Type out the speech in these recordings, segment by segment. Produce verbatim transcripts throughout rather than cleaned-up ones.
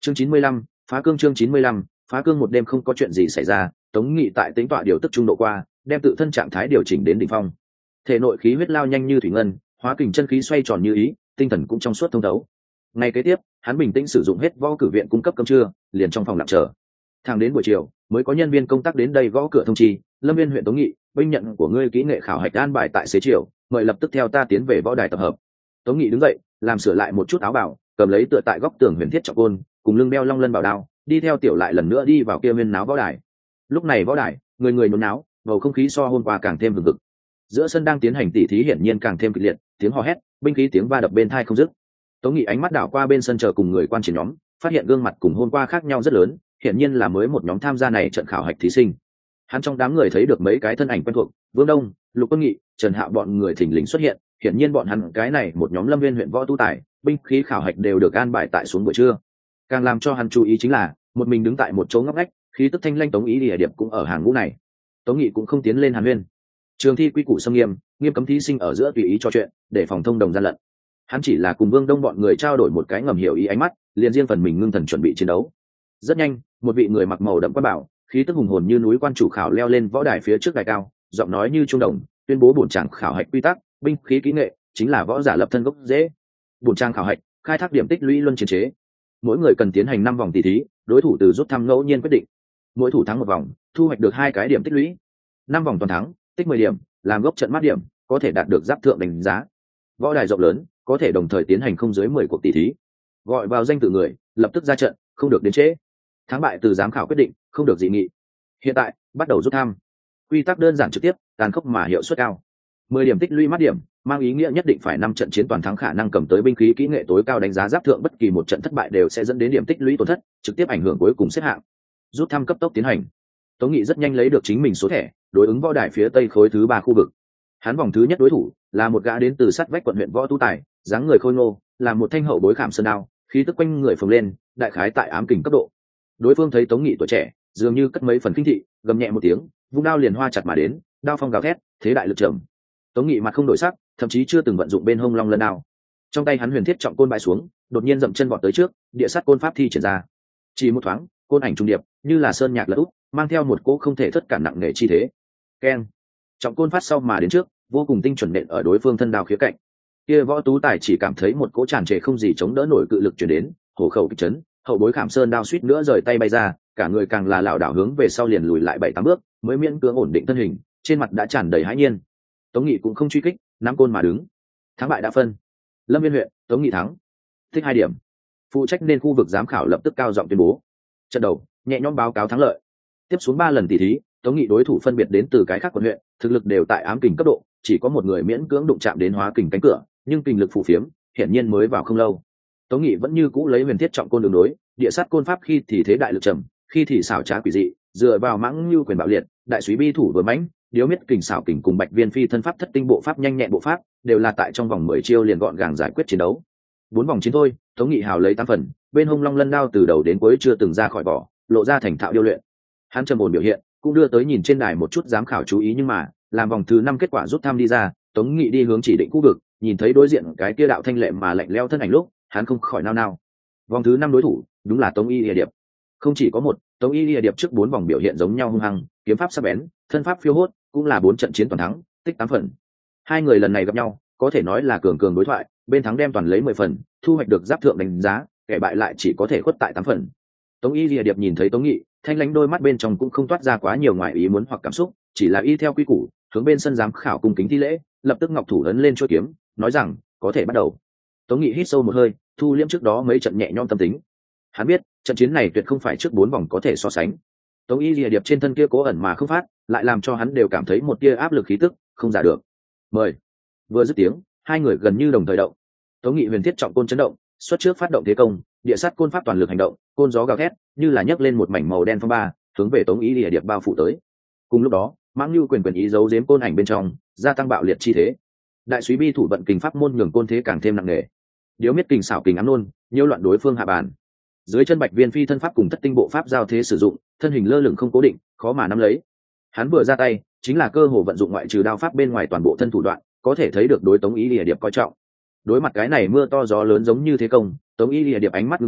chương chín mươi lăm, phá cương. Chương chín mươi lăm, phá cương. Một đêm không có chuyện gì xảy ra, Tống Nghị tại tính tọa điều tức trung độ qua, đem tự thân trạng thái điều chỉnh đến đỉnh phong. Thể nội khí huyết lao nhanh như thủy ngân, hóa kình chân khí xoay tròn như ý, tinh thần cũng trong suốt thông thấu. Ngày kế tiếp, hắn bình tĩnh sử dụng hết võ cử viện cung cấp cơm trưa, liền trong phòng lặng chờ. Thẳng đến buổi chiều, mới có nhân viên công tác đến đây gõ cửa thông chi, Lâm Viên huyện Tống Nghị, binh nhận của ngươi kỹ nghệ khảo hạch an bài tại xế chiều, mời lập tức theo ta tiến về võ đài tập hợp. Tống Nghị đứng dậy, làm sửa lại một chút áo bào, cầm lấy tựa tại góc tường huyền thiết trọng côn, cùng lưng đeo long lân bảo đao, đi theo tiểu lại lần nữa đi vào kia viên náo võ đài. Lúc này võ đài, người người nôn náo, bầu không khí so hôm qua càng thêm hừng hực. Giữa sân đang tiến hành tỉ thí hiển nhiên càng thêm kịch liệt, tiếng hò hét, binh khí tiếng va đập bên tai không dứt. Tống Nghị ánh mắt đảo qua bên sân chờ cùng người quan chiến nhóm, phát hiện gương mặt cùng hôm qua khác nhau rất lớn, hiển nhiên là mới một nhóm tham gia này trận khảo hạch thí sinh. Hắn trong đám người thấy được mấy cái thân ảnh quen thuộc, Vương Đông, Lục Quân Nghị, Trần Hạo bọn người thình lình xuất hiện, hiển nhiên bọn hắn cái này một nhóm Lâm Viên huyện võ tu tài, binh khí khảo hạch đều được an bài tại xuống buổi trưa. Càng làm cho hắn chú ý chính là, một mình đứng tại một chỗ ngóc ngách, khí tức thanh lanh Tống Ý Lìa Điệp cũng ở hàng ngũ này. Tống Nghị cũng không tiến lên hàn huyên. Trường thi quy củ xâm nghiêm, nghiêm cấm thí sinh ở giữa tùy ý trò chuyện, để phòng thông đồng gian lận. Hắn chỉ là cùng Vương Đông bọn người trao đổi một cái ngầm hiểu ý ánh mắt, liền riêng phần mình ngưng thần chuẩn bị chiến đấu. Rất nhanh, một vị người mặc màu đậm quan bảo, khí tức hùng hồn như núi quan chủ khảo leo lên võ đài phía trước đài cao, giọng nói như trung đồng, tuyên bố bổn tràng khảo hạch quy tắc, binh khí kỹ nghệ chính là võ giả lập thân gốc rễ. Bổn tràng khảo hạch, khai thác điểm tích lũy luân chiến chế. Mỗi người cần tiến hành năm vòng tỷ thí, đối thủ từ rút thăm ngẫu nhiên quyết định. Mỗi thủ thắng một vòng, thu hoạch được hai cái điểm tích lũy. Năm vòng toàn thắng, tích mười điểm, làm gốc trận mát điểm, có thể đạt được giáp thượng đánh giá. Võ đài rộng lớn, có thể đồng thời tiến hành không dưới mười cuộc tỷ thí. Gọi vào danh tự người, lập tức ra trận, không được đến trễ. Thắng bại từ giám khảo quyết định, không được dị nghị. Hiện tại, bắt đầu rút thăm. Quy tắc đơn giản trực tiếp, tàn khốc mà hiệu suất cao. Mười điểm tích lũy mát điểm, mang ý nghĩa nhất định phải năm trận chiến toàn thắng khả năng cầm tới binh khí kỹ nghệ tối cao đánh giá giáp thượng, bất kỳ một trận thất bại đều sẽ dẫn đến điểm tích lũy tổn thất, trực tiếp ảnh hưởng cuối cùng xếp hạng. Rút thăm cấp tốc tiến hành. Tống Nghị rất nhanh lấy được chính mình số thẻ, đối ứng võ đài phía tây khối thứ ba khu vực. Hắn vòng thứ nhất đối thủ là một gã đến từ sát vách quận huyện võ tu tài, dáng người khôi ngô, là một thanh hậu bối khảm sơn đao, khí tức quanh người phồng lên, đại khái tại ám kình cấp độ. Đối phương thấy Tống Nghị tuổi trẻ, dường như cất mấy phần kinh thị, gầm nhẹ một tiếng, vung đao liền hoa chặt mà đến, đao phong gào thét, thế đại lực trầm. Tống Nghị mặt không đổi sắc, thậm chí chưa từng vận dụng bên hông long lân đao. Trong tay hắn huyền thiết trọng côn bãi xuống, đột nhiên dậm chân vọt tới trước, địa sát côn pháp thi triển ra. Chỉ một thoáng, côn ảnh trung điệp, như là sơn nhạc lật úp, mang theo một cỗ không thể thất cản nặng nề chi thế. Keng! Trọng côn phát sau mà đến trước, vô cùng tinh chuẩn nện ở đối phương thân đao khía cạnh. Kia võ tú tài chỉ cảm thấy một cỗ tràn trề không gì chống đỡ nổi cự lực truyền đến, hổ khẩu kịch chấn, hậu bối khảm sơn đao suýt nữa rời tay bay ra, cả người càng là lảo đảo hướng về sau liền lùi lại bảy tám bước, mới miễn cưỡng ổn định thân hình, trên mặt đã tràn đầy hãi nhiên. Tống Nghị cũng không truy kích, nắm côn mà đứng. Thắng bại đã phân. Lâm Viên huyện, Tống Nghị thắng. Thích hai điểm. Phụ trách nên khu vực giám khảo lập tức cao giọng tuyên bố. Trận đầu, nhẹ nhõm báo cáo thắng lợi. Tiếp xuống ba lần tỷ thí, Tống Nghị đối thủ phân biệt đến từ cái khác quận huyện, thực lực đều tại ám kình cấp độ, chỉ có một người miễn cưỡng đụng chạm đến hóa kình cánh cửa, nhưng kình lực phù phiếm, hiển nhiên mới vào không lâu. Tống Nghị vẫn như cũ lấy huyền thiết trọng côn đường đối, địa sát côn pháp khi thì thế đại lực trầm, khi thì xảo trá quỷ dị, dựa vào mãng lưu quyền bạo liệt, đại suý bi thủ vừa mãnh, điếu miết kình xảo kình cùng bạch viên phi thân pháp thất tinh bộ pháp nhanh nhẹn bộ pháp, đều là tại trong vòng mười chiêu liền gọn gàng giải quyết chiến đấu. Bốn vòng chiến thôi, Tống Nghị hào lấy tám phần, bên hông long lân đao từ đầu đến cuối chưa từng ra khỏi vỏ, lộ ra thành thạo điêu luyện. Hắn trầm ổn biểu hiện, cũng đưa tới nhìn trên đài một chút giám khảo chú ý, nhưng mà, làm vòng thứ năm kết quả rút thăm đi ra, Tống Nghị đi hướng chỉ định khu vực, nhìn thấy đối diện cái kia đạo thanh lệ mà lạnh lẽo thân ảnh lúc, hắn không khỏi nao nao. Vòng thứ năm đối thủ, đúng là Tống Y Lìa Điệp. Không chỉ có một, Tống Y Lìa Điệp trước bốn vòng biểu hiện giống nhau hung hăng, kiếm pháp sắc bén, thân pháp phiêu hốt, cũng là bốn trận chiến toàn thắng, tích tám phần. Hai người lần này gặp nhau, có thể nói là cường cường đối thoại, bên thắng đem toàn lấy mười phần, thu hoạch được giáp thượng đánh giá, kẻ bại lại chỉ có thể khuất tại tám phần. Tống Y Lìa Điệp nhìn thấy Tống Nghị, thanh lãnh đôi mắt bên trong cũng không toát ra quá nhiều ngoài ý muốn hoặc cảm xúc, chỉ là y theo quy củ, hướng bên sân giám khảo cung kính thi lễ, lập tức ngọc thủ ấn lên chuôi kiếm, nói rằng có thể bắt đầu. Tống Nghị hít sâu một hơi, thu liễm trước đó mấy trận nhẹ nhõm tâm tính. Hắn biết trận chiến này tuyệt không phải trước bốn vòng có thể so sánh. Tống Y Lìa Điệp trên thân kia cố ẩn mà không phát, lại làm cho hắn đều cảm thấy một tia áp lực khí tức, không giả được. Mời. Vừa dứt tiếng, hai người gần như đồng thời động. Tống Nghị huyền thiết trọng côn chấn động, xuất trước phát động thế công, địa sát côn pháp toàn lực hành động, côn gió gào thét, như là nhấc lên một mảnh màu đen phong ba, hướng về Tống Y Lìa Điệp bao phủ tới. Cùng lúc đó, mãng lưu quyền quyền ý giấu giếm côn ảnh bên trong, gia tăng bạo liệt chi thế. Đại suý bi thủ vận kình pháp môn nhường côn thế càng thêm nặng nề. Điếu miết kình xảo kình ám nôn, nhiễu loạn đối phương hạ bàn. Dưới chân bạch viên phi thân pháp cùng thất tinh bộ pháp giao thế sử dụng, thân hình lơ lửng không cố định, khó mà nắm lấy. Hắn vừa ra tay, chính là cơ hồ vận dụng ngoại trừ đao pháp bên ngoài toàn bộ thân thủ đoạn, có thể thấy được đối Tống Y Lìa Điệp coi trọng. Đối mặt cái này mưa to gió lớn giống như thế công, Tống Y Lìa Điệp ánh mắt ngưng tụ,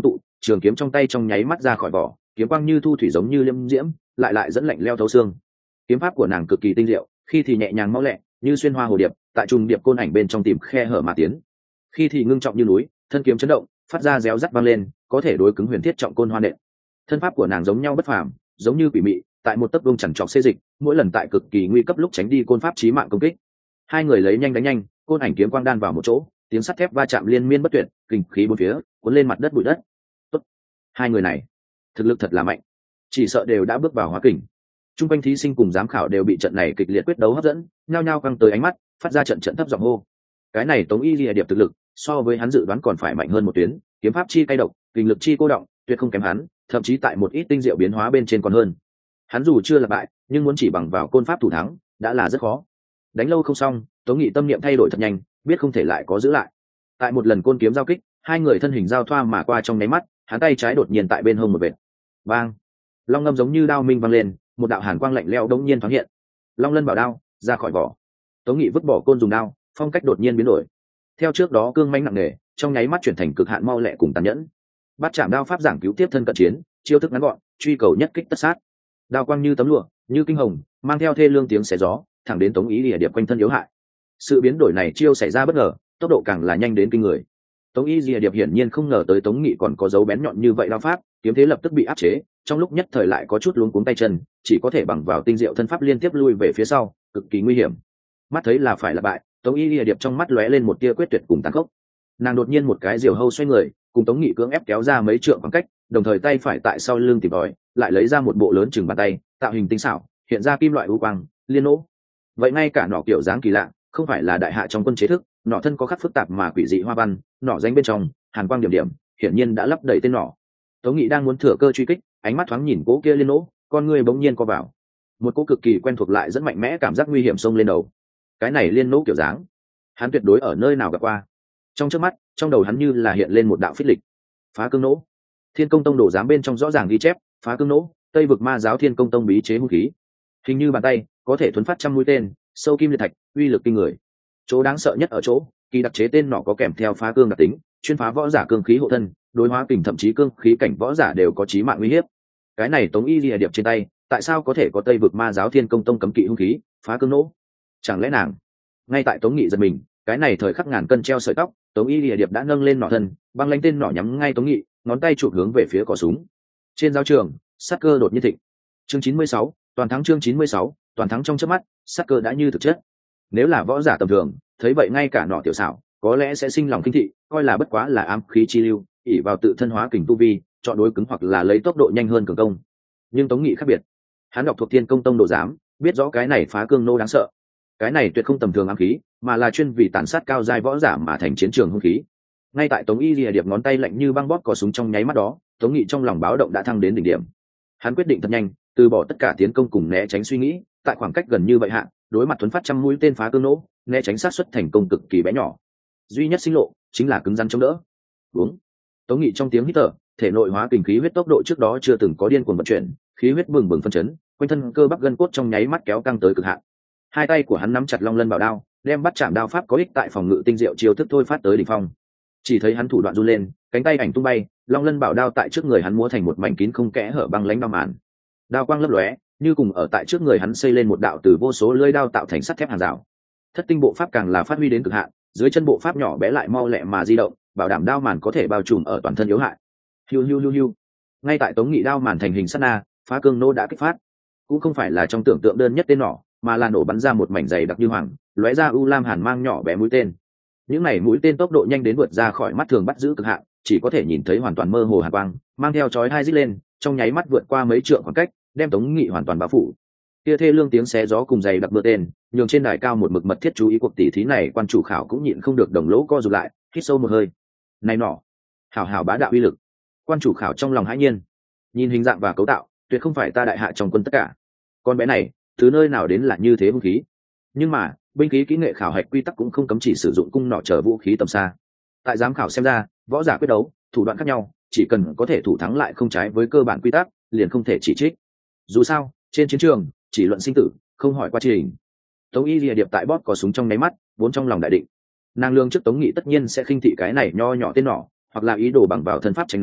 trường kiếm trong tay trong nháy mắt ra khỏi vỏ, kiếm quang như thu thủy giống như liêm diễm, lại lại dẫn lạnh leo thấu xương. Kiếm pháp của nàng cực kỳ tinh diệu, khi thì nhẹ nhàng mau lẹ như xuyên hoa hồ điệp, tại trùng điệp côn ảnh bên trong tìm khe hở mà tiến, khi thì ngưng trọng như núi, thân kiếm chấn động phát ra réo rắt vang lên, có thể đối cứng huyền thiết trọng côn hoa nện. Thân pháp của nàng giống nhau bất phàm, giống như quỷ mị, tại một tấc vương chằn trọc xê dịch, mỗi lần tại cực kỳ nguy cấp lúc tránh đi côn pháp chí mạng công kích. Hai người lấy nhanh đánh nhanh, côn ảnh kiếm quang đan vào một chỗ, tiếng sắt thép va chạm liên miên bất tuyệt, kinh khí bốn phía cuốn lên mặt đất bụi đất. Tốt, hai người này thực lực thật là mạnh, chỉ sợ đều đã bước vào hóa kình. Trung quanh thí sinh cùng giám khảo đều bị trận này kịch liệt quyết đấu hấp dẫn, nhao nhao căng tới ánh mắt, phát ra trận trận thấp giọng hô. Cái này Tống Y Lìa Điệp thực lực so với hắn dự đoán còn phải mạnh hơn một tuyến, kiếm pháp chi cay độc, kinh lực chi cô động, tuyệt không kém hắn, thậm chí tại một ít tinh diệu biến hóa bên trên còn hơn. Hắn dù chưa là bại, nhưng muốn chỉ bằng vào côn pháp thủ thắng đã là rất khó. Đánh lâu không xong, Tống Nghị tâm niệm thay đổi thật nhanh, biết không thể lại có giữ lại. Tại một lần côn kiếm giao kích, hai người thân hình giao thoa mà qua trong nháy mắt, hắn tay trái đột nhiên tại bên hông một vệt. Bang! Long ngâm giống như đao minh vang lên, một đạo hàn quang lạnh lẽo đống nhiên thoáng hiện. Long lân bảo đao ra khỏi vỏ. Tống Nghị vứt bỏ côn dùng đao, phong cách đột nhiên biến đổi. Theo trước đó cương mãnh nặng nề, trong nháy mắt chuyển thành cực hạn mau lẹ cùng tàn nhẫn. Bắt chạm đao pháp giảng cứu tiếp thân cận chiến, chiêu thức ngắn gọn, truy cầu nhất kích tất sát. Đao quang như tấm lụa, như kinh hồng, mang theo thê lương tiếng xé gió, thẳng đến Tống Ý Lìa Điệp quanh thân yếu hại. Sự biến đổi này chiêu xảy ra bất ngờ, tốc độ càng là nhanh đến kinh người. Tống Y Lìa Điệp hiển nhiên không ngờ tới Tống Nghị còn có dấu bén nhọn như vậy đao pháp, kiếm thế lập tức bị áp chế, trong lúc nhất thời lại có chút luống cuống tay chân, chỉ có thể bằng vào tinh diệu thân pháp liên tiếp lui về phía sau, cực kỳ nguy hiểm. Mắt thấy là phải là bại, Tống Y Lìa Điệp trong mắt lóe lên một tia quyết tuyệt cùng tàn khốc. Nàng đột nhiên một cái diều hâu xoay người, cùng Tống Nghị cưỡng ép kéo ra mấy trượng khoảng cách, đồng thời tay phải tại sau lưng tìm tòi, lại lấy ra một bộ lớn chừng bàn tay, tạo hình tinh xảo, hiện ra kim loại u quang, liên nỗ. Vậy ngay cả nỏ kiểu dáng kỳ lạ, không phải là đại hạ trong quân chế thức, nỏ thân có khắc phức tạp mà quỷ dị hoa văn, nỏ danh bên trong hàn quang điểm điểm, hiển nhiên đã lắp đầy tên nỏ. Tống Nghị đang muốn thừa cơ truy kích, ánh mắt thoáng nhìn cố kia liên nỗ, con người bỗng nhiên co vào. Một cỗ cực kỳ quen thuộc lại rất mạnh mẽ cảm giác nguy hiểm xông lên đầu. Cái này liên nỗ kiểu dáng, hắn tuyệt đối ở nơi nào gặp qua. Trong chớp mắt, trong đầu hắn như là hiện lên một đạo phích lịch. Phá cương nỗ. Thiên Công Tông đồ giám bên trong rõ ràng ghi chép, phá cương nỗ, Tây vực ma giáo Thiên Công Tông bí chế hung khí. Hình như bàn tay, có thể thuấn phát trăm mũi tên, sâu kim liệt thạch, uy lực kinh người. Chỗ đáng sợ nhất ở chỗ, kỳ đặc chế tên nỏ có kèm theo phá cương đặc tính, chuyên phá võ giả cương khí hộ thân, đối hóa kình thậm chí cương khí cảnh võ giả đều có chí mạng uy hiếp. Cái này Tống Y Lìa Điệp trên tay, tại sao có thể có Tây vực ma giáo Thiên Công Tông cấm kỵ hung khí, phá cương nỗ? Chẳng lẽ nàng? Ngay tại Tống Nghị giật mình, cái này thời khắc ngàn cân treo sợi tóc, Tống Y Lìa Điệp đã nâng lên nỏ thân, băng lãnh tên nỏ nhắm ngay Tống Nghị, ngón tay chụp hướng về phía cò súng. Trên giao trường, sát cơ đột nhiên thịnh. Chương chín mươi sáu, toàn thắng chương chín mươi sáu, toàn thắng trong chớp mắt, sát cơ đã như thực chất. Nếu là võ giả tầm thường, thấy vậy ngay cả nỏ tiểu xảo, có lẽ sẽ sinh lòng kinh thị, coi là bất quá là ám khí chi lưu, ỷ vào tự thân hóa kình tu vi, chọn đối cứng hoặc là lấy tốc độ nhanh hơn cường công. Nhưng Tống Nghị khác biệt, hắn đọc thuộc Thiên Công Tông đồ giám, biết rõ cái này phá cương nô đáng sợ. Cái này tuyệt không tầm thường ám khí, mà là chuyên vì tàn sát cao giai võ giả mà thành chiến trường hung khí. Ngay tại Tống Y Lìa Điệp ngón tay lạnh như băng bóp cò súng trong nháy mắt đó, Tống Nghị trong lòng báo động đã thăng đến đỉnh điểm. Hắn quyết định thật nhanh, từ bỏ tất cả tiến công cùng né tránh suy nghĩ, tại khoảng cách gần như vậy hạ, đối mặt thuấn phát trăm mũi tên phá cương nỗ, né tránh sát suất thành công cực kỳ bé nhỏ. Duy nhất sinh lộ chính là cứng rắn chống đỡ. Đúng. Tống Nghị trong tiếng hít thở, thể nội hóa kình khí huyết tốc độ trước đó chưa từng có điên cuồng vận chuyển, khí huyết bừng bừng phân chấn, quanh thân cơ bắp gân cốt trong nháy mắt kéo căng tới cực hạn. Hai tay của hắn nắm chặt long lân bảo đao, đem bắt chạm đao pháp có ích tại phòng ngự tinh diệu chiêu thức thôi phát tới đỉnh phong. Chỉ thấy hắn thủ đoạn run lên, cánh tay ảnh tung bay, long lân bảo đao tại trước người hắn múa thành một mảnh kín không kẽ hở băng lãnh đao màn. Đao quang lấp lóe, như cùng ở tại trước người hắn xây lên một đạo từ vô số lưỡi đao tạo thành sắt thép hàng rào. Thất tinh bộ pháp càng là phát huy đến cực hạn, dưới chân bộ pháp nhỏ bé lại mau lẹ mà di động, bảo đảm đao màn có thể bao trùm ở toàn thân yếu hại. Hiu hiu hiu hiu. Ngay tại Tống Nghị đao màn thành hình sát na, phá cương nô đã kích phát. Cũng không phải là trong tưởng tượng đơn nhất tên nỏ, mà là nổ bắn ra một mảnh dày đặc như hoàng, lóe ra u lam hàn mang nhỏ bé mũi tên. Những này mũi tên tốc độ nhanh đến vượt ra khỏi mắt thường bắt giữ cực hạn, chỉ có thể nhìn thấy hoàn toàn mơ hồ hàn quang, mang theo chói hai rít lên, trong nháy mắt vượt qua mấy trượng khoảng cách, đem Tống Nghị hoàn toàn bao phủ. Kia thê lương tiếng xé gió cùng dày đặc mưa tên, nhường trên đài cao một mực mật thiết chú ý cuộc tỷ thí này, quan chủ khảo cũng nhịn không được đồng lỗ co rụt lại, hít sâu một hơi. Này nọ, hảo hảo bá đạo uy lực. Quan chủ khảo trong lòng hãi nhiên, nhìn hình dạng và cấu tạo, tuyệt không phải ta đại hạ trong quân tất cả. Con bé này, từ nơi nào đến là như thế hung khí? Nhưng mà, binh khí kỹ nghệ khảo hạch quy tắc cũng không cấm chỉ sử dụng cung nỏ chờ vũ khí tầm xa. Tại giám khảo xem ra, võ giả quyết đấu, thủ đoạn khác nhau, chỉ cần có thể thủ thắng lại không trái với cơ bản quy tắc, liền không thể chỉ trích. Dù sao, trên chiến trường, chỉ luận sinh tử, không hỏi qua trình. Tống Y Lìa Điệp tại bóp có súng trong nháy mắt, vốn trong lòng đại định. Nàng lương trước Tống Nghị tất nhiên sẽ khinh thị cái này nho nhỏ tên nỏ, hoặc là ý đồ bằng vào thân pháp tránh né,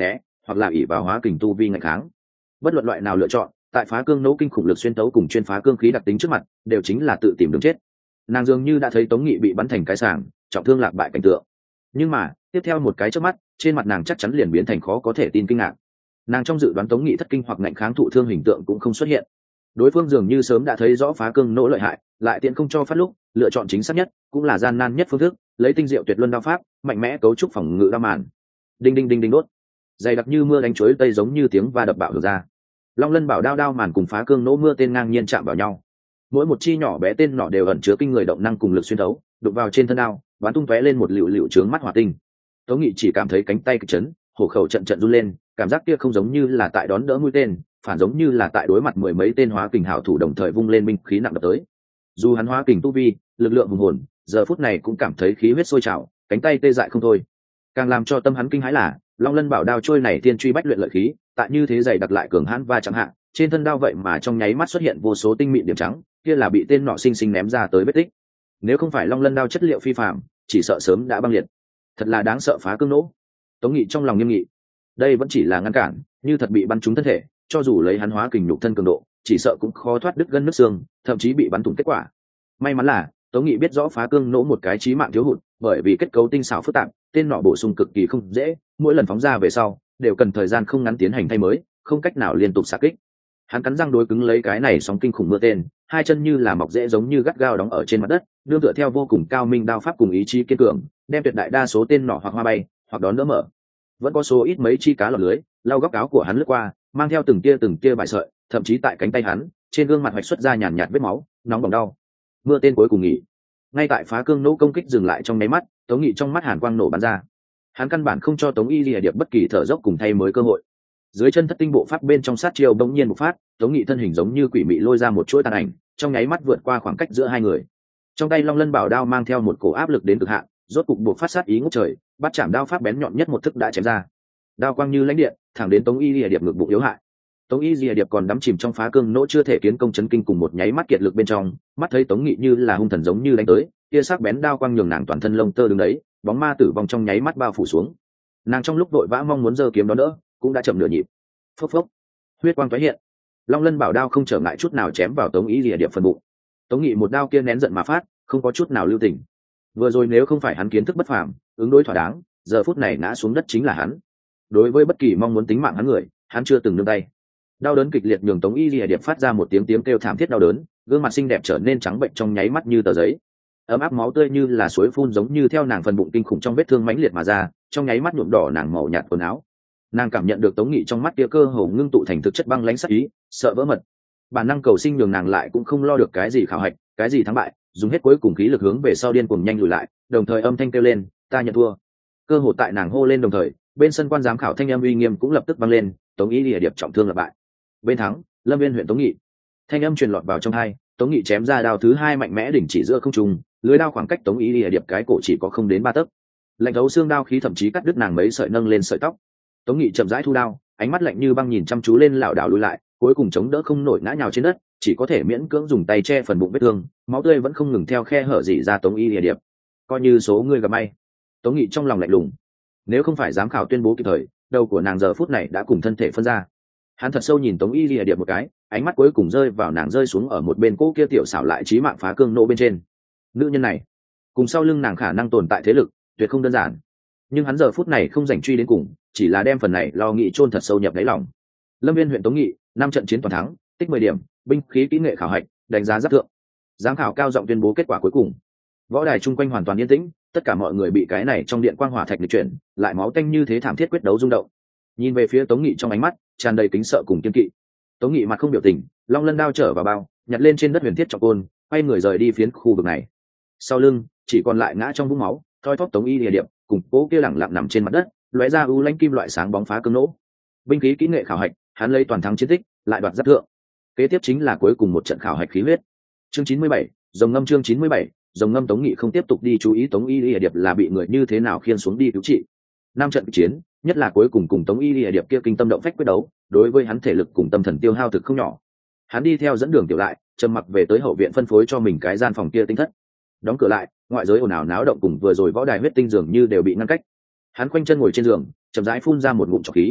hoặc là ỷ vào hóa kình tu vi ngạch kháng. Bất luận loại nào lựa chọn, tại phá cương nỗ kinh khủng lực xuyên tấu cùng chuyên phá cương khí đặc tính trước mặt, đều chính là tự tìm đường chết. Nàng dường như đã thấy Tống Nghị bị bắn thành cái sàng, trọng thương lạc bại cảnh tượng. Nhưng mà tiếp theo một cái chớp mắt, trên mặt nàng chắc chắn liền biến thành khó có thể tin kinh ngạc. Nàng trong dự đoán Tống Nghị thất kinh hoặc ngạnh kháng thụ thương hình tượng cũng không xuất hiện. Đối phương dường như sớm đã thấy rõ phá cương nỗ lợi hại, lại tiện không cho phát lúc, lựa chọn chính xác nhất, cũng là gian nan nhất phương thức, lấy tinh diệu tuyệt luân đao pháp, mạnh mẽ cấu trúc phòng ngự đao màn. Đinh đinh đinh đinh đốt, dày đặc như mưa đánh chuối tây giống như tiếng va đập bạo được ra. Long Lân Bảo đao đao màn cùng phá cương nỗ mưa tên ngang nhiên chạm vào nhau. Mỗi một chi nhỏ bé tên nọ đều ẩn chứa kinh người động năng cùng lực xuyên thấu, đụng vào trên thân đao, bắn tung tóe lên một liều liều chướng mắt hỏa tinh. Tống Nghị chỉ cảm thấy cánh tay kịch chấn, hổ khẩu trận trận run lên, cảm giác kia không giống như là tại đón đỡ mũi tên, phản giống như là tại đối mặt mười mấy tên hóa kình hảo thủ đồng thời vung lên binh khí nặng đập tới. Dù hắn hóa kình tu vi, lực lượng hùng hồn, giờ phút này cũng cảm thấy khí huyết sôi trào, cánh tay tê dại không thôi. Càng làm cho tâm hắn kinh hãi là, Long Lân Bảo đao trôi này tiên truy bách luyện lợi khí, tại như thế dày đặc lại cường hãn va chẳng hạn, trên thân đao vậy mà trong nháy mắt xuất hiện vô số tinh mịn điểm trắng, kia là bị tên nọ sinh sinh ném ra tới vết tích. Nếu không phải Long Lân đao chất liệu phi phàm, chỉ sợ sớm đã băng liệt. Thật là đáng sợ phá cương nỗ. Tống Nghị trong lòng nghiêm nghị. Đây vẫn chỉ là ngăn cản, như thật bị bắn trúng thân thể, cho dù lấy hắn hóa kình nhục thân cường độ, chỉ sợ cũng khó thoát đứt gân nứt xương, thậm chí bị bắn thủng kết quả. May mắn là Tống Nghị biết rõ phá cương nỗ một cái chí mạng thiếu hụt, bởi vì kết cấu tinh xảo phức tạp, tên nọ bổ sung cực kỳ không dễ, mỗi lần phóng ra về sau đều cần thời gian không ngắn tiến hành thay mới, không cách nào liên tục xạ kích. Hắn cắn răng đối cứng lấy cái này sóng kinh khủng mưa tên, hai chân như là mọc rễ giống như gắt gao đóng ở trên mặt đất, nương tựa theo vô cùng cao minh đao pháp cùng ý chí kiên cường, đem tuyệt đại đa số tên nọ hoặc hoa bay, hoặc đón đỡ mở. Vẫn có số ít mấy chi cá lọt lưới, lau góc áo của hắn lướt qua, mang theo từng tia từng tia vải sợi, thậm chí tại cánh tay hắn, trên gương mặt hoạch xuất ra nhàn nhạt vết máu, nóng bỏng đau. Mưa tên cuối cùng nghỉ. Ngay tại phá cương nỗ công kích dừng lại trong nháy mắt, Tống Nghị trong mắt hàn quang nổ bắn ra. Hắn căn bản không cho Tống Y Lìa Điệp bất kỳ thở dốc cùng thay mới cơ hội. Dưới chân thất tinh bộ pháp bên trong sát chiêu bỗng nhiên một phát, Tống Nghị thân hình giống như quỷ mị lôi ra một chuỗi tàn ảnh, trong nháy mắt vượt qua khoảng cách giữa hai người. Trong tay Long Lân Bảo đao mang theo một cổ áp lực đến cực hạn, rốt cục buộc phát sát ý ngút trời, bắt chạm đao pháp bén nhọn nhất một thức đã chém ra. Đao quang như lãnh điện, thẳng đến Tống Y Lìa Điệp ngực bụng yếu hại. Tống Y Lìa Điệp còn đắm chìm trong phá cương nỗ chưa thể kiến công chấn kinh cùng một nháy mắt kiệt lực bên trong, mắt thấy Tống Nghị như là hung thần giống như đánh tới, kia sắc bén đao quang nhường nàng toàn thân lông tơ đứng đấy, bóng ma tử vong trong nháy mắt bao phủ xuống. Nàng trong lúc vội vã mong muốn giơ kiếm đón đỡ, cũng đã chậm nửa nhịp. Phốc phốc, huyết quang tái hiện. Long Lân Bảo đao không trở ngại chút nào chém vào Tống Y Lìa Điệp phần bụng. Tống Nghị một đao kia nén giận mà phát, không có chút nào lưu tình. Vừa rồi nếu không phải hắn kiến thức bất phàm, ứng đối thỏa đáng, giờ phút này ngã xuống đất chính là hắn. Đối với bất kỳ mong muốn tính mạng hắn người, hắn chưa từng nương tay. Đau đớn kịch liệt nhường Tống Y Lìa Điệp phát ra một tiếng tiếng kêu thảm thiết đau đớn, gương mặt xinh đẹp trở nên trắng bệnh trong nháy mắt như tờ giấy. Ấm áp máu tươi như là suối phun giống như theo nàng phần bụng kinh khủng trong vết thương mãnh liệt mà ra, trong nháy mắt nhuộm đỏ nàng màu nhạt quần áo. Nàng cảm nhận được Tống Nghị trong mắt kia cơ hồ ngưng tụ thành thực chất băng lãnh sắc ý, sợ vỡ mật. Bản năng cầu sinh nhường nàng lại cũng không lo được cái gì khảo hạch, cái gì thắng bại, dùng hết cuối cùng khí lực hướng về sau điên cuồng nhanh lùi lại, đồng thời âm thanh kêu lên, ta nhận thua. Cơ hồ tại nàng hô lên đồng thời, bên sân quan giám khảo thanh âm uy nghiêm cũng lập tức vang lên, Tống Y Lìa Điệp trọng thương lập bại. Bên thắng, Lâm Viên huyện Tống Nghị. Thanh âm truyền lọt vào trong hai, Tống Nghị chém ra đao thứ hai mạnh mẽ đỉnh chỉ giữa không trung, lưới đao khoảng cách Tống Y Lìa Điệp cái cổ chỉ có không đến ba tấc. Lạnh thấu xương đao khí thậm chí cắt đứt nàng mấy sợi nâng lên sợi tóc. Tống Nghị chậm rãi thu đao, ánh mắt lạnh như băng nhìn chăm chú lên lảo đảo lùi lại, cuối cùng chống đỡ không nổi ngã nhào trên đất, chỉ có thể miễn cưỡng dùng tay che phần bụng vết thương, máu tươi vẫn không ngừng theo khe hở rỉ ra Tống Y Lìa Điệp. Coi như số người gặp may. Tống Nghị trong lòng lạnh lùng. Nếu không phải giám khảo tuyên bố kịp thời, đầu của nàng giờ phút này đã cùng thân thể phân ra. Hắn thật sâu nhìn Tống Y Lìa Điệp một cái, ánh mắt cuối cùng rơi vào nàng rơi xuống ở một bên cỗ kia tiểu xảo lại chí mạng phá cương nỗ bên trên. Nữ nhân này, cùng sau lưng nàng khả năng tồn tại thế lực, tuyệt không đơn giản. Nhưng hắn giờ phút này không dành truy đến cùng, chỉ là đem phần này lo nghĩ chôn thật sâu nhập đáy lòng. Lâm Viên huyện Tống Nghị, năm trận chiến toàn thắng, tích mười điểm, binh khí kỹ nghệ khảo hạch, đánh giá rất thượng. Giám khảo cao giọng tuyên bố kết quả cuối cùng. Võ đài chung quanh hoàn toàn yên tĩnh, tất cả mọi người bị cái này trong điện quang hỏa thạch lịch chuyển, lại máu tanh như thế thảm thiết quyết đấu rung động. Nhìn về phía Tống Nghị trong ánh mắt tràn đầy kính sợ cùng kiên kỵ. Tống Nghị mặt không biểu tình, Long Lân đao trở vào bao, nhặt lên trên đất huyền thiết trọng côn, quay người rời đi phiến khu vực này. Sau lưng chỉ còn lại ngã trong vũng máu, thoi thóp Tống Y Lìa Điệp, cùng cố kia lẳng lặng nằm trên mặt đất, lóe ra u lãnh kim loại sáng bóng phá cương nỗ. Binh khí kỹ nghệ khảo hạch, hắn lấy toàn thắng chiến tích, lại đoạt rất thượng. Kế tiếp chính là cuối cùng một trận khảo hạch khí huyết. Chương chín mươi bảy, Rồng Ngâm chương chín mươi bảy, Rồng Ngâm. Tống Nghị không tiếp tục đi chú ý Tống Y Lìa Điệp là bị người như thế nào khiêng xuống đi cứu trị. Năm trận chiến, nhất là cuối cùng cùng Tống Y Lìa Điệp kia kinh tâm động phách quyết đấu, đối với hắn thể lực cùng tâm thần tiêu hao thực không nhỏ. Hắn đi theo dẫn đường tiểu lại, trầm mặc về tới hậu viện phân phối cho mình cái gian phòng kia tinh thất. Đóng cửa lại, ngoại giới ồn ào náo động cùng vừa rồi võ đài huyết tinh dường như đều bị ngăn cách. Hắn khoanh chân ngồi trên giường, chậm rãi phun ra một ngụm trọc khí.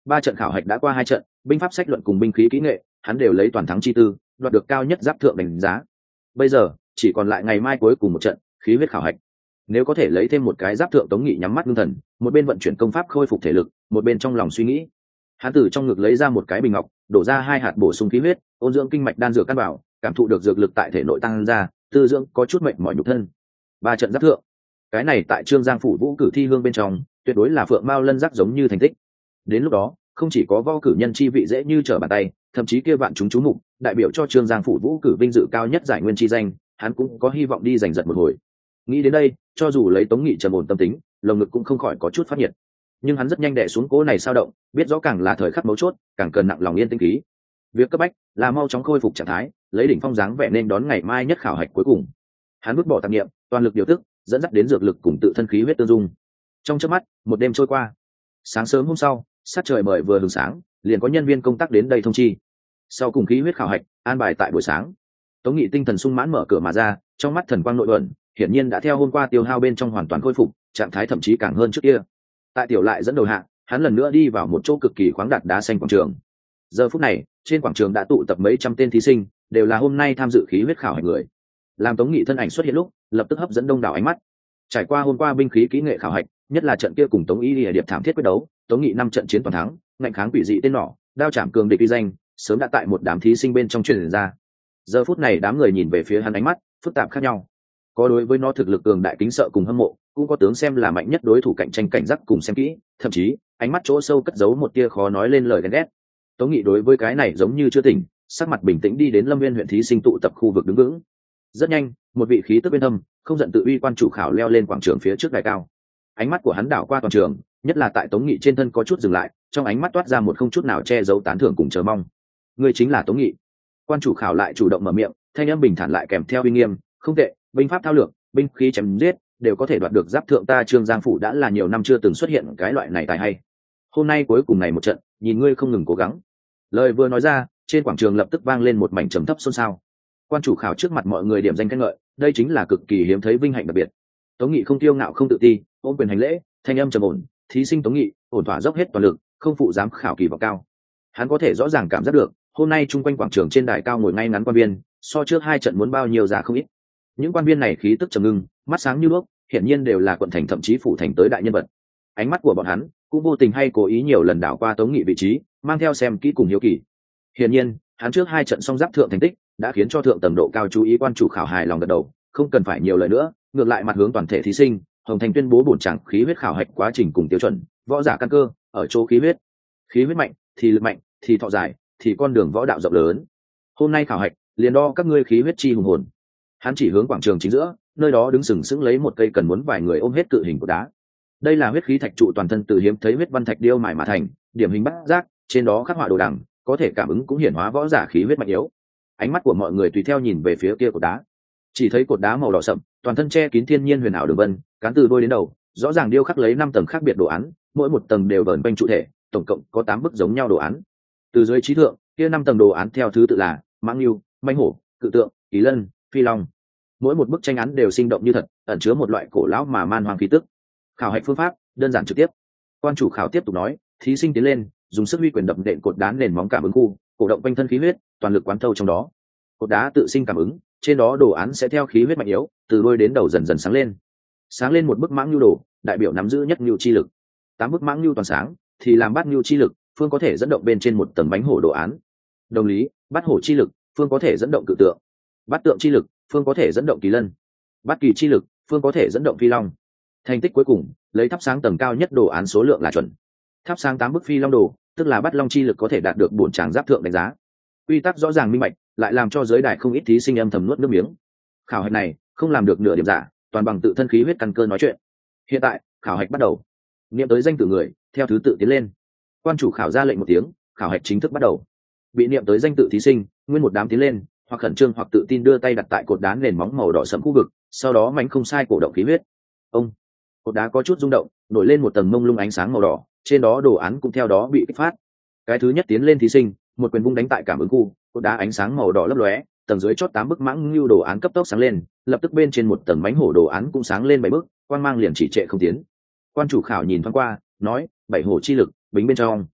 Ba trận khảo hạch đã qua hai trận, binh pháp sách luận cùng binh khí kỹ nghệ hắn đều lấy toàn thắng chi tư, đoạt được cao nhất giáp thượng đánh giá. Bây giờ chỉ còn lại ngày mai cuối cùng một trận khí huyết khảo hạch. Nếu có thể lấy thêm một cái giáp thượng, Tống Nghị nhắm mắt ngưng thần, một bên vận chuyển công pháp khôi phục thể lực, một bên trong lòng suy nghĩ. Hắn từ trong ngực lấy ra một cái bình ngọc, đổ ra hai hạt bổ sung khí huyết, ôn dưỡng kinh mạch đan dược căn bảo, cảm thụ được dược lực tại thể nội tăng ra, tư dưỡng có chút mệnh mỏi nhục thân. Ba trận giáp thượng, cái này tại Trương Giang phủ vũ cử thi hương bên trong, tuyệt đối là phượng mao lân giác giống như thành tích. Đến lúc đó, không chỉ có võ cử nhân chi vị dễ như trở bàn tay, thậm chí kia vạn chúng chú mục, đại biểu cho Trương Giang phủ vũ cử vinh dự cao nhất giải nguyên chi danh, hắn cũng có hy vọng đi giành giật một hồi. Nghĩ đến đây, cho dù lấy Tống Nghị trầm ổn tâm tính, lồng ngực cũng không khỏi có chút phát nhiệt. Nhưng hắn rất nhanh đè xuống cố này sao động, biết rõ càng là thời khắc mấu chốt, càng cần nặng lòng yên tĩnh khí. Việc cấp bách là mau chóng khôi phục trạng thái, lấy đỉnh phong dáng vẻ nên đón ngày mai nhất khảo hạch cuối cùng. Hắn vứt bỏ tạp niệm, toàn lực điều tức, dẫn dắt đến dược lực cùng tự thân khí huyết tương dung. Trong chớp mắt, một đêm trôi qua. Sáng sớm hôm sau, sát trời mời vừa hừng sáng, liền có nhân viên công tác đến đây thông chi. Sau cùng khí huyết khảo hạch, an bài tại buổi sáng. Tống Nghị tinh thần sung mãn mở cửa mà ra, trong mắt thần quang nội ẩn, hiển nhiên đã theo hôm qua tiêu hao bên trong hoàn toàn khôi phục, trạng thái thậm chí càng hơn trước kia. Tại tiểu lại dẫn đầu hạng, hắn lần nữa đi vào một chỗ cực kỳ khoáng đạt đá xanh quảng trường. Giờ phút này, trên quảng trường đã tụ tập mấy trăm tên thí sinh, đều là hôm nay tham dự khí huyết khảo hạch người. Làm Tống Nghị thân ảnh xuất hiện lúc, lập tức hấp dẫn đông đảo ánh mắt. Trải qua hôm qua binh khí kỹ nghệ khảo hạch, nhất là trận kia cùng Tống Y Lìa điệp thảm thiết quyết đấu, Tống Nghị năm trận chiến toàn thắng, ngạnh kháng quỷ dị tên nỏ, đao chạm cường địch uy danh, sớm đã tại một đám thí sinh bên trong truyền ra. Giờ phút này đám người nhìn về phía hắn ánh mắt phức tạp khác nhau, có đối với nó thực lực cường đại kính sợ cùng hâm mộ, cũng có tướng xem là mạnh nhất đối thủ cạnh tranh cảnh giác cùng xem kỹ, thậm chí ánh mắt chỗ sâu cất giấu một tia khó nói lên lời ghen ghét. Tống Nghị đối với cái này giống như chưa tỉnh, sắc mặt bình tĩnh đi đến Lâm Viên huyện thí sinh tụ tập khu vực đứng vững. Rất nhanh, một vị khí tức bên âm, không giận tự uy quan chủ khảo leo lên quảng trường phía trước đài cao. Ánh mắt của hắn đảo qua toàn trường, nhất là tại Tống Nghị trên thân có chút dừng lại, trong ánh mắt toát ra một không chút nào che giấu tán thưởng cùng chờ mong. Người chính là Tống Nghị. Quan chủ khảo lại chủ động mở miệng, thanh âm bình thản lại kèm theo uy nghiêm, không tệ, binh pháp thao lược, binh khí chém giết, đều có thể đoạt được giáp thượng, ta Trương Giang phủ đã là nhiều năm chưa từng xuất hiện cái loại này tài hay. Hôm nay cuối cùng này một trận, nhìn ngươi không ngừng cố gắng. Lời vừa nói ra, trên quảng trường lập tức vang lên một mảnh trầm thấp xôn xao. Quan chủ khảo trước mặt mọi người điểm danh khen ngợi, đây chính là cực kỳ hiếm thấy vinh hạnh đặc biệt. Tống Nghị không tiêu ngạo không tự ti, ôm quyền hành lễ, thanh âm trầm ổn, thí sinh Tống Nghị, ổn thỏa dốc hết toàn lực, không phụ giám khảo kỳ vọng cao. Hắn có thể rõ ràng cảm giác được, hôm nay chung quanh quảng trường trên đài cao ngồi ngay ngắn quan viên, so trước hai trận muốn bao nhiêu giá không ít. Những quan viên này khí tức trầm ngưng, mắt sáng như đuốc, hiển nhiên đều là quận thành thậm chí phủ thành tới đại nhân vật. Ánh mắt của bọn hắn cũng vô tình hay cố ý nhiều lần đảo qua Tống Nghị vị trí, mang theo xem kỹ cùng hiếu kỳ. Hiển nhiên, hắn trước hai trận song giáp thượng thành tích đã khiến cho thượng tầng độ cao chú ý, quan chủ khảo hài lòng gật đầu, không cần phải nhiều lời nữa, ngược lại mặt hướng toàn thể thí sinh, Hồng Thành tuyên bố bổn chẳng khí huyết khảo hạch quá trình cùng tiêu chuẩn, võ giả căn cơ ở chỗ khí huyết. Khí huyết mạnh thì lực mạnh, thì thọ dài, thì con đường võ đạo rộng lớn. Hôm nay khảo hạch, liền đo các ngươi khí huyết chi hùng hồn. Hắn chỉ hướng quảng trường chính giữa, nơi đó đứng sừng sững lấy một cây cần muốn vài người ôm hết cự hình của đá. Đây là huyết khí thạch trụ, toàn thân từ hiếm thấy huyết văn thạch điêu mài mà thành, điểm hình bát giác, trên đó khắc họa đồ đằng, có thể cảm ứng cũng hiển hóa võ giả khí huyết mạnh yếu. Ánh mắt của mọi người tùy theo nhìn về phía kia cột đá, chỉ thấy cột đá màu đỏ sậm, toàn thân che kín thiên nhiên huyền ảo đường vân, cán từ đôi đến đầu, rõ ràng điêu khắc lấy năm tầng khác biệt đồ án, mỗi một tầng đều vờn quanh trụ thể, tổng cộng có tám bức giống nhau đồ án. Từ dưới chí thượng, kia năm tầng đồ án theo thứ tự là mãng lưu, manh hổ, cự tượng, kỳ lân, phi long. Mỗi một bức tranh án đều sinh động như thật, ẩn chứa một loại cổ lão mà man hoang khí tức. Khảo hạch phương pháp đơn giản trực tiếp. Quan chủ khảo tiếp tục nói, thí sinh tiến lên, dùng sức huy quyền đập nện cột đá nền móng cảm ứng khu, cổ động quanh thân khí huyết, toàn lực quán thâu trong đó. Cột đá tự sinh cảm ứng, trên đó đồ án sẽ theo khí huyết mạnh yếu, từ đuôi đến đầu dần dần sáng lên. Sáng lên một bức mãng lưu đồ, đại biểu nắm giữ nhất lưu chi lực. Tám bức mãng lưu toàn sáng, thì làm bát lưu chi lực, phương có thể dẫn động bên trên một tầng bánh hổ đồ án. Đồng lý, bát hổ chi lực, phương có thể dẫn động cự tượng. Bát tượng chi lực, phương có thể dẫn động kỳ lân. Bát kỳ chi lực, phương có thể dẫn động phi long. Thành tích cuối cùng, lấy thắp sáng tầng cao nhất đồ án số lượng là chuẩn. Thắp sáng tám bức phi long đồ, tức là bát long chi lực có thể đạt được bổn tràng giáp thượng đánh giá. Quy tắc rõ ràng minh bạch, lại làm cho giới đài không ít thí sinh âm thầm nuốt nước miếng. Khảo hạch này không làm được nửa điểm giả, toàn bằng tự thân khí huyết căn cơ nói chuyện. Hiện tại, khảo hạch bắt đầu. Niệm tới danh tử người, theo thứ tự tiến lên. Quan chủ khảo ra lệnh một tiếng, khảo hạch chính thức bắt đầu. Bị niệm tới danh tự thí sinh, nguyên một đám tiến lên, hoặc khẩn trương hoặc tự tin đưa tay đặt tại cột đá nền móng màu đỏ sẫm khu vực, sau đó mạnh không sai cổ động khí huyết. Ông, cột đá có chút rung động, nổi lên một tầng mông lung ánh sáng màu đỏ, trên đó đồ án cũng theo đó bị kích phát. Cái thứ nhất tiến lên thí sinh, một quyền vung đánh tại cảm ứng khu, cột đá ánh sáng màu đỏ lấp lóe, tầng dưới chót tám bức mãng lưu đồ án cấp tốc sáng lên, lập tức bên trên một tầng bánh hổ đồ án cũng sáng lên bảy bước, quang mang liền chỉ trệ không tiến. Quan chủ khảo nhìn thoáng qua, nói, bảy hổ chi lực, bính bên trong.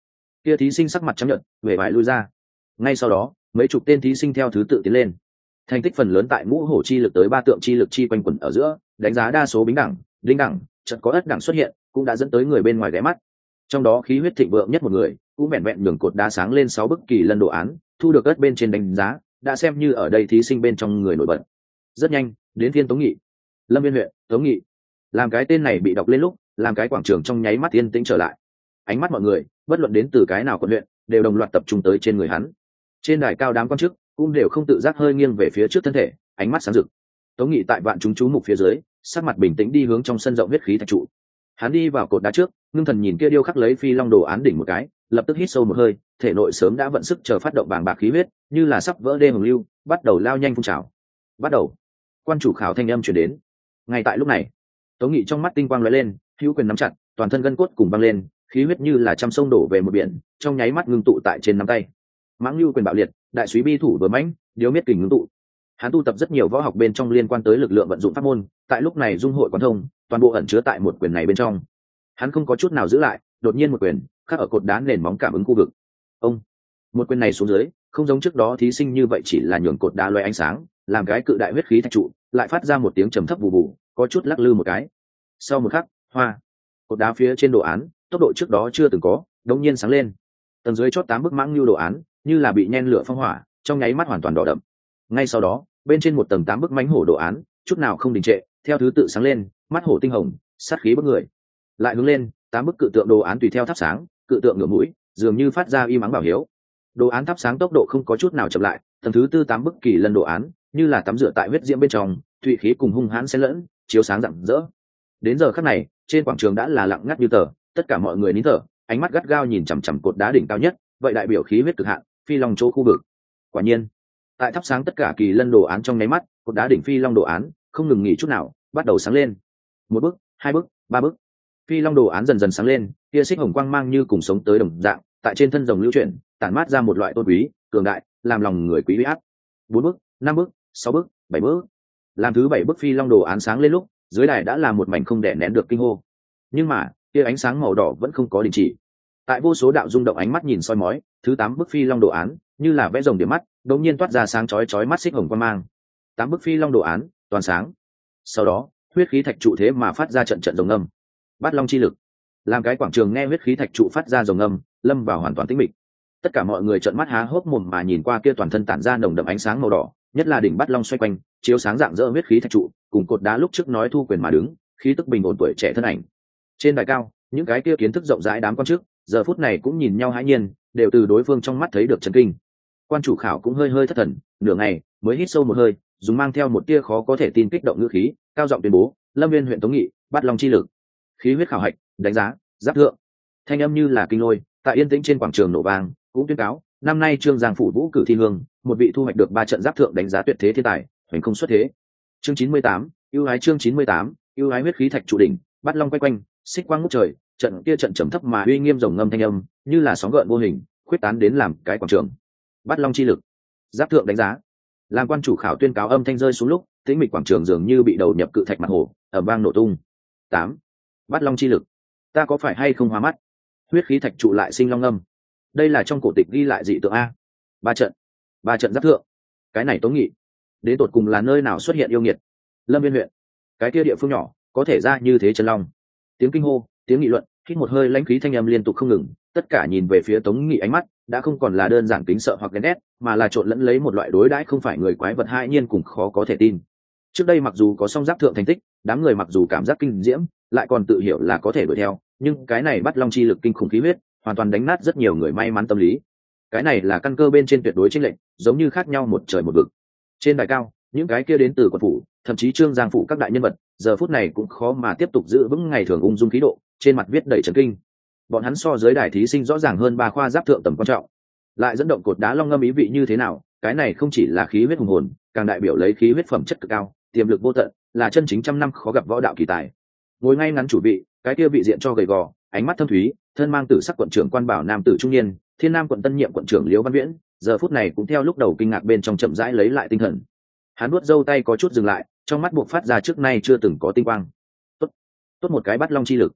kia thí sinh sắc mặt trắng nhợt về vải lui ra. Ngay sau đó mấy chục tên thí sinh theo thứ tự tiến lên, thành tích phần lớn tại ngũ hổ chi lực tới ba tượng chi lực chi quanh quẩn ở giữa, đánh giá đa số bính đẳng linh đẳng chợt có ất đẳng xuất hiện, cũng đã dẫn tới người bên ngoài ghé mắt. Trong đó khí huyết thịnh vượng nhất một người cũng vẹn vẹn nhường cột đá sáng lên sáu bức kỳ lân đồ án, thu được ất bên trên đánh giá, đã xem như ở đây thí sinh bên trong người nổi bật. Rất nhanh đến phiên Tống Nghị. Lâm Viên huyện Tống Nghị, làm cái tên này bị đọc lên lúc, làm cái quảng trường trong nháy mắt yên tĩnh trở lại. Ánh mắt mọi người bất luận đến từ cái nào quận huyện đều đồng loạt tập trung tới trên người hắn. Trên đài cao đám quan chức cũng đều không tự giác hơi nghiêng về phía trước thân thể, ánh mắt sáng rực. Tống Nghị tại vạn chúng chú mục phía dưới, sắc mặt bình tĩnh đi hướng trong sân rộng huyết khí thạch trụ. Hắn đi vào cột đá trước, ngưng thần nhìn kia điêu khắc lấy phi long đồ án đỉnh một cái, lập tức hít sâu một hơi, thể nội sớm đã vận sức chờ phát động bàng bạc khí huyết, như là sắp vỡ đê hồng lưu, bắt đầu lao nhanh phun trào. Bắt đầu. Quan chủ khảo thanh âm truyền đến. Ngay tại lúc này, Tống Nghị trong mắt tinh quang lóe lên, hữu quyền nắm chặt, toàn thân gân cốt cùng băng lên, khí huyết như là trăm sông đổ về một biển, trong nháy mắt ngưng tụ tại trên nắm tay. Mãng lưu quyền bạo liệt, đại súy bi thủ vừa mãnh, điếu miết kình ngưng tụ. Hắn tu tập rất nhiều võ học bên trong liên quan tới lực lượng vận dụng pháp môn, tại lúc này dung hội quán thông, toàn bộ ẩn chứa tại một quyền này bên trong. Hắn không có chút nào giữ lại, đột nhiên một quyền khắc ở cột đá nền móng cảm ứng khu vực. Ông, một quyền này xuống dưới, không giống trước đó thí sinh như vậy chỉ là nhường cột đá loé ánh sáng, làm cái cự đại huyết khí thạch trụ lại phát ra một tiếng trầm thấp vù vù, có chút lắc lư một cái. Sau một khắc, hoa, cột đá phía trên đồ án, tốc độ trước đó chưa từng có, đột nhiên sáng lên. Tầng dưới chót tám bức mãng lưu đồ án, như là bị nhen lửa phong hỏa, trong nháy mắt hoàn toàn đỏ đậm. Ngay sau đó, bên trên một tầng tám bức mãnh hổ đồ án, chút nào không đình trệ, theo thứ tự sáng lên, mắt hổ tinh hồng, sát khí bức người. Lại hướng lên, tám bức cự tượng đồ án tùy theo thắp sáng, cự tượng ngửa mũi, dường như phát ra y mắng bảo hiếu. Đồ án thắp sáng tốc độ không có chút nào chậm lại, tầng thứ tư tám bức kỳ lân đồ án, như là tắm rửa tại huyết diễm bên trong, thủy khí cùng hung hãn xen lẫn, chiếu sáng rạng rỡ. Đến giờ khắc này, trên quảng trường đã là lặng ngắt như tờ, tất cả mọi người nín thở, ánh mắt gắt gao nhìn chằm chằm cột đá đỉnh cao nhất, vậy đại biểu khí huyết cực hạn, phi long chỗ khu vực. Quả nhiên, tại thắp sáng tất cả kỳ lân đồ án trong nháy mắt, cột đá đỉnh phi long đồ án không ngừng nghỉ chút nào, bắt đầu sáng lên. Một bước, hai bước, ba bước, phi long đồ án dần dần sáng lên, tia xích hồng quang mang như cùng sống tới đồng dạng, tại trên thân rồng lưu chuyển, tản mát ra một loại tôn quý, cường đại, làm lòng người quý uy áp. Bốn bước, năm bước, sáu bước, bảy bước, làm thứ bảy bước phi long đồ án sáng lên lúc, dưới đài đã là một mảnh không đè nén được kinh hô. Nhưng mà tia ánh sáng màu đỏ vẫn không có đình chỉ. Tại vô số đạo rung động ánh mắt nhìn soi mói, thứ tám bức phi long đồ án như là vẽ rồng điểm mắt, đột nhiên toát ra sáng chói chói mắt xích hồng quang mang. Tám bức phi long đồ án toàn sáng. Sau đó huyết khí thạch trụ thế mà phát ra trận trận rồng ngâm. Bát long chi lực, làm cái quảng trường nghe huyết khí thạch trụ phát ra rồng ngâm, lâm vào hoàn toàn tĩnh mịch. Tất cả mọi người trợn mắt há hốc mồm mà nhìn qua kia toàn thân tản ra nồng đậm ánh sáng màu đỏ, nhất là đỉnh bát long xoay quanh, chiếu sáng dạng dỡ huyết khí thạch trụ, cùng cột đá lúc trước nói thu quyền mà đứng, khí tức bình ổn tuổi trẻ thân ảnh. Trên đài cao, những cái kia kiến thức rộng rãi đám quan chức, giờ phút này cũng nhìn nhau hãi nhiên, đều từ đối phương trong mắt thấy được chấn kinh. Quan chủ khảo cũng hơi hơi thất thần, nửa ngày mới hít sâu một hơi, dùng mang theo một tia khó có thể tin kích động ngữ khí, cao giọng tuyên bố: Lâm Viên huyện Tống Nghị, Bát long chi lực, khí huyết khảo hạch, đánh giá, giáp thượng. Thanh âm như là kinh lôi, tại yên tĩnh trên quảng trường nổ vang, cũng tuyên cáo, năm nay Trương Giang phủ vũ cử thi hương, một vị thu hoạch được ba trận giáp thượng đánh giá tuyệt thế thiên tài, hoành không xuất thế. Chương chín mươi tám, ưu ái chương chín mươi tám, ưu ái huyết khí thạch trụ đỉnh, Bát long quay quanh, xích quang ngút trời, trận kia trận trầm thấp mà uy nghiêm rồng ngâm thanh âm, như là sóng gợn vô hình, khuyết tán đến làm cái quảng trường. Bát long chi lực, giáp thượng đánh giá. Làm quan chủ khảo tuyên cáo âm thanh rơi xuống lúc, tĩnh mịch quảng trường dường như bị đầu nhập cự thạch mặt hồ, ở vang nổ tung. Tám, Bát long chi lực, ta có phải hay không hóa mắt? Huyết khí thạch trụ lại sinh long ngâm. Đây là trong cổ tịch ghi lại dị tượng a. Ba trận, ba trận giáp thượng. Cái này Tống Nghị, đến tột cùng là nơi nào xuất hiện yêu nghiệt? Lâm Viên huyện, cái kia địa phương nhỏ, có thể ra như thế chân long. Tiếng kinh hô, tiếng nghị luận, hít một hơi lãnh khí thanh âm liên tục không ngừng, tất cả nhìn về phía Tống Nghị ánh mắt đã không còn là đơn giản kính sợ hoặc ghen ghét, mà là trộn lẫn lấy một loại đối đãi không phải người quái vật hãi nhiên cùng khó có thể tin. Trước đây mặc dù có song giáp thượng thành tích, đám người mặc dù cảm giác kinh diễm, lại còn tự hiểu là có thể đuổi theo, nhưng cái này bắt long chi lực kinh khủng khí huyết, hoàn toàn đánh nát rất nhiều người may mắn tâm lý. Cái này là căn cơ bên trên tuyệt đối chênh lệch, giống như khác nhau một trời một vực. Trên đài cao, những cái kia đến từ quận phủ, thậm chí Trương Giang phủ các đại nhân vật, giờ phút này cũng khó mà tiếp tục giữ vững ngày thường ung dung khí độ, trên mặt viết đầy trấn kinh. Bọn hắn so dưới đài thí sinh rõ ràng hơn ba khoa giáp thượng tầm quan trọng, lại dẫn động cột đá long ngâm ý vị như thế nào, cái này không chỉ là khí huyết hùng hồn, càng đại biểu lấy khí huyết phẩm chất cực cao, tiềm lực vô tận, là chân chính trăm năm khó gặp võ đạo kỳ tài. Ngồi ngay ngắn chủ vị, cái kia vị diện cho gầy gò, ánh mắt thâm thúy, thân mang tử sắc quận trưởng quan bảo nam tử trung niên, Thiên Nam quận tân nhiệm quận trưởng Liễu Văn Viễn, giờ phút này cũng theo lúc đầu kinh ngạc bên trong chậm rãi lấy lại tinh thần. Hắn nuốt râu tay có chút dừng lại, trong mắt buộc phát ra trước nay chưa từng có tinh quang. Tốt, tốt một cái bắt long chi lực.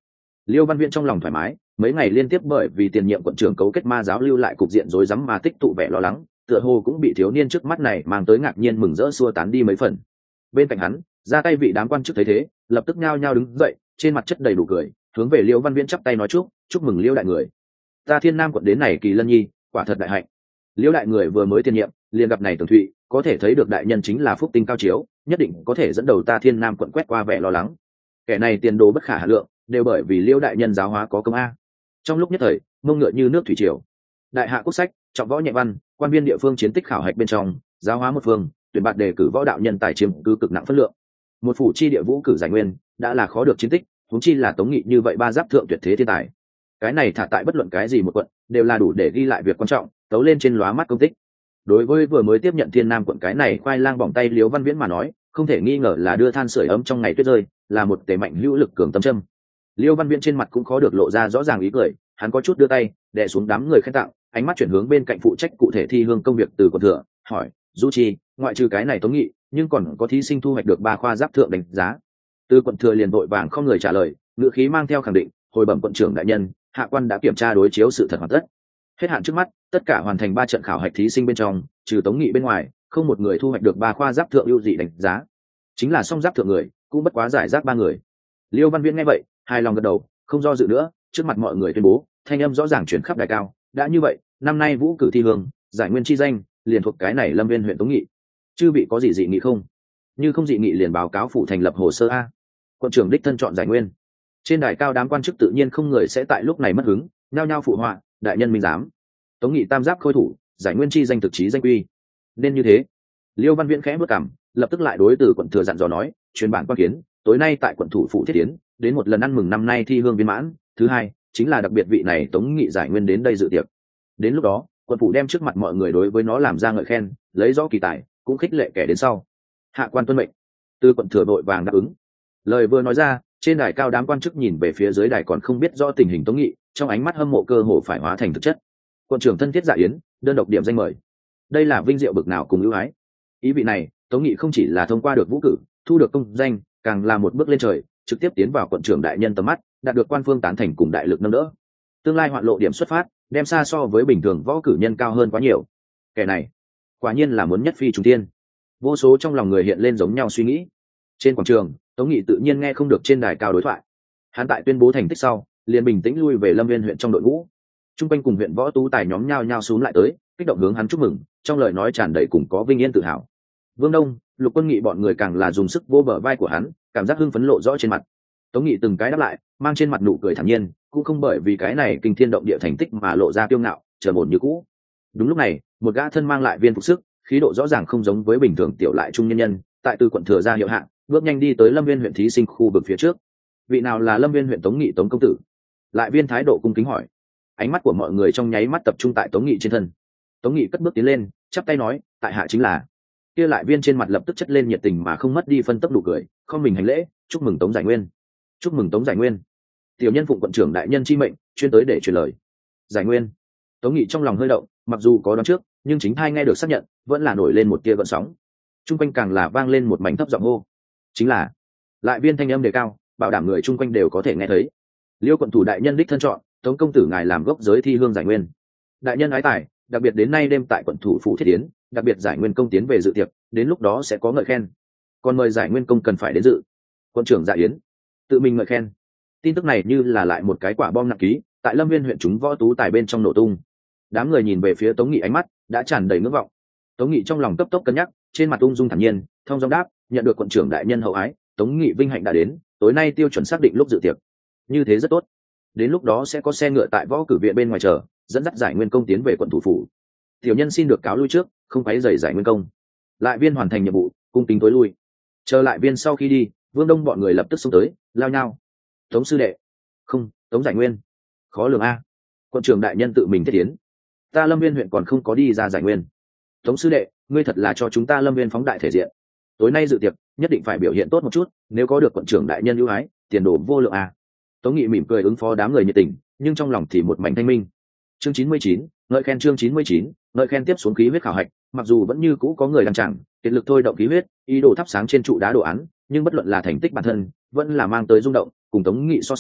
Liêu Văn Viễn trong lòng thoải mái, mấy ngày liên tiếp bởi vì tiền nhiệm quận trưởng cấu kết ma giáo lưu lại cục diện rối rắm mà tích tụ vẻ lo lắng, tựa hồ cũng bị thiếu niên trước mắt này mang tới ngạc nhiên mừng rỡ xua tán đi mấy phần. Bên cạnh hắn, ra tay vị đám quan chức thấy thế, lập tức nhao nhao đứng dậy, trên mặt chất đầy đủ cười, hướng về Liêu Văn Viễn chắp tay nói chúc, chúc mừng Liêu đại người. Ta Thiên Nam quận đến này kỳ lân nhi, quả thật đại hạnh. Liêu đại người vừa mới tiền nhiệm, liền gặp này Tường Thụy, có thể thấy được đại nhân chính là phúc tinh cao chiếu, nhất định có thể dẫn đầu ta Thiên Nam quận quét qua vẻ lo lắng. Kẻ này tiền đồ bất khả hà lượng, đều bởi vì Liêu đại nhân giáo hóa có công a. Trong lúc nhất thời, mông ngựa như nước thủy triều. Đại hạ quốc sách, trọng võ nhẹ văn, quan viên địa phương chiến tích khảo hạch bên trong, giáo hóa một phương, tuyển bạt đề cử võ đạo nhân tài chiếm cứ cực nặng phân lượng. Một phủ chi địa vũ cử giải nguyên, đã là khó được chiến tích, huống chi là Tống Nghị như vậy ba giáp thượng tuyệt thế thiên tài. Cái này thả tại bất luận cái gì một quận, đều là đủ để ghi lại việc quan trọng, tấu lên trên lóa mắt công tích. Đối với vừa mới tiếp nhận Thiên Nam quận cái này khoai lang bỏng tay Liễu Văn Viễn mà nói, không thể nghi ngờ là đưa than sưởi ấm trong ngày tuyết rơi, là một tề mạnh hữu lực cường tâm châm. Liễu Văn Viễn trên mặt cũng khó được lộ ra rõ ràng ý cười, hắn có chút đưa tay đè xuống đám người khen tặng, ánh mắt chuyển hướng bên cạnh phụ trách cụ thể thi hương công việc từ quận thừa, hỏi: "Du Chi, ngoại trừ cái này Tống Nghị, nhưng còn có thí sinh thu hoạch được ba khoa giáp thượng đánh giá?" Từ quận thừa liền vội vàng không người trả lời, ngữ khí mang theo khẳng định: "Hồi bẩm quận trưởng đại nhân, hạ quan đã kiểm tra đối chiếu sự thật hoàn tất. Hết hạn trước mắt, tất cả hoàn thành ba trận khảo hạch thí sinh bên trong, trừ Tống Nghị bên ngoài, không một người thu hoạch được ba khoa giáp thượng ưu dị đánh giá. Chính là song giáp thượng người, cũng bất quá giải rác ba người." Liêu Văn Viễn nghe vậy, hài lòng gật đầu, không do dự nữa, trước mặt mọi người tuyên bố, thanh âm rõ ràng chuyển khắp đài cao: "Đã như vậy, năm nay vũ cử thi hương, giải nguyên chi danh, liền thuộc cái này Lâm Viên huyện Tống Nghị. Chư vị có gì dị nghị không? Như không dị nghị liền báo cáo phủ thành lập hồ sơ a." Quận trưởng đích thân chọn giải nguyên. Trên đài cao đám quan chức tự nhiên không người sẽ tại lúc này mất hứng, nhao nhao phụ họa: "Đại nhân minh giám. Tống Nghị tam giáp khôi thủ, giải nguyên chi danh thực chí danh quy. Nên như thế." Liêu Văn Viễn khẽ bước cằm, lập tức lại đối từ quận thừa dặn dò nói: "Truyền bản quan kiến, tối nay tại quận thủ phủ thiết tiến, đến một lần ăn mừng năm nay thi hương viên mãn, thứ hai chính là đặc biệt vị này Tống Nghị giải nguyên đến đây dự tiệc. Đến lúc đó, quận phủ đem trước mặt mọi người đối với nó làm ra ngợi khen, lấy rõ kỳ tài, cũng khích lệ kẻ đến sau." Hạ quan tuân mệnh. Từ quận thừa vội vàng đáp ứng. Lời vừa nói ra, trên đài cao đám quan chức nhìn về phía dưới đài còn không biết rõ tình hình Tống Nghị, trong ánh mắt hâm mộ cơ hồ phải hóa thành thực chất. Quận trưởng thân thiết dạ yến, đơn độc điểm danh mời. Đây là vinh diệu bực nào cùng ưu ái. Ý vị này, Tống Nghị không chỉ là thông qua được vũ cử, thu được công danh, càng là một bước lên trời, trực tiếp tiến vào quận trưởng đại nhân tầm mắt, đạt được quan phương tán thành cùng đại lực nâng đỡ. Tương lai hoạn lộ điểm xuất phát, đem xa so với bình thường võ cử nhân cao hơn quá nhiều. Kẻ này, quả nhiên là muốn nhất phi trùng thiên. Vô số trong lòng người hiện lên giống nhau suy nghĩ. Trên quảng trường, Tống Nghị tự nhiên nghe không được trên đài cao đối thoại. Hắn tại tuyên bố thành tích sau, liền bình tĩnh lui về Lâm Viên huyện trong đội ngũ. Trung quanh cùng huyện võ tú tài nhóm nhao nhao xuống lại tới, kích động hướng hắn chúc mừng, trong lời nói tràn đầy cùng có vinh yên tự hào. Vương Đông, Lục Quân Nghị bọn người càng là dùng sức vô bờ vai của hắn, cảm giác hưng phấn lộ rõ trên mặt. Tống Nghị từng cái đáp lại, mang trên mặt nụ cười thản nhiên, cũng không bởi vì cái này kinh thiên động địa thành tích mà lộ ra kiêu ngạo, trầm ổn như cũ. Đúng lúc này, một gã thân mang lại viên phục sức, khí độ rõ ràng không giống với bình thường tiểu lại trung nhân nhân, tại từ quận thừa ra hiệu hạng, bước nhanh đi tới Lâm Viên huyện thí sinh khu vực phía trước. Vị nào là Lâm Viên huyện Tống Nghị Tống công tử? Lại viên thái độ cung kính hỏi. Ánh mắt của mọi người trong nháy mắt tập trung tại Tống Nghị trên thân. Tống Nghị cất bước tiến lên, chắp tay nói: "Tại hạ chính là." Kia lại viên trên mặt lập tức chất lên nhiệt tình mà không mất đi phân tấp nụ cười, không mình hành lễ: "Chúc mừng Tống giải nguyên." "Chúc mừng Tống giải nguyên." Tiểu nhân phụng quận trưởng đại nhân chi mệnh, chuyên tới để truyền lời. Giải nguyên. Tống Nghị trong lòng hơi động, mặc dù có đoán trước, nhưng chính thai nghe được xác nhận, vẫn là nổi lên một tia gợn sóng. Trung quanh càng là vang lên một mảnh thấp giọng hô. Chính là. Lại viên thanh âm đề cao, bảo đảm người chung quanh đều có thể nghe thấy. Liêu quận thủ đại nhân đích thân chọn, Tống công tử ngài làm gốc giới thi hương giải nguyên. Đại nhân ái tài, đặc biệt đến nay đêm tại quận thủ phủ thiết tiến, đặc biệt giải nguyên công tiến về dự tiệc, đến lúc đó sẽ có ngợi khen. Còn mời giải nguyên công cần phải đến dự. Quận trưởng Dạ Yến tự mình ngợi khen. Tin tức này như là lại một cái quả bom nặng ký, tại Lâm Viên huyện chúng võ tú tài bên trong nổ tung. Đám người nhìn về phía Tống Nghị ánh mắt đã tràn đầy ngưỡng vọng. Tống Nghị trong lòng cấp tốc cân nhắc, trên mặt ung dung thản nhiên, thông dong đáp: "Nhận được quận trưởng đại nhân hậu ái, Tống Nghị vinh hạnh đã đến, tối nay tiêu chuẩn xác định lúc dự tiệc." Như thế rất tốt. Đến lúc đó sẽ có xe ngựa tại võ cử viện bên ngoài chờ, dẫn dắt giải nguyên công tiến về quận thủ phủ. Tiểu nhân xin được cáo lui trước, không quấy rầy giải nguyên công. Lại viên hoàn thành nhiệm vụ, cung kính tối lui. Chờ lại viên sau khi đi, Vương Đông bọn người lập tức xông tới, lao nhau. Tống sư đệ. Không, Tống giải nguyên. Khó lường a. Quận trưởng đại nhân tự mình thiết tiến. Ta Lâm Viên huyện còn không có đi ra giải nguyên. Tống sư đệ, ngươi thật là cho chúng ta Lâm Viên phóng đại thể diện. Tối nay dự tiệc, nhất định phải biểu hiện tốt một chút, nếu có được quận trưởng đại nhân ưu ái, tiền đồ vô lượng a. Tống Nghị mỉm cười ứng phó đám người nhiệt tình, nhưng trong lòng thì một mảnh thanh minh. Chương chín mươi chín, ngợi khen chương chín mươi chín, ngợi khen tiếp xuống khí huyết khảo hạch, mặc dù vẫn như cũ có người đang chẳng, kiệt lực thôi động khí huyết, ý đồ thắp sáng trên trụ đá đồ án, nhưng bất luận là thành tích bản thân, vẫn là mang tới rung động, cùng Tống Nghị so sánh,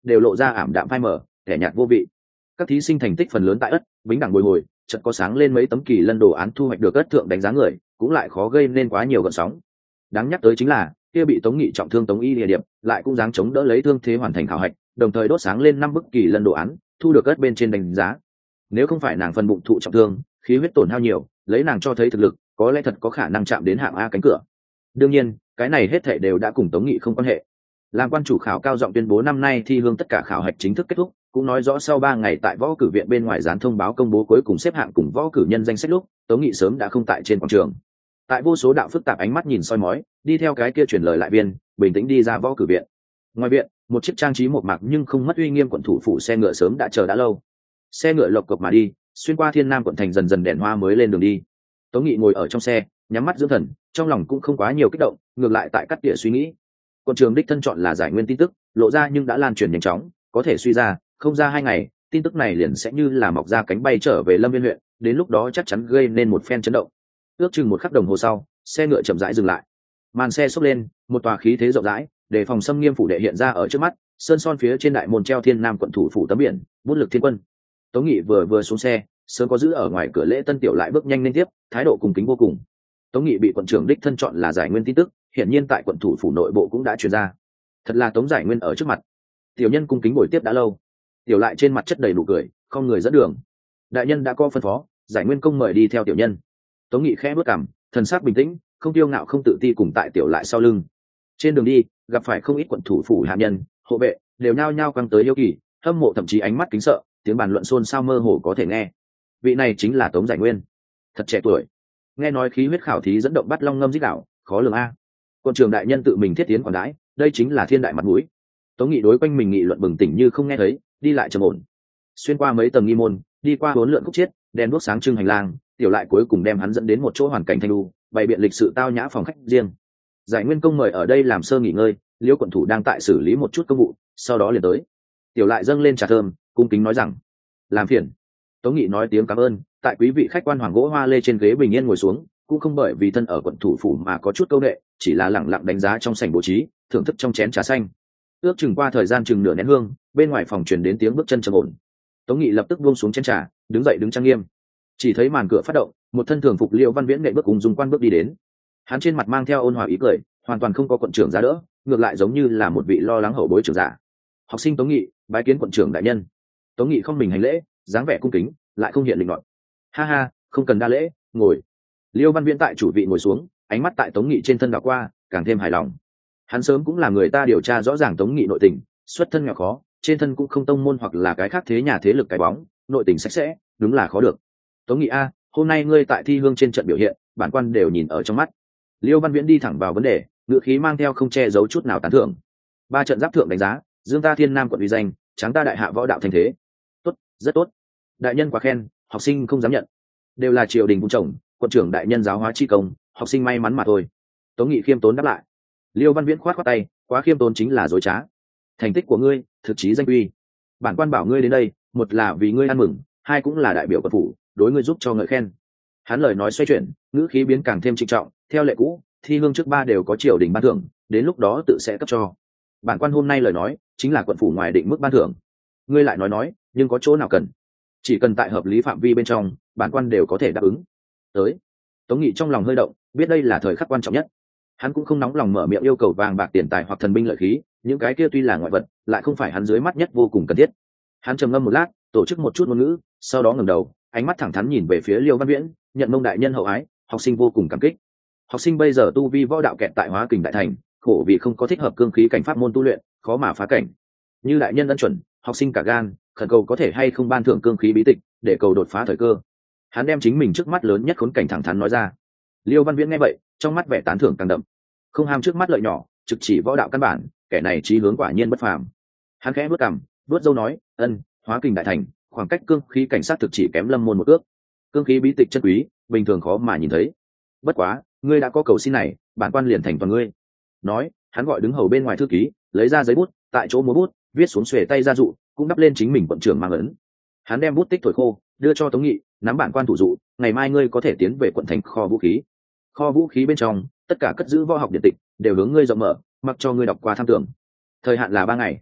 đều lộ ra ảm đạm phai mờ, kẻ nhạt vô vị. Các thí sinh thành tích phần lớn tại ất bính đẳng bồi hồi, chợt có sáng lên mấy tấm kỳ lân đồ án thu hoạch được ất thượng đánh giá người, cũng lại khó gây nên quá nhiều gợn sóng. Đáng nhắc tới chính là kia bị Tống Nghị trọng thương Tống Y Lìa Điệp lại cũng dáng chống đỡ lấy thương thế hoàn thành khảo hạch, đồng thời đốt sáng lên năm bức kỳ lân đồ án, thu được ất bên trên đánh giá. Nếu không phải nàng phần bụng thụ trọng thương, khí huyết tổn hao nhiều, lấy nàng cho thấy thực lực, có lẽ thật có khả năng chạm đến hạng A cánh cửa. Đương nhiên, cái này hết thảy đều đã cùng Tống Nghị không quan hệ. Làm quan chủ khảo cao giọng tuyên bố năm nay thi hương tất cả khảo hạch chính thức kết thúc, cũng nói rõ sau ba ngày tại võ cử viện bên ngoài dán thông báo công bố cuối cùng xếp hạng cùng võ cử nhân danh sách lúc, Tống Nghị sớm đã không tại trên quảng trường. Tại vô số đạo phức tạp ánh mắt nhìn soi mói, đi theo cái kia truyền lời lại viên, bình tĩnh đi ra võ cử viện. Ngoài viện, một chiếc trang trí một mạc nhưng không mất uy nghiêm quận thủ phủ xe ngựa sớm đã chờ đã lâu. Xe ngựa lộc cộc mà đi, xuyên qua Thiên Nam quận thành, dần dần đèn hoa mới lên đường đi. Tống Nghị ngồi ở trong xe, nhắm mắt dưỡng thần, trong lòng cũng không quá nhiều kích động, ngược lại tại cắt tỉa suy nghĩ. Quận trường đích thân chọn là giải nguyên tin tức, lộ ra nhưng đã lan truyền nhanh chóng, có thể suy ra, không ra hai ngày, tin tức này liền sẽ như là mọc ra cánh bay trở về Lâm Viên huyện, đến lúc đó chắc chắn gây nên một phen chấn động. Ước chừng một khắc đồng hồ sau, xe ngựa chậm rãi dừng lại. Màn xe xốc lên, một tòa khí thế rộng rãi, để phòng xâm nghiêm phủ đệ hiện ra ở trước mắt, sơn son phía trên đại môn treo Thiên Nam quận thủ phủ tấm biển, bút lực thiên quân. Tống Nghị vừa vừa xuống xe, sớm có giữ ở ngoài cửa lễ tân tiểu lại bước nhanh lên tiếp, thái độ cùng kính vô cùng. Tống Nghị bị quận trưởng đích thân chọn là giải nguyên tin tức, hiển nhiên tại quận thủ phủ nội bộ cũng đã truyền ra. Thật là Tống giải nguyên ở trước mặt. Tiểu nhân cung kính ngồi tiếp đã lâu. Tiểu lại trên mặt chất đầy nụ cười, không người dẫn đường. Đại nhân đã có phân phó, giải nguyên công mời đi theo tiểu nhân. Tống Nghị khẽ bước cằm, thần sắc bình tĩnh, không tiêu ngạo không tự ti cùng tại tiểu lại sau lưng. Trên đường đi, gặp phải không ít quận thủ phủ hạ nhân, hộ vệ, đều nhao nhao quăng tới yêu kỳ, hâm mộ thậm chí ánh mắt kính sợ, tiếng bàn luận xôn xao mơ hồ có thể nghe. Vị này chính là Tống giải nguyên, thật trẻ tuổi. Nghe nói khí huyết khảo thí dẫn động bắt long ngâm dích đạo, khó lường a. Quận trường đại nhân tự mình thiết tiến quản đãi, đây chính là thiên đại mặt mũi. Tống Nghị đối quanh mình nghị luận bừng tỉnh như không nghe thấy, đi lại trầm ổn. Xuyên qua mấy tầng nghi môn, đi qua bốn lượn khúc chiết, đèn đuốc sáng trưng hành lang, tiểu lại cuối cùng đem hắn dẫn đến một chỗ hoàn cảnh thanh lưu, bày biện lịch sự tao nhã phòng khách riêng. Giải nguyên công mời ở đây làm sơ nghỉ ngơi, Liễu quận thủ đang tại xử lý một chút công vụ, sau đó liền tới. Tiểu lại dâng lên trà thơm, cung kính nói rằng: làm phiền. Tống Nghị nói tiếng cảm ơn, tại quý vị khách quan hoàng gỗ hoa lê trên ghế bình yên ngồi xuống, cũng không bởi vì thân ở quận thủ phủ mà có chút câu nệ, chỉ là lẳng lặng đánh giá trong sảnh bố trí, thưởng thức trong chén trà xanh. Ước chừng qua thời gian chừng nửa nén hương, bên ngoài phòng truyền đến tiếng bước chân trầm ổn. Tống Nghị lập tức buông xuống chén trà, đứng dậy đứng trang nghiêm. Chỉ thấy màn cửa phát động, một thân thường phục Liễu Văn Viễn nghệ bước cùng dùng quan bước đi đến. Hắn trên mặt mang theo ôn hòa ý cười, hoàn toàn không có quận trưởng giá đỡ, ngược lại giống như là một vị lo lắng hậu bối trưởng giả. Học sinh Tống Nghị, bái kiến quận trưởng đại nhân. Tống Nghị không mình hành lễ, dáng vẻ cung kính, lại không hiện linh loạn. Ha ha, không cần đa lễ, ngồi. Liêu Văn Viễn tại chủ vị ngồi xuống, ánh mắt tại Tống Nghị trên thân đảo qua, càng thêm hài lòng. Hắn sớm cũng là người ta điều tra rõ ràng Tống Nghị nội tình, xuất thân nghèo khó, trên thân cũng không tông môn hoặc là cái khác thế nhà thế lực cái bóng, nội tình sạch sẽ, đúng là khó được. Tống Nghị a, hôm nay ngươi tại thi hương trên trận biểu hiện, bản quan đều nhìn ở trong mắt. Liêu Văn Viễn đi thẳng vào vấn đề, ngữ khí mang theo không che giấu chút nào tán thưởng. Ba trận giáp thượng đánh giá, dương ta Thiên Nam quận uy danh, tráng ta đại hạ võ đạo thành thế. Tốt, rất tốt. Đại nhân quá khen, học sinh không dám nhận. Đều là triều đình vun trồng, quận trưởng đại nhân giáo hóa chi công, học sinh may mắn mà thôi. Tống Nghị khiêm tốn đáp lại. Liêu Văn Viễn khoát khoát tay, quá khiêm tốn chính là dối trá. Thành tích của ngươi, thực chí danh uy. Bản quan bảo ngươi đến đây, một là vì ngươi ăn mừng, hai cũng là đại biểu quận phủ, đối ngươi giúp cho ngợi khen. Hắn lời nói xoay chuyển, ngữ khí biến càng thêm trịnh trọng, theo lệ cũ, thi hương trước ba đều có triều đình ban thưởng, đến lúc đó tự sẽ cấp cho. Bản quan hôm nay lời nói, chính là quận phủ ngoài định mức ban thưởng. Ngươi lại nói nói, nhưng có chỗ nào cần? Chỉ cần tại hợp lý phạm vi bên trong, bản quan đều có thể đáp ứng. Tới. Tống Nghị trong lòng hơi động, biết đây là thời khắc quan trọng nhất. Hắn cũng không nóng lòng mở miệng yêu cầu vàng bạc tiền tài hoặc thần binh lợi khí, những cái kia tuy là ngoại vật, lại không phải hắn dưới mắt nhất vô cùng cần thiết. Hắn trầm ngâm một lát, tổ chức một chút ngôn ngữ, sau đó ngẩng đầu, ánh mắt thẳng thắn nhìn về phía Liêu Văn Viễn, nhận mông đại nhân hậu ái, học sinh vô cùng cảm kích. Học sinh bây giờ tu vi võ đạo kẹt tại Hóa Kình đại thành, khổ vì không có thích hợp cương khí cảnh pháp môn tu luyện, khó mà phá cảnh. Như đại nhân ân chuẩn, học sinh cả gan, khẩn cầu có thể hay không ban thưởng cương khí bí tịch, để cầu đột phá thời cơ. Hắn đem chính mình trước mắt lớn nhất khốn cảnh thẳng thắn nói ra. Liêu Văn Viễn nghe vậy, trong mắt vẻ tán thưởng càng đậm. Không ham trước mắt lợi nhỏ, trực chỉ võ đạo căn bản, kẻ này chí hướng quả nhiên bất phàm. Hắn khẽ bước cằm, vuốt râu nói, ân, Hóa Kình đại thành, khoảng cách cương khí cảnh sát thực chỉ kém lâm môn một ước. Cương khí bí tịch chân quý, bình thường khó mà nhìn thấy. Bất quá, ngươi đã có cầu xin này, bản quan liền thành toàn ngươi. Nói, hắn gọi đứng hầu bên ngoài thư ký, lấy ra giấy bút, tại chỗ múa bút, viết xuống xuề tay ra dụ, cũng đắp lên chính mình quận trưởng mang ấn. Hắn đem bút tích thổi khô, đưa cho Tống Nghị, nắm bản quan thủ dụ, ngày mai ngươi có thể tiến về quận thành kho vũ khí. Kho vũ khí bên trong, tất cả cất giữ võ học điện tịch đều hướng ngươi rộng mở, mặc cho ngươi đọc qua tham tưởng. Thời hạn là ba ngày.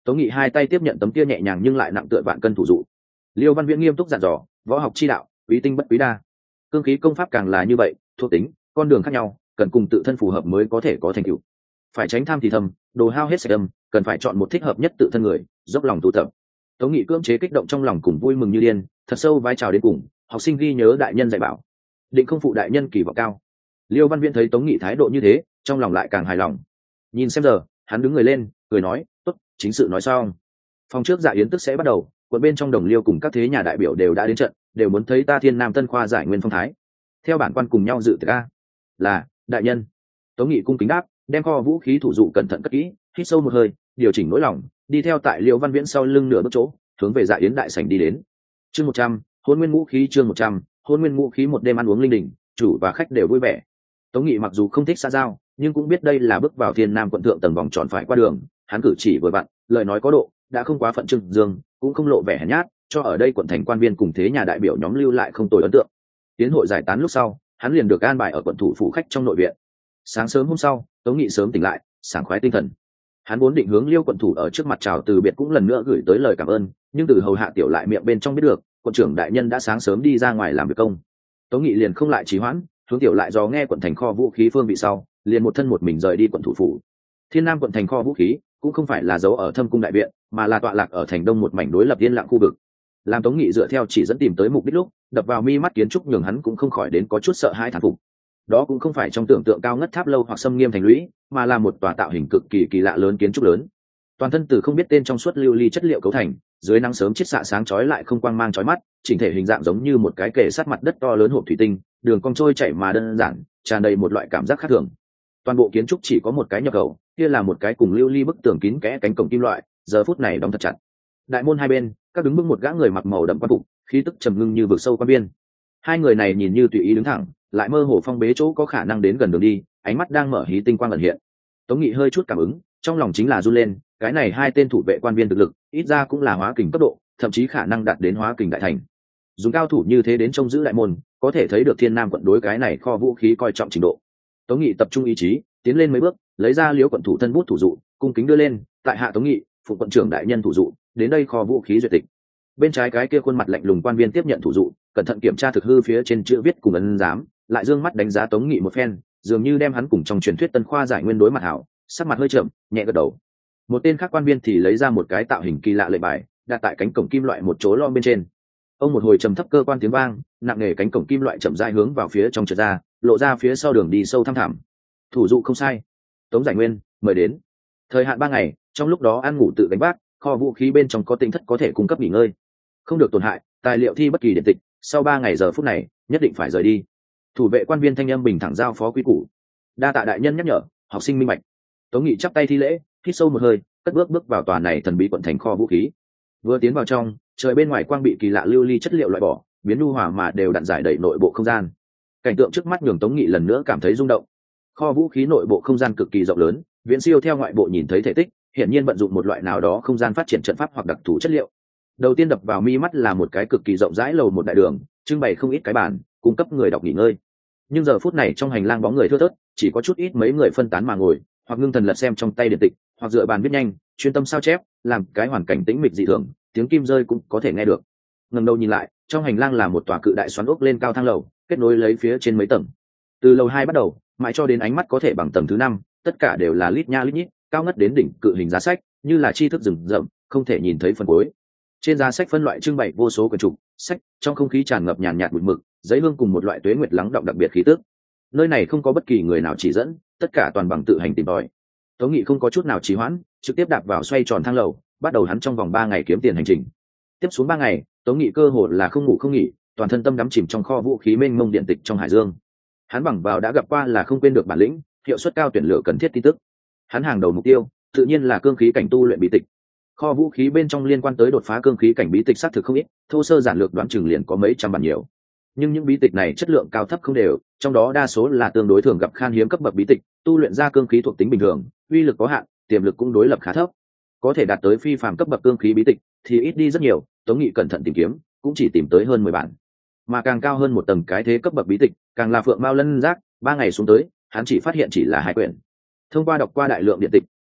Tống Nghị hai tay tiếp nhận tấm kia nhẹ nhàng nhưng lại nặng tựa vạn cân thủ dụ. Liêu Văn Viễn nghiêm túc dặn dò, võ học chi đạo, quý tinh bất quý đa. Cương khí công pháp càng là như vậy, thuộc tính, con đường khác nhau, cần cùng tự thân phù hợp mới có thể có thành tựu. Phải tránh tham thì thầm, đồ hao hết sạch âm, cần phải chọn một thích hợp nhất tự thân người, dốc lòng tu tập. Tống Nghị cưỡng chế kích động trong lòng cùng vui mừng như điên, thật sâu vai chào đến cùng, học sinh ghi nhớ đại nhân dạy bảo, định không phụ đại nhân kỳ vọng cao. Liêu Văn Viễn thấy Tống Nghị thái độ như thế, trong lòng lại càng hài lòng. Nhìn xem giờ, hắn đứng người lên, cười nói, tốt, chính sự nói xong. Phòng trước dạ yến tức sẽ bắt đầu, quận bên trong đồng liêu cùng các thế nhà đại biểu đều đã đến trận, đều muốn thấy ta Thiên Nam Tân Khoa giải nguyên phong thái. Theo bản quan cùng nhau dự tiệc a. Là, đại nhân. Tống Nghị cung kính đáp, đem kho vũ khí thủ dụ cẩn thận cất kỹ, hít sâu một hơi, điều chỉnh nỗi lòng, đi theo tại Liêu Văn Viễn sau lưng nửa bước chỗ, hướng về dạ yến đại sảnh đi đến. Chương một trăm, hôn nguyên ngũ khí chương một trăm, hôn nguyên ngũ khí một đêm ăn uống linh đình, chủ và khách đều vui vẻ. Tống Nghị mặc dù không thích xã giao, nhưng cũng biết đây là bước vào Thiên Nam quận thượng tầng vòng tròn phải qua đường, hắn cử chỉ vừa vặn, lời nói có độ, đã không quá phận trưng dương, cũng không lộ vẻ hèn nhát, cho ở đây quận thành quan viên cùng thế nhà đại biểu nhóm lưu lại không tồi ấn tượng. Tiến hội giải tán lúc sau, hắn liền được an bài ở quận thủ phủ khách trong nội viện. Sáng sớm hôm sau, Tống Nghị sớm tỉnh lại, sảng khoái tinh thần. Hắn vốn định hướng Liêu quận thủ ở trước mặt chào từ biệt cũng lần nữa gửi tới lời cảm ơn, nhưng từ hầu hạ tiểu lại miệng bên trong biết được, quận trưởng đại nhân đã sáng sớm đi ra ngoài làm việc công. Tống Nghị liền không lại trì hoãn, hướng tiểu lại do nghe quận thành kho vũ khí phương vị sau, liền một thân một mình rời đi quận thủ phủ. Thiên Nam quận thành kho vũ khí cũng không phải là giấu ở Thâm cung đại viện, mà là tọa lạc ở thành đông một mảnh đối lập yên lặng khu vực. Làm Tống Nghị dựa theo chỉ dẫn tìm tới mục đích lúc, đập vào mi mắt kiến trúc nhường hắn cũng không khỏi đến có chút sợ hãi thán phục. Đó cũng không phải trong tưởng tượng cao ngất tháp lâu hoặc xâm nghiêm thành lũy, mà là một tòa tạo hình cực kỳ kỳ lạ lớn kiến trúc lớn. Toàn thân từ không biết tên trong suốt lưu ly chất liệu cấu thành, dưới nắng sớm chiết xạ sáng chói lại không quang mang chói mắt, chỉnh thể hình dạng giống như một cái kệ sát mặt đất to lớn hộp thủy tinh, đường cong trôi chảy mà đơn giản, tràn đầy một loại cảm giác khác thường. Toàn bộ kiến trúc chỉ có một cái nhập khẩu, kia là một cái cùng lưu ly bức tường kín kẽ cánh cổng kim loại, giờ phút này đóng thật chặt. Đại môn hai bên, các đứng bước một gã người mặc màu đậm quan phục, khí tức trầm ngưng như vực sâu quan biên. Hai người này nhìn như tùy ý đứng thẳng, lại mơ hồ phong bế chỗ có khả năng đến gần đường đi, ánh mắt đang mở hí tinh quang ẩn hiện. Tống Nghị hơi chút cảm ứng, trong lòng chính là run lên, cái này hai tên thủ vệ quan viên thực lực, ít ra cũng là hóa kình cấp độ, thậm chí khả năng đạt đến hóa kình đại thành. Dùng cao thủ như thế đến trông giữ đại môn, có thể thấy được Thiên Nam quận đối cái này kho vũ khí coi trọng trình độ. Tống Nghị tập trung ý chí, tiến lên mấy bước, lấy ra liếu quận thủ thân bút thủ dụ, cung kính đưa lên, tại hạ Tống Nghị, phụ quận trưởng đại nhân thủ dụ, đến đây kho vũ khí duyệt tịch. Bên trái cái kia khuôn mặt lạnh lùng quan viên tiếp nhận thủ dụ, cẩn thận kiểm tra thực hư phía trên chữ viết cùng ấn giám, lại dương mắt đánh giá Tống Nghị một phen, dường như đem hắn cùng trong truyền thuyết Tân Khoa giải nguyên đối mặt hảo, sắc mặt hơi chậm, nhẹ gật đầu. Một tên khác quan viên thì lấy ra một cái tạo hình kỳ lạ lệnh bài, đặt tại cánh cổng kim loại một chỗ lom bên trên. Ông một hồi trầm thấp cơ quan tiếng vang, nặng nề cánh cổng kim loại chậm rãi hướng vào phía trong trượt ra, lộ ra phía sau đường đi sâu thăm thẳm. Thủ dụ không sai, Tống Giải Nguyên mời đến. Thời hạn ba ngày, trong lúc đó ăn ngủ tự đánh vác, kho vũ khí bên trong có tinh thất có thể cung cấp nghỉ ngơi, không được tổn hại, tài liệu thi bất kỳ điện tịch, sau ba ngày giờ phút này nhất định phải rời đi. Thủ vệ quan viên thanh âm bình thẳng giao phó quý củ. Đa tạ đại nhân nhắc nhở, học sinh minh bạch. Tống Nghị chắp tay thi lễ, hít sâu một hơi, cất bước bước vào tòa này thần bí quận thành kho vũ khí. Vừa tiến vào trong, trời bên ngoài quang bị kỳ lạ lưu ly chất liệu loại bỏ, biến nhu hòa mà đều đặn giải đầy nội bộ không gian. Cảnh tượng trước mắt nhường Tống Nghị lần nữa cảm thấy rung động. Kho vũ khí nội bộ không gian cực kỳ rộng lớn, viễn siêu theo ngoại bộ nhìn thấy thể tích, hiển nhiên vận dụng một loại nào đó không gian phát triển trận pháp hoặc đặc thù chất liệu. Đầu tiên đập vào mi mắt là một cái cực kỳ rộng rãi lầu một đại đường, trưng bày không ít cái bàn, cung cấp người đọc nghỉ ngơi. Nhưng giờ phút này trong hành lang bóng người thưa thớt, chỉ có chút ít mấy người phân tán mà ngồi, hoặc ngưng thần lật xem trong tay điện tịch, hoặc dựa bàn viết nhanh, chuyên tâm sao chép, làm cái hoàn cảnh tĩnh mịch dị thường, tiếng kim rơi cũng có thể nghe được. Ngẩng đầu nhìn lại, trong hành lang là một tòa cự đại xoắn ốc lên cao thang lầu, kết nối lấy phía trên mấy tầng. Từ lầu hai bắt đầu, mãi cho đến ánh mắt có thể bằng tầng thứ năm, tất cả đều là lít nha lít nhít, cao ngất đến đỉnh cự hình giá sách, như là tri thức rừng rậm, không thể nhìn thấy phần cuối. Trên giá sách phân loại trưng bày vô số quyển trục, sách, trong không khí tràn ngập nhàn nhạt bụi mực, giấy hương cùng một loại tuế nguyệt lắng động đặc biệt khí tức. Nơi này không có bất kỳ người nào chỉ dẫn, tất cả toàn bằng tự hành tìm tòi. Tống Nghị không có chút nào trì hoãn, trực tiếp đạp vào xoay tròn thang lầu, bắt đầu hắn trong vòng ba ngày kiếm tiền hành trình. Tiếp xuống ba ngày, Tống Nghị cơ hồ là không ngủ không nghỉ, toàn thân tâm đắm chìm trong kho vũ khí mênh mông điện tịch trong hải dương. Hắn bằng vào đã gặp qua là không quên được bản lĩnh, hiệu suất cao tuyển lựa cần thiết tin tức. Hắn hàng đầu mục tiêu, tự nhiên là cương khí cảnh tu luyện bí tịch. Kho vũ khí bên trong liên quan tới đột phá cương khí cảnh bí tịch xác thực không ít, thô sơ giản lược đoán chừng liền có mấy trăm bản nhiều. Nhưng những bí tịch này chất lượng cao thấp không đều, trong đó đa số là tương đối thường gặp khan hiếm cấp bậc bí tịch, tu luyện ra cương khí thuộc tính bình thường, uy lực có hạn, tiềm lực cũng đối lập khá thấp. Có thể đạt tới phi phàm cấp bậc cương khí bí tịch thì ít đi rất nhiều, Tống Nghị cẩn thận tìm kiếm, cũng chỉ tìm tới hơn mười bản. Mà càng cao hơn một tầng cái thế cấp bậc bí tịch, càng là phượng mao lân giác, ba ngày xuống tới, hắn chỉ phát hiện chỉ là hai quyển. Thông qua đọc qua đại lượng điện tịch,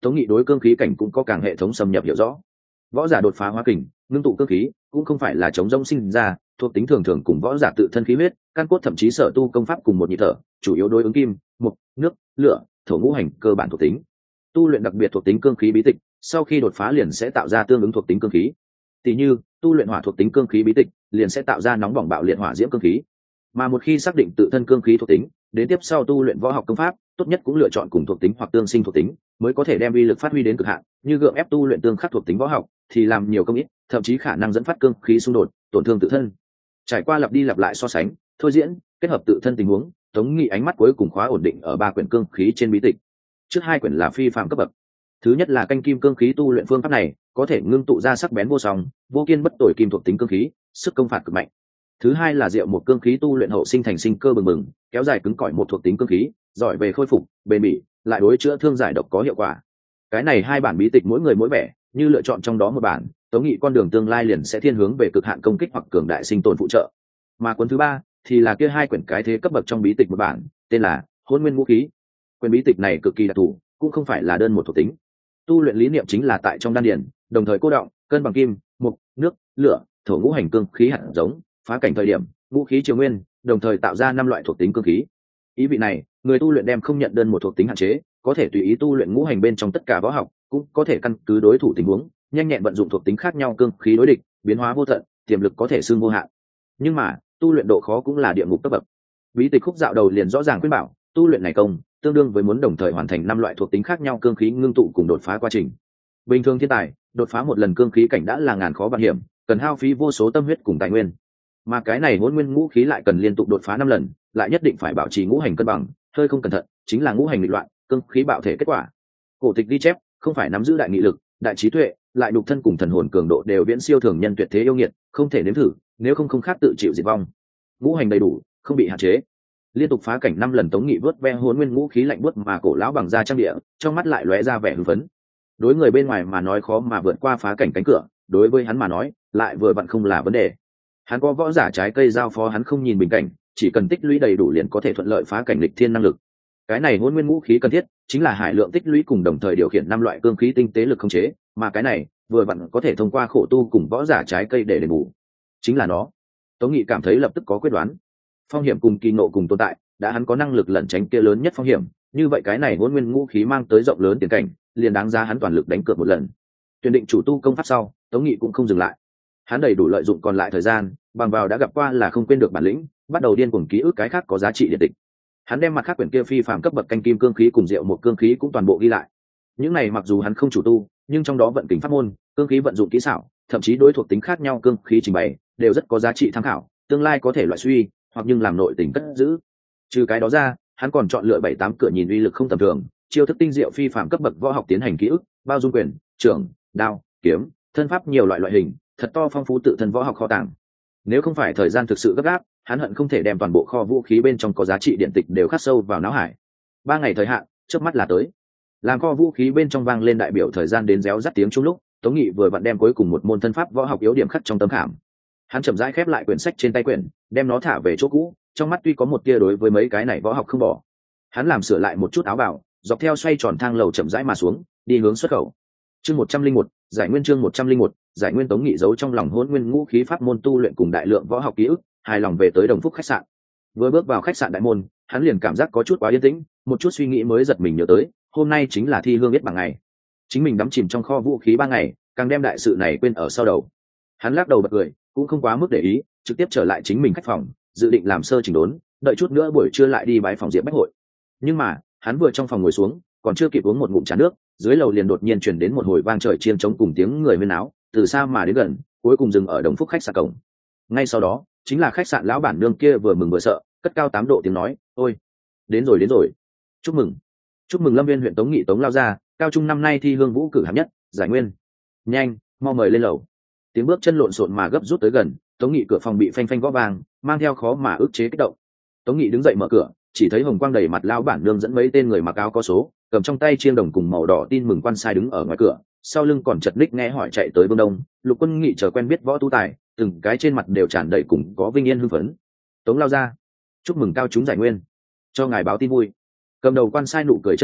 Tống Nghị đối cương khí cảnh cũng có càng hệ thống xâm nhập hiểu rõ. Võ giả đột phá hóa kình, ngưng tụ cương khí, cũng không phải là chống rông sinh ra, thuộc tính thường thường cùng võ giả tự thân khí huyết, căn cốt thậm chí sở tu công pháp cùng một nhịp thở, chủ yếu đối ứng kim, mộc, nước, lửa, thổ ngũ hành cơ bản thuộc tính. Tu luyện đặc biệt thuộc tính cương khí bí tịch, sau khi đột phá liền sẽ tạo ra tương ứng thuộc tính cương khí. Tỷ như, tu luyện hỏa thuộc tính cương khí bí tịch, liền sẽ tạo ra nóng bỏng bạo liệt hỏa diễm cương khí. Mà một khi xác định tự thân cương khí thuộc tính, đến tiếp sau tu luyện võ học công pháp, tốt nhất cũng lựa chọn cùng thuộc tính hoặc tương sinh thuộc tính, mới có thể đem uy lực phát huy đến cực hạn. Như gượng ép tu luyện tương khắc thuộc tính võ học, thì làm nhiều công ít, thậm chí khả năng dẫn phát cương khí xung đột, tổn thương tự thân. Trải qua lặp đi lặp lại so sánh, thôi diễn, kết hợp tự thân tình huống, Tống Nghị ánh mắt cuối cùng khóa ổn định ở ba quyển cương khí trên bí tịch. Trước hai quyển là phi phàm cấp bậc. Thứ nhất là canh kim cương khí tu luyện phương pháp này, có thể ngưng tụ ra sắc bén vô song, vô kiên bất tồi kim thuộc tính cương khí, sức công phạt cực mạnh. Thứ hai là diệu một cương khí tu luyện hậu sinh thành sinh cơ bừng bừng, kéo dài cứng cỏi một thuộc tính cương khí, giỏi về khôi phục, bền bỉ, lại đối chữa thương giải độc có hiệu quả. Cái này hai bản bí tịch mỗi người mỗi vẻ, như lựa chọn trong đó một bản, Tống Nghị con đường tương lai liền sẽ thiên hướng về cực hạn công kích hoặc cường đại sinh tồn phụ trợ. Mà cuốn thứ ba thì là kia hai quyển cái thế cấp bậc trong bí tịch một bản, tên là Hỗn Nguyên Ngũ Khí. Quyển bí tịch này cực kỳ đặc thù, cũng không phải là đơn một thuộc tính. Tu luyện lý niệm chính là tại trong đan điền, đồng thời cô động, cân bằng kim, mộc, nước, lửa, thổ ngũ hành cương khí hạt giống, phá cảnh thời điểm, ngũ khí triều nguyên, đồng thời tạo ra năm loại thuộc tính cương khí. Ý vị này, người tu luyện đem không nhận đơn một thuộc tính hạn chế, có thể tùy ý tu luyện ngũ hành bên trong tất cả võ học, cũng có thể căn cứ đối thủ tình huống, nhanh nhẹn vận dụng thuộc tính khác nhau cương khí đối địch, biến hóa vô tận, tiềm lực có thể xương vô hạn. Nhưng mà, tu luyện độ khó cũng là địa ngục cấp bậc. Bí tịch khúc dạo đầu liền rõ ràng khuyên bảo, tu luyện này công, tương đương với muốn đồng thời hoàn thành năm loại thuộc tính khác nhau cương khí ngưng tụ cùng đột phá quá trình. Bình thường thiên tài, đột phá một lần cương khí cảnh đã là ngàn khó vạn hiểm, cần hao phí vô số tâm huyết cùng tài nguyên. Mà cái này Hỗn Nguyên Ngũ Khí lại cần liên tục đột phá năm lần, lại nhất định phải bảo trì ngũ hành cân bằng, hơi không cẩn thận, chính là ngũ hành nghịch loạn, cương khí bạo thể kết quả. Cổ tịch ghi chép, không phải nắm giữ đại nghị lực, đại trí tuệ, lại đục thân cùng thần hồn cường độ đều viễn siêu thường nhân tuyệt thế yêu nghiệt, không thể nếm thử, nếu không không khác tự chịu diệt vong. Ngũ hành đầy đủ, không bị hạn chế. Liên tục phá cảnh năm lần, Tống Nghị vớt ve Hỗn Nguyên Ngũ Khí lạnh buốt mà cổ lão bằng da trang địa, trong mắt lại lóe ra vẻ hưng phấn. Đối người bên ngoài mà nói khó mà vượt qua phá cảnh cánh cửa, đối với hắn mà nói, lại vừa vặn không là vấn đề. Hắn có võ giả trái cây giao phó hắn không nhìn bình cảnh, chỉ cần tích lũy đầy đủ liền có thể thuận lợi phá cảnh lịch thiên năng lực. Cái này Hỗn Nguyên Ngũ Khí cần thiết chính là hải lượng tích lũy cùng đồng thời điều khiển năm loại cương khí tinh tế lực khống chế, mà cái này vừa vặn có thể thông qua khổ tu cùng võ giả trái cây để đền bù. Chính là nó. Tống Nghị cảm thấy lập tức có quyết đoán. Phong hiểm cùng kỳ nộ cùng tồn tại, đã hắn có năng lực lẩn tránh kia lớn nhất phong hiểm, như vậy cái này Hỗn Nguyên Ngũ Khí mang tới rộng lớn tiền cảnh, liền đáng giá hắn toàn lực đánh cược một lần. Tuyển định chủ tu công pháp sau, Tống Nghị cũng không dừng lại. Hắn đầy đủ lợi dụng còn lại thời gian, bằng vào đã gặp qua là không quên được bản lĩnh, bắt đầu điên cuồng ký ức cái khác có giá trị điện tịch. Hắn đem mặt khác quyển kia phi phàm cấp bậc canh kim cương khí cùng diệu một cương khí cũng toàn bộ ghi lại. Những này mặc dù hắn không chủ tu, nhưng trong đó vận kình pháp môn, cương khí vận dụng kỹ xảo, thậm chí đối thuộc tính khác nhau cương khí trình bày, đều rất có giá trị tham khảo, tương lai có thể loại suy, hoặc nhưng làm nội tình cất giữ. Trừ cái đó ra, hắn còn chọn lựa bảy tám cửa nhìn uy lực không tầm thường, chiêu thức tinh diệu phi phàm cấp bậc võ học tiến hành ký ức, bao dung quyền, trưởng, đao, kiếm, thân pháp nhiều loại loại hình, thật to phong phú tự thân võ học kho tàng. Nếu không phải thời gian thực sự gấp gáp, hắn hận không thể đem toàn bộ kho vũ khí bên trong có giá trị điện tịch đều khắc sâu vào não hải. Ba ngày thời hạn, chớp mắt là tới. Làm kho vũ khí bên trong vang lên đại biểu thời gian đến réo rắt tiếng chung lúc, Tống Nghị vừa vặn đem cuối cùng một môn thân pháp võ học yếu điểm khắc trong tấm khảm. Hắn chậm rãi khép lại quyển sách trên tay quyển, đem nó thả về chỗ cũ, trong mắt tuy có một tia đối với mấy cái này võ học không bỏ. Hắn làm sửa lại một chút áo bào, dọc theo xoay tròn thang lầu chậm rãi mà xuống, đi hướng xuất khẩu. Chương một trăm linh một, giải nguyên chương một trăm linh một, giải nguyên. Tống Nghị giấu trong lòng Hỗn Nguyên Ngũ Khí pháp môn tu luyện cùng đại lượng võ học ký ức, hài lòng về tới Đồng Phúc khách sạn. Vừa bước vào khách sạn đại môn, hắn liền cảm giác có chút quá yên tĩnh, một chút suy nghĩ mới giật mình nhớ tới, hôm nay chính là thi hương biết bằng ngày. Chính mình đắm chìm trong kho vũ khí ba ngày, càng đem đại sự này quên ở sau đầu. Hắn lắc đầu bật cười, cũng không quá mức để ý, trực tiếp trở lại chính mình khách phòng, dự định làm sơ chỉnh đốn, đợi chút nữa buổi trưa lại đi bái phòng Diệp Bách Hội. Nhưng mà, hắn vừa trong phòng ngồi xuống, còn chưa kịp uống một ngụm trà nước, dưới lầu liền đột nhiên truyền đến một hồi vang trời chiêng trống cùng tiếng người huyên náo, từ xa mà đến gần, cuối cùng dừng ở Đồng Phúc khách sạn cổng. Ngay sau đó, chính là khách sạn lão bản nương kia vừa mừng vừa sợ, cất cao tám độ tiếng nói, "Ôi, đến rồi đến rồi. Chúc mừng. Chúc mừng Lâm Viên huyện Tống Nghị Tống lao ra, cao trung năm nay thi hương vũ cử hạng nhất, giải nguyên. Nhanh, mau mời lên lầu." Tiếng bước chân lộn xộn mà gấp rút tới gần, Tống Nghị cửa phòng bị phanh phanh gõ vang, mang theo khó mà ức chế kích động. Tống Nghị đứng dậy mở cửa, chỉ thấy hồng quang đầy mặt lão bản nương dẫn mấy tên người mặc áo có số, cầm trong tay chiêng đồng cùng màu đỏ tin mừng quan sai đứng ở ngoài cửa, sau lưng còn chật ních nghe hỏi chạy tới Vương Đông, Lục Quân Nghị chờ quen biết võ tú tài, từng cái trên mặt đều tràn đầy cùng có vinh yên hưng phấn. Tống lao ra, chúc mừng cao chúng giải nguyên, cho ngài báo tin vui. Cầm đầu quan sai nụ cười chân thành,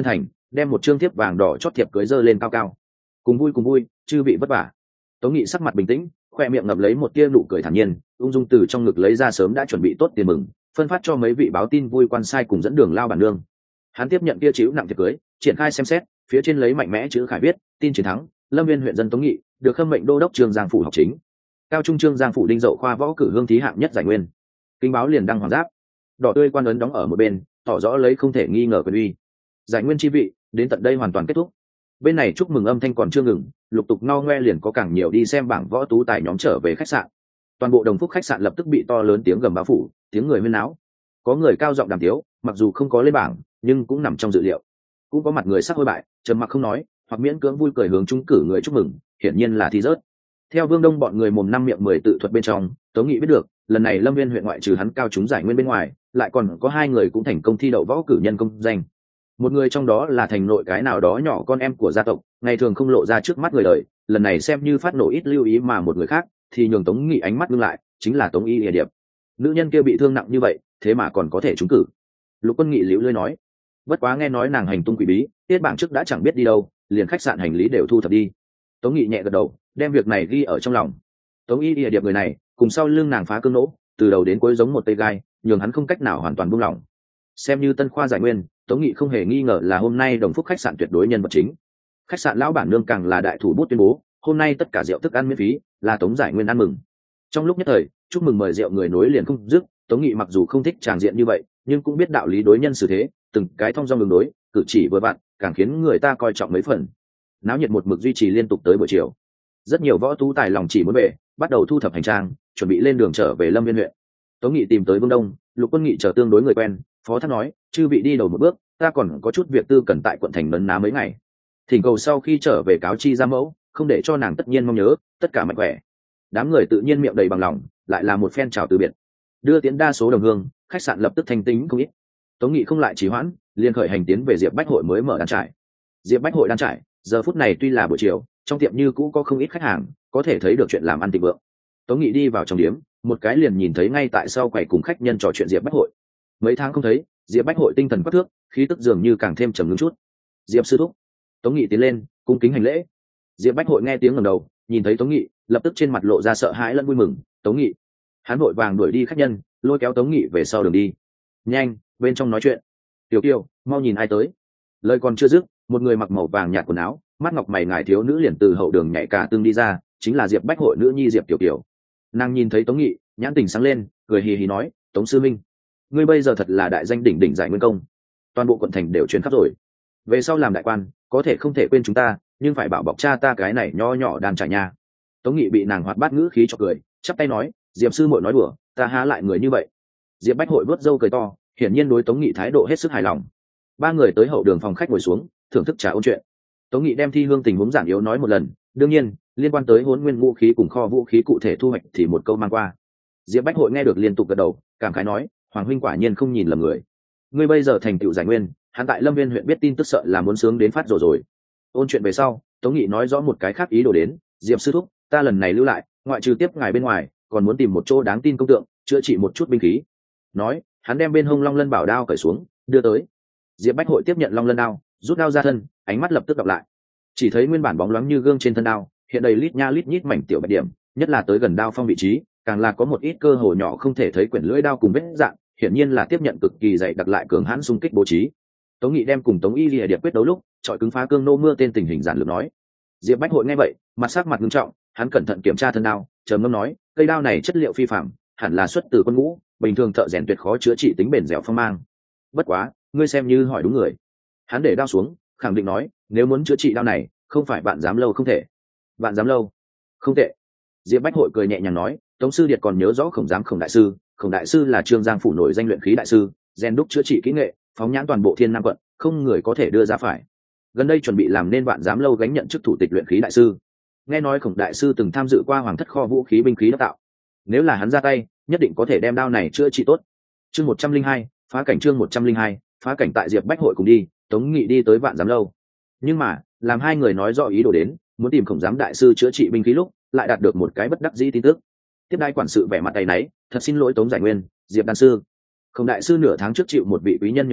đem một trương thiếp vàng đỏ chót thiệp cưới dơ lên cao cao. Cùng vui cùng vui, chư vị vất vả. Tống Nghị sắc mặt bình tĩnh, khoe miệng ngậm lấy một tia nụ cười thản nhiên, ung dung từ trong ngực lấy ra sớm đã chuẩn bị tốt tiền mừng, phân phát cho mấy vị báo tin vui quan sai cùng dẫn đường lao bản nương. Hắn tiếp nhận kia chữ nặng thiệp cưới, triển khai xem xét, phía trên lấy mạnh mẽ chữ khải viết: tin chiến thắng, Lâm Viên huyện dân Tống Nghị được khâm mệnh đô đốc Trương Giang phủ học chính, cao trung Trương Giang phủ đinh dậu khoa võ cử hương thí hạng nhất giải nguyên. Kinh báo liền đăng hoàng giáp, đỏ tươi quan ấn đóng ở một bên, tỏ rõ lấy không thể nghi ngờ quyền uy. Giải nguyên chi vị đến tận đây hoàn toàn kết thúc. Bên này chúc mừng âm thanh còn chưa ngừng, lục tục no ngoe liền có càng nhiều đi xem bảng võ tú tài nhóm trở về khách sạn. Toàn bộ Đồng Phúc khách sạn lập tức bị to lớn tiếng gầm bao phủ, tiếng người huyên náo. Có người cao giọng đàm tiếu, mặc dù không có lên bảng, nhưng cũng nằm trong dự liệu. Cũng có mặt người sắc hôi bại, trầm mặc không nói, hoặc miễn cưỡng vui cười hướng trúng cử người chúc mừng, hiển nhiên là thi rớt. Theo Vương Đông bọn người mồm năm miệng mười tự thuật bên trong, Tống Nghị biết được, lần này Lâm Viên huyện ngoại trừ hắn cao trúng giải nguyên bên ngoài, lại còn có hai người cũng thành công thi đậu võ cử nhân công danh. Một người trong đó là thành nội cái nào đó nhỏ con em của gia tộc, ngày thường không lộ ra trước mắt người đời, lần này xem như phát nổ ít lưu ý, mà một người khác thì nhường Tống Nghị ánh mắt ngưng lại, chính là Tống Y Lìa Điệp. Nữ nhân kia bị thương nặng như vậy, thế mà còn có thể trúng cử. Lục Quân Nghị liễu lơi nói, bất quá nghe nói nàng hành tung quỷ bí, tiết bảng trước đã chẳng biết đi đâu, liền khách sạn hành lý đều thu thập đi. Tống Nghị nhẹ gật đầu, đem việc này ghi ở trong lòng. Tống Y Lìa Điệp người này, cùng sau lưng nàng phá cương nỗ, từ đầu đến cuối giống một cây gai, nhường hắn không cách nào hoàn toàn buông lỏng. Xem như tân khoa giải nguyên, Tống Nghị không hề nghi ngờ là hôm nay Đồng Phúc khách sạn tuyệt đối nhân vật chính. Khách sạn lão bản nương càng là đại thủ bút tuyên bố, hôm nay tất cả rượu thức ăn miễn phí, là Tống giải nguyên ăn mừng. Trong lúc nhất thời, chúc mừng mời rượu người nối liền không dứt. Tống Nghị mặc dù không thích tràng diện như vậy, nhưng cũng biết đạo lý đối nhân xử thế, từng cái thông dong đường đối, cử chỉ vừa vặn, càng khiến người ta coi trọng mấy phần. Náo nhiệt một mực duy trì liên tục tới buổi chiều. Rất nhiều võ tú tài lòng chỉ muốn về, bắt đầu thu thập hành trang, chuẩn bị lên đường trở về Lâm Viên huyện. Tống Nghị tìm tới Vương Đông, Lục Quân Nghị chờ tương đối người quen, phó thác nói, chư vị đi đầu một bước, ta còn có chút việc tư cần tại quận thành nấn ná mấy ngày. Thỉnh cầu sau khi trở về cáo chi ra mẫu, không để cho nàng tất nhiên mong nhớ, tất cả mạnh khỏe. Đám người tự nhiên miệng đầy bằng lòng, lại là một phen chào từ biệt. Đưa tiến đa số đồng hương, khách sạn lập tức thanh tính không ít. Tống Nghị không lại trì hoãn, liền khởi hành tiến về Diệp Bách hội mới mở đan trải. Diệp Bách hội đan trải, giờ phút này tuy là buổi chiều, trong tiệm như cũ có không ít khách hàng, có thể thấy được chuyện làm ăn thịnh vượng. Tống Nghị đi vào trong điếm, một cái liền nhìn thấy ngay tại sau quầy cùng khách nhân trò chuyện Diệp Bách hội. Mấy tháng không thấy, Diệp Bách hội tinh thần quắc thước, khí tức dường như càng thêm trầm ngưng chút. Diệp sư thúc. Tống Nghị tiến lên, cung kính hành lễ. Diệp Bách hội nghe tiếng ngẩng đầu, nhìn thấy Tống Nghị, lập tức trên mặt lộ ra sợ hãi lẫn vui mừng. Tống Nghị. Hắn vội vàng đuổi đi khách nhân, lôi kéo Tống Nghị về sau đường đi. Nhanh, bên trong nói chuyện. Tiểu Kiều, mau nhìn ai tới. Lời còn chưa dứt, một người mặc màu vàng nhạt quần áo, mắt ngọc mày ngài thiếu nữ liền từ hậu đường nhảy cả tương đi ra, chính là Diệp Bách hội nữ nhi Diệp Tiểu Kiều. Nàng nhìn thấy Tống Nghị, nhãn tình sáng lên, cười hì hì nói, Tống sư minh, ngươi bây giờ thật là đại danh đỉnh đỉnh giải nguyên công, toàn bộ quận thành đều truyền khắp rồi. Về sau làm đại quan, có thể không thể quên chúng ta, nhưng phải bảo bọc cha ta cái này nho nhỏ đàn trải nha. Tống Nghị bị nàng hoạt bát ngữ khí cho cười, chắp tay nói, Diệp sư muội nói đùa, ta há lại người như vậy. Diệp Bách hội vớt râu cười to, hiển nhiên đối Tống Nghị thái độ hết sức hài lòng. Ba người tới hậu đường phòng khách ngồi xuống, thưởng thức trà ôn chuyện. Tống Nghị đem thi hương tình huống giản yếu nói một lần, đương nhiên liên quan tới Hỗn Nguyên vũ khí cùng kho vũ khí cụ thể thu hoạch thì một câu mang qua. Diệp Bách hội nghe được liên tục gật đầu, cảm khái nói, Hoàng huynh quả nhiên không nhìn lầm người. Ngươi bây giờ thành tựu giải nguyên, hắn tại Lâm Viên huyện biết tin tức sợ là muốn sướng đến phát rồi rồi. Ôn chuyện về sau, Tống Nghị nói rõ một cái khác ý đồ đến, Diệp sư thúc, ta lần này lưu lại, ngoại trừ tiếp ngài bên ngoài, còn muốn tìm một chỗ đáng tin công tượng, chữa trị một chút binh khí. Nói, hắn đem bên hông Long Lân bảo đao cởi xuống, đưa tới. Diệp Bách hội tiếp nhận Long Lân đao, rút đao ra thân, ánh mắt lập tức đọc lại. Chỉ thấy nguyên bản bóng loáng như gương trên thân đao, hiện đầy lít nha lít nhít mảnh tiểu bạch điểm, nhất là tới gần đao phong vị trí, càng là có một ít cơ hồ nhỏ không thể thấy quyển lưỡi đao cùng vết dạng, hiển nhiên là tiếp nhận cực kỳ dày đặc lại cường hãn xung kích bố trí. Tống Nghị đem cùng Tống Y Lìa Điệp quyết đấu lúc, chọi cứng phá cương nô mưa tên tình hình giản lược nói. Diệp Bách hội nghe vậy, mặt sắc mặt nghiêm trọng, hắn cẩn thận kiểm tra thân đao, trầm ngâm nói, cây đao này chất liệu phi phàm, hẳn là xuất từ quân ngũ, bình thường thợ rèn tuyệt khó chữa trị tính bền dẻo phong mang. Bất quá, ngươi xem như hỏi đúng người. Hắn để đao xuống, khẳng định nói, nếu muốn chữa trị đao này, không phải bạn dám lâu không thể. Bạn dám lâu, không tệ. Diệp Bách hội cười nhẹ nhàng nói, Tống sư điệt còn nhớ rõ Khổng giám Khổng đại sư, Khổng đại sư là Trương Giang phủ nổi danh luyện khí đại sư, rèn đúc chữa trị kỹ nghệ, phóng nhãn toàn bộ Thiên Nam quận, không người có thể đưa ra phải. Gần đây chuẩn bị làm nên bạn dám lâu gánh nhận chức thủ tịch luyện khí đại sư. Nghe nói Khổng đại sư từng tham dự qua hoàng thất kho vũ khí binh khí đắc tạo, nếu là hắn ra tay, nhất định có thể đem đao này chữa trị tốt. Chương một trăm linh hai, phá cảnh chương một trăm linh hai, phá cảnh tại Diệp Bách hội cùng đi, Tống Nghị đi tới Vạn Giám lâu. Nhưng mà, làm hai người nói rõ ý đồ đến, muốn tìm Khổng giám đại sư chữa trị binh khí lúc, lại đạt được một cái bất đắc dĩ tin tức. Tiếp đai quản sự vẻ mặt tay náy, thật xin lỗi Tống giải nguyên, Diệp đan sư. Khổng đại sư nửa tháng trước chịu một vị quý nhân nhờ vả,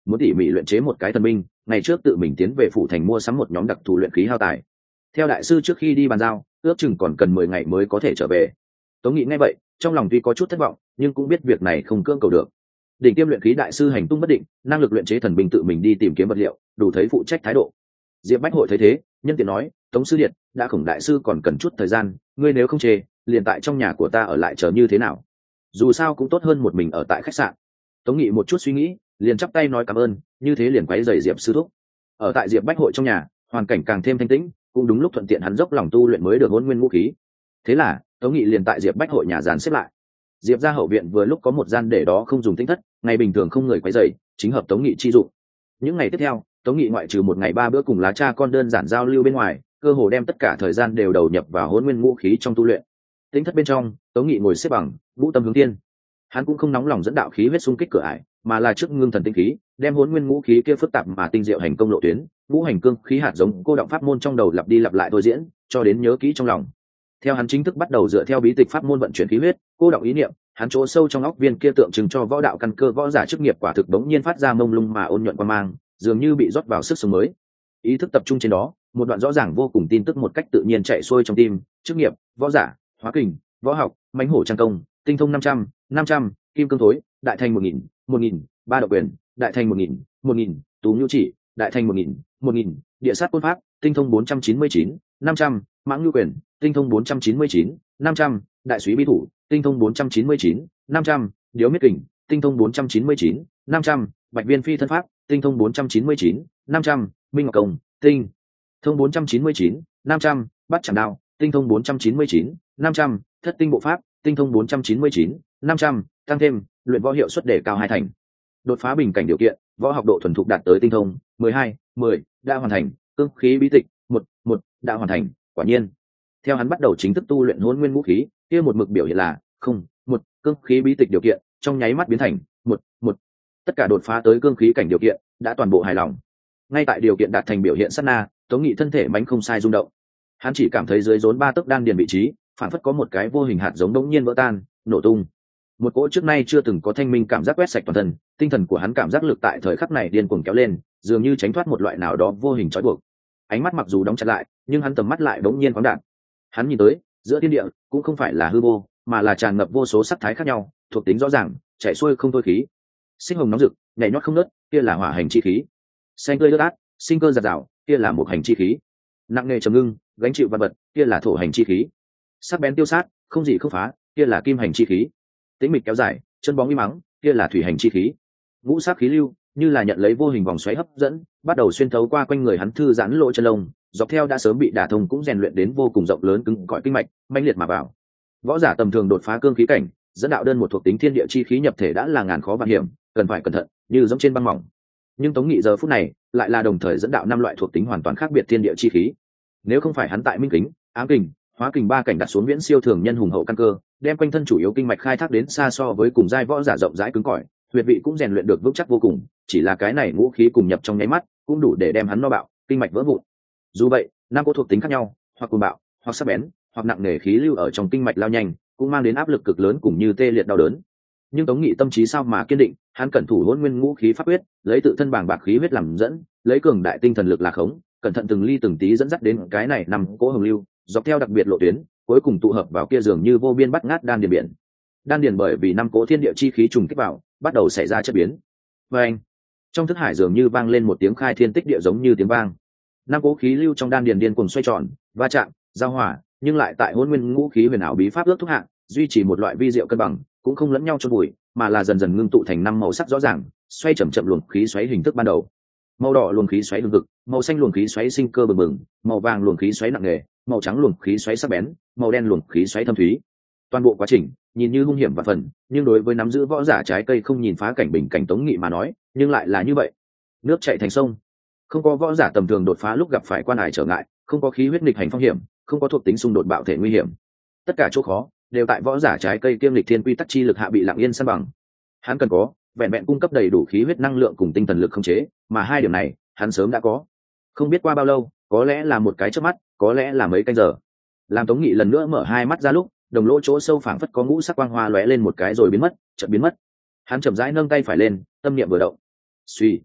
muốn tỉ mỉ luyện chế một cái thần binh, ngày trước tự mình tiến về phủ thành mua sắm một nhóm đặc thù luyện khí hao tài. Theo đại sư trước khi đi bàn giao, ước chừng còn cần mười ngày mới có thể trở về. Tống Nghị nghe vậy, trong lòng tuy có chút thất vọng, nhưng cũng biết việc này không cưỡng cầu được. Đỉnh tiêm luyện khí đại sư hành tung bất định, năng lực luyện chế thần binh tự mình đi tìm kiếm vật liệu, đủ thấy phụ trách thái độ. Diệp Bách Hội thấy thế, nhân tiện nói, Tống sư điện, đã Khổng đại sư còn cần chút thời gian, ngươi nếu không chê, liền tại trong nhà của ta ở lại chờ như thế nào? Dù sao cũng tốt hơn một mình ở tại khách sạn. Tống Nghị một chút suy nghĩ, liền chắp tay nói cảm ơn, như thế liền quấy rầy Diệp sư thúc. Ở tại Diệp Bách Hội trong nhà, hoàn cảnh càng thêm thanh tĩnh, cũng đúng lúc thuận tiện hắn dốc lòng tu luyện mới được hỗn nguyên ngũ khí. Thế là, Tống Nghị liền tại Diệp Bách Hội nhà dàn xếp lại. Diệp gia hậu viện vừa lúc có một gian để đó không dùng tĩnh thất, ngày bình thường không người quấy rầy, chính hợp Tống Nghị chi dụng. Những ngày tiếp theo, Tống Nghị ngoại trừ một ngày ba bữa cùng lá cha con đơn giản giao lưu bên ngoài, cơ hồ đem tất cả thời gian đều đầu nhập vào hỗn nguyên ngũ khí trong tu luyện. Tĩnh thất bên trong, Tống Nghị ngồi xếp bằng, ngũ tâm hướng tiên. Hắn cũng không nóng lòng dẫn đạo khí huyết xung kích cửa ải, mà là trước ngưng thần tinh khí, đem hỗn nguyên ngũ khí kia phức tạp mà tinh diệu hành công lộ tuyến, ngũ hành cương khí hạt giống cô động pháp môn trong đầu lặp đi lặp lại thôi diễn, cho đến nhớ kỹ trong lòng. Theo hắn chính thức bắt đầu dựa theo bí tịch pháp môn vận chuyển khí huyết, cô động ý niệm, hắn chỗ sâu trong óc viên kia tượng trưng cho võ đạo căn cơ võ giả chức nghiệp quả thực đống nhiên phát ra mông lung mà ôn nhuận qua mang, dường như bị rót vào sức sống mới. Ý thức tập trung trên đó, một đoạn rõ ràng vô cùng tin tức một cách tự nhiên chạy xuôi trong tim, chức nghiệp, võ giả, hóa kình, võ học, mãnh hổ trang công, tinh thông năm trăm, năm trăm, kim cương thối, đại thành một nghìn, một nghìn, ba độc quyền, đại thành một nghìn, một nghìn, tú nhu chỉ, đại thành một nghìn, một nghìn, địa sát côn pháp, tinh thông bốn trăm chín mươi chín, năm trăm, mãng nhu quyền, tinh thông bốn trăm chín mươi chín, năm trăm, đại súy bí thủ, tinh thông bốn trăm chín mươi chín, năm trăm, điếu miết kình, tinh thông bốn trăm chín mươi chín, năm trăm, bạch viên phi thân pháp, tinh thông bốn trăm chín mươi chín, năm trăm, minh ngọc công, tinh thông bốn trăm chín mươi chín, năm trăm, bắt chẳng đao, tinh thông bốn trăm chín mươi chín, năm trăm, thất tinh bộ pháp, tinh thông bốn trăm chín mươi chín, năm trăm, tăng thêm luyện võ hiệu suất đề cao hai thành. Đột phá bình cảnh điều kiện, võ học độ thuần thục đạt tới tinh thông mười hai, mười, đã hoàn thành. Cương khí bí tịch một, một, đã hoàn thành. Quả nhiên, theo hắn bắt đầu chính thức tu luyện hỗn nguyên ngũ khí, kia một mực biểu hiện là không, một, cương khí bí tịch điều kiện trong nháy mắt biến thành một, một. Tất cả đột phá tới cương khí cảnh điều kiện đã toàn bộ hài lòng. Ngay tại điều kiện đạt thành biểu hiện sát na, Tống Nghị thân thể mánh không sai rung động. Hắn chỉ cảm thấy dưới rốn ba tấc đan điền vị trí, phản phất có một cái vô hình hạt giống đống nhiên vỡ tan, nổ tung. Một cỗ trước nay chưa từng có thanh minh cảm giác quét sạch toàn thân, tinh thần của hắn cảm giác lực tại thời khắc này điên cuồng kéo lên, dường như tránh thoát một loại nào đó vô hình trói buộc. Ánh mắt mặc dù đóng chặt lại, nhưng hắn tầm mắt lại đống nhiên khoáng đạt. Hắn nhìn tới, giữa thiên địa cũng không phải là hư vô, mà là tràn ngập vô số sắc thái khác nhau, thuộc tính rõ ràng, chảy xuôi không thôi khí. Sinh hồng nóng rực, nhảy nhót không ngớt, kia là hỏa hành chi khí. Xanh tươi ướt át, sinh cơ giạt rào, kia là một hành chi khí. Nặng nề trầm ngưng, gánh chịu vật vật, kia là thổ hành chi khí. Sắc bén tiêu sát, không gì không phá, kia là kim hành chi khí. Tĩnh mịch kéo dài, chân bóng im mắng, kia là thủy hành chi khí. Ngũ sắc khí lưu, như là nhận lấy vô hình vòng xoáy hấp dẫn, bắt đầu xuyên thấu qua quanh người hắn thư giãn lỗ chân lông, dọc theo đã sớm bị đả thông cũng rèn luyện đến vô cùng rộng lớn cứng cỏi kinh mạch, mãnh liệt mà vào. Võ giả tầm thường đột phá cương khí cảnh, dẫn đạo đơn một thuộc tính thiên địa chi khí nhập thể đã là ngàn khó vạn hiểm, cần phải cẩn thận, như giống trên băng mỏng. Nhưng Tống Nghị giờ phút này, lại là đồng thời dẫn đạo năm loại thuộc tính hoàn toàn khác biệt thiên địa chi khí. Nếu không phải hắn tại minh kính, ám kình, hóa kình ba cảnh đặt xuống viễn siêu thường nhân hùng hậu căn cơ, đem quanh thân chủ yếu kinh mạch khai thác đến xa so với cùng giai võ giả rộng rãi cứng cỏi, huyệt vị cũng rèn luyện được vững chắc vô cùng, chỉ là cái này ngũ khí cùng nhập trong nháy mắt, cũng đủ để đem hắn no bạo, kinh mạch vỡ vụn. Dù vậy, năm cỗ thuộc tính khác nhau, hoặc cuồng bạo, hoặc sắc bén, hoặc nặng nề khí lưu ở trong kinh mạch lao nhanh, cũng mang đến áp lực cực lớn cùng như tê liệt đau đớn. Nhưng Tống Nghị tâm trí sao mà kiên định, hắn cẩn thủ hỗn nguyên ngũ khí pháp huyết, lấy tự thân bàng bạc khí huyết làm dẫn, lấy cường đại tinh thần lực là khống, cẩn thận từng ly từng tí dẫn dắt đến cái này nằm cỗ hồng lưu, dọc theo đặc biệt lộ tuyến, cuối cùng tụ hợp vào kia dường như vô biên bắt ngát đan điền biển. Đan điền bởi vì năm cỗ thiên địa chi khí trùng kích vào, bắt đầu xảy ra chất biến. Và anh, trong thức hải dường như vang lên một tiếng khai thiên tích địa giống như tiếng vang. Năm cỗ khí lưu trong đan điền điên cuồng xoay tròn, va chạm, giao hòa, nhưng lại tại hỗn nguyên ngũ khí huyền ảo bí pháp ước thúc hạng, duy trì một loại vi diệu cân bằng, cũng không lẫn nhau chôn bụi, mà là dần dần ngưng tụ thành năm màu sắc rõ ràng, xoay chậm chậm luồng khí xoáy hình thức ban đầu. Màu đỏ luồng khí xoáy hừng hực, màu xanh luồng khí xoáy sinh cơ bừng bừng, màu vàng luồng khí xoáy nặng nề, màu trắng luồng khí xoáy sắc bén, màu đen luồng khí xoáy thâm thúy. Toàn bộ quá trình nhìn như hung hiểm và phần, nhưng đối với nắm giữ võ giả trái cây không nhìn phá cảnh bình cảnh Tống Nghị mà nói, nhưng lại là như vậy. Nước chảy thành sông, không có võ giả tầm thường đột phá lúc gặp phải quan ải trở ngại, không có khí huyết nghịch hành phong hiểm, không có thuộc tính xung đột bạo thể nguy hiểm. Tất cả chỗ khó đều tại võ giả trái cây kiêm lịch thiên quy tắc chi lực hạ bị lặng yên san bằng. Hắn cần có vẹn vẹn cung cấp đầy đủ khí huyết năng lượng cùng tinh thần lực khống chế, mà hai điểm này hắn sớm đã có. Không biết qua bao lâu, có lẽ là một cái chớp mắt, có lẽ là mấy canh giờ. Làm Tống Nghị lần nữa mở hai mắt ra lúc, đồng lỗ chỗ sâu phảng phất có ngũ sắc quang hoa lóe lên một cái rồi biến mất, chợt biến mất. Hắn chậm rãi nâng tay phải lên, tâm niệm vừa động. Suy,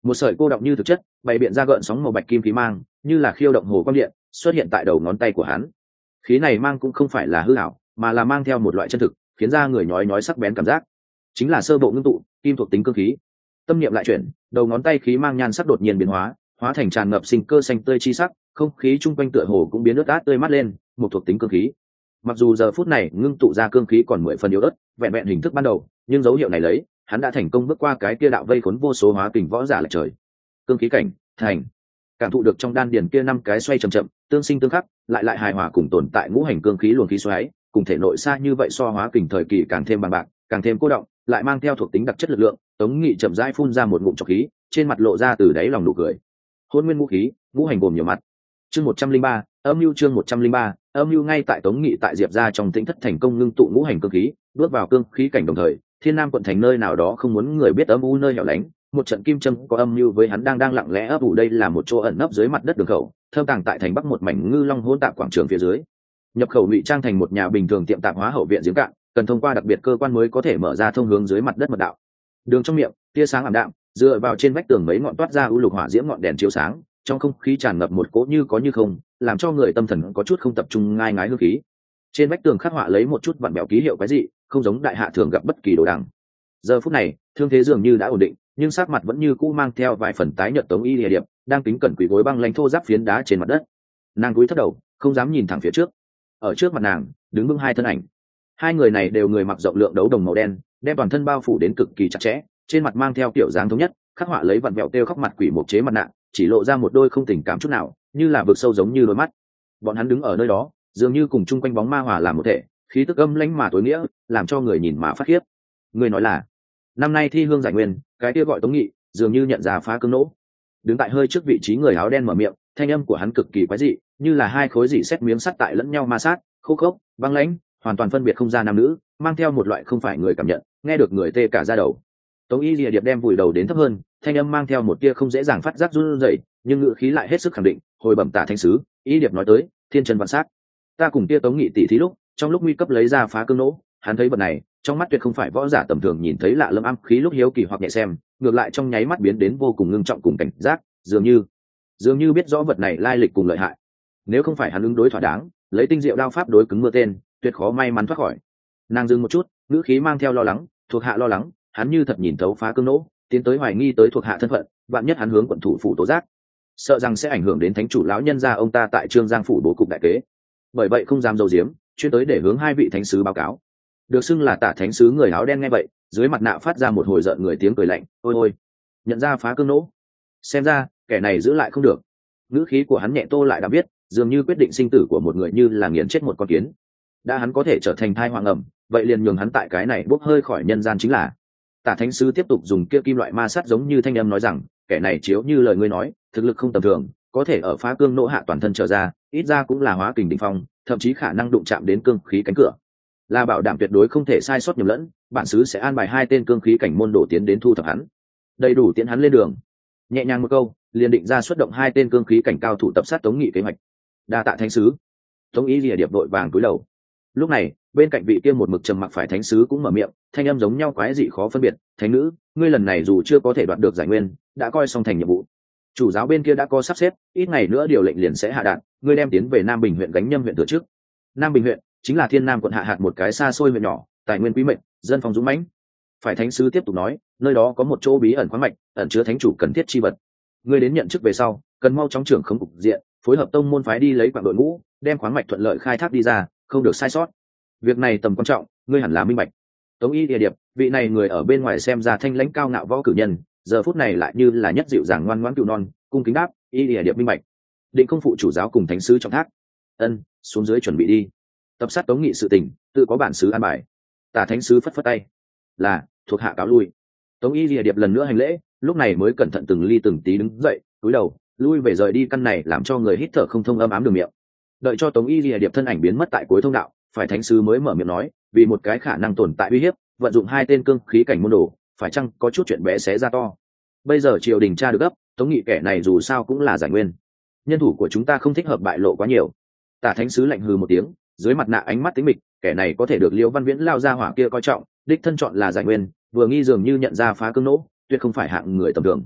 Một sợi cô động như thực chất bày biện ra gợn sóng màu bạch kim khí mang, như là khiêu động hồ quang điện xuất hiện tại đầu ngón tay của hắn. Khí này mang cũng không phải là hư ảo, mà là mang theo một loại chân thực, khiến ra người nhói nhói sắc bén cảm giác. Chính là sơ bộ ngưng tụ kim thuộc tính cương khí. Tâm niệm lại chuyển, đầu ngón tay khí mang nhan sắc đột nhiên biến hóa, hóa thành tràn ngập sinh cơ xanh tươi chi sắc, không khí chung quanh tựa hồ cũng biến ướt át tươi mát lên, một thuộc tính cương khí. Mặc dù giờ phút này ngưng tụ ra cương khí còn mười phần yếu ớt, vẹn vẹn hình thức ban đầu, nhưng dấu hiệu này lấy hắn đã thành công bước qua cái kia đạo vây khốn vô số hóa kình võ giả lệch trời. Cương khí cảnh thành. Cảm thụ được trong đan điền kia năm cái xoay chậm chậm tương sinh tương khắc, lại lại hài hòa cùng tồn tại ngũ hành cương khí luồng khí xoáy, cùng thể nội xa như vậy so hóa kình thời kỳ càng thêm bằng bạc, càng thêm cô động, lại mang theo thuộc tính đặc chất lực lượng. Tống Nghị chậm rãi phun ra một ngụm trọc khí, trên mặt lộ ra từ đáy lòng nụ cười. Hôn nguyên ngũ khí, ngũ hành gồm nhiều mặt. Chương một trăm linh ba, âm lưu chương một trăm linh ba, âm lưu ngay tại Tống Nghị tại Diệp gia trong tĩnh thất thành công ngưng tụ ngũ hành cương khí, bước vào cương khí cảnh đồng thời, Thiên Nam quận thành nơi nào đó không muốn người biết âm u nơi hẻo lánh, một trận kim châm có âm lưu với hắn đang đang lặng lẽ ấp ủ. Đây là một chỗ ẩn nấp dưới mặt đất đường khẩu, thâm tàng tại thành bắc một mảnh ngư long hỗn tạp quảng trường phía dưới. Nhập khẩu ngụy trang thành một nhà bình thường tiệm tạp hóa hậu viện giếng cạn, cần thông qua đặc biệt cơ quan mới có thể mở ra thông hướng dưới mặt đất mật đạo. Đường trong miệng, tia sáng ảm đạm, dựa vào trên vách tường mấy ngọn toát ra u lục hỏa diễm ngọn đèn chiếu sáng, trong không khí tràn ngập một cỗ như có như không, làm cho người tâm thần có chút không tập trung ngai ngái hương khí. Trên vách tường khắc họa lấy một chút vặn bẹo ký hiệu cái gì, không giống đại hạ thường gặp bất kỳ đồ đằng. Giờ phút này, thương thế dường như đã ổn định, nhưng sắc mặt vẫn như cũ mang theo vài phần tái nhợt. Tống Y Lìa Điệp đang kính cẩn quỳ gối băng lãnh thô giáp phiến đá trên mặt đất, nàng cúi thấp đầu, không dám nhìn thẳng phía trước. Ở trước mặt nàng đứng vững hai thân ảnh, hai người này đều người mặc rộng lượng đấu đồng màu đen, đem toàn thân bao phủ đến cực kỳ chặt chẽ, trên mặt mang theo kiểu dáng thống nhất, khắc họa lấy vặn vẹo tiêu khóc mặt quỷ mộc chế mặt nạ, chỉ lộ ra một đôi không tình cảm chút nào, như là vực sâu giống như đôi mắt. Bọn hắn đứng ở nơi đó, dường như cùng chung quanh bóng ma hòa làm một thể, khí tức âm lãnh mà tối nghĩa, làm cho người nhìn mà phát khiếp. Người nói là năm nay thi hương giải nguyên, cái kia gọi Tống Nghị, dường như nhận ra phá cương nỗ. Đứng tại hơi trước vị trí người áo đen mở miệng, thanh âm của hắn cực kỳ quái dị, như là hai khối dị xét miếng sắt tại lẫn nhau ma sát, khô khốc, băng lãnh, hoàn toàn phân biệt không ra nam nữ, mang theo một loại không phải người cảm nhận, nghe được người tê cả da đầu. Tống Y Lìa Điệp đem vùi đầu đến thấp hơn, thanh âm mang theo một tia không dễ dàng phát giác run rẩy, nhưng ngữ khí lại hết sức khẳng định. Hồi bẩm Tả Thánh sứ, Y Điệp nói tới, thiên chân vạn sát. Ta cùng tia Tống Nghị tỷ thí lúc, trong lúc nguy cấp lấy ra phá cương nỗ, hắn thấy vật này, trong mắt tuyệt không phải võ giả tầm thường nhìn thấy lạ lâm âm khí lúc hiếu kỳ hoặc nhẹ xem, ngược lại trong nháy mắt biến đến vô cùng ngưng trọng cùng cảnh giác, dường như dường như biết rõ vật này lai lịch cùng lợi hại. Nếu không phải hắn ứng đối thỏa đáng, lấy tinh diệu đao pháp đối cứng mưa tên, tuyệt khó may mắn thoát khỏi. Nàng dừng một chút, ngữ khí mang theo lo lắng, thuộc hạ lo lắng, hắn như thật nhìn thấu phá cương nỗ, tiến tới hoài nghi tới thuộc hạ thân phận, vạn nhất hắn hướng quận thủ phủ tố giác, sợ rằng sẽ ảnh hưởng đến thánh chủ lão nhân gia ông ta tại Trương Giang phủ bố cục đại kế. Bởi vậy không dám giấu giếm, chuyên tới để hướng hai vị thánh sứ báo cáo. Được xưng là Tả Thánh sứ người áo đen nghe vậy, dưới mặt nạ phát ra một hồi giận người tiếng cười lạnh. Ôi ôi, nhận ra phá cương nỗ, xem ra kẻ này giữ lại không được. Ngữ khí của hắn nhẹ tô lại đã biết, dường như quyết định sinh tử của một người, như là nghiền chết một con kiến. Đã hắn có thể trở thành thai hoàng ẩm, vậy liền nhường hắn tại cái này bốc hơi khỏi nhân gian chính là. Tả Thánh sứ tiếp tục dùng kia kim loại ma sát giống như thanh âm nói rằng, kẻ này chiếu như lời ngươi nói, thực lực không tầm thường, có thể ở phá cương nỗ hạ toàn thân trở ra, ít ra cũng là hóa kình đỉnh phong, thậm chí khả năng đụng chạm đến cương khí cánh cửa. Là bảo đảm tuyệt đối không thể sai sót nhầm lẫn, bản sứ sẽ an bài hai tên cương khí cảnh môn đồ tiến đến thu thập hắn, đầy đủ tiến hắn lên đường. Nhẹ nhàng một câu, liền định ra xuất động hai tên cương khí cảnh cao thủ tập sát Tống Nghị kế hoạch. Đa tạ Thánh sứ. Tống Y Lìa Điệp đội vàng cúi đầu. Lúc này, bên cạnh vị kia một mực trầm mặc phải thánh sứ cũng mở miệng, thanh âm giống nhau quái dị khó phân biệt. Thánh nữ, ngươi lần này dù chưa có thể đoạt được giải nguyên, đã coi xong thành nhiệm vụ. Chủ giáo bên kia đã có sắp xếp, ít ngày nữa điều lệnh liền sẽ hạ đạn, ngươi đem tiến về Nam Bình huyện gánh nhâm huyện thừa trước. Nam Bình huyện chính là Thiên Nam quận hạ hạt một cái xa xôi huyện nhỏ, tài nguyên quý mệnh, dân phong dũng mãnh. Phải thánh sứ tiếp tục nói, nơi đó có một chỗ bí ẩn khoáng mạch, ẩn chứa thánh chủ cần thiết chi vật. Ngươi đến nhận chức về sau, cần mau chóng trưởng khống cục diện, phối hợp tông môn phái đi lấy quạng đội ngũ, đem khoáng mạch thuận lợi khai thác đi ra, không được sai sót. Việc này tầm quan trọng, ngươi hẳn là minh bạch. Tống Y Lìa Điệp, vị này người ở bên ngoài xem ra thanh lãnh cao ngạo võ cử nhân, giờ phút này lại như là nhất dịu dàng ngoan ngoãn cựu non, cung kính đáp, Y Lìa Điệp minh bạch. Định không phụ chủ giáo cùng thánh sứ trọng thác. Ân, xuống dưới chuẩn bị đi. Tập sát Tống Nghị sự tình, tự có bản sứ an bài. Tả thánh sứ phất phất tay, là thuộc hạ cáo lui. Tống Y Lìa Điệp lần nữa hành lễ, lúc này mới cẩn thận từng ly từng tí đứng dậy, cúi đầu, lui về rời đi căn này làm cho người hít thở không thông âm ám đường miệng. Đợi cho Tống Y Lìa Điệp thân ảnh biến mất tại cuối thông đạo, phải thánh sứ mới mở miệng nói, vì một cái khả năng tồn tại uy hiếp, vận dụng hai tên cương khí cảnh môn đồ, phải chăng có chút chuyện bé xé ra to. Bây giờ triều đình tra được gấp, Tống Nghị kẻ này dù sao cũng là giải nguyên, nhân thủ của chúng ta không thích hợp bại lộ quá nhiều. Tả thánh sứ lạnh hừ một tiếng, dưới mặt nạ ánh mắt tính mịch, kẻ này có thể được Liễu Văn Viễn lao ra hỏa kia coi trọng, đích thân chọn là giải nguyên, vừa nghi dường như nhận ra phá cương nỗ, tuyệt không phải hạng người tầm thường.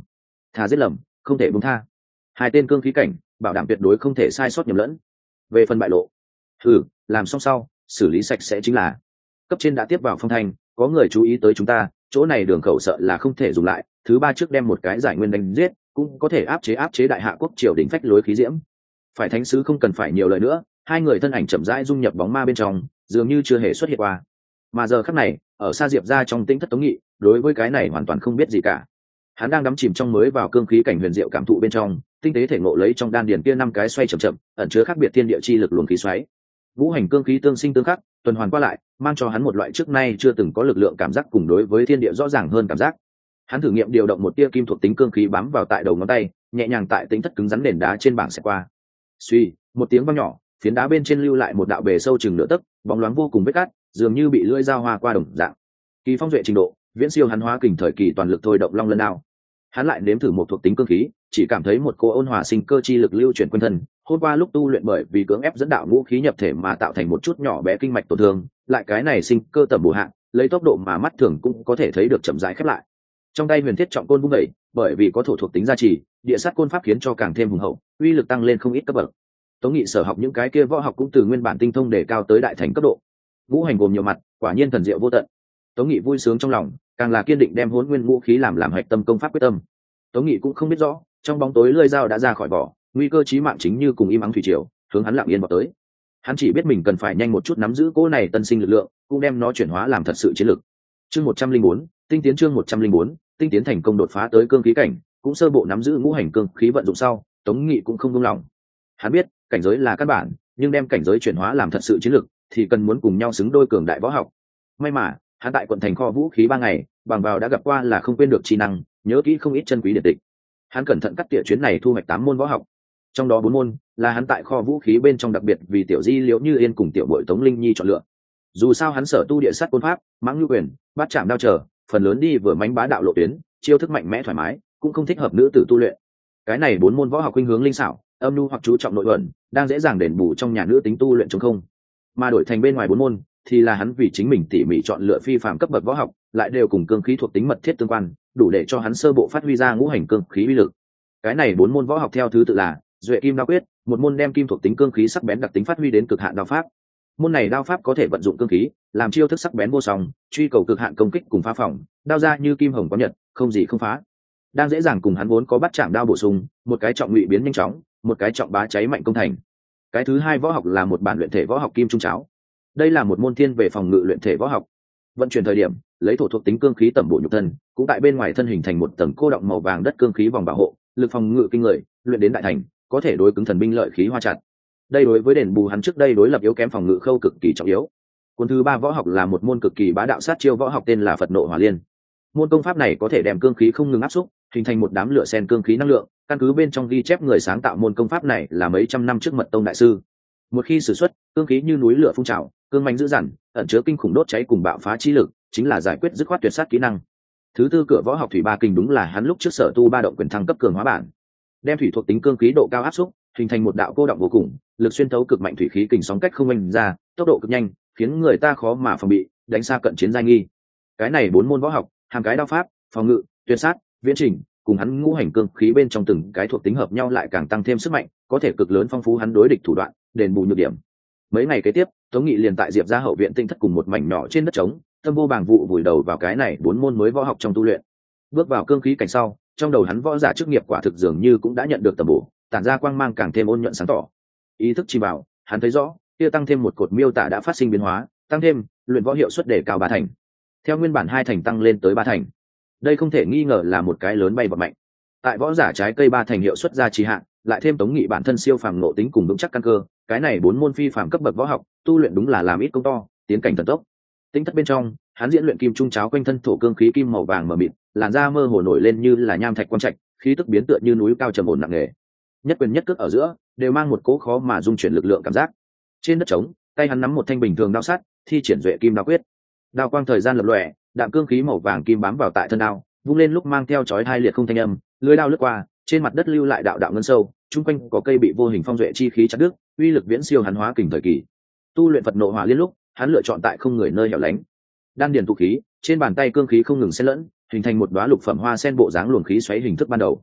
thà giết lầm không thể buông tha. Hai tên cương khí cảnh bảo đảm tuyệt đối không thể sai sót nhầm lẫn. Về phần bại lộ, thử làm xong sau xử lý sạch sẽ chính là. Cấp trên đã tiếp vào phong thanh, có người chú ý tới chúng ta, chỗ này đường khẩu sợ là không thể dùng lại, thứ ba trước đem một cái giải nguyên đánh giết cũng có thể áp chế áp chế đại hạ quốc triều đình phách lối khí diễm. Phải thánh sứ không cần phải nhiều lời nữa, hai người thân ảnh chậm rãi dung nhập bóng ma bên trong, dường như chưa hề xuất hiện qua. Mà giờ khắc này ở xa diệp ra trong tĩnh thất Tống Nghị đối với cái này hoàn toàn không biết gì cả. Hắn đang đắm chìm trong mới vào cương khí cảnh huyền diệu cảm thụ bên trong, tinh tế thể ngộ lấy trong đan điền kia năm cái xoay chậm chậm ẩn chứa khác biệt thiên địa chi lực luồng khí xoáy. Vũ hành cương khí tương sinh tương khắc, tuần hoàn qua lại, mang cho hắn một loại trước nay chưa từng có lực lượng cảm giác cùng đối với thiên địa rõ ràng hơn cảm giác. Hắn thử nghiệm điều động một tia kim thuộc tính cương khí bám vào tại đầu ngón tay, nhẹ nhàng tại tính thất cứng rắn nền đá trên bảng sẽ qua. Suy, một tiếng vang nhỏ, phiến đá bên trên lưu lại một đạo bề sâu chừng nửa tấc, bóng loáng vô cùng vết cát, dường như bị lưỡi dao hoa qua đồng dạng. Kỳ phong duệ trình độ, viễn siêu hắn hóa kình thời kỳ toàn lực thôi động long lân đao. Hắn lại nếm thử một thuộc tính cương khí, chỉ cảm thấy một cô ôn hòa sinh cơ chi lực lưu chuyển quanh thân. Hôm qua lúc tu luyện bởi vì cưỡng ép dẫn đạo ngũ khí nhập thể mà tạo thành một chút nhỏ bé kinh mạch tổn thương, lại cái này sinh cơ tầm bổ hạng, lấy tốc độ mà mắt thường cũng có thể thấy được chậm rãi khép lại. Trong tay huyền thiết trọng côn vung đẩy, bởi vì có thổ thuộc tính gia trì, địa sát côn pháp khiến cho càng thêm hùng hậu, uy lực tăng lên không ít cấp bậc. Tống Nghị sở học những cái kia võ học cũng từ nguyên bản tinh thông để cao tới đại thành cấp độ. Vũ hành gồm nhiều mặt, quả nhiên thần diệu vô tận. Tống Nghị vui sướng trong lòng, càng là kiên định đem hỗn nguyên vũ khí làm làm hạch tâm công pháp quyết tâm. Tống Nghị cũng không biết rõ, trong bóng tối lưỡi dao đã ra khỏi vỏ, nguy cơ chí mạng chính như cùng im ắng thủy triều, hướng hắn lặng yên vào tới. Hắn chỉ biết mình cần phải nhanh một chút nắm giữ cỗ này tân sinh lực lượng, cũng đem nó chuyển hóa làm thật sự chiến lực. Chương một trăm linh bốn, tinh tiến chương một trăm linh bốn, tinh tiến thành công đột phá tới cương khí cảnh, cũng sơ bộ nắm giữ ngũ hành cương khí vận dụng sau, Tống Nghị cũng không buông lòng. Hắn biết, cảnh giới là căn bản, nhưng đem cảnh giới chuyển hóa làm thật sự chiến lực, thì cần muốn cùng nhau xứng đôi cường đại võ học. May mà, hắn tại quận thành kho vũ khí ba ngày, bằng vào đã gặp qua là không quên được chi năng, nhớ kỹ không ít chân quý điển tịch. Hắn cẩn thận cắt tỉa chuyến này thu hoạch tám môn võ học, trong đó bốn môn là hắn tại kho vũ khí bên trong đặc biệt vì tiểu di liễu như yên cùng tiểu bội Tống Linh Nhi chọn lựa. Dù sao hắn sở tu địa sát côn pháp, mãng ngư quyền, bát chạm đao trở, phần lớn đi vừa mánh bá đạo lộ tuyến, chiêu thức mạnh mẽ thoải mái, cũng không thích hợp nữ tử tu luyện. Cái này bốn môn võ học khuynh hướng linh xảo, âm nhu hoặc chú trọng nội ẩn, đang dễ dàng đền bù trong nhà nữ tính tu luyện chống không. Mà đổi thành bên ngoài bốn môn thì là hắn vì chính mình tỉ mỉ chọn lựa phi phàm cấp bậc võ học, lại đều cùng cương khí thuộc tính mật thiết tương quan, đủ để cho hắn sơ bộ phát huy ra ngũ hành cương khí uy lực. Cái này bốn môn võ học theo thứ tự là Duệ Kim Đao Quyết, một môn đem kim thuộc tính cương khí sắc bén đặc tính phát huy đến cực hạn đao pháp. Môn này đao pháp có thể vận dụng cương khí, làm chiêu thức sắc bén vô song, truy cầu cực hạn công kích cùng phá phòng, đao ra như kim hồng có nhật, không gì không phá. Đang dễ dàng cùng hắn vốn có bắt chạm đao bổ sung, một cái trọng ngụy biến nhanh chóng, một cái trọng bá cháy mạnh công thành. Cái thứ hai võ học là một bản luyện thể võ học kim trung cháo. Đây là một môn thiên về phòng ngự luyện thể võ học. Vận chuyển thời điểm, lấy thổ thuộc tính cương khí tẩm bổ nhục thân, cũng tại bên ngoài thân hình thành một tầng cô động màu vàng đất cương khí vòng bảo hộ, lực phòng ngự kinh người, luyện đến đại thành, có thể đối cứng thần binh lợi khí hoa chặt. Đây đối với đền bù hắn trước đây đối lập yếu kém phòng ngự khâu cực kỳ trọng yếu. Cuốn thứ ba võ học là một môn cực kỳ bá đạo sát chiêu võ học tên là Phật Nộ Hỏa Liên. Môn công pháp này có thể đem cương khí không ngừng áp xúc, hình thành một đám lửa sen cương khí năng lượng, căn cứ bên trong ghi chép người sáng tạo môn công pháp này là mấy trăm năm trước Mật Tông đại sư. Một khi sử xuất, cương khí như núi lửa phun trào, cương mãnh dữ dằn, ẩn chứa kinh khủng đốt cháy cùng bạo phá chi lực, chính là giải quyết dứt khoát tuyệt sát kỹ năng. Thứ tư cửa võ học Thủy Ba Kình đúng là hắn lúc trước sở tu ba động quyền thăng cấp cường hóa bản. Đem thủy thuộc tính cương khí độ cao áp xúc, hình thành một đạo cô động vô cùng, lực xuyên thấu cực mạnh thủy khí kình sóng cách không anh ra, tốc độ cực nhanh, khiến người ta khó mà phòng bị, đánh xa cận chiến giai nghi. Cái này bốn môn võ học, hàm cái đao pháp, phòng ngự, tuyệt sát, viễn trình, cùng hắn ngũ hành cương khí bên trong từng cái thuộc tính hợp nhau lại càng tăng thêm sức mạnh, có thể cực lớn phong phú hắn đối địch thủ đoạn, đền bù nhược điểm. Mấy ngày kế tiếp, Tống Nghị liền tại Diệp gia hậu viện tinh thất cùng một mảnh nhỏ trên đất trống, tâm vô bàng vụ vùi đầu vào cái này bốn môn mới võ học trong tu luyện. Bước vào cương khí cảnh sau, trong đầu hắn võ giả chức nghiệp quả thực dường như cũng đã nhận được tầm bổ, tản ra quang mang càng thêm ôn nhuận sáng tỏ. Ý thức chỉ bảo, hắn thấy rõ, kia tăng thêm một cột miêu tả đã phát sinh biến hóa, tăng thêm, luyện võ hiệu suất đề cao ba thành. Theo nguyên bản hai thành tăng lên tới ba thành. Đây không thể nghi ngờ là một cái lớn bay vọt mạnh. Tại võ giả trái cây ba thành hiệu suất ra trì hạn, lại thêm Tống Nghị bản thân siêu phàm ngộ tính cùng vững chắc căn cơ, cái này bốn môn phi phàm cấp bậc võ học, tu luyện đúng là làm ít công to, tiến cảnh thần tốc. Tinh thất bên trong, hắn diễn luyện kim trung cháo quanh thân thổ cương khí kim màu vàng mờ mịt, làn da mơ hồ nổi lên như là nham thạch quang trạch, khí tức biến tựa như núi cao trầm ổn nặng nề. Nhất quyền nhất cước ở giữa, đều mang một cỗ khó mà dung chuyển lực lượng cảm giác. Trên đất trống, tay hắn nắm một thanh bình thường đao sắt, thi triển Duệ Kim Đao Quyết. Đao quang thời gian lập lòe, đạm cương khí màu vàng kim bám vào tại thân đao, vung lên lúc mang theo chói hai liệt không thanh âm, lưỡi đao lướt qua, trên mặt đất lưu lại đạo đạo ngân sâu, chung quanh có cây bị vô hình phong duệ chi khí chặt đứt, uy lực viễn siêu hắn hóa kình thời kỳ. Tu luyện Phật Nộ Hỏa Liên lúc, hắn lựa chọn tại không người nơi hẻo lánh. Đan điền tụ khí, trên bàn tay cương khí không ngừng xen lẫn, hình thành một đóa lục phẩm hoa sen bộ dáng luồng khí xoáy hình thức ban đầu,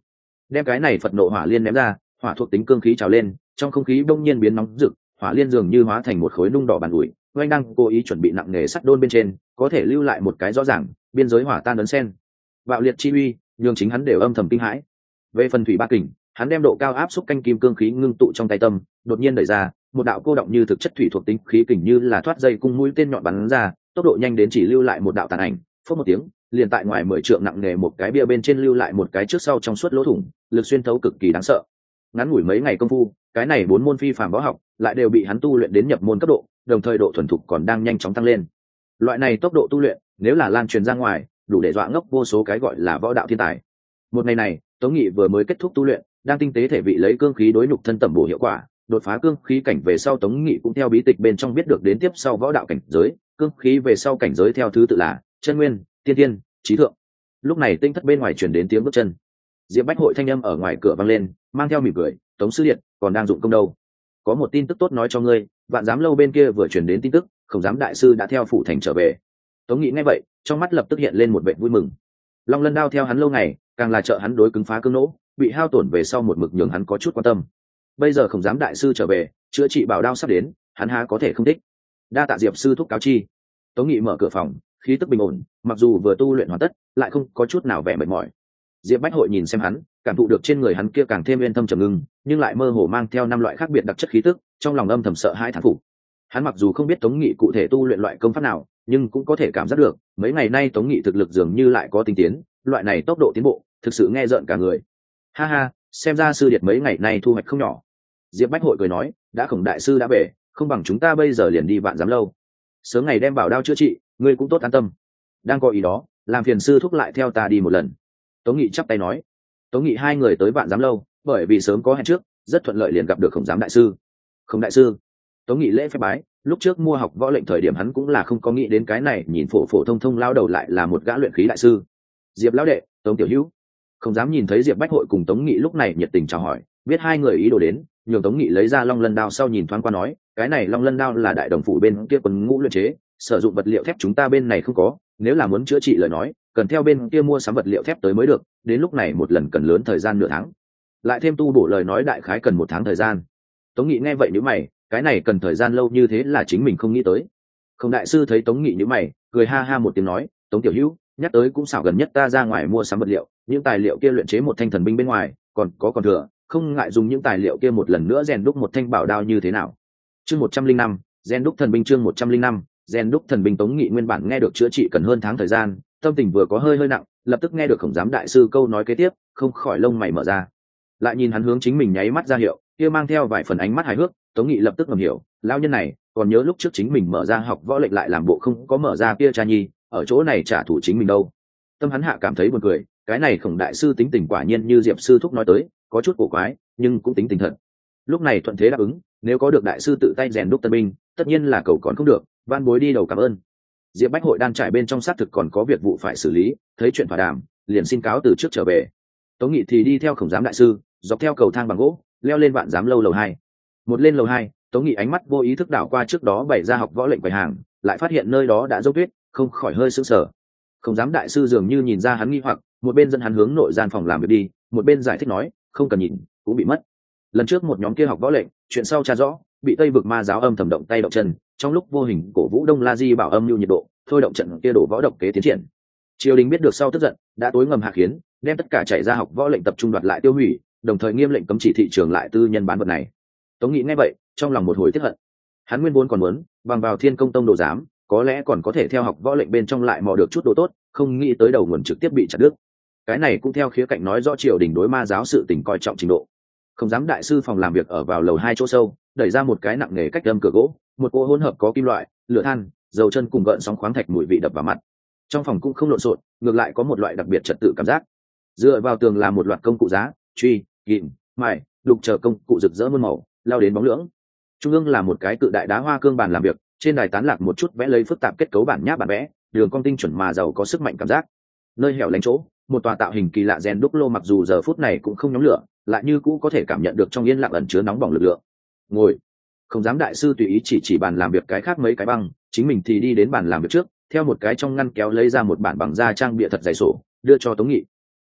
đem cái này phật nộ hỏa liên ném ra, hỏa thuộc tính cương khí trào lên, trong không khí bỗng nhiên biến nóng rực, hỏa liên dường như hóa thành một khối nung đỏ bàn ủi, oanh đang cố ý chuẩn bị nặng nghề sắt đôn bên trên, có thể lưu lại một cái rõ ràng, biên giới hỏa tan ấn sen. Bạo liệt chi uy, nhường chính hắn đều âm thầm kinh hãi. Về phần thủy ba kình, hắn đem độ cao áp xúc canh kim cương khí ngưng tụ trong tay tâm, đột nhiên đẩy ra, một đạo cô động như thực chất thủy thuộc tính khí kình như là thoát dây cung mũi tên nhọn bắn ra, tốc độ nhanh đến chỉ lưu lại một đạo tàn ảnh, phốc một tiếng, liền tại ngoài mười trượng nặng nề một cái bia bên trên lưu lại một cái trước sau trong suốt lỗ thủng, lực xuyên thấu cực kỳ đáng sợ. Ngắn ngủi mấy ngày công phu, cái này bốn môn phi phàm võ học lại đều bị hắn tu luyện đến nhập môn cấp độ, đồng thời độ thuần thục còn đang nhanh chóng tăng lên. Loại này tốc độ tu luyện, nếu là lan truyền ra ngoài, đủ để dọa ngốc vô số cái gọi là võ đạo thiên tài. Một ngày này, Tống Nghị vừa mới kết thúc tu luyện, đang tinh tế thể vị lấy cương khí đối nhục thân tẩm bổ hiệu quả, đột phá cương khí cảnh về sau Tống Nghị cũng theo bí tịch bên trong biết được đến tiếp sau võ đạo cảnh giới, cương khí về sau cảnh giới theo thứ tự là chân nguyên, tiên tiên, trí thượng. Lúc này tinh thất bên ngoài truyền đến tiếng bước chân. Diệp Bách Hội thanh âm ở ngoài cửa vang lên, mang theo mỉm cười, "Tống sư điện, còn đang dụng công đâu? Có một tin tức tốt nói cho ngươi, Vạn Giám lâu bên kia vừa truyền đến tin tức, Không Giám đại sư đã theo phủ thành trở về." Tống Nghị nghe vậy, trong mắt lập tức hiện lên một vẻ vui mừng. Long Lân đao theo hắn lâu ngày, càng là trợ hắn đối cứng phá cương nỗ, bị hao tổn về sau một mực nhường hắn có chút quan tâm. Bây giờ Không Giám đại sư trở về, chữa trị bảo đao sắp đến, hắn há có thể không thích. Đa tạ Diệp sư thúc cáo chi. Tống Nghị mở cửa phòng, khí tức bình ổn, mặc dù vừa tu luyện hoàn tất, lại không có chút nào vẻ mệt mỏi. Diệp Bách Hội nhìn xem hắn, cảm thụ được trên người hắn kia càng thêm yên tâm trầm ngưng, nhưng lại mơ hồ mang theo năm loại khác biệt đặc chất khí tức, trong lòng âm thầm sợ hãi thán phục. Hắn mặc dù không biết Tống Nghị cụ thể tu luyện loại công pháp nào, nhưng cũng có thể cảm giác được, mấy ngày nay Tống Nghị thực lực dường như lại có tinh tiến, loại này tốc độ tiến bộ, thực sự nghe rợn cả người. Ha ha, xem ra sư điệt mấy ngày nay thu hoạch không nhỏ. Diệp Bách Hội cười nói, đã Khổng đại sư đã về, không bằng chúng ta bây giờ liền đi Vạn Giám lâu. Sớm ngày đem bảo đao chữa trị, ngươi cũng tốt an tâm. Đang có ý đó, làm phiền sư thúc lại theo ta đi một lần. Tống Nghị chắp tay nói. Tống Nghị hai người tới Vạn Giám lâu, bởi vì sớm có hẹn trước, rất thuận lợi liền gặp được Khổng Giám đại sư. Khổng đại sư. Tống Nghị lễ phép bái, lúc trước mua học võ lệnh thời điểm hắn cũng là không có nghĩ đến cái này, nhìn phổ phổ thông thông lao đầu lại là một gã luyện khí đại sư. Diệp lão đệ, Tống tiểu hữu. Không dám nhìn thấy Diệp Bách Hội cùng Tống Nghị lúc này nhiệt tình chào hỏi, biết hai người ý đồ đến, nhường Tống Nghị lấy ra Long Lân đao sau nhìn thoáng qua nói, cái này Long Lân đao là đại đồng phủ bên kia quân ngũ luyện chế, sử dụng vật liệu thép chúng ta bên này không có, nếu là muốn chữa trị lời nói, cần theo bên kia mua sắm vật liệu thép tới mới được, đến lúc này một lần cần lớn thời gian nửa tháng. Lại thêm tu bổ lời nói đại khái cần một tháng thời gian. Tống Nghị nghe vậy nhíu mày, cái này cần thời gian lâu như thế là chính mình không nghĩ tới. Không đại sư thấy Tống Nghị nhíu mày, cười ha ha một tiếng nói, Tống tiểu hữu, nhắc tới cũng xảo, gần nhất ta ra ngoài mua sắm vật liệu, những tài liệu kia luyện chế một thanh thần binh bên ngoài, còn có còn thừa, không ngại dùng những tài liệu kia một lần nữa rèn đúc một thanh bảo đao như thế nào. Chương một trăm linh năm, rèn đúc thần binh. Chương một trăm linh năm, rèn đúc thần binh. Tống Nghị nguyên bản nghe được chữa trị cần hơn tháng thời gian, tâm tình vừa có hơi hơi nặng, lập tức nghe được Khổng Giám đại sư câu nói kế tiếp, không khỏi lông mày mở ra. Lại nhìn hắn hướng chính mình nháy mắt ra hiệu, kia mang theo vài phần ánh mắt hài hước, Tống Nghị lập tức ngầm hiểu, lão nhân này còn nhớ lúc trước chính mình mở ra học võ lệnh lại làm bộ không có mở ra kia cha nhi, ở chỗ này trả thù chính mình đâu. Tâm hắn hạ cảm thấy buồn cười, cái này Khổng đại sư tính tình quả nhiên như Diệp sư thúc nói tới, có chút cổ quái, nhưng cũng tính tình thật. Lúc này thuận thế đáp ứng, nếu có được đại sư tự tay rèn đúc tân binh, tất nhiên là cầu còn không được, van bối đi đầu cảm ơn. Diệp Bách Hội đang trải bên trong xác thực còn có việc vụ phải xử lý, thấy chuyện thỏa đàm, liền xin cáo từ trước trở về. Tống Nghị thì đi theo Khổng Giám đại sư, dọc theo cầu thang bằng gỗ, leo lên Vạn Giám lâu lầu hai. Một lên lầu hai, Tống Nghị ánh mắt vô ý thức đảo qua trước đó bày ra học võ lệnh quầy hàng, lại phát hiện nơi đó đã dốc tuyết, không khỏi hơi sững sờ. Khổng Giám đại sư dường như nhìn ra hắn nghi hoặc, một bên dẫn hắn hướng nội gian phòng làm việc đi, một bên giải thích nói, không cần nhìn, cũng bị mất. Lần trước một nhóm kia học võ lệnh, chuyện sau tra rõ, bị Tây vực ma giáo âm thầm động tay động chân, trong lúc vô hình cổ vũ Đông La Di bảo âm nhu nhiệt độ, thôi động trận kia đổ võ độc kế tiến triển. Triều đình biết được sau tức giận, đã tối ngầm hạ khiến, đem tất cả chạy ra học võ lệnh tập trung đoạt lại tiêu hủy, đồng thời nghiêm lệnh cấm chỉ thị trường lại tư nhân bán vật này. Tống Nghị nghe vậy, trong lòng một hồi tiếc hận. Hắn nguyên vốn còn muốn bằng vào Thiên Công Tông đồ giám, có lẽ còn có thể theo học võ lệnh bên trong lại mò được chút đồ tốt, không nghĩ tới đầu nguồn trực tiếp bị chặt đứt. Cái này cũng theo khía cạnh nói rõ triều đình đối ma giáo sự tình coi trọng trình độ. Không dám đại sư phòng làm việc ở vào lầu hai chỗ sâu, đẩy ra một cái nặng nghề cách âm cửa gỗ, một cỗ hỗn hợp có kim loại, lửa than, dầu chân cùng gợn sóng khoáng thạch mùi vị đập vào mặt. Trong phòng cũng không lộn xộn, ngược lại có một loại đặc biệt trật tự cảm giác. Dựa vào tường là một loạt công cụ giá, truy, kìm, mài, đục chờ công cụ rực rỡ muôn màu, lao đến bóng lưỡng. Trung ương là một cái cự đại đá hoa cương bàn làm việc, trên đài tán lạc một chút vẽ lấy phức tạp kết cấu bản nháp bản vẽ, đường cong tinh chuẩn mà giàu có sức mạnh cảm giác. Nơi hẻo lánh chỗ, một tòa tạo hình kỳ lạ rèn đúc lô mặc dù giờ phút này cũng không nhóm lửa, lại như cũ có thể cảm nhận được trong yên lặng ẩn chứa nóng bỏng lực lượng. Ngồi. Không dám đại sư tùy ý chỉ chỉ bàn làm việc cái khác mấy cái băng, chính mình thì đi đến bàn làm việc trước, theo một cái trong ngăn kéo lấy ra một bản bằng da trang bìa thật dày sổ, đưa cho Tống Nghị. "Ê,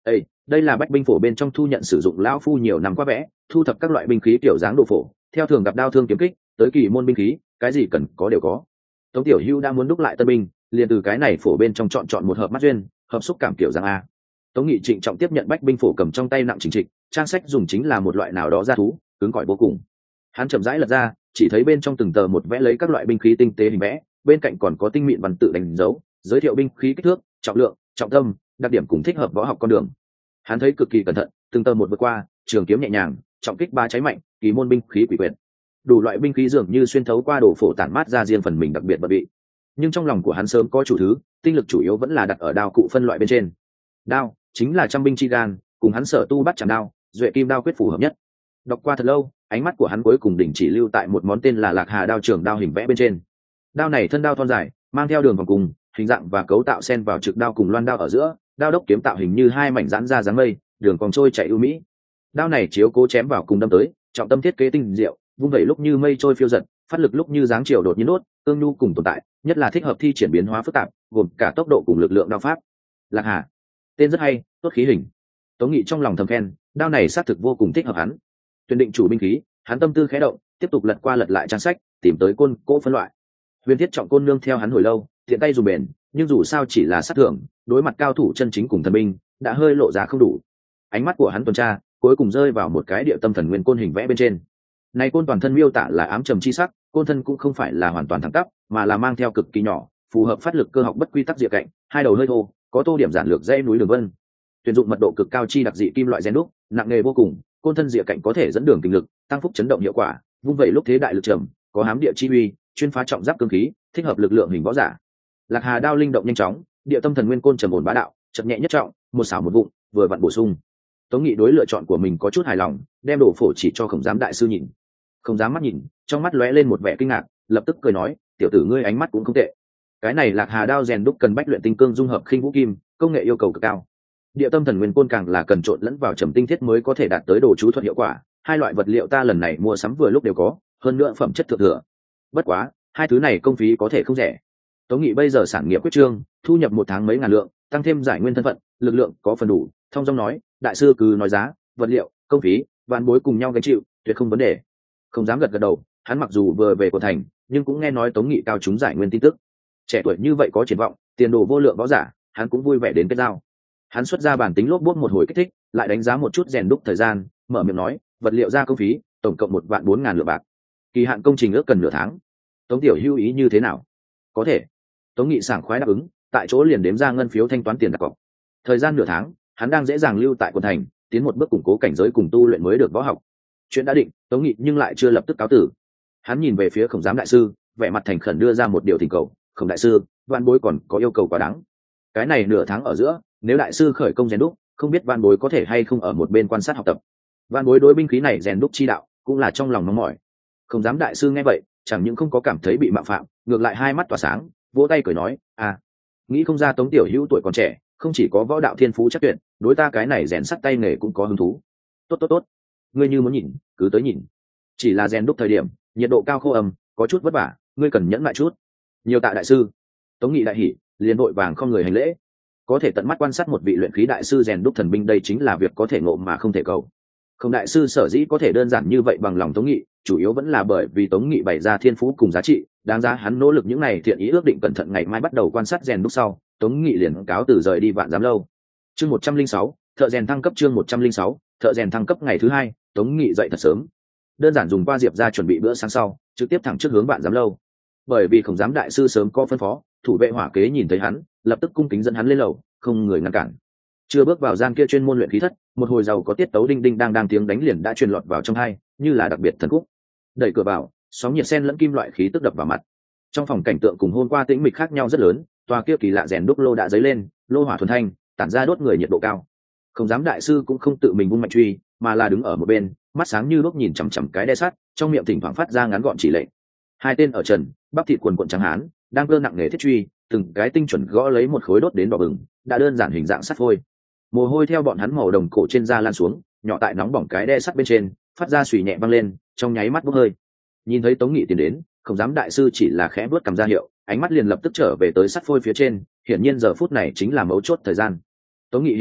đây là bách binh phổ bên trong thu nhận sử dụng lão phu nhiều năm qua vẽ thu thập các loại binh khí kiểu dáng đồ phổ, theo thường gặp đao thương kiếm kích tới kỳ môn binh khí, cái gì cần có đều có. Tống Tiểu Hưu đã muốn đúc lại tân binh, liền từ cái này phổ bên trong chọn chọn một hợp mắt duyên, hợp xúc cảm kiểu dáng a. Tống Nghị trịnh trọng tiếp nhận bách binh phổ cầm trong tay nặng chỉnh trịch, trang sách dùng chính là một loại nào đó da thú, cứng cỏi vô cùng. Hắn chậm rãi lật ra, chỉ thấy bên trong từng tờ một vẽ lấy các loại binh khí tinh tế hình vẽ, bên cạnh còn có tinh mịn văn tự đánh dấu, giới thiệu binh khí kích thước, trọng lượng, trọng tâm, đặc điểm cùng thích hợp võ học con đường. Hắn thấy cực kỳ cẩn thận, từng tờ một vượt qua, trường kiếm nhẹ nhàng, trọng kích ba cháy mạnh, kỳ môn binh khí quỷ quyệt. Đủ loại binh khí dường như xuyên thấu qua đồ phổ tản mát ra riêng phần mình đặc biệt bất vị. Nhưng trong lòng của hắn sớm có chủ thứ, tinh lực chủ yếu vẫn là đặt ở đao cụ phân loại bên trên. Đao chính là trăm binh chi gan, cùng hắn sở tu bắt chạm đao, duệ kim đao quyết phù hợp nhất. Đọc qua thật lâu, ánh mắt của hắn cuối cùng đình chỉ lưu tại một món tên là Lạc Hà đao trường đao hình vẽ bên trên. Đao này thân đao thon dài, mang theo đường vòng cùng, hình dạng và cấu tạo xen vào trực đao cùng loan đao ở giữa, đao đốc kiếm tạo hình như hai mảnh giãn ra dáng mây, đường vòng trôi chạy ưu mỹ. Đao này chiếu cố chém vào cùng đâm tới, trọng tâm thiết kế tinh diệu, vung vẩy lúc như mây trôi phiêu giật, phát lực lúc như dáng chiều đột nhiên đốt, tương nhu cùng tồn tại, nhất là thích hợp thi triển biến hóa phức tạp, gồm cả tốc độ cùng lực lượng đao pháp. Lạc Hà, tên rất hay, tốt khí hình. Tống Nghị trong lòng thầm khen, đao này xác thực vô cùng thích hợp hắn. Tuyển định chủ binh khí, hắn tâm tư khẽ động, tiếp tục lật qua lật lại trang sách, tìm tới côn cỗ phân loại. Huyền thiết trọng côn nương theo hắn hồi lâu, tiện tay dùng bền, nhưng dù sao chỉ là sát thưởng, đối mặt cao thủ chân chính cùng thần binh, đã hơi lộ ra không đủ. Ánh mắt của hắn tuần tra, cuối cùng rơi vào một cái địa tâm thần nguyên côn hình vẽ bên trên. Này côn toàn thân miêu tả là ám trầm chi sắc, côn thân cũng không phải là hoàn toàn thẳng tắp, mà là mang theo cực kỳ nhỏ, phù hợp phát lực cơ học bất quy tắc diệu cạnh, hai đầu hơi thô, có tô điểm giản lược dãy núi đường vân. Tuyển dụng mật độ cực cao chi đặc dị kim loại rèn đúc, nặng nghề vô cùng, côn thân diệu cạnh có thể dẫn đường kinh lực, tăng phúc chấn động hiệu quả, vung vậy lúc thế đại lực trầm, có hám địa chi uy, chuyên phá trọng giáp cương khí, thích hợp lực lượng hình võ giả. Lạc Hà đao linh động nhanh chóng, địa tâm thần nguyên côn trầm ổn bá đạo, chậm nhẹ nhất trọng, một xảo một vụng, vừa vặn bổ sung. Tống Nghị đối lựa chọn của mình có chút hài lòng, đem đồ phổ chỉ cho Khổng Giám đại sư nhìn. Không dám mắt nhìn, trong mắt lóe lên một vẻ kinh ngạc, lập tức cười nói, tiểu tử ngươi ánh mắt cũng không tệ. Cái này Lạc Hà đao rèn đúc cần bách luyện tinh cương dung hợp khinh vũ kim, công nghệ yêu cầu cực cao. Địa tâm thần nguyên côn càng là cần trộn lẫn vào trầm tinh thiết mới có thể đạt tới đồ chú thuật hiệu quả. Hai loại vật liệu ta lần này mua sắm vừa lúc đều có, hơn nữa phẩm chất thượng thừa. Bất quá, hai thứ này công phí có thể không rẻ. Tống Nghị bây giờ sản nghiệp quyết trương, thu nhập một tháng mấy ngàn lượng, tăng thêm giải nguyên thân phận, lực lượng có phần đủ. Thông dong nói, đại sư cứ nói giá, vật liệu, công phí, vạn bối cùng nhau gánh chịu, tuyệt không vấn đề. Không dám gật gật đầu, hắn mặc dù vừa về của thành, nhưng cũng nghe nói Tống Nghị cao chúng giải nguyên tin tức. Trẻ tuổi như vậy có triển vọng, tiền đồ vô lượng võ giả, hắn cũng vui vẻ đến kết giao. Hắn xuất ra bản tính lốp bút một hồi kích thích, lại đánh giá một chút rèn đúc thời gian, mở miệng nói, vật liệu ra công phí, tổng cộng một vạn bốn ngàn lượng bạc. Kỳ hạn công trình ước cần nửa tháng. Tống Tiểu Hưu ý như thế nào? Có thể. Tống Nghị sảng khoái đáp ứng, tại chỗ liền đếm ra ngân phiếu thanh toán tiền đặt cọc. Thời gian nửa tháng, hắn đang dễ dàng lưu tại quận thành, tiến một bước củng cố cảnh giới cùng tu luyện mới được võ học. Chuyện đã định, Tống Nghị nhưng lại chưa lập tức cáo tử. Hắn nhìn về phía Khổng Giám đại sư, vẻ mặt thành khẩn đưa ra một điều thỉnh cầu. Khổng đại sư, vạn bối còn có yêu cầu quá đáng. Cái này nửa tháng ở giữa, nếu đại sư khởi công rèn đúc, không biết vạn bối có thể hay không ở một bên quan sát học tập. Vạn bối đối binh khí này rèn đúc chi đạo, cũng là trong lòng mong mỏi. Khổng Giám đại sư nghe vậy, chẳng những không có cảm thấy bị mạo phạm, ngược lại hai mắt tỏa sáng, vỗ tay cười nói, à, nghĩ không ra Tống Tiểu Hữu tuổi còn trẻ, không chỉ có võ đạo thiên phú chắc tuyệt, đối ta cái này rèn sắt tay nghề cũng có hứng thú. Tốt tốt tốt, ngươi như muốn nhìn, cứ tới nhìn. Chỉ là rèn đúc thời điểm, nhiệt độ cao khô ẩm, có chút vất vả, ngươi cần nhẫn lại chút. Nhiều tạ đại sư. Tống Nghị đại hỉ, liền vội vàng không người hành lễ. Có thể tận mắt quan sát một vị luyện khí đại sư rèn đúc thần binh, đây chính là việc có thể ngộ mà không thể cầu. Không đại sư sở dĩ có thể đơn giản như vậy bằng lòng Tống Nghị, chủ yếu vẫn là bởi vì Tống Nghị bày ra thiên phú cùng giá trị, đáng giá hắn nỗ lực những này thiện ý, ước định cẩn thận ngày mai bắt đầu quan sát rèn đúc sau, Tống Nghị liền cáo từ rời đi Vạn Giám lâu. Chương một trăm linh sáu, thợ rèn thăng cấp. Chương một trăm linh sáu, thợ rèn thăng cấp. Ngày thứ hai, Tống Nghị dậy thật sớm, đơn giản dùng qua Diệp ra chuẩn bị bữa sáng sau, trực tiếp thẳng trước hướng Vạn Giám lâu. Bởi vì Khổng Giám đại sư sớm có phân phó, thủ vệ hỏa kế nhìn thấy hắn, lập tức cung kính dẫn hắn lên lầu, không người ngăn cản. Chưa bước vào gian kia chuyên môn luyện khí thất, một hồi giàu có tiết tấu đinh đinh đang đang tiếng đánh liền đã truyền lọt vào trong tai, như là đặc biệt thần khúc. Đẩy cửa vào, sóng nhiệt sen lẫn kim loại khí tức đập vào mặt. Trong phòng cảnh tượng cùng hôm qua tĩnh mịch khác nhau rất lớn, tòa kia kỳ lạ rèn đúc lô đã dấy lên, lô hỏa thuần thanh, tản ra đốt người nhiệt độ cao. Không dám đại sư cũng không tự mình vung mạnh truy, mà là đứng ở một bên, mắt sáng như đuốc nhìn chằm chằm cái đe sắt, trong miệng thỉnh thoảng phát ra ngắn gọn chỉ lệnh. Hai tên ở trần, bắp thịt quần quần trắng hán, đang cơ nặng nghề thiết truy, từng cái tinh chuẩn gõ lấy một khối đốt đến đỏ bừng, đã đơn giản hình dạng sắt phôi. Mồ hôi theo bọn hắn màu đồng cổ trên da lan xuống, nhỏ tại nóng bỏng cái đe sắt bên trên, phát ra xùy nhẹ văng lên, trong nháy mắt bốc hơi. Nhìn thấy Tống Nghị tiến đến, Không dám đại sư chỉ là khẽ vuốt cầm ra hiệu, ánh mắt liền lập tức trở về tới sắt phôi phía trên, hiển nhiên giờ phút này chính là mấu chốt thời gian. Tống Nghị hiểu ý,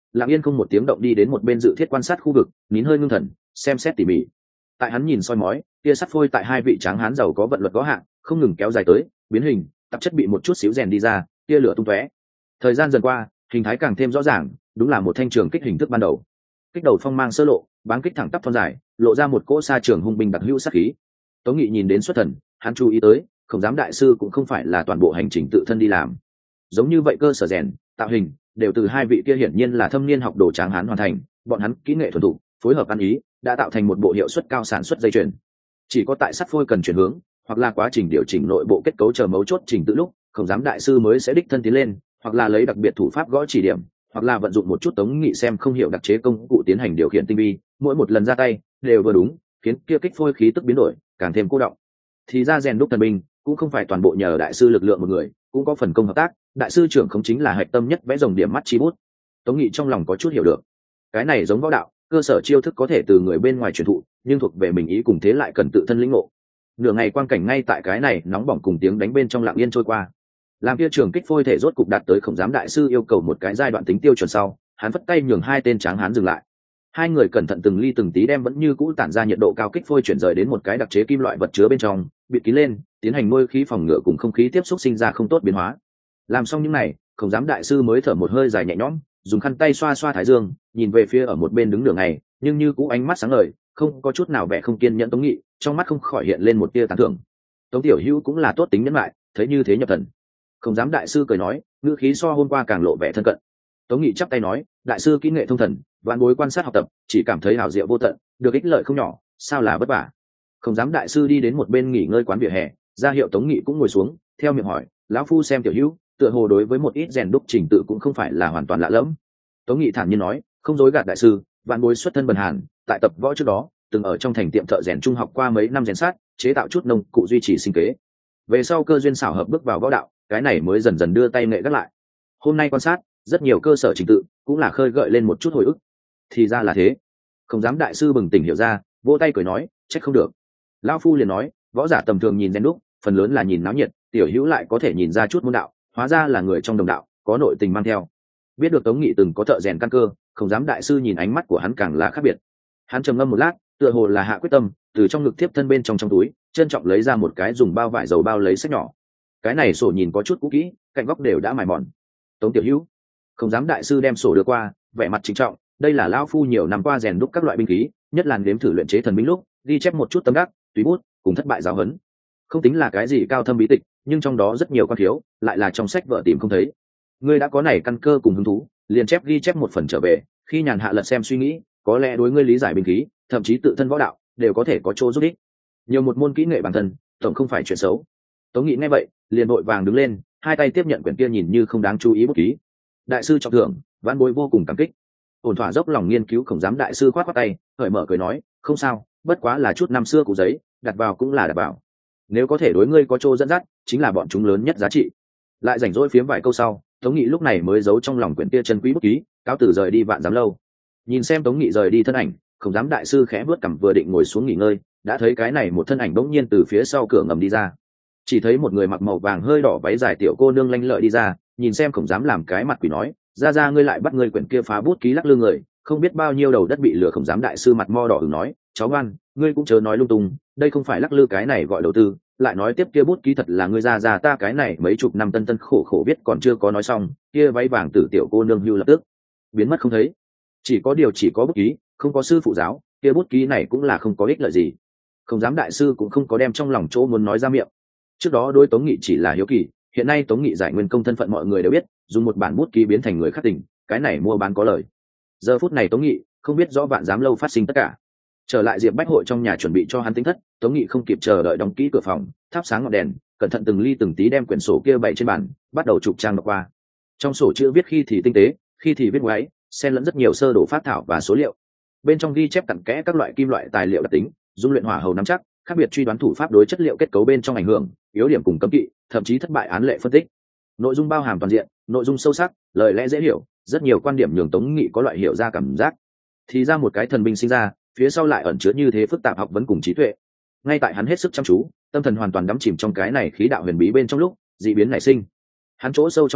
Lặng Yên không một tiếng động đi đến một bên dự thiết quan sát khu vực, nín hơi ngưng thần, xem xét tỉ mỉ. Tại hắn nhìn soi mói, tia sắt phôi tại hai vị tráng hán giàu có vận luật có hạng, không ngừng kéo dài tới, biến hình, tạp chất bị một chút xíu rèn đi ra, tia lửa tung tóe. Thời gian dần qua, hình thái càng thêm rõ ràng, đúng là một thanh trường kích hình thức ban đầu. Kích đầu phong mang sơ lộ, báng kích thẳng tắp thon dài, lộ ra một cỗ sa trường hung binh đặc hữu sát khí. Tống Nghị nhìn đến xuất thần, hắn chú ý tới, không dám đại sư cũng không phải là toàn bộ hành trình tự thân đi làm. Giống như vậy cơ sở rèn, tạo hình đều từ hai vị kia hiển nhiên là thâm niên học đồ tráng hán hoàn thành, bọn hắn kỹ nghệ thuần thục, phối hợp ăn ý, đã tạo thành một bộ hiệu suất cao sản xuất dây chuyền. Chỉ có tại sắt phôi cần chuyển hướng, hoặc là quá trình điều chỉnh nội bộ kết cấu chờ mấu chốt trình tự lúc, không dám đại sư mới sẽ đích thân tiến lên, hoặc là lấy đặc biệt thủ pháp gõ chỉ điểm, hoặc là vận dụng một chút Tống Nghị xem không hiểu đặc chế công cụ tiến hành điều khiển tinh vi, mỗi một lần ra tay đều vừa đúng, khiến kia kích phôi khí tức biến đổi, càng thêm cô động. Thì ra rèn đúc thần binh cũng không phải toàn bộ nhờ đại sư lực lượng một người, cũng có phần công hợp tác, đại sư trưởng không chính là hạch tâm nhất vẽ rồng điểm mắt chi bút. Tống Nghị trong lòng có chút hiểu được, cái này giống võ đạo, cơ sở chiêu thức có thể từ người bên ngoài truyền thụ, nhưng thuộc về mình ý cùng thế lại cần tự thân lĩnh ngộ. Nửa ngày quang cảnh ngay tại cái này nóng bỏng cùng tiếng đánh bên trong lặng yên trôi qua. Làm kia trường kích phôi thể rốt cục đạt tới không dám đại sư yêu cầu một cái giai đoạn tính tiêu chuẩn sau, hắn vất tay nhường hai tên tráng hán dừng lại. Hai người cẩn thận từng ly từng tí đem vẫn như cũ tản ra nhiệt độ cao kích phôi chuyển rời đến một cái đặc chế kim loại vật chứa bên trong, bịt kín lên, tiến hành nuôi khí phòng ngừa cùng không khí tiếp xúc sinh ra không tốt biến hóa. Làm xong những này, không dám đại sư mới thở một hơi dài nhẹ nhõm, dùng khăn tay xoa xoa thái dương, nhìn về phía ở một bên đứng đường này, nhưng như cũ ánh mắt sáng ngời, không có chút nào vẻ không kiên nhẫn Tống Nghị, trong mắt không khỏi hiện lên một tia tán thưởng. Tống tiểu hữu cũng là tốt tính nhẫn lại, thấy như thế nhập thần. Không dám đại sư cười nói, ngữ khí so hôm qua càng lộ vẻ thân cận. Tống Nghị chắp tay nói, đại sư kỹ nghệ thông thần, vạn bối quan sát học tập, chỉ cảm thấy hảo diệu vô tận, được ích lợi không nhỏ, sao là vất vả. Không dám đại sư đi đến một bên nghỉ ngơi quán vỉa hè, ra hiệu Tống Nghị cũng ngồi xuống, theo miệng hỏi, lão phu xem tiểu hữu, tựa hồ đối với một ít rèn đúc trình tự cũng không phải là hoàn toàn lạ lẫm. Tống Nghị thản nhiên nói, không dối gạt đại sư, vạn bối xuất thân bần hàn, tại tập võ trước đó, từng ở trong thành tiệm thợ rèn trung học qua mấy năm rèn sát, chế tạo chút nông cụ duy trì sinh kế. Về sau cơ duyên xảo hợp bước vào võ đạo, cái này mới dần dần đưa tay nghệ gác lại. Hôm nay quan sát, rất nhiều cơ sở trình tự cũng là khơi gợi lên một chút hồi ức. Thì ra là thế. Không dám đại sư bừng tỉnh hiểu ra, vỗ tay cười nói, trách không được. Lão phu liền nói, võ giả tầm thường nhìn rèn đúc, phần lớn là nhìn náo nhiệt, tiểu hữu lại có thể nhìn ra chút môn đạo, hóa ra là người trong đồng đạo, có nội tình mang theo. Biết được Tống Nghị từng có thợ rèn căn cơ, không dám đại sư nhìn ánh mắt của hắn càng là khác biệt. Hắn trầm ngâm một lát, tựa hồ là hạ quyết tâm, từ trong ngực tiếp thân bên trong trong túi, trân trọng lấy ra một cái dùng bao vải dầu bao lấy sách nhỏ. Cái này sổ nhìn có chút cũ kỹ, cạnh góc đều đã mài mòn. Tống tiểu hữu, không dám đại sư đem sổ đưa qua, vẻ mặt trịnh trọng, đây là lão phu nhiều năm qua rèn đúc các loại binh khí, nhất là nếm thử luyện chế thần binh lúc, ghi chép một chút tâm đắc, tùy bút, cùng thất bại giáo huấn. Không tính là cái gì cao thâm bí tịch, nhưng trong đó rất nhiều quan thiếu, lại là trong sách vợ tìm không thấy. Ngươi đã có này căn cơ cùng hứng thú, liền chép ghi chép một phần trở về, khi nhàn hạ lật xem suy nghĩ, có lẽ đối ngươi lý giải binh khí, thậm chí tự thân võ đạo, đều có thể có chỗ giúp ích. Nhiều một môn kỹ nghệ bản thân, tổng không phải chuyện xấu. Tống Nghị nghe vậy, liền vội vàng đứng lên, hai tay tiếp nhận quyển kia nhìn như không đáng chú ý bút ký. Đại sư trọng thưởng, vãn bối vô cùng cảm kích. Ổn thỏa dốc lòng nghiên cứu không dám đại sư khoát khoát tay, hởi mở cười nói, không sao, bất quá là chút năm xưa cụ giấy, đặt vào cũng là đặt vào. Nếu có thể đối ngươi có chỗ dẫn dắt, chính là bọn chúng lớn nhất giá trị. Lại rảnh rỗi phiếm vài câu sau, Tống Nghị lúc này mới giấu trong lòng quyển kia chân quý bút ký, cáo từ rời đi vạn giám lâu. Nhìn xem Tống Nghị rời đi thân ảnh, không dám đại sư khẽ bước cằm vừa định ngồi xuống nghỉ ngơi, đã thấy cái này một thân ảnh bỗng nhiên từ phía sau cửa ngầm đi ra. Chỉ thấy một người mặc màu vàng hơi đỏ váy dài tiểu cô nương lanh lợi đi ra, nhìn xem không dám làm cái mặt quỷ nói, ra ra ngươi lại bắt ngươi quyển kia phá bút ký lắc lư người, không biết bao nhiêu đầu đất bị lừa. Không dám đại sư mặt mo đỏ ửng nói, cháu ngoan, ngươi cũng chớ nói lung tung, đây không phải lắc lư cái này gọi đầu tư. Lại nói tiếp kia bút ký thật là ngươi ra ra ta cái này mấy chục năm tân tân khổ khổ viết còn chưa có nói xong, kia váy vàng tử tiểu cô nương hưu lập tức biến mất không thấy. Chỉ có điều chỉ có bút ký, không có sư phụ giáo, kia bút ký này cũng là không có ích lợi gì. Không dám đại sư cũng không có đem trong lòng chỗ muốn nói ra miệng. Trước đó đối Tống Nghị chỉ là hiếu kỳ, hiện nay Tống Nghị giải nguyên công thân phận mọi người đều biết, dùng một bản bút ký biến thành người khác tình, cái này mua bán có lời. Giờ phút này Tống Nghị không biết rõ vạn giám lâu phát sinh tất cả. Trở lại Diệp Bách hội trong nhà chuẩn bị cho hắn tính thất, Tống Nghị không kịp chờ đợi đóng kỹ cửa phòng, thắp sáng ngọn đèn, cẩn thận từng ly từng tí đem quyển sổ kia bày trên bàn, bắt đầu chụp trang đọc qua. Trong sổ chữ viết khi thì tinh tế, khi thì viết ngoáy, xen lẫn rất nhiều sơ đồ phát thảo và số liệu. Bên trong ghi chép cặn kẽ các loại kim loại tài liệu đặc tính, dung luyện hỏa hầu nắm chắc, khác biệt truy đoán thủ pháp đối chất liệu kết cấu bên trong ảnh hưởng, yếu điểm cùng cấm kỵ, thậm chí thất bại án lệ phân tích. Nội dung bao hàm toàn diện, nội dung sâu sắc, lời lẽ dễ hiểu, rất nhiều quan điểm nhường Tống Nghị có loại hiểu ra cảm giác. Thì ra một cái thần binh sinh ra, phía sau lại ẩn chứa như thế phức tạp học vấn cùng trí tuệ. Ngay tại hắn hết sức chăm chú, tâm thần hoàn toàn đắm chìm trong cái này khí đạo huyền bí bên trong lúc dị biến nảy sinh. Hắn chỗ sâu trong óc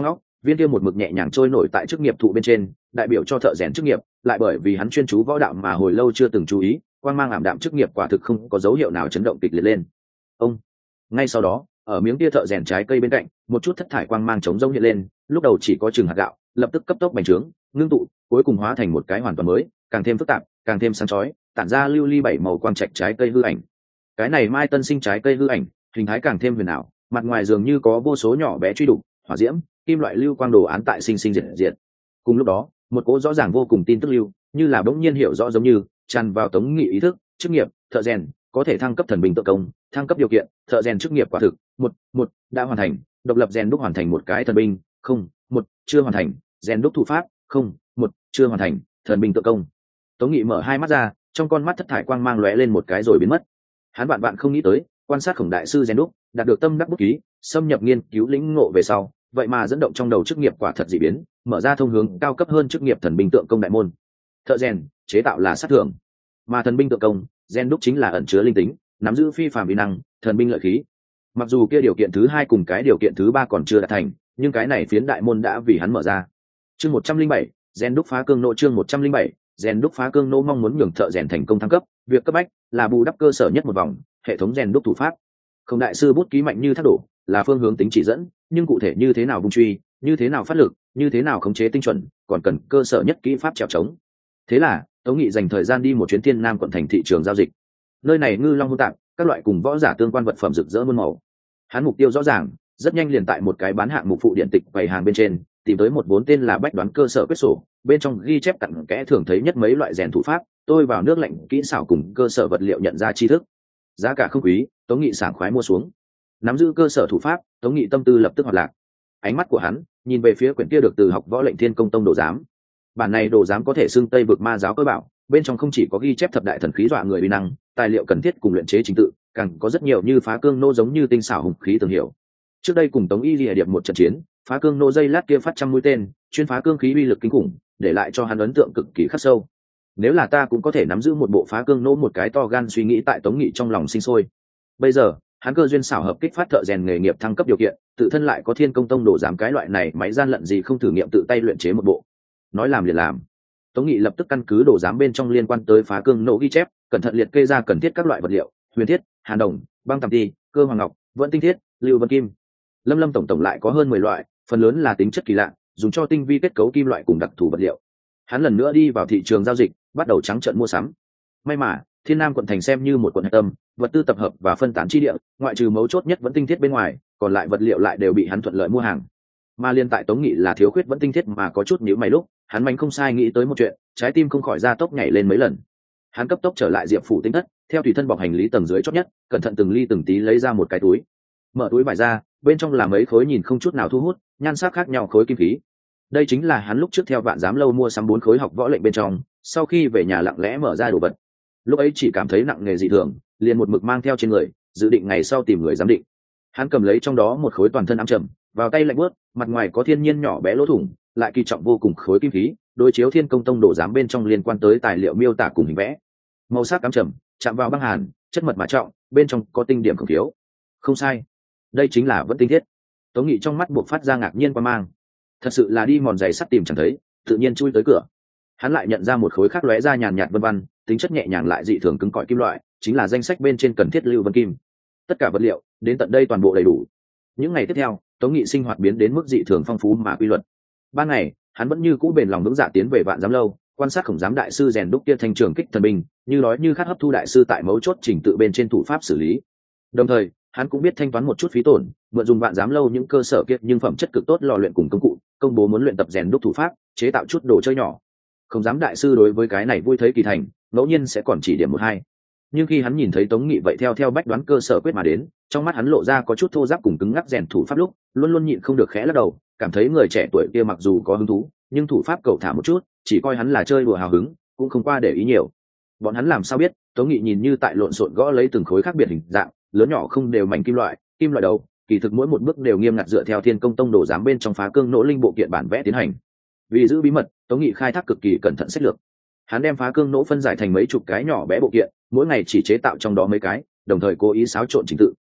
viên kia một mực nhẹ nhàng trôi nổi tại chức nghiệp thụ bên trên, đại biểu cho thợ rèn chức nghiệp, lại bởi vì hắn chuyên chú võ đạo mà hồi lâu chưa từng chú ý, quang mang ảm đạm chức nghiệp quả thực không có dấu hiệu nào chấn động kịch liệt lên. Ông. Ngay sau đó, ở miếng kia thợ rèn trái cây bên cạnh, một chút thất thải quang mang chống rông hiện lên, lúc đầu chỉ có chừng hạt gạo, lập tức cấp tốc bành trướng, ngưng tụ, cuối cùng hóa thành một cái hoàn toàn mới, càng thêm phức tạp, càng thêm sáng chói, tản ra lưu ly bảy màu quang trạch trái cây hư ảnh. Cái này mai tân sinh trái cây hư ảnh, hình thái càng thêm huyền ảo, mặt ngoài dường như có vô số nhỏ bé truy đục, hỏa diễm, kim loại lưu quang đồ án tại sinh sinh diệt diệt. Cùng lúc đó, một cỗ rõ ràng vô cùng tin tức lưu, như là bỗng nhiên hiểu rõ giống như tràn vào Tống Nghị ý thức, chức nghiệp, thợ rèn, có thể thăng cấp thần binh tự công, thăng cấp điều kiện, thợ rèn chức nghiệp quả thực, một, một đã hoàn thành, độc lập rèn đúc hoàn thành một cái thần binh, không, một chưa hoàn thành, rèn đúc thủ pháp, không, một chưa hoàn thành, thần binh tự công. Tống Nghị mở hai mắt ra, trong con mắt thất thải quang mang lóe lên một cái rồi biến mất. Hắn bạn bạn không nghĩ tới, quan sát Khổng đại sư rèn đúc, đạt được tâm đắc bút ký, xâm nhập nghiên cứu lĩnh ngộ về sau, vậy mà dẫn động trong đầu chức nghiệp quả thật dị biến, mở ra thông hướng cao cấp hơn chức nghiệp thần binh tượng công đại môn. Thợ rèn chế tạo là sát thưởng, mà thần binh tượng công rèn đúc chính là ẩn chứa linh tính, nắm giữ phi phàm uy năng, thần binh lợi khí. Mặc dù kia điều kiện thứ hai cùng cái điều kiện thứ ba còn chưa đạt thành, nhưng cái này phiến đại môn đã vì hắn mở ra. Chương một trăm linh bảy, rèn đúc phá cương nô. Chương một trăm linh bảy, rèn đúc phá cương nô. Mong muốn nhường thợ rèn thành công thăng cấp, việc cấp bách là bù đắp cơ sở nhất một vòng, hệ thống rèn đúc thủ pháp. Không đại sư bút ký mạnh như thác đổ, là phương hướng tính chỉ dẫn, nhưng cụ thể như thế nào vung truy, như thế nào phát lực, như thế nào khống chế tinh chuẩn, còn cần cơ sở nhất kỹ pháp trèo trống. Thế là Tống Nghị dành thời gian đi một chuyến Thiên Nam quận thành thị trường giao dịch. Nơi này ngư long hỗn tạp, các loại cùng võ giả tương quan vật phẩm rực rỡ muôn màu. Hắn mục tiêu rõ ràng, rất nhanh liền tại một cái bán hạng mục phụ điện tịch bày hàng bên trên, tìm tới một vốn tên là Bách Đoán cơ sở quyết sổ, bên trong ghi chép cặn kẽ thường thấy nhất mấy loại rèn thủ pháp, tôi vào nước lạnh kỹ xảo cùng cơ sở vật liệu nhận ra tri thức. Giá cả không quý, Tống Nghị sảng khoái mua xuống. Nắm giữ cơ sở thủ pháp, Tống Nghị tâm tư lập tức hoạt lạc. Ánh mắt của hắn nhìn về phía quyển kia được từ học võ lệnh Thiên Công Tông đồ giám. Bản này đồ giám có thể xưng Tây vực ma giáo cơ bảo, bên trong không chỉ có ghi chép thập đại thần khí dọa người uy năng, tài liệu cần thiết cùng luyện chế trình tự, càng có rất nhiều như phá cương nô giống như tinh xảo hùng khí tường hiểu. Trước đây cùng Tống Y Lìa điệp một trận chiến, phá cương nô dây lát kia phát trăm mũi tên, chuyên phá cương khí uy lực kinh khủng, để lại cho hắn ấn tượng cực kỳ khắc sâu. Nếu là ta cũng có thể nắm giữ một bộ phá cương nô, một cái to gan suy nghĩ tại Tống Nghị trong lòng sinh sôi. Bây giờ hắn cơ duyên xảo hợp kích phát thợ rèn nghề nghiệp thăng cấp điều kiện, tự thân lại có Thiên Công Tông đồ giám cái loại này máy gian lận gì không thử nghiệm tự tay luyện chế một bộ. Nói làm liền làm. Tống Nghị lập tức căn cứ đồ giám bên trong liên quan tới phá cương nô ghi chép, cẩn thận liệt kê ra cần thiết các loại vật liệu: huyền thiết, hàn đồng, băng tằm ti, cơ hoàng ngọc, vẫn tinh thiết, lưu vân kim. Lâm lâm tổng tổng lại có hơn mười loại, phần lớn là tính chất kỳ lạ, dùng cho tinh vi kết cấu kim loại cùng đặc thù vật liệu. Hắn lần nữa đi vào thị trường giao dịch, bắt đầu trắng trợn mua sắm. May mà Thiên Nam quận thành xem như một quận hạch tâm, vật tư tập hợp và phân tán chi địa, ngoại trừ mấu chốt nhất vẫn tinh thiết bên ngoài, còn lại vật liệu lại đều bị hắn thuận lợi mua hàng. Mà liên tại Tống Nghị là thiếu khuyết vẫn tinh thiết mà có chút nhíu mày lúc, hắn manh không sai nghĩ tới một chuyện, trái tim không khỏi ra tốc nhảy lên mấy lần. Hắn cấp tốc trở lại Diệp phủ Tinh thất, theo tùy thân bọc hành lý tầng dưới chót nhất, cẩn thận từng ly từng tí lấy ra một cái túi. Mở túi vải ra, bên trong là mấy khối nhìn không chút nào thu hút, nhan sắc khác nhau khối kim khí. Đây chính là hắn lúc trước theo Vạn Giám lâu mua sắm bốn khối học võ lệnh bên trong, sau khi về nhà lặng lẽ mở ra đồ vật. Lúc ấy chỉ cảm thấy nặng nề dị thường, liền một mực mang theo trên người, dự định ngày sau tìm người giám định. Hắn cầm lấy trong đó một khối toàn thân ám trầm, vào tay lạnh buốt, mặt ngoài có thiên nhiên nhỏ bé lỗ thủng, lại kỳ trọng vô cùng khối kim khí, đối chiếu Thiên Công Tông đồ giám bên trong liên quan tới tài liệu miêu tả cùng hình vẽ. Màu sắc ám trầm, chạm vào băng hàn, chất mật mà trọng, bên trong có tinh điểm không thiếu. Không sai, đây chính là vẫn tinh thiết. Tống Nghị trong mắt buộc phát ra ngạc nhiên qua mang. Thật sự là đi mòn giày sắt tìm chẳng thấy, tự nhiên chui tới cửa. Hắn lại nhận ra một khối khác lóe ra nhàn nhạt vân vân, tính chất nhẹ nhàng lại dị thường cứng cỏi kim loại, chính là danh sách bên trên cần thiết lưu vân kim. Tất cả vật liệu đến tận đây toàn bộ đầy đủ. Những ngày tiếp theo, Tống Nghị sinh hoạt biến đến mức dị thường phong phú mà quy luật. Ban ngày, hắn vẫn như cũ bền lòng vững dạ tiến về Vạn Giám lâu, quan sát Khổng giám đại sư rèn đúc kia thanh trường kích thần binh, như nói như khát hấp thu đại sư tại mấu chốt trình tự bên trên thủ pháp xử lý. Đồng thời, hắn cũng biết thanh toán một chút phí tổn, mượn dùng Vạn Giám lâu những cơ sở kiệt nhưng phẩm chất cực tốt lò luyện cùng công cụ, công bố muốn luyện tập rèn đúc thủ pháp, chế tạo chút đồ chơi nhỏ. Khổng giám đại sư đối với cái này vui thấy kỳ thành, ngẫu nhiên sẽ còn chỉ điểm một hai. Nhưng khi hắn nhìn thấy Tống Nghị vậy theo theo Bách Đoán cơ sở quyết mà đến, trong mắt hắn lộ ra có chút thô ráp cùng cứng ngắc rèn thủ pháp lúc, luôn luôn nhịn không được khẽ lắc đầu, cảm thấy người trẻ tuổi kia mặc dù có hứng thú, nhưng thủ pháp cẩu thả một chút, chỉ coi hắn là chơi đùa hào hứng, cũng không qua để ý nhiều. Bọn hắn làm sao biết, Tống Nghị nhìn như tại lộn xộn gõ lấy từng khối khác biệt hình dạng, lớn nhỏ không đều mảnh kim loại, kim loại đầu, kỳ thực mỗi một bước đều nghiêm ngặt dựa theo Thiên Công Tông đồ giám bên trong phá cương nỗ linh bộ kiện bản vẽ tiến hành. Vì giữ bí mật, Tống Nghị khai thác cực kỳ cẩn thận sách lược. Hắn đem phá cương nỗ phân giải thành mấy chục cái nhỏ bé bộ kiện, mỗi ngày chỉ chế tạo trong đó mấy cái, đồng thời cố ý xáo trộn trình tự.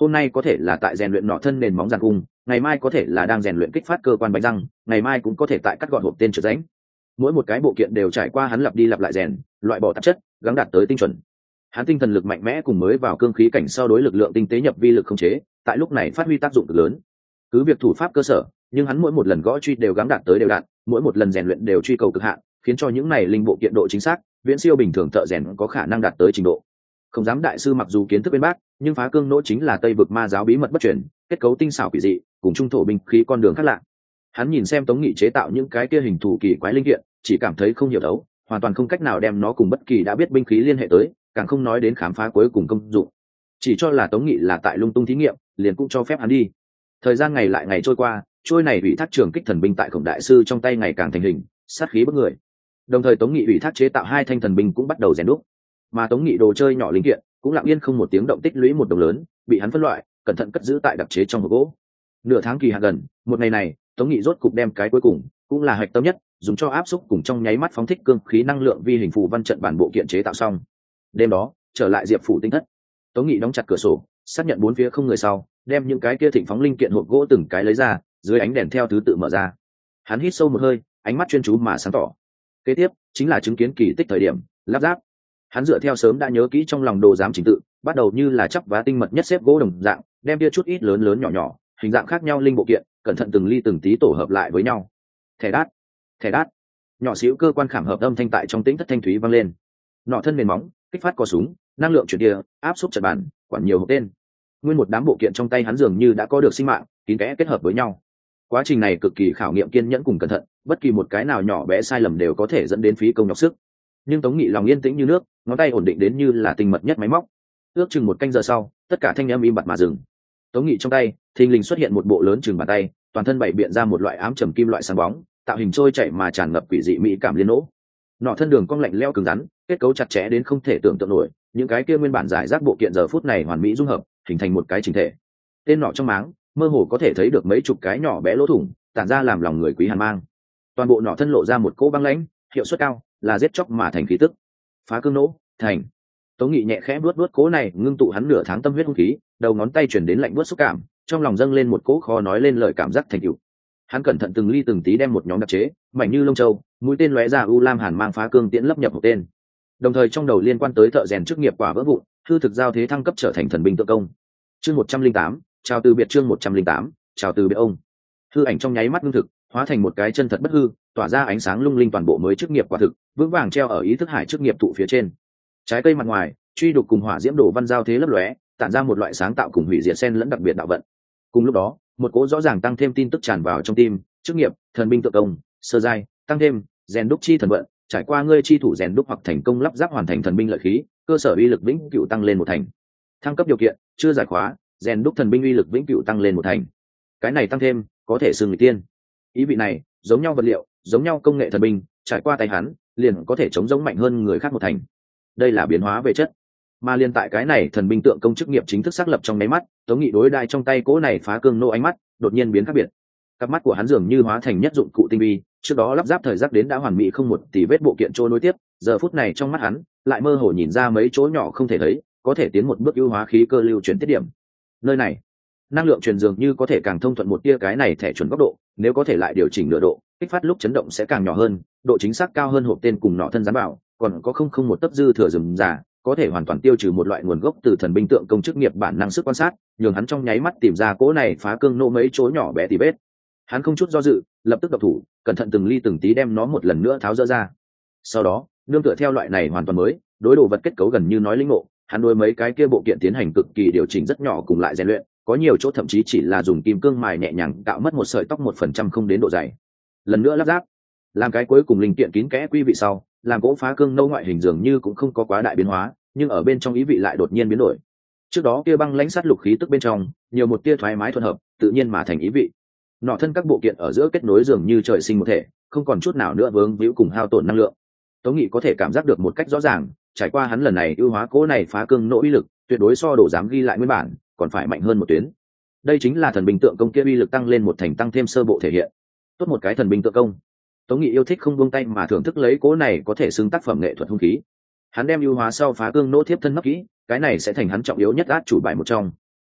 hôm nay có thể là tại rèn luyện nọ thân nền móng giàn cung, ngày mai có thể là đang rèn luyện kích phát cơ quan bánh răng, ngày mai cũng có thể tại cắt gọn hộp tên trượt rãnh. Mỗi một cái bộ kiện đều trải qua hắn lặp đi lặp lại rèn, loại bỏ tạp chất, gắng đạt tới tinh chuẩn. Hắn tinh thần lực mạnh mẽ cùng mới vào cương khí cảnh sau đối lực lượng tinh tế nhập vi lực không chế, tại lúc này phát huy tác dụng cực lớn. Cứ việc thủ pháp cơ sở, nhưng hắn mỗi một lần gõ truy đều gắng đạt tới đều đặn, mỗi một lần rèn luyện đều truy cầu cực hạn, khiến cho những này linh bộ kiện độ chính xác, viễn siêu bình thường thợ rèn có khả năng đạt tới trình độ. Không dám đại sư mặc dù kiến thức bên bác, nhưng phá cương nỗ chính là Tây vực ma giáo bí mật bất truyền, kết cấu tinh xảo kỳ dị, cùng trung thổ binh khí con đường khác lạ. Hắn nhìn xem Tống Nghị chế tạo những cái kia hình thù kỳ quái linh kiện, chỉ cảm thấy không hiểu đấu, hoàn toàn không cách nào đem nó cùng bất kỳ đã biết binh khí liên hệ tới, càng không nói đến khám phá cuối cùng công dụng. Chỉ cho là Tống Nghị là tại lung tung thí nghiệm, liền cũng cho phép hắn đi. Thời gian ngày lại ngày trôi qua, trôi này ủy thác trường kích thần binh tại Khổng đại sư trong tay ngày càng thành hình, sát khí bức người. Đồng thời Tống Nghị ủy thác chế tạo hai thanh thần binh cũng bắt đầu rèn đúc, mà Tống Nghị đồ chơi nhỏ linh kiện cũng lặng yên không một tiếng động tích lũy một đồng lớn, bị hắn phân loại, cẩn thận cất giữ tại đặc chế trong hộp gỗ. Nửa tháng kỳ hạn gần, một ngày này, Tống Nghị rốt cục đem cái cuối cùng, cũng là hạch tâm nhất, dùng cho áp xúc cùng trong nháy mắt phóng thích cương khí năng lượng vi hình phù văn trận bản bộ kiện chế tạo xong. Đêm đó, trở lại Diệp phủ tinh thất, Tống Nghị đóng chặt cửa sổ, xác nhận bốn phía không người sau, đem những cái kia thịnh phóng linh kiện hộp gỗ từng cái lấy ra, dưới ánh đèn theo thứ tự mở ra. Hắn hít sâu một hơi, ánh mắt chuyên chú mà sáng tỏ. Kế tiếp chính là chứng kiến kỳ tích thời điểm lắp ráp. Hắn dựa theo sớm đã nhớ kỹ trong lòng đồ giám trình tự, bắt đầu như là chắp vá tinh mật nhất xếp gỗ đồng dạng, đem kia chút ít lớn lớn nhỏ nhỏ, hình dạng khác nhau linh bộ kiện, cẩn thận từng ly từng tí tổ hợp lại với nhau. Thẻ đát, thẻ đát, nhỏ xíu cơ quan khảm hợp âm thanh tại trong tĩnh thất thanh thúy vang lên. Nọ thân nền móng, kích phát cò súng, năng lượng chuyển tia, áp suất trận bản, quản nhiều hộp tên. Nguyên một đám bộ kiện trong tay hắn dường như đã có được sinh mạng, kín kẽ kết hợp với nhau. Quá trình này cực kỳ khảo nghiệm kiên nhẫn cùng cẩn thận, bất kỳ một cái nào nhỏ bé sai lầm đều có thể dẫn đến phí công nhọc sức. Nhưng Tống Nghị lòng yên tĩnh như nước, ngón tay ổn định đến như là tinh mật nhất máy móc. Ước chừng một canh giờ sau, tất cả thanh âm im bặt mà dừng. Tống Nghị trong tay thình lình xuất hiện một bộ lớn chừng bàn tay, toàn thân bảy biện ra một loại ám trầm kim loại sáng bóng, tạo hình trôi chảy mà tràn ngập quỷ dị mỹ cảm liên nỗ. Nọ thân đường cong lạnh lẽo cứng rắn, kết cấu chặt chẽ đến không thể tưởng tượng nổi, những cái kia nguyên bản giải rác bộ kiện giờ phút này hoàn mỹ dung hợp, hình thành một cái chỉnh thể. Tên nọ trong máng, mơ hồ có thể thấy được mấy chục cái nhỏ bé lỗ thủng, tản ra làm lòng người quý hàn mang. Toàn bộ nọ thân lộ ra một cỗ băng lãnh, hiệu suất cao, là giết chóc mà thành khí tức. Phá cương nỗ, thành. Tống Nghị nhẹ khẽ vuốt vuốt cố này, ngưng tụ hắn nửa tháng tâm huyết hung khí, đầu ngón tay chuyển đến lạnh buốt xúc cảm, trong lòng dâng lên một cỗ khó nói lên lời cảm giác thành tựu. Hắn cẩn thận từng ly từng tí đem một nhóm đặc chế, mảnh như lông châu, mũi tên lóe ra u lam hàn mang phá cương tiễn lấp nhập một tên. Đồng thời trong đầu liên quan tới thợ rèn chức nghiệp quả vỡ vụn, hư thực giao thế thăng cấp trở thành thần binh tượng công. Chương một trăm linh tám, chào từ biệt chương một trăm linh tám, chào từ biệt ông. Hư ảnh trong nháy mắt ngưng thực, hóa thành một cái chân thật bất hư, tỏa ra ánh sáng lung linh toàn bộ mới chức nghiệp quả thực, vững vàng treo ở ý thức hải chức nghiệp thụ phía trên. Trái cây mặt ngoài, truy đục cùng hỏa diễm đổ văn giao thế lấp lóe, tản ra một loại sáng tạo cùng hủy diệt xen lẫn đặc biệt đạo vận. Cùng lúc đó, một cỗ rõ ràng tăng thêm tin tức tràn vào trong tim, chức nghiệp, thần binh tượng công, sơ giai, tăng thêm, rèn đúc chi thần vận, trải qua ngươi chi thủ rèn đúc hoặc thành công lắp ráp hoàn thành thần binh lợi khí, cơ sở uy lực vĩnh cửu tăng lên một thành. Thăng cấp điều kiện, chưa giải khóa, rèn đúc thần binh uy lực vĩnh cửu tăng lên một thành. Cái này tăng thêm, có thể xưng người tiên. Ý vị này, giống nhau vật liệu, giống nhau công nghệ thần binh, trải qua tay hắn, liền có thể chống giống mạnh hơn người khác một thành. Đây là biến hóa về chất. Mà liên tại cái này thần binh tượng công chức nghiệp chính thức xác lập trong máy mắt, Tống Nghị đối đai trong tay cố này phá cương nô ánh mắt, đột nhiên biến khác biệt. Cặp mắt của hắn dường như hóa thành nhất dụng cụ tinh vi, trước đó lắp ráp thời giác đến đã hoàn mỹ không một tỷ vết bộ kiện trôi nối tiếp, giờ phút này trong mắt hắn, lại mơ hồ nhìn ra mấy chỗ nhỏ không thể thấy, có thể tiến một bước ưu hóa khí cơ lưu chuyển tiết điểm. Nơi này, năng lượng truyền dường như có thể càng thông thuận một tia cái này thẻ chuẩn góc độ, nếu có thể lại điều chỉnh nửa độ, kích phát lúc chấn động sẽ càng nhỏ hơn, độ chính xác cao hơn hộp tên cùng nọ thân gián bảo, còn có không không một tấc dư thừa rườm rà, có thể hoàn toàn tiêu trừ một loại nguồn gốc từ thần binh tượng công chức nghiệp bản năng sức quan sát, nhường hắn trong nháy mắt tìm ra cỗ này phá cương nô mấy chỗ nhỏ bé tỉ vết. Hắn không chút do dự, lập tức độc thủ, cẩn thận từng ly từng tí đem nó một lần nữa tháo dỡ ra. Sau đó, nương tựa theo loại này hoàn toàn mới, đối đồ vật kết cấu gần như nói linh ngộ, hắn đối mấy cái kia bộ kiện tiến hành cực kỳ điều chỉnh rất nhỏ cùng lại rèn luyện, có nhiều chỗ thậm chí chỉ là dùng kim cương mài nhẹ nhàng tạo mất một sợi tóc một phần trăm không đến độ dày. Lần nữa lắp ráp, làm cái cuối cùng linh kiện kín kẽ quy vị sau, làm gỗ phá cương nâu ngoại hình dường như cũng không có quá đại biến hóa, nhưng ở bên trong ý vị lại đột nhiên biến đổi. Trước đó kia băng lãnh sát lục khí tức bên trong, nhiều một tia thoải mái thuận hợp, tự nhiên mà thành ý vị. Nọ thân các bộ kiện ở giữa kết nối dường như trời sinh một thể, không còn chút nào nữa vướng víu cùng hao tổn năng lượng. Tống Nghị có thể cảm giác được một cách rõ ràng, trải qua hắn lần này ưu hóa cố này phá cương nỗ uy lực, tuyệt đối so đổ dám ghi lại nguyên bản, còn phải mạnh hơn một tuyến. Đây chính là thần binh tượng công kia uy lực tăng lên một thành tăng thêm sơ bộ thể hiện. Tốt một cái thần binh tượng công. Tống Nghị yêu thích không buông tay mà thưởng thức lấy cố này có thể xưng tác phẩm nghệ thuật hung khí. Hắn đem ưu hóa sau phá cương nỗ thiếp thân nấp kỹ, cái này sẽ thành hắn trọng yếu nhất át chủ bài một trong.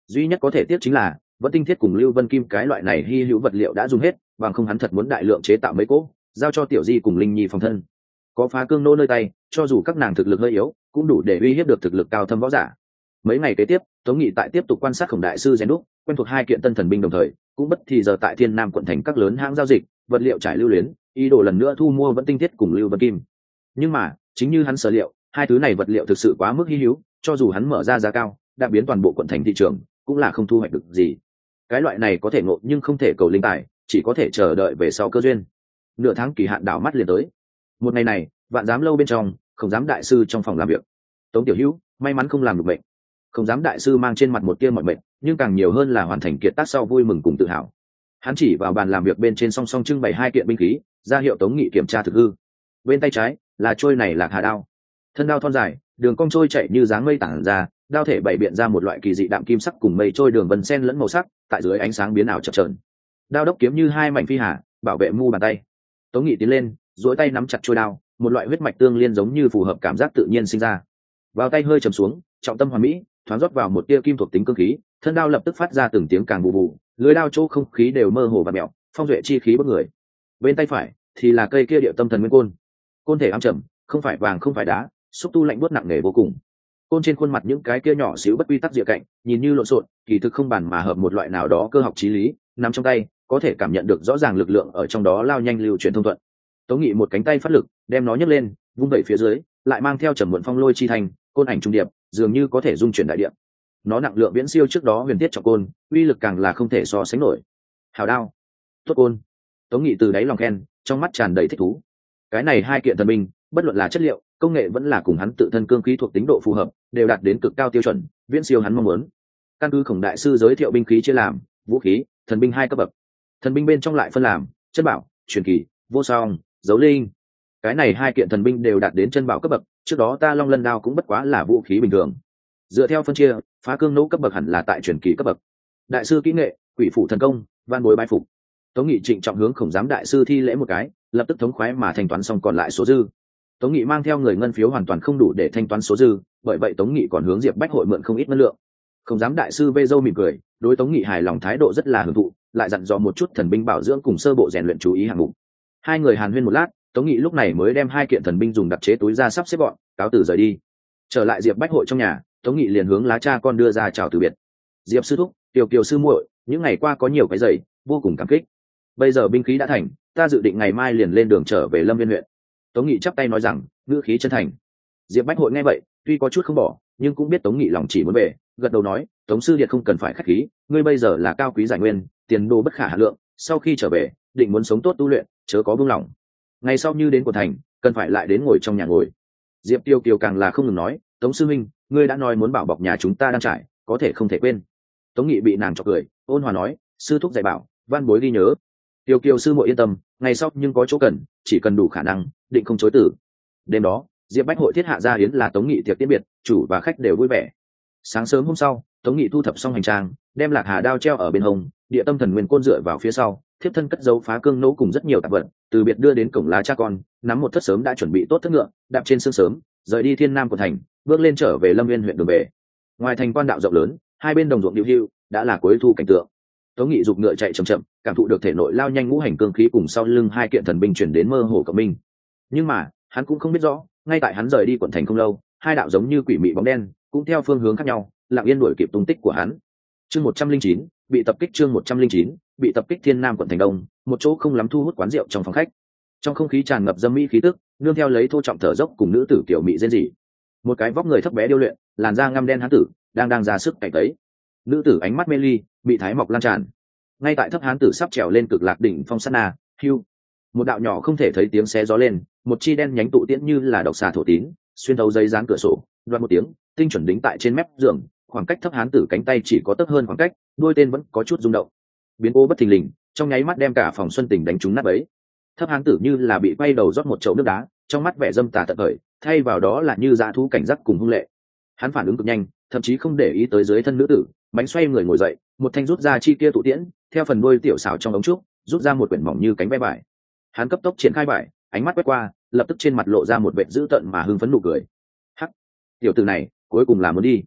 duy nhất có thể tiếc chính là vẫn tinh thiết cùng lưu vân kim cái loại này hy hữu vật liệu đã dùng hết, bằng không hắn thật muốn đại lượng chế tạo mấy cỗ giao cho tiểu di cùng linh nhi phòng thân. Có phá cương nô nơi tay, cho dù các nàng thực lực hơi yếu cũng đủ để uy hiếp được thực lực cao thâm võ giả. Mấy ngày kế tiếp, Tống Nghị tại tiếp tục quan sát Khổng đại sư rèn đúc, quen thuộc hai kiện tân thần binh, đồng thời cũng bất thì giờ tại Thiên Nam quận thành các lớn hãng giao dịch vật liệu trải lưu luyến, ý đồ lần nữa thu mua vẫn tinh thiết cùng lưu vân kim. Nhưng mà chính như hắn sở liệu, hai thứ này vật liệu thực sự quá mức hy hữu, cho dù hắn mở ra giá cao đã biến toàn bộ quận thành thị trường cũng là không thu hoạch được gì. Cái loại này có thể ngộ nhưng không thể cầu linh tài, chỉ có thể chờ đợi về sau cơ duyên. Nửa tháng kỳ hạn đảo mắt liền tới. Một ngày này, Vạn Giám lâu bên trong, Không Giám đại sư trong phòng làm việc. Tống tiểu hữu, may mắn không làm được bệnh. Không Giám đại sư mang trên mặt một tia mọi mệt, nhưng càng nhiều hơn là hoàn thành kiệt tác sau vui mừng cùng tự hào. Hắn chỉ vào bàn làm việc bên trên song song trưng bày hai kiện binh khí, ra hiệu Tống Nghị kiểm tra thực hư. Bên tay trái là trôi này Lạc Hà đao, thân đao thon dài, đường cong trôi chạy như dáng mây tản ra, đao thể bày biện ra một loại kỳ dị đạm kim sắc cùng mây trôi đường vân sen lẫn màu sắc, tại dưới ánh sáng biến ảo chập chờn. Đao đốc kiếm như hai mảnh phi hà, bảo vệ mu bàn tay. Tống Nghị tiến lên, duỗi tay nắm chặt trôi đao, một loại huyết mạch tương liên giống như phù hợp cảm giác tự nhiên sinh ra. Vào tay hơi trầm xuống, trọng tâm hoàn mỹ, thoáng rót vào một tia kim thuộc tính cương khí, thân đao lập tức phát ra từng tiếng càng bù bù, lưỡi đao chỗ không khí đều mơ hồ và mèo, phong duệ chi khí bất người. Bên tay phải thì là cây kia điệu tâm thần nguyên côn, côn thể ám trầm, không phải vàng không phải đá, xúc tu lạnh buốt nặng nề vô cùng. Côn trên khuôn mặt những cái kia nhỏ xíu bất quy tắc địa cạnh, nhìn như lộn xộn, kỳ thực không bàn mà hợp một loại nào đó cơ học chí lý, nắm trong tay, có thể cảm nhận được rõ ràng lực lượng ở trong đó lao nhanh lưu chuyển thông thuận. Tống Nghị một cánh tay phát lực, đem nó nhấc lên, vung vẩy phía dưới, lại mang theo trầm muộn phong lôi chi thành, côn ảnh trung điệp, dường như có thể dung chuyển đại địa. Nó nặng lượng viễn siêu trước đó huyền thiết trọng côn, uy lực càng là không thể so sánh nổi. Hào đao, tốt côn. Tống Nghị từ đáy lòng khen, trong mắt tràn đầy thích thú. Cái này hai kiện thần binh, bất luận là chất liệu, công nghệ vẫn là cùng hắn tự thân cương khí thuộc tính độ phù hợp, đều đạt đến cực cao tiêu chuẩn, viễn siêu hắn mong muốn. Căn cứ Khổng đại sư giới thiệu binh khí chia làm vũ khí, thần binh hai cấp bậc. Thần binh bên trong lại phân làm chân bảo, truyền kỳ, vô song, dấu linh. Cái này hai kiện thần binh đều đạt đến chân bảo cấp bậc, trước đó ta Long Lân đao cũng bất quá là vũ khí bình thường. Dựa theo phân chia, phá cương nỗ cấp bậc hẳn là tại truyền kỳ cấp bậc. Đại sư kỹ nghệ, quỷ phủ thần công, van bối bái phục. Tống Nghị trịnh trọng hướng Khổng Giám đại sư thi lễ một cái, lập tức thống khoái mà thanh toán xong còn lại số dư. Tống Nghị mang theo người ngân phiếu hoàn toàn không đủ để thanh toán số dư, bởi vậy Tống Nghị còn hướng Diệp Bách hội mượn không ít ngân lượng. Khổng Giám đại sư vê dâu mỉm cười, đối Tống Nghị hài lòng thái độ rất là hưởng thụ, lại dặn dò một chút thần binh bảo dưỡng cùng sơ bộ rèn luyện chú ý hạng mục. Hai người hàn huyên một lát, Tống Nghị lúc này mới đem hai kiện thần binh dùng đặc chế túi ra sắp xếp gọn, cáo từ rời đi. Trở lại Diệp Bách hội trong nhà, Tống Nghị liền hướng lá cha con đưa ra chào từ biệt. Diệp sư thúc, Tiểu Kiều sư muội, những ngày qua có nhiều cái giày, vô cùng cảm kích. Bây giờ binh khí đã thành, ta dự định ngày mai liền lên đường trở về Lâm Viên huyện. Tống Nghị chắp tay nói rằng, ngữ khí chân thành. Diệp Bách hội nghe vậy, tuy có chút không bỏ, nhưng cũng biết Tống Nghị lòng chỉ muốn về, gật đầu nói, Tống sư điệt không cần phải khách khí, ngươi bây giờ là cao quý giải nguyên, tiền đồ bất khả hà lượng, sau khi trở về, định muốn sống tốt tu luyện, chớ có buông lỏng. Ngày sau như đến quận thành, cần phải lại đến ngồi trong nhà ngồi. Diệp Tiêu Kiều càng là không ngừng nói, Tống sư minh, ngươi đã nói muốn bảo bọc nhà chúng ta đang trải, có thể không thể quên. Tống Nghị bị nàng chọc cười, ôn hòa nói, sư thúc dạy bảo, van bối ghi nhớ. Tiêu Kiều sư muội yên tâm, ngày sau nhưng có chỗ cần, chỉ cần đủ khả năng, định không chối từ. Đêm đó, Diệp Bách hội thiết hạ gia yến là Tống Nghị tiệc tiễn biệt, chủ và khách đều vui vẻ. Sáng sớm hôm sau, Tống Nghị thu thập xong hành trang, đem Lạc Hà đao treo ở bên hông, địa tâm thần nguyên côn dựa vào phía sau, thiếp thân cất dấu phá cương nỗ cùng rất nhiều tạp vật, từ biệt đưa đến cổng lá cha con, nắm một thất sớm đã chuẩn bị tốt thất ngựa, đạp trên sương sớm, rời đi Thiên Nam của thành, bước lên trở về Lâm Viên huyện đường về. Ngoài thành quan đạo rộng lớn, hai bên đồng ruộng điệu hưu, đã là cuối thu cảnh tượng. Tống Nghị giục ngựa chạy chậm chậm, cảm thụ được thể nội lao nhanh ngũ hành cương khí cùng sau lưng hai kiện thần binh chuyển đến mơ hồ cộng minh. Nhưng mà, hắn cũng không biết rõ, ngay tại hắn rời đi quận thành không lâu, hai đạo giống như quỷ mị bóng đen, cũng theo phương hướng khác nhau, lặng yên đuổi kịp tung tích của hắn. Chương một trăm linh chín, bị tập kích chương một trăm linh chín, bị tập kích Thiên Nam quận thành đông, một chỗ không lắm thu hút quán rượu trong phòng khách. Trong không khí tràn ngập dâm mỹ khí tức, nương theo lấy thô trọng thở dốc cùng nữ tử kiểu mị rên rỉ. Một cái vóc người thấp bé điêu luyện, làn da ngăm đen hán tử, đang đang ra sức cày tấy. Nữ tử ánh mắt mê ly, bị thái mọc lan tràn. Ngay tại thấp hán tử sắp trèo lên cực lạc đỉnh phong sát na, hưu, một đạo nhỏ không thể thấy tiếng xé gió lên, một chi đen nhánh tụ tiễn như là độc xà thổ tín, xuyên thấu giấy dán cửa sổ, đoạt một tiếng, tinh chuẩn đính tại trên mép giường, khoảng cách thấp hán tử cánh tay chỉ có tấp hơn khoảng cách, đuôi tên vẫn có chút rung động. Biến cố bất thình lình, trong nháy mắt đem cả phòng Xuân Tình đánh trúng nát bấy. Thấp hán tử như là bị quay đầu rót một chậu nước đá, trong mắt vẻ dâm tà tận khởi, thay vào đó là như dã thú cảnh giác cùng hung lệ. Hắn phản ứng cực nhanh, thậm chí không để ý tới dưới thân nữ tử, bánh xoay người ngồi dậy, một thanh rút ra chi kia tụ tiễn, theo phần đuôi tiểu xảo trong ống trúc, rút ra một quyển mỏng như cánh ve vải. Hắn cấp tốc triển khai vải, ánh mắt quét qua, lập tức trên mặt lộ ra một vệt dữ tợn mà hưng phấn nụ cười. Hắc, tiểu tử này, cuối cùng là muốn đi.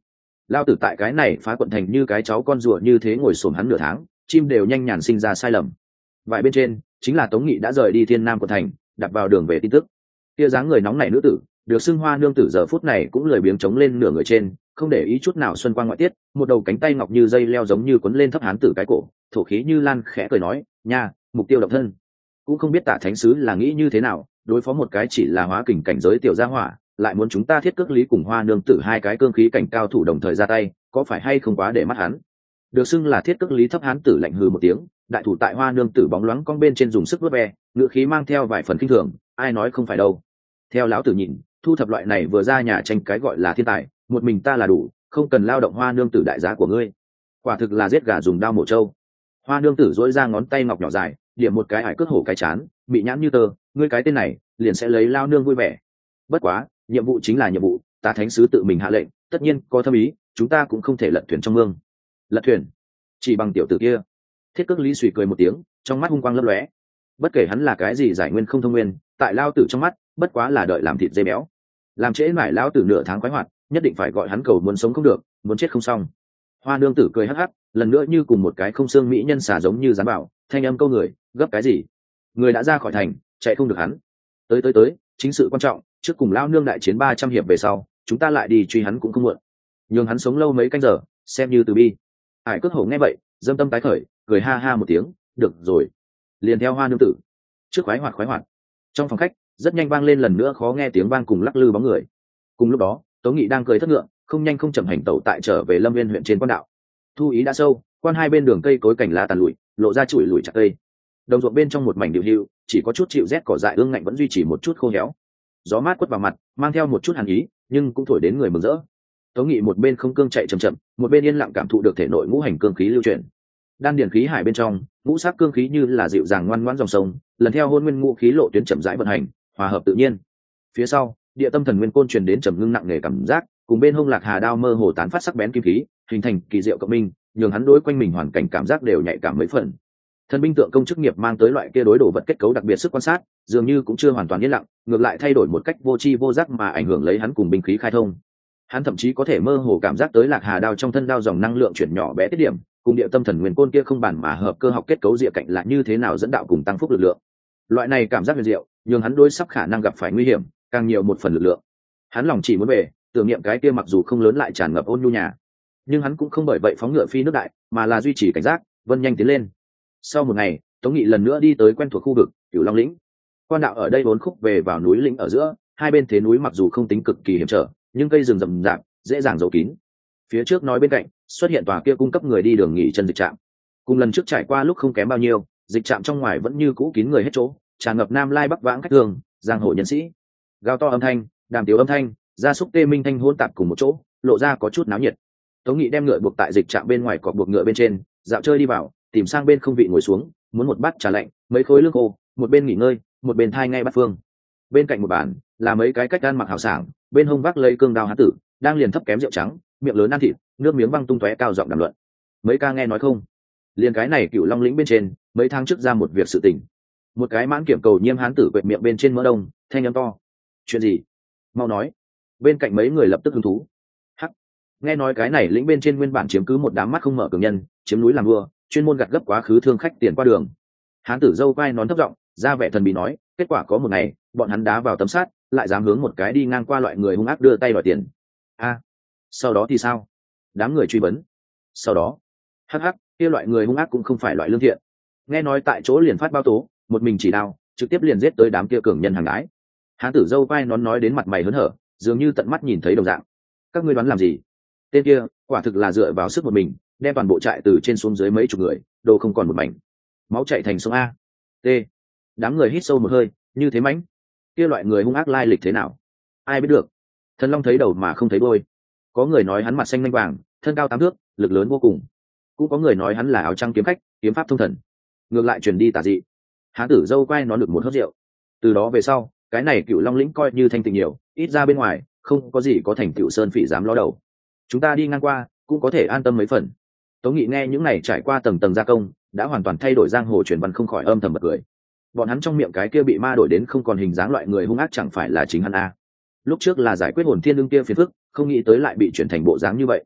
Lao tử tại cái này phá quận thành như cái cháu con rùa như thế ngồi xổm hắn nửa tháng, chim đều nhanh nhàn sinh ra sai lầm. Vài bên trên chính là Tống Nghị đã rời đi Thiên Nam quận thành, đặt vào đường về tin tức. Kia dáng người nóng nảy nữ tử, được xưng Hoa nương tử giờ phút này cũng lười biếng chống lên nửa người trên, không để ý chút nào xuân quang ngoại tiết, một đầu cánh tay ngọc như dây leo giống như quấn lên thấp hán tử cái cổ, thổ khí như lan khẽ cười nói, nha, mục tiêu độc thân. Cũng không biết Tạ thánh sứ là nghĩ như thế nào, đối phó một cái chỉ là hóa kình cảnh giới tiểu gia hỏa, lại muốn chúng ta thiết cước lý cùng Hoa nương tử hai cái cương khí cảnh cao thủ đồng thời ra tay, có phải hay không quá để mắt hắn? Được xưng là thiết cước lý thấp hán tử lạnh hừ một tiếng, đại thủ tại Hoa nương tử bóng loáng cong bên trên dùng sức vớt ve, ngựa khí mang theo vài phần kinh thường, ai nói không phải đâu. Theo lão tử nhìn, thu thập loại này vừa ra nhà tranh cái gọi là thiên tài, một mình ta là đủ, không cần lao động Hoa nương tử đại giá của ngươi. Quả thực là giết gà dùng dao mổ trâu. Hoa nương tử dỗi ra ngón tay ngọc nhỏ dài, điểm một cái ải cước hổ cái chán, bị nhãn như tơ, ngươi cái tên này liền sẽ lấy lao nương vui vẻ. Bất quá, nhiệm vụ chính là nhiệm vụ, ta thánh sứ tự mình hạ lệnh, tất nhiên có thâm ý, chúng ta cũng không thể lật thuyền trong mương. Lật thuyền? Chỉ bằng tiểu tử kia? Thiết cước lý suy cười một tiếng, trong mắt hung quang lấp lóe. Bất kể hắn là cái gì giải nguyên không thông nguyên, tại lao tử trong mắt, bất quá là đợi làm thịt dê béo. Làm trễ mải lao tử nửa tháng khoái hoạt, nhất định phải gọi hắn cầu muốn sống không được, muốn chết không xong. Hoa nương tử cười hắc hắc, lần nữa như cùng một cái không xương mỹ nhân xà giống như dán bảo, thanh âm câu người, gấp cái gì? Người đã ra khỏi thành, chạy không được hắn. Tới tới tới, chính sự quan trọng, trước cùng lao nương đại chiến ba trăm hiệp về sau, chúng ta lại đi truy hắn cũng không muộn. Nhường hắn sống lâu mấy canh giờ, xem như từ bi. Hải cước hổ nghe vậy, dâm tâm tái khởi, cười ha ha một tiếng, được rồi. Liền theo Hoa nương tử. Trước khoái hoạt khoái hoạt. Trong phòng khách, rất nhanh vang lên lần nữa khó nghe tiếng vang cùng lắc lư bóng người. Cùng lúc đó, Tống Nghị đang cười thất ngựa, không nhanh không chậm hành tẩu tại trở về Lâm Viên huyện trên quan đạo. Thu ý đã sâu, quan hai bên đường cây cối cảnh lá tàn lụi, lộ ra chuỗi lùi chặt cây. Đồng ruộng bên trong một mảnh điều hưu, chỉ có chút chịu rét cỏ dại ương ngạnh vẫn duy trì một chút khô héo. Gió mát quất vào mặt, mang theo một chút hàn ý, nhưng cũng thổi đến người mừng rỡ. Tống Nghị một bên không cương chạy chậm chậm, một bên yên lặng cảm thụ được thể nội ngũ hành cương khí lưu chuyển. Đan điển khí hải bên trong, ngũ sắc cương khí như là dịu dàng ngoan ngoãn dòng sông, lần theo hôn nguyên ngũ khí lộ tuyến chậm rãi vận hành, hòa hợp tự nhiên. Phía sau, địa tâm thần nguyên côn truyền đến trầm ngưng nặng nề cảm giác, cùng bên hông lạc hà đao mơ hồ tán phát sắc bén kim khí, hình thành kỳ diệu cộng minh, nhường hắn đối quanh mình hoàn cảnh cảm giác đều nhạy cảm mấy phần. Thần binh tượng công chức nghiệp mang tới loại kia đối đồ vật kết cấu đặc biệt sức quan sát, dường như cũng chưa hoàn toàn yên lặng, ngược lại thay đổi một cách vô tri vô giác mà ảnh hưởng lấy hắn cùng binh khí khai thông. Hắn thậm chí có thể mơ hồ cảm giác tới lạc hà đao trong thân đao dòng năng lượng chuyển nhỏ bé tiết điểm, cùng địa tâm thần nguyên côn kia không bản mà hợp cơ học kết cấu địa cạnh là như thế nào dẫn đạo cùng tăng phúc lực lượng. Loại này cảm giác huyền diệu, nhường hắn đối sắp khả năng gặp phải nguy hiểm, càng nhiều một phần lực lượng. Hắn lòng chỉ muốn về, tưởng niệm cái kia mặc dù không lớn lại tràn ngập ôn nhu nhà, nhưng hắn cũng không bởi vậy phóng ngựa phi nước đại, mà là duy trì cảnh giác, vân nhanh tiến lên. Sau một ngày, Tống Nghị lần nữa đi tới quen thuộc khu vực Cửu Long lĩnh. Quan đạo ở đây vốn khúc về vào núi lĩnh ở giữa, hai bên thế núi mặc dù không tính cực kỳ hiểm trở, nhưng cây rừng rậm rạp, dễ dàng giấu kín. Phía trước nói bên cạnh, xuất hiện tòa kia cung cấp người đi đường nghỉ chân dịch trạm. Cùng lần trước trải qua lúc không kém bao nhiêu, dịch trạm trong ngoài vẫn như cũ kín người hết chỗ, tràn ngập nam lai bắc vãng khách thường, giang hồ nhân sĩ. Gào to âm thanh, đàm tiếu âm thanh, gia súc tê minh thanh hỗn tạp cùng một chỗ, lộ ra có chút náo nhiệt. Tống Nghị đem ngựa buộc tại dịch trạm bên ngoài cọc buộc ngựa bên trên, dạo chơi đi vào, tìm sang bên không vị ngồi xuống, muốn một bát trà lạnh, mấy khối lương khô, một bên nghỉ ngơi, một bên thai ngay bát phương. Bên cạnh một bàn là mấy cái cách ăn mặc hào sảng, bên hông vác lấy cương đao hán tử, đang liền thấp kém rượu trắng, miệng lớn ăn thịt, nước miếng văng tung tóe cao giọng đàm luận. Mấy ca nghe nói không? Liền cái này Cửu Long lĩnh bên trên, mấy tháng trước ra một việc sự tình. Một cái mãn kiểm cầu nhiêm hán tử quệt miệng bên trên mỡ đông, thanh âm to. Chuyện gì? Mau nói. Bên cạnh mấy người lập tức hứng thú. Hắc. Nghe nói cái này lĩnh bên trên nguyên bản chiếm cứ một đám mắt không mở cường nhân, chiếm núi làm vua, chuyên môn gặt gấp quá khứ thương khách tiền qua đường. Hán tử dâu quai nón thấp giọng, ra vẻ thần bí nói, kết quả có một ngày, bọn hắn đá vào tấm sắt, lại dám hướng một cái đi ngang qua loại người hung ác đưa tay đòi tiền. A, à, sau đó thì sao? Đám người truy vấn. Sau đó, hắc hắc, kia loại người hung ác cũng không phải loại lương thiện. Nghe nói tại chỗ liền phát báo tố, một mình chỉ đao, trực tiếp liền giết tới đám kia cường nhân hàng gái. Hán tử dâu quai nón nói đến mặt mày hớn hở, dường như tận mắt nhìn thấy đồng dạng. Các ngươi đoán làm gì? Tên kia, quả thực là dựa vào sức một mình, đem toàn bộ trại từ trên xuống dưới mấy chục người, đồ không còn một mảnh. Máu chảy thành sông a. T. Đám người hít sâu một hơi, như thế mãnh. Kia loại người hung ác lai lịch thế nào? Ai biết được. Thần Long thấy đầu mà không thấy đuôi. Có người nói hắn mặt xanh lanh vàng, thân cao tám thước, lực lớn vô cùng. Cũng có người nói hắn là áo trắng kiếm khách, kiếm pháp thông thần. Ngược lại truyền đi tà dị. Hán tử dâu quay nó được một hớp rượu. Từ đó về sau, cái này Cửu Long lĩnh coi như thanh tịnh nhiều, ít ra bên ngoài không có gì có thành tựu sơn phỉ dám ló đầu. Chúng ta đi ngang qua cũng có thể an tâm mấy phần. Tống Nghị nghe những này trải qua tầng tầng gia công, đã hoàn toàn thay đổi giang hồ truyền văn, không khỏi âm thầm bật cười. Bọn hắn trong miệng cái kia bị ma đổi đến không còn hình dáng loại người hung ác chẳng phải là chính hắn a. Lúc trước là giải quyết hồn thiên lương kia phiền phức, không nghĩ tới lại bị chuyển thành bộ dáng như vậy.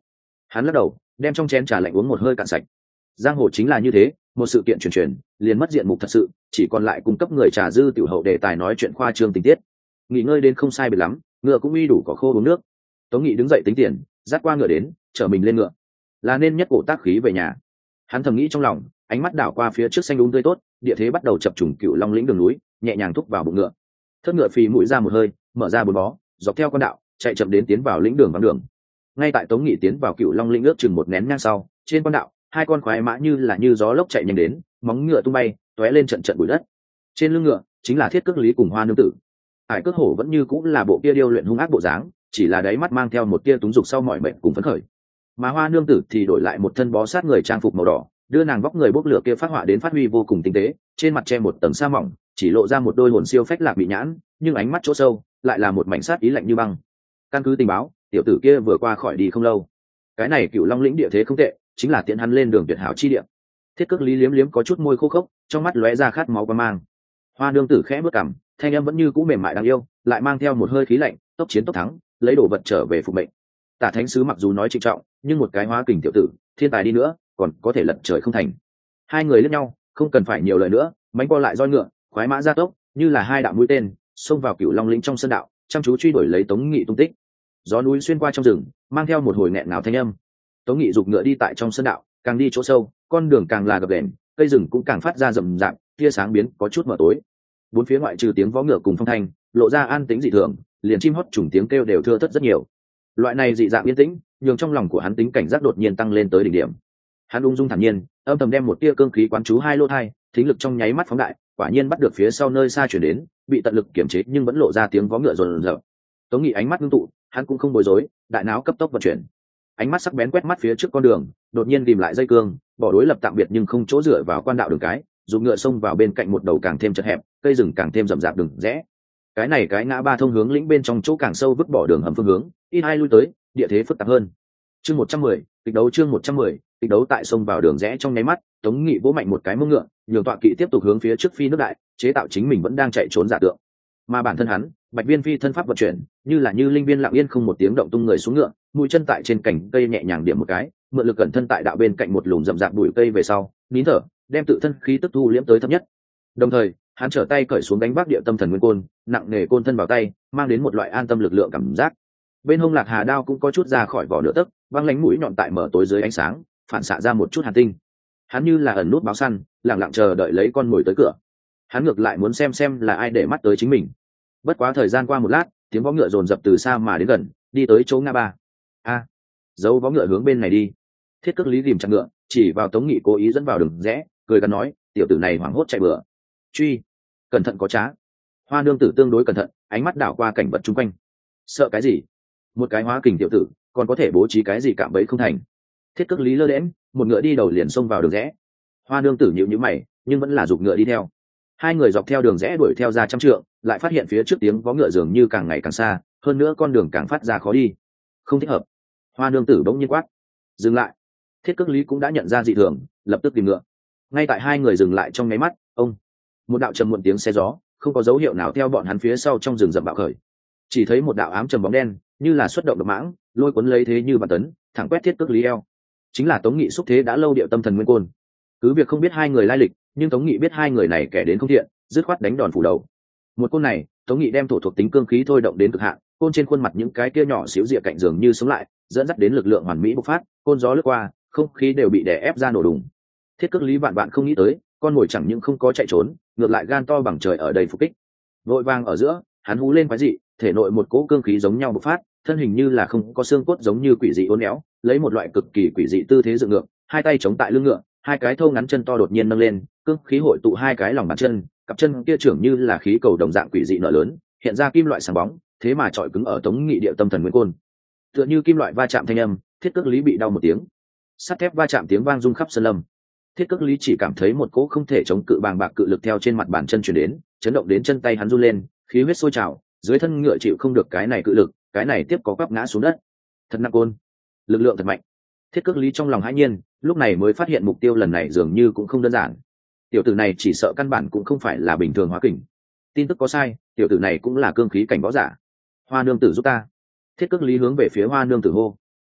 Hắn lắc đầu đem trong chén trà lạnh uống một hơi cạn sạch. Giang hồ chính là như thế, một sự kiện truyền truyền liền mất diện mục thật sự, chỉ còn lại cung cấp người trà dư tiểu hậu đề tài nói chuyện khoa trương tình tiết. Nghỉ ngơi đến không sai biệt lắm, ngựa cũng uy đủ cỏ khô uống nước. Tống Nghị đứng dậy tính tiền, dắt qua ngựa đến, chở mình lên ngựa, là nên nhất cổ tác khí về nhà. Hắn thầm nghĩ trong lòng, ánh mắt đảo qua phía trước xanh đúng tươi tốt, địa thế bắt đầu chập trùng Cựu Long lĩnh đường núi, nhẹ nhàng thúc vào bụng ngựa. Thất ngựa phì mũi ra một hơi, mở ra bốn bó, dọc theo con đạo, chạy chậm đến tiến vào lĩnh đường vắng đường. Ngay tại Tống Nghị tiến vào Cựu Long lĩnh ước chừng một nén nhang sau, trên con đạo, hai con khoái mã như là như gió lốc chạy nhanh đến, móng ngựa tung bay, tóe lên trận trận bụi đất. Trên lưng ngựa chính là Thiết Cước Lý cùng Hoa Nương Tử. Hải Cước Hổ vẫn như cũng là bộ kia điêu luyện hung ác bộ dáng, chỉ là đáy mắt mang theo một tia túng dục sau mọi bệnh cùng phấn khởi. Mà Hoa Nương Tử thì đổi lại một thân bó sát người trang phục màu đỏ, đưa nàng vóc người bốc lửa kia phát họa đến phát huy vô cùng tinh tế, trên mặt che một tầng sa mỏng, chỉ lộ ra một đôi hồn siêu phách lạc bị nhãn, nhưng ánh mắt chỗ sâu lại là một mảnh sát ý lạnh như băng. Căn cứ tình báo, tiểu tử kia vừa qua khỏi đi không lâu. Cái này Cựu Long lĩnh địa thế không tệ, chính là tiện hắn lên đường tuyệt hảo chi địa. Thiết Cước Lý liếm liếm có chút môi khô khốc, trong mắt lóe ra khát máu qua mang. Hoa Nương Tử khẽ bước cằm, thanh âm vẫn như cũ mềm mại đáng yêu, lại mang theo một hơi khí lạnh, tốc chiến tốc thắng, lấy đồ vật trở về phục mệnh. Tả Thánh sứ mặc dù nói trịnh trọng, nhưng một cái hóa kình tiểu tử, thiên tài đi nữa, còn có thể lật trời không thành. Hai người liếc nhau, không cần phải nhiều lời nữa, mánh co lại roi ngựa, khoái mã gia tốc, như là hai đạo mũi tên, xông vào Cựu Long lĩnh trong sơn đạo, chăm chú truy đuổi lấy Tống Nghị tung tích. Gió núi xuyên qua trong rừng, mang theo một hồi nghẹn ngào thanh âm. Tống Nghị giục ngựa đi tại trong sơn đạo, càng đi chỗ sâu, con đường càng là gập ghềnh, cây rừng cũng càng phát ra rậm rạp, tia sáng biến có chút mờ tối. Bốn phía ngoại trừ tiếng vó ngựa cùng phong thanh, lộ ra an tĩnh dị thường, liền chim hót trùng tiếng kêu đều thưa thớt rất nhiều. Loại này dị dạng yên tĩnh, nhường trong lòng của hắn tính cảnh giác đột nhiên tăng lên tới đỉnh điểm. Hắn ung dung thản nhiên, âm thầm đem một tia cương khí quán chú hai lỗ thai, thính lực trong nháy mắt phóng đại, quả nhiên bắt được phía sau nơi xa chuyển đến, bị tận lực kiểm chế nhưng vẫn lộ ra tiếng vó ngựa rồn rợn. Tống Nghị ánh mắt ngưng tụ, hắn cũng không bối rối, đại não cấp tốc vận chuyển. Ánh mắt sắc bén quét mắt phía trước con đường, đột nhiên tìm lại dây cương, bỏ đối lập tạm biệt nhưng không chỗ dựa vào quan đạo đường cái, dùng ngựa xông vào bên cạnh một đầu càng thêm chật hẹp, cây rừng càng thêm rậm rạp đường rẽ. Cái này cái ngã ba thông hướng lĩnh bên trong chỗ càng sâu vứt bỏ đường hầm phương hướng, ít hai lui tới, địa thế phức tạp hơn. Chương một trăm mười, kịch đấu chương một trăm mười, kịch đấu tại sông vào đường rẽ trong nháy mắt, Tống Nghị vỗ mạnh một cái mông ngựa, nhường tọa kỵ tiếp tục hướng phía trước phi nước đại, chế tạo chính mình vẫn đang chạy trốn giả tượng. Mà bản thân hắn, Bạch Viên Phi thân pháp vận chuyển, như là như linh viên lặng yên không một tiếng động tung người xuống ngựa, mũi chân tại trên cành cây nhẹ nhàng điểm một cái, mượn lực cẩn thân tại đạo bên cạnh một lùm rậm rạp bụi cây về sau, nín thở, đem tự thân khí tức thu liễm tới thấp nhất. Đồng thời, hắn trở tay cởi xuống đánh vác địa tâm thần nguyên côn, nặng nề côn thân vào tay, mang đến một loại an tâm lực lượng cảm giác. Bên hông Lạc Hà đao cũng có chút ra khỏi vỏ nửa tấc, băng lánh mũi nhọn tại mở tối dưới ánh sáng, phản xạ ra một chút hàn tinh. Hắn như là ẩn nút báo săn, lặng lặng chờ đợi lấy con mồi tới cửa. Hắn ngược lại muốn xem xem là ai để mắt tới chính mình. Bất quá thời gian qua một lát, tiếng vó ngựa dồn dập từ xa mà đến gần, đi tới chỗ ngã ba. A, à, giấu vó ngựa hướng bên này đi. Thiết Cước Lý ghìm chặt ngựa, chỉ vào Tống Nghị cố ý dẫn vào đường rẽ, cười gằn nói, tiểu tử này hoảng hốt chạy bừa. Truy, cẩn thận có trá. Hoa Nương Tử tương đối cẩn thận, ánh mắt đảo qua cảnh vật chung quanh. Sợ cái gì? Một cái hóa kình tiểu tử, còn có thể bố trí cái gì cạm bẫy không thành. Thiết Cước Lý lơ đễnh, một ngựa đi đầu liền xông vào đường rẽ. Hoa Nương Tử nhíu nhíu mày, nhưng vẫn là giục ngựa đi theo. Hai người dọc theo đường rẽ đuổi theo ra trăm trượng, lại phát hiện phía trước tiếng vó ngựa dường như càng ngày càng xa, hơn nữa con đường càng phát ra khó đi. Không thích hợp. Hoa Nương Tử bỗng nhiên quát, dừng lại. Thiết Cước Lý cũng đã nhận ra dị thường, lập tức tìm ngựa. Ngay tại hai người dừng lại trong nháy mắt, ông, một đạo trầm muộn tiếng xe gió, không có dấu hiệu nào theo bọn hắn phía sau trong rừng rậm bạo khởi. Chỉ thấy một đạo ám trầm bóng đen, như là xuất động độc mãng, lôi cuốn lấy thế như bàn tấn, thẳng quét Thiết Cước Lý eo. Chính là Tống Nghị xúc thế đã lâu điệu tâm thần nguyên côn. Cứ việc không biết hai người lai lịch, nhưng Tống Nghị biết hai người này kẻ đến không thiện, dứt khoát đánh đòn phủ đầu. Một côn này, Tống Nghị đem thổ thuộc tính cương khí thôi động đến cực hạn, côn trên khuôn mặt những cái kia nhỏ xíu rịa cạnh giường như sống lại, dẫn dắt đến lực lượng hoàn mỹ bộc phát, côn gió lướt qua, không khí đều bị đè ép ra nổ đùng. Thiết Cước Lý vạn vạn không nghĩ tới, con mồi chẳng những không có chạy trốn, ngược lại gan to bằng trời ở đây phục kích. Vội vàng ở giữa, hắn hú lên quái dị, thể nội một cỗ cương khí giống nhau bộc phát, thân hình như là không có xương cốt giống như quỷ dị uốn éo, lấy một loại cực kỳ quỷ dị tư thế dựng ngược, hai tay chống tại lưng ngựa, hai cái thô ngắn chân to đột nhiên nâng lên, cương khí hội tụ hai cái lòng bàn chân, cặp chân kia trưởng như là khí cầu đồng dạng quỷ dị nở lớn, hiện ra kim loại sáng bóng, thế mà trọi cứng ở Tống Nghị địa tâm thần nguyên côn. Tựa như kim loại va chạm thanh âm, Thiết Cước Lý bị đau một tiếng. Sắt thép va chạm tiếng vang rung khắp sơn lâm. Thiết Cước Lý chỉ cảm thấy một cỗ không thể chống cự bàng bạc cự lực theo trên mặt bàn chân truyền đến, chấn động đến chân tay hắn run lên, khí huyết sôi trào, dưới thân ngựa chịu không được cái này cự lực, cái này tiếp có quắp ngã xuống đất. Thật nặng côn, lực lượng thật mạnh. Thiết Cước Lý trong lòng hãi nhiên, lúc này mới phát hiện mục tiêu lần này dường như cũng không đơn giản. Tiểu tử này chỉ sợ căn bản cũng không phải là bình thường hóa kình. Tin tức có sai, tiểu tử này cũng là cương khí cảnh võ giả. Hoa Nương Tử giúp ta. Thiết Cước Lý hướng về phía Hoa Nương Tử hô.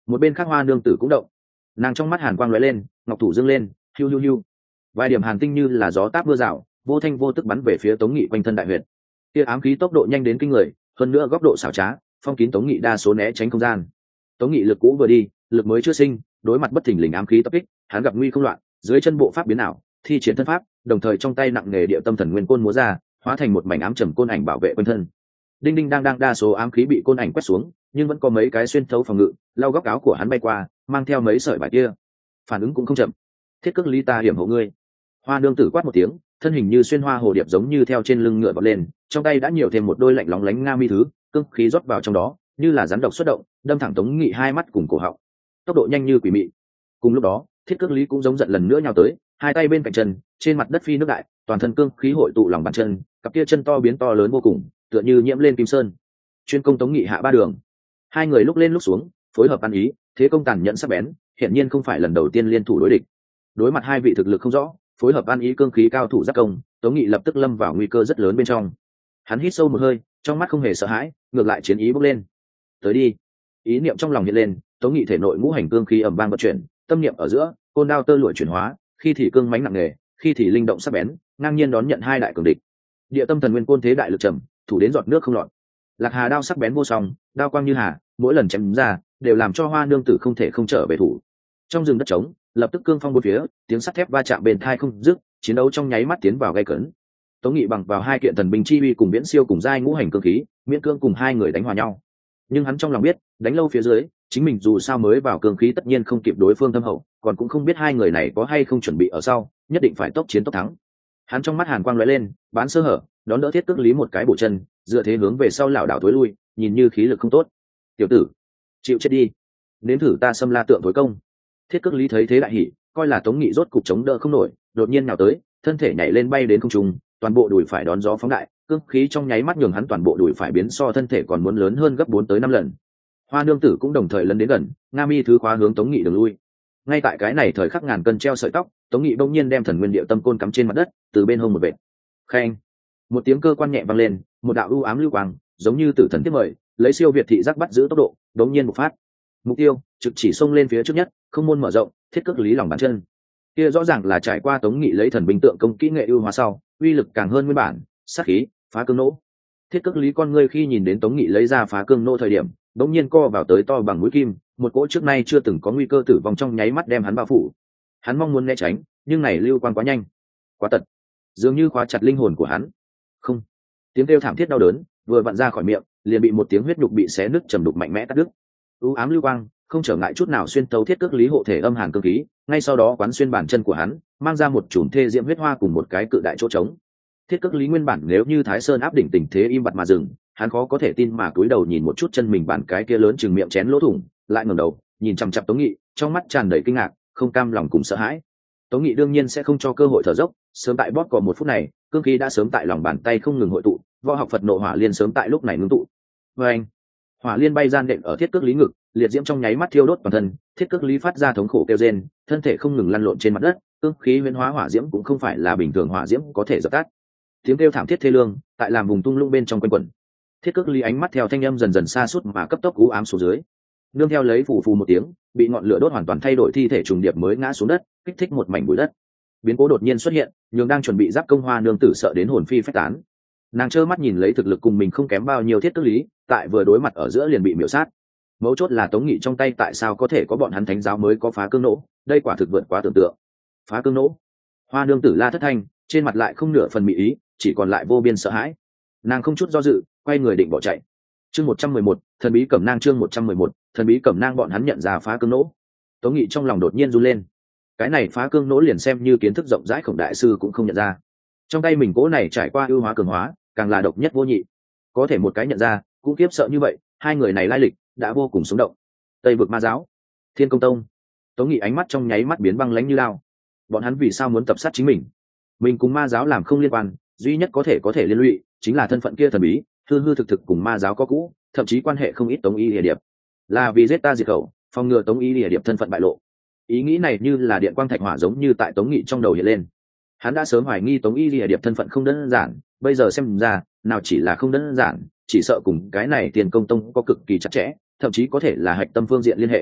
Một bên khác Hoa nương tử cũng động, nàng trong mắt hàn quang lóe lên, ngọc thủ dâng lên, hiu hiu hiu, vài điểm hàn tinh như là gió táp mưa rào, vô thanh vô tức bắn về phía Tống Nghị quanh thân đại huyệt. Kia ám khí tốc độ nhanh đến kinh người, hơn nữa góc độ xảo trá, phong kín Tống Nghị đa số né tránh không gian. Tống Nghị lực cũ vừa đi, lực mới chưa sinh, đối mặt bất thình lình ám khí tập kích, hắn gặp nguy không loạn, dưới chân bộ pháp biến ảo, thi triển thân pháp, đồng thời trong tay nặng nghề địa tâm thần nguyên côn múa ra, hóa thành một mảnh ám trầm côn ảnh bảo vệ quanh thân. Đinh đinh đang đang đa số ám khí bị côn ảnh quét xuống, nhưng vẫn có mấy cái xuyên thấu phòng ngự, lau góc áo của hắn bay qua, mang theo mấy sợi vải kia. Phản ứng cũng không chậm. Thiết Cước Lý ta hiểm hộ ngươi. Hoa nương tử quát một tiếng, thân hình như xuyên hoa hồ điệp giống như theo trên lưng ngựa vọt lên, trong tay đã nhiều thêm một đôi lạnh lóng lánh nga mi thứ, cương khí rót vào trong đó, như là rắn độc xuất động, đâm thẳng Tống Nghị hai mắt cùng cổ họng. Tốc độ nhanh như quỷ mị. Cùng lúc đó, Thiết Cước Lý cũng giống giận lần nữa nhào tới, hai tay bên cạnh chân, trên mặt đất phi nước đại, toàn thân cương khí hội tụ lòng bàn chân, cặp kia chân to biến to lớn vô cùng, tựa như nhiễm lên kim sơn. Chuyên công Tống Nghị hạ ba đường. Hai người lúc lên lúc xuống, phối hợp ăn ý, thế công tàn nhẫn sắc bén, hiển nhiên không phải lần đầu tiên liên thủ đối địch. Đối mặt hai vị thực lực không rõ, phối hợp ăn ý cương khí cao thủ giáp công, Tống Nghị lập tức lâm vào nguy cơ rất lớn bên trong. Hắn hít sâu một hơi, trong mắt không hề sợ hãi, ngược lại chiến ý bốc lên. Tới đi. Ý niệm trong lòng hiện lên, Tống Nghị thể nội ngũ hành cương khí ầm vang vận chuyển, tâm niệm ở giữa, côn đao tơ lụa chuyển hóa, khi thì cương mãnh nặng nề, khi thì linh động sắc bén, ngang nhiên đón nhận hai đại cường địch. Địa tâm thần nguyên côn thế đại lực trầm, thủ đến giọt nước không lọt. Lạc Hà đao sắc bén vô song, đao quang như hà, mỗi lần chém ra, đều làm cho Hoa nương tử không thể không trở về thủ. Trong rừng đất trống, lập tức cương phong bốn phía, tiếng sắt thép va chạm bên tai không dứt, chiến đấu trong nháy mắt tiến vào gay cấn. Tống Nghị bằng vào hai kiện thần binh chi uy cùng viễn siêu cùng giai ngũ hành cương khí, miễn cương cùng hai người đánh hòa nhau. Nhưng hắn trong lòng biết, đánh lâu phía dưới, chính mình dù sao mới vào cương khí tất nhiên không kịp đối phương thâm hậu, còn cũng không biết hai người này có hay không chuẩn bị ở sau, nhất định phải tốc chiến tốc thắng. Hắn trong mắt hàn quang lóe lên, bán sơ hở, đón đỡ Thiết Cước Lý một cái bổ chân, dựa thế hướng về sau lảo đảo tối lui, nhìn như khí lực không tốt. Tiểu tử, chịu chết đi, nếm thử ta xâm la tượng tối công. Thiết Cước Lý thấy thế đại hỉ, coi là Tống Nghị rốt cục chống đỡ không nổi, đột nhiên nào tới, thân thể nhảy lên bay đến không trung, toàn bộ đùi phải đón gió phóng đại, cương khí trong nháy mắt nhường hắn toàn bộ đùi phải biến so thân thể còn muốn lớn hơn gấp bốn tới năm lần. Hoa nương tử cũng đồng thời lấn đến gần, nga mi thứ khóa hướng Tống Nghị đường lui. Ngay tại cái này thời khắc ngàn cân treo sợi tóc, Tống Nghị bỗng nhiên đem thần nguyên điệu tâm côn cắm trên mặt đất, từ bên hông một vệt. Khen, một tiếng cơ quan nhẹ vang lên, một đạo u ám lưu quang, giống như tử thần tiếp mời, lấy siêu việt thị giác bắt giữ tốc độ, bỗng nhiên một phát. Mục tiêu trực chỉ xông lên phía trước nhất, không môn mở rộng, Thiết Cước Lý lòng bàn chân. Kia rõ ràng là trải qua Tống Nghị lấy thần binh tượng công kỹ nghệ ưu hóa sau, uy lực càng hơn nguyên bản, sát khí, phá cương nỗ. Thiết Cước Lý con ngươi khi nhìn đến Tống Nghị lấy ra phá cương nỗ thời điểm, bỗng nhiên co vào tới to bằng mũi kim, một cỗ trước nay chưa từng có nguy cơ tử vong trong nháy mắt đem hắn bao phủ. Hắn mong muốn né tránh, nhưng này lưu quan quá nhanh, quá tật, dường như khóa chặt linh hồn của hắn. Không, tiếng kêu thảm thiết đau đớn vừa vặn ra khỏi miệng, liền bị một tiếng huyết nhục bị xé nứt trầm đục mạnh mẽ cắt đứt. U ám lưu quang không trở ngại chút nào xuyên tấu Thiết Cước Lý hộ thể âm hàn cương khí, ngay sau đó quán xuyên bàn chân của hắn, mang ra một chùm thê diễm huyết hoa cùng một cái cự đại chỗ trống. Thiết Cước Lý nguyên bản nếu như Thái Sơn áp đỉnh tình thế im bặt mà dừng, hắn khó có thể tin mà cúi đầu nhìn một chút chân mình bản cái kia lớn chừng miệng chén lỗ thủng, lại ngẩng đầu, nhìn chằm chằm Tống Nghị, trong mắt tràn đầy kinh ngạc, không cam lòng cùng sợ hãi. Tống Nghị đương nhiên sẽ không cho cơ hội thở dốc, sớm tại bóp cò một phút này, cương khí đã sớm tại lòng bàn tay không ngừng hội tụ, võ học Phật nộ hỏa liên sớm tại lúc này ngưng tụ. Và anh, hỏa liên bay gian đệm ở Thiết Cước Lý ngực, liệt diễm trong nháy mắt thiêu đốt toàn thân, Thiết Cước Lý phát ra thống khổ kêu rên, thân thể không ngừng lăn lộn trên mặt đất, cương khí huyễn hóa hỏa diễm cũng không phải là bình thường hỏa diễm có thể dập tắt. Tiếng kêu thảm thiết thê lương, tại làm vùng tung lũng bên trong quanh quẩn. Thiết Cước Lý ánh mắt theo thanh âm dần dần xa suốt mà cấp tốc u ám xuống dưới. Nương theo lấy phù phù một tiếng, bị ngọn lửa đốt hoàn toàn thay đổi thi thể trùng điệp mới ngã xuống đất, kích thích một mảnh bụi đất. Biến cố đột nhiên xuất hiện, nhường đang chuẩn bị giáp công Hoa nương tử sợ đến hồn phi phách tán. Nàng trơ mắt nhìn lấy thực lực cùng mình không kém bao nhiêu Thiết Cước Lý, tại vừa đối mặt ở giữa liền bị miểu sát. Mấu chốt là Tống Nghị trong tay tại sao có thể có bọn hắn thánh giáo mới có phá cương nỗ, đây quả thực vượt quá tưởng tượng. Phá cương nỗ. Hoa nương tử la thất thanh, trên mặt lại không nửa phần mỹ ý, chỉ còn lại vô biên sợ hãi. Nàng không chút do dự, quay người định bỏ chạy. Chương một trăm mười một, thần bí cẩm nang chương một trăm mười một, thần bí cẩm nang bọn hắn nhận ra phá cương nỗ. Tống Nghị trong lòng đột nhiên run lên. Cái này phá cương nỗ liền xem như kiến thức rộng rãi Khổng đại sư cũng không nhận ra. Trong tay mình cố này trải qua ưu hóa cường hóa, càng là độc nhất vô nhị. Có thể một cái nhận ra, cũng kiếp sợ như vậy, hai người này lai lịch đã vô cùng sống động. Tây vực ma giáo, Thiên Công Tông. Tống Nghị ánh mắt trong nháy mắt biến băng lãnh như lao. Bọn hắn vì sao muốn tập sát chính mình? Mình cùng ma giáo làm không liên quan, duy nhất có thể có thể liên lụy chính là thân phận kia thần bí, hư hư thực thực cùng ma giáo có cũ, thậm chí quan hệ không ít Tống Y Lìa Điệp. Là vì giết ta diệt khẩu, phòng ngừa Tống Y Lìa Điệp thân phận bại lộ. Ý nghĩ này như là điện quang thạch hỏa giống như tại Tống Nghị trong đầu hiện lên. Hắn đã sớm hoài nghi Tống Y Lìa Điệp thân phận không đơn giản, bây giờ xem ra, nào chỉ là không đơn giản, chỉ sợ cùng cái này Tiền Công Tông có cực kỳ chặt chẽ, thậm chí có thể là hạch tâm phương diện liên hệ.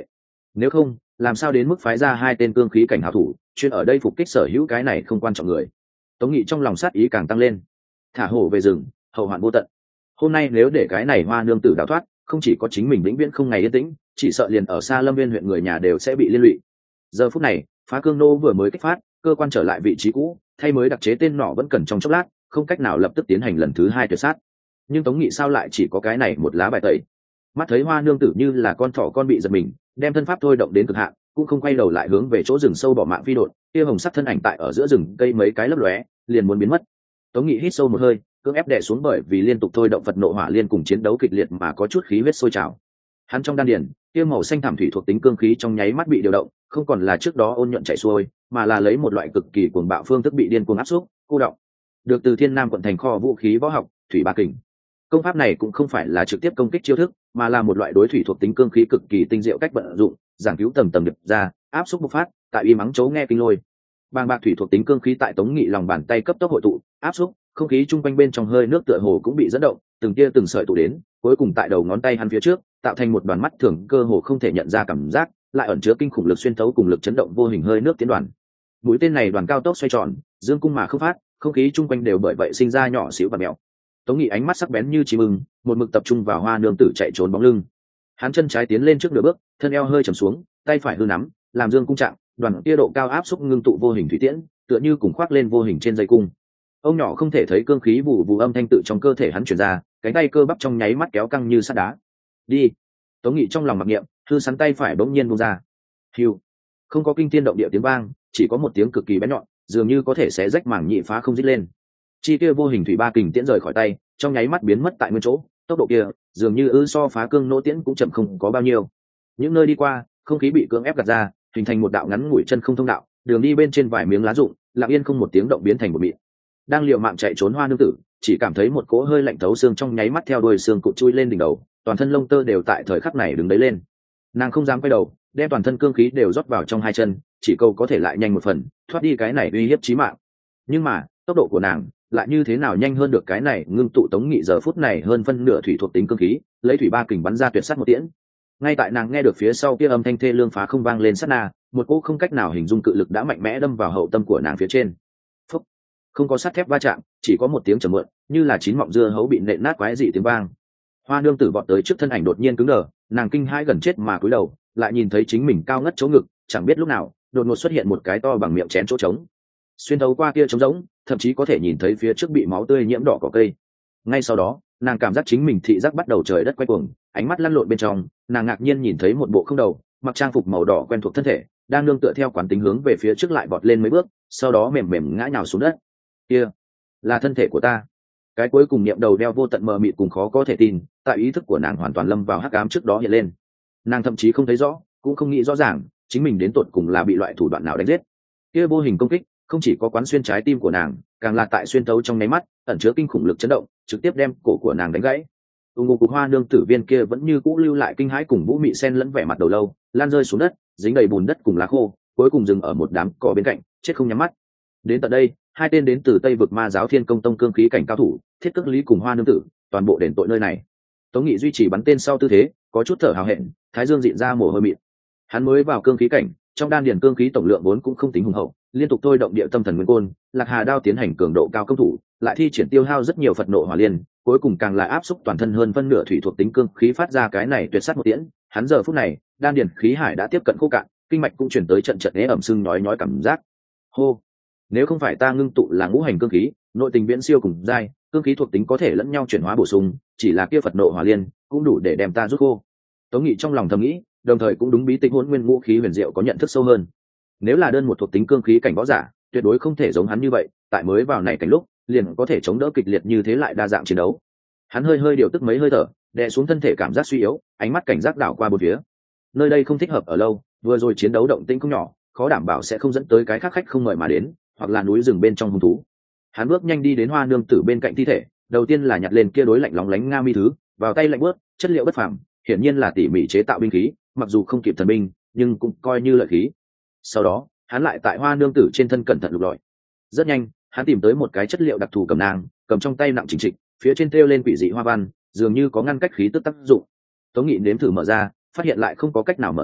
nếu không làm sao đến mức phái ra hai tên cương khí cảnh hảo thủ chuyên ở đây phục kích sở hữu cái này không quan trọng người. Tống Nghị trong lòng sát ý càng tăng lên. Thả hổ về rừng, hậu hoạn vô tận. Hôm nay nếu để cái này hoa nương tử đào thoát, không chỉ có chính mình vĩnh viễn không ngày yên tĩnh, chỉ sợ liền ở xa Lâm Viên huyện người nhà đều sẽ bị liên lụy. Giờ phút này, phá cương nô vừa mới kích phát, cơ quan trở lại vị trí cũ, thay mới đặc chế tên nỏ vẫn cần trong chốc lát, không cách nào lập tức tiến hành lần thứ hai tuyệt sát. Nhưng Tống Nghị sao lại chỉ có cái này một lá bài tẩy? Mắt thấy hoa nương tử như là con thỏ con bị giật mình, đem thân pháp thôi động đến cực hạn, cũng không quay đầu lại hướng về chỗ rừng sâu bỏ mạng phi đột, kia hồng sắc thân ảnh tại ở giữa rừng cây mấy cái lấp lóe, liền muốn biến mất. Tống Nghị hít sâu một hơi, cưỡng ép đè xuống bởi vì liên tục thôi động Phật nộ hỏa liên cùng chiến đấu kịch liệt mà có chút khí huyết sôi trào. Hắn trong đan điền, kia màu xanh thảm thủy thuộc tính cương khí trong nháy mắt bị điều động, không còn là trước đó ôn nhuận chảy xuôi, mà là lấy một loại cực kỳ cuồng bạo phương thức bị điên cuồng áp xúc, cô động. Được từ Thiên Nam quận thành kho vũ khí võ học, thủy ba kình. Công pháp này cũng không phải là trực tiếp công kích chiêu thức, mà là một loại đối thủy thuộc tính cương khí cực kỳ tinh diệu cách vận dụng, giảng cứu tầng tầng điệp ra, áp xúc bộc phát, tại y mắng chấu nghe kinh lôi. Bàng bạc thủy thuộc tính cương khí tại Tống Nghị lòng bàn tay cấp tốc hội tụ, áp xúc, không khí chung quanh bên trong hơi nước tựa hồ cũng bị dẫn động, từng tia từng sợi tụ đến, cuối cùng tại đầu ngón tay hắn phía trước, tạo thành một đoàn mắt thường cơ hồ không thể nhận ra cảm giác, lại ẩn chứa kinh khủng lực xuyên thấu cùng lực chấn động vô hình hơi nước tiến đoàn. Mũi tên này đoàn cao tốc xoay tròn, dương cung mà không phát, không khí chung quanh đều bởi vậy sinh ra nhỏ xíu và mèo. Tống Nghị ánh mắt sắc bén như chim ưng, một mực tập trung vào hoa nương tử chạy trốn bóng lưng. Hắn chân trái tiến lên trước nửa bước, thân eo hơi trầm xuống, tay phải hư nắm, làm dương cung trạng, đoàn tia độ cao áp xúc ngưng tụ vô hình thủy tiễn, tựa như cùng khoác lên vô hình trên dây cung. Ông nhỏ không thể thấy cương khí vụ vụ âm thanh tự trong cơ thể hắn truyền ra, cánh tay cơ bắp trong nháy mắt kéo căng như sắt đá. Đi. Tống Nghị trong lòng mặc niệm, hư sắn tay phải bỗng nhiên buông ra. Hưu. Không có kinh thiên động địa tiếng vang, chỉ có một tiếng cực kỳ bén nhọn, dường như có thể xé rách mảng nhị phá không dứt lên. Chi kia vô hình thủy ba kình tiễn rời khỏi tay, trong nháy mắt biến mất tại nguyên chỗ, tốc độ kia, dường như ư so phá cương nỗ tiễn cũng chậm không có bao nhiêu. Những nơi đi qua, không khí bị cưỡng ép gạt ra, hình thành một đạo ngắn ngủi chân không thông đạo, đường đi bên trên vài miếng lá rụng, lặng yên không một tiếng động biến thành một mịn. Đang liều mạng chạy trốn hoa nương tử, chỉ cảm thấy một cỗ hơi lạnh thấu xương trong nháy mắt theo đuôi xương cụt chui lên đỉnh đầu, toàn thân lông tơ đều tại thời khắc này đứng đấy lên. Nàng không dám quay đầu, đem toàn thân cương khí đều rót vào trong hai chân, chỉ cầu có thể lại nhanh một phần, thoát đi cái này uy hiếp chí mạng. Nhưng mà, tốc độ của nàng lại như thế nào nhanh hơn được cái này ngưng tụ Tống Nghị giờ phút này hơn phân nửa thủy thuộc tính cương khí, lấy thủy ba kình bắn ra tuyệt sát một tiễn. Ngay tại nàng nghe được phía sau kia âm thanh thê lương phá không vang lên sát na, một cỗ không cách nào hình dung cự lực đã mạnh mẽ đâm vào hậu tâm của nàng phía trên. Phúc. Không có sắt thép va chạm, chỉ có một tiếng trầm mượn, như là chín mọng dưa hấu bị nện nát quái dị tiếng vang. Hoa nương tử vọt tới trước thân ảnh đột nhiên cứng đờ, nàng kinh hãi gần chết mà cúi đầu, lại nhìn thấy chính mình cao ngất chỗ ngực, chẳng biết lúc nào, đột ngột xuất hiện một cái to bằng miệng chén chỗ trống. Xuyên thấu qua kia trống rỗng, thậm chí có thể nhìn thấy phía trước bị máu tươi nhiễm đỏ cỏ cây. Ngay sau đó, nàng cảm giác chính mình thị giác bắt đầu trời đất quay cuồng, ánh mắt lăn lộn bên trong, nàng ngạc nhiên nhìn thấy một bộ không đầu, mặc trang phục màu đỏ quen thuộc thân thể, đang nương tựa theo quán tính hướng về phía trước lại bọt lên mấy bước, sau đó mềm mềm ngã nhào xuống đất. Kia, là thân thể của ta. Cái cuối cùng niệm đầu đeo vô tận mờ mịt cùng khó có thể tin, tại ý thức của nàng hoàn toàn lâm vào hắc ám trước đó hiện lên. Nàng thậm chí không thấy rõ, cũng không nghĩ rõ ràng, chính mình đến tột cùng là bị loại thủ đoạn nào đánh giết. Kia vô hình công kích, không chỉ có quán xuyên trái tim của nàng, càng là tại xuyên tấu trong nháy mắt, ẩn chứa kinh khủng lực chấn động, trực tiếp đem cổ của nàng đánh gãy. Ung ngô cục hoa nương tử viên kia vẫn như cũ lưu lại kinh hãi cùng vũ mị sen lẫn vẻ mặt đầu lâu, lan rơi xuống đất, dính đầy bùn đất cùng lá khô, cuối cùng dừng ở một đám cỏ bên cạnh, chết không nhắm mắt. Đến tận đây, hai tên đến từ Tây vực Ma giáo Thiên Công Tông cương khí cảnh cao thủ, Thiết Cước Lý cùng Hoa nương tử, toàn bộ đền tội nơi này. Tống Nghị duy trì bắn tên sau tư thế, có chút thở hào hẹn, thái dương dịn ra mồ hôi mịn. Hắn mới vào cương khí cảnh, trong đan điền cương khí tổng lượng vốn cũng không tính hùng hậu, liên tục thôi động địa tâm thần nguyên côn, Lạc Hà đao tiến hành cường độ cao công thủ, lại thi triển tiêu hao rất nhiều Phật nộ hỏa liên, cuối cùng càng là áp xúc toàn thân hơn phân nửa thủy thuộc tính cương khí phát ra cái này tuyệt sát một tiễn. Hắn giờ phút này, đan điền khí hải đã tiếp cận khô cạn, kinh mạch cũng chuyển tới trận trận ế ẩm sưng nhói nhói cảm giác. Hô, nếu không phải ta ngưng tụ là ngũ hành cương khí, nội tình viễn siêu cùng giai, cương khí thuộc tính có thể lẫn nhau chuyển hóa bổ sung, chỉ là kia Phật nộ hỏa liên cũng đủ để đem ta rút khô. Tống Nghị trong lòng thầm nghĩ, đồng thời cũng đúng bí tịch hỗn nguyên ngũ khí huyền diệu có nhận thức sâu hơn. Nếu là đơn một thuộc tính cương khí cảnh võ giả, tuyệt đối không thể giống hắn như vậy, tại mới vào này cảnh lúc, liền có thể chống đỡ kịch liệt như thế lại đa dạng chiến đấu. Hắn hơi hơi điều tức mấy hơi thở, đè xuống thân thể cảm giác suy yếu, ánh mắt cảnh giác đảo qua bốn phía. Nơi đây không thích hợp ở lâu, vừa rồi chiến đấu động tĩnh không nhỏ, khó đảm bảo sẽ không dẫn tới cái khác khách không mời mà đến, hoặc là núi rừng bên trong hung thú. Hắn bước nhanh đi đến Hoa nương tử bên cạnh thi thể, đầu tiên là nhặt lên kia đối lạnh lóng lánh nga mi thứ, vào tay lạnh bước, chất liệu bất phàm, hiển nhiên là tỉ mỉ chế tạo binh khí, mặc dù không kịp thần binh, nhưng cũng coi như lợi khí. Sau đó, hắn lại tại Hoa nương tử trên thân cẩn thận lục lọi. Rất nhanh, hắn tìm tới một cái chất liệu đặc thù cầm nang, cầm trong tay nặng chỉnh trịch, phía trên thêu lên quỷ dị hoa văn, dường như có ngăn cách khí tức tác dụng. Tống Nghị nếm thử mở ra, phát hiện lại không có cách nào mở ra,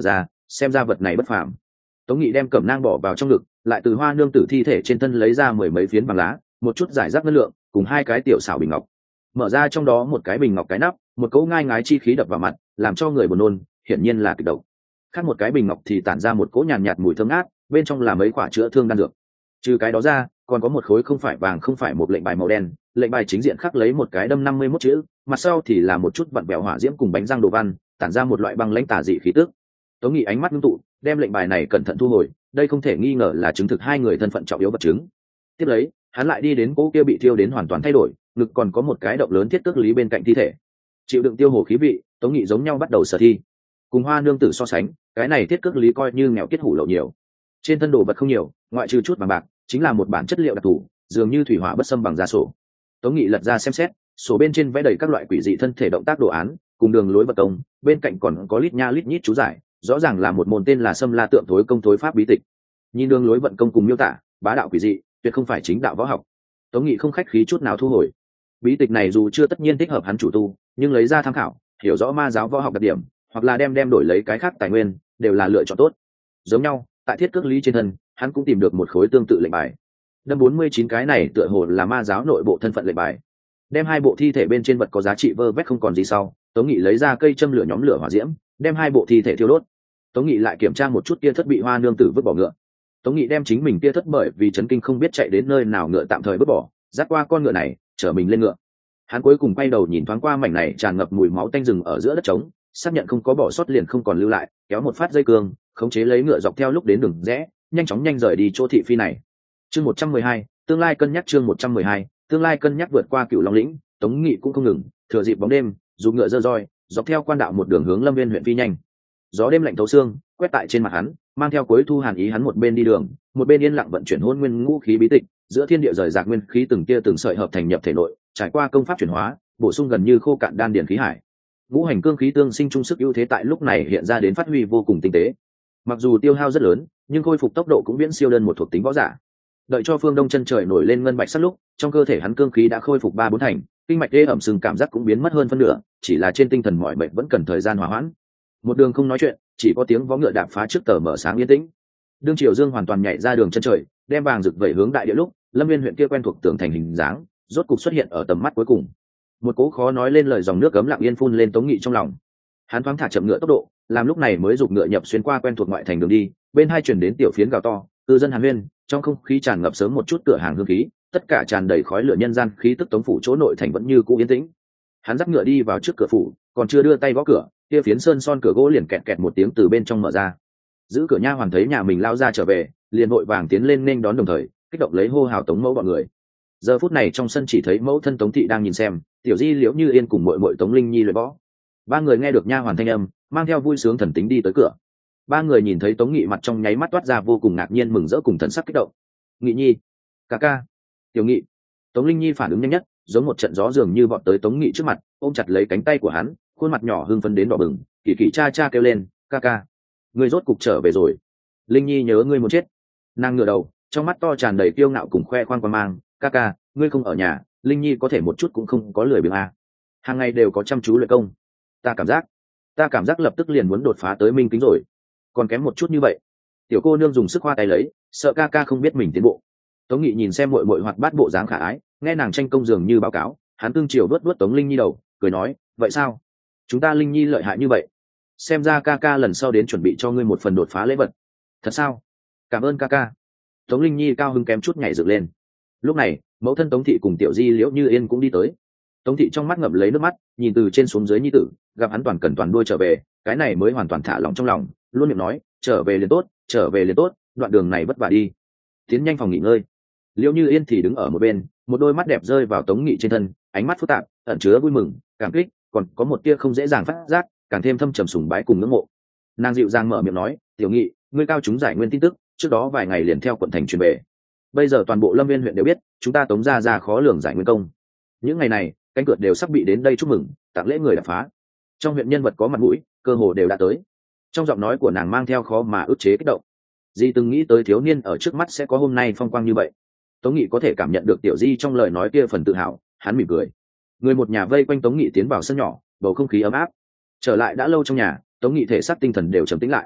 xem ra vật này bất phàm. Tống Nghị đem cẩm nang bỏ vào trong ngực, lại từ hoa nương tử thi thể trên thân lấy ra mười mấy phiến vàng lá, một chút giải rác ngân lượng, cùng hai cái tiểu xảo bình ngọc. Mở ra trong đó một cái bình ngọc cái nắp, một cỗ ngai ngái chi khí đập vào mặt, làm cho người buồn nôn, hiển nhiên là kịch độc. Khác một cái bình ngọc thì tản ra một cỗ nhàn nhạt, nhạt mùi thơm ngát, bên trong là mấy quả chữa thương đan dược. Trừ cái đó ra, còn có một khối không phải vàng không phải một lệnh bài màu đen, lệnh bài chính diện khắc lấy một cái đâm năm mươi mốt chữ, mặt sau thì là một chút vặn vẹo hỏa diễm cùng bánh răng đồ văn, tản ra một loại băng lãnh tà dị khí tức. Tống Nghị ánh mắt ngưng tụ, đem lệnh bài này cẩn thận thu hồi, đây không thể nghi ngờ là chứng thực hai người thân phận trọng yếu vật chứng. Tiếp lấy, hắn lại đi đến cỗ kia bị thiêu đến hoàn toàn thay đổi, ngực còn có một cái động lớn thiết cước lý bên cạnh thi thể. Chịu đựng tiêu hồ khí vị, Tống Nghị giống nhau bắt đầu sở thi. Cùng hoa nương tử so sánh, cái này thiết cước lý coi như nghèo kết hủ lậu nhiều. Trên thân đồ vật không nhiều, ngoại trừ chút vàng bạc, chính là một bản chất liệu đặc thù, dường như thủy hỏa bất xâm bằng da sổ. Tống Nghị lật ra xem xét, sổ bên trên vẽ đầy các loại quỷ dị thân thể động tác đồ án, cùng đường lối vật công, bên cạnh còn có lít nha lít nhít chú giải, rõ ràng là một môn tên là Sâm La Tượng Thối Công Thối Pháp bí tịch. Nhìn đường lối vận công cùng miêu tả, bá đạo quỷ dị, tuyệt không phải chính đạo võ học. Tống Nghị không khách khí chút nào thu hồi. Bí tịch này dù chưa tất nhiên thích hợp hắn chủ tu, nhưng lấy ra tham khảo, hiểu rõ ma giáo võ học đặc điểm, hoặc là đem đem đổi lấy cái khác tài nguyên, đều là lựa chọn tốt. Giống nhau, tại thiết cước lý trên thân, hắn cũng tìm được một khối tương tự lệnh bài. Đâm bốn mươi chín cái này tựa hồ là ma giáo nội bộ thân phận lệnh bài. Đem hai bộ thi thể bên trên vật có giá trị vơ vét không còn gì sau, Tống Nghị lấy ra cây châm lửa nhóm lửa hỏa diễm, đem hai bộ thi thể thiêu đốt. Tống Nghị lại kiểm tra một chút tia thất bị hoa nương tử vứt bỏ ngựa. Tống Nghị đem chính mình tia thất bởi vì chấn kinh không biết chạy đến nơi nào ngựa tạm thời vứt bỏ, dắt qua con ngựa này, chở mình lên ngựa. Hắn cuối cùng quay đầu nhìn thoáng qua mảnh này tràn ngập mùi máu tanh rừng ở giữa đất trống, xác nhận không có bỏ sót liền không còn lưu lại, kéo một phát dây cương, khống chế lấy ngựa dọc theo lúc đến đường rẽ, nhanh chóng nhanh rời đi chỗ thị phi này. Chương một trăm mười hai, tương lai cân nhắc chương một trăm mười hai, tương lai cân nhắc vượt qua Cửu Long lĩnh, Tống Nghị cũng không ngừng, thừa dịp bóng đêm, dùng ngựa dơ roi, dọc theo quan đạo một đường hướng Lâm Viên huyện phi nhanh. Gió đêm lạnh thấu xương, quét tại trên mặt hắn, mang theo cuối thu hàn ý, hắn một bên đi đường, một bên yên lặng vận chuyển hôn nguyên ngũ khí bí tịch, giữa thiên địa rời rạc nguyên khí từng tia từng sợi hợp thành nhập thể nội, trải qua công pháp chuyển hóa, bổ sung gần như khô cạn đan điển khí hải. Ngũ hành cương khí tương sinh chung sức ưu thế tại lúc này hiện ra đến phát huy vô cùng tinh tế. Mặc dù tiêu hao rất lớn, nhưng khôi phục tốc độ cũng viễn siêu đơn một thuộc tính võ giả. Đợi cho phương đông chân trời nổi lên ngân bạch sắc lúc, trong cơ thể hắn cương khí đã khôi phục ba bốn thành, kinh mạch đê ẩm sừng cảm giác cũng biến mất hơn phân nửa, chỉ là trên tinh thần mỏi mệt vẫn cần thời gian hòa hoãn. Một đường không nói chuyện, chỉ có tiếng vó ngựa đạp phá trước tờ mở sáng yên tĩnh. Đương Triều Dương hoàn toàn nhảy ra đường chân trời, đem vàng rực vẩy hướng đại địa lúc, Lâm Viên huyện kia quen thuộc tường thành hình dáng, rốt cục xuất hiện ở tầm mắt cuối cùng. Một cỗ khó nói lên lời dòng nước cấm lặng yên phun lên Tống Nghị trong lòng. Hắn thoáng thả chậm ngựa tốc độ, làm lúc này mới giục ngựa nhập xuyên qua quen thuộc ngoại thành đường đi, bên hai truyền đến tiểu phiến gào to, cư dân hàn huyên, trong không khí tràn ngập sớm một chút cửa hàng hương khí, tất cả tràn đầy khói lửa nhân gian khí tức. Tống phủ chỗ nội thành vẫn như cũ yên tĩnh. Hắn dắt ngựa đi vào trước cửa phủ, còn chưa đưa tay gõ cửa, kia phiến sơn son cửa gỗ liền kẹt kẹt một tiếng từ bên trong mở ra. Giữ cửa nha hoàn thấy nhà mình lao ra trở về, liền vội vàng tiến lên nên đón, đồng thời kích động lấy hô hào Tống mẫu bọn người. Giờ phút này trong sân chỉ thấy mẫu thân Tống thị đang nhìn xem, tiểu di Liễu Như Yên cùng muội muội Tống Linh Nhi luyện võ. Ba người nghe được nha hoàn thanh âm, mang theo vui sướng thần tính đi tới cửa. Ba người nhìn thấy Tống Nghị mặt trong nháy mắt toát ra vô cùng ngạc nhiên, mừng rỡ cùng thần sắc kích động. Nghị Nhi, ca ca, tiểu Nghị. Tống Linh Nhi phản ứng nhanh nhất, giống một trận gió dường như vọt tới Tống Nghị trước mặt, ôm chặt lấy cánh tay của hắn, khuôn mặt nhỏ hưng phấn đến đỏ bừng, kỳ kỳ cha cha kêu lên, ca ca, ngươi rốt cục trở về rồi. Linh Nhi nhớ ngươi muốn chết. Nàng ngửa đầu, trong mắt to tràn đầy kiêu ngạo cùng khoe khoang quan mang, ca ca, ngươi không ở nhà, Linh Nhi có thể một chút cũng không có lười biếng à. Hàng ngày đều có chăm chú luyện công. Ta cảm giác, ta cảm giác lập tức liền muốn đột phá tới minh kính rồi. Còn kém một chút như vậy. Tiểu cô nương dùng sức khoa tay lấy, sợ ca ca không biết mình tiến bộ. Tống Nghị nhìn xem muội muội hoạt bát bộ dáng khả ái, nghe nàng tranh công dường như báo cáo, hắn tương chiều vớt vớt Tống Linh Nhi đầu, cười nói, vậy sao? Chúng ta Linh Nhi lợi hại như vậy. Xem ra ca ca lần sau đến chuẩn bị cho ngươi một phần đột phá lễ vật. Thật sao? Cảm ơn ca ca. Tống Linh Nhi cao hứng kém chút nhảy dựng lên. Lúc này, mẫu thân Tống thị cùng tiểu di Liễu Như Yên cũng đi tới. Tống thị trong mắt ngập lấy nước mắt, nhìn từ trên xuống dưới nhi tử, gặp hắn toàn cần toàn đuôi trở về, cái này mới hoàn toàn thả lỏng trong lòng, luôn miệng nói, trở về liền tốt, trở về liền tốt, đoạn đường này vất vả đi. Tiến nhanh phòng nghỉ ngơi. Liễu Như Yên thì đứng ở một bên, một đôi mắt đẹp rơi vào Tống Nghị trên thân, ánh mắt phức tạp, ẩn chứa vui mừng, cảm kích, còn có một tia không dễ dàng phát giác, càng thêm thâm trầm sùng bái cùng ngưỡng mộ. Nàng dịu dàng mở miệng nói, tiểu Nghị, ngươi cao chúng giải nguyên tin tức, trước đó vài ngày liền theo quận thành truyền về. Bây giờ toàn bộ Lâm Viên huyện đều biết, chúng ta Tống gia ra khó lường giải nguyên công. Những ngày này, cánh cửa đều sắp bị đến đây chúc mừng, tặng lễ người đã phá. Trong huyện nhân vật có mặt mũi, cơ hồ đều đã tới. Trong giọng nói của nàng mang theo khó mà ức chế kích động. Di từng nghĩ tới thiếu niên ở trước mắt sẽ có hôm nay phong quang như vậy. Tống Nghị có thể cảm nhận được tiểu Di trong lời nói kia phần tự hào, hắn mỉm cười. Người một nhà vây quanh Tống Nghị tiến vào sân nhỏ, bầu không khí ấm áp. Trở lại đã lâu trong nhà, Tống Nghị thể xác tinh thần đều trầm tĩnh lại.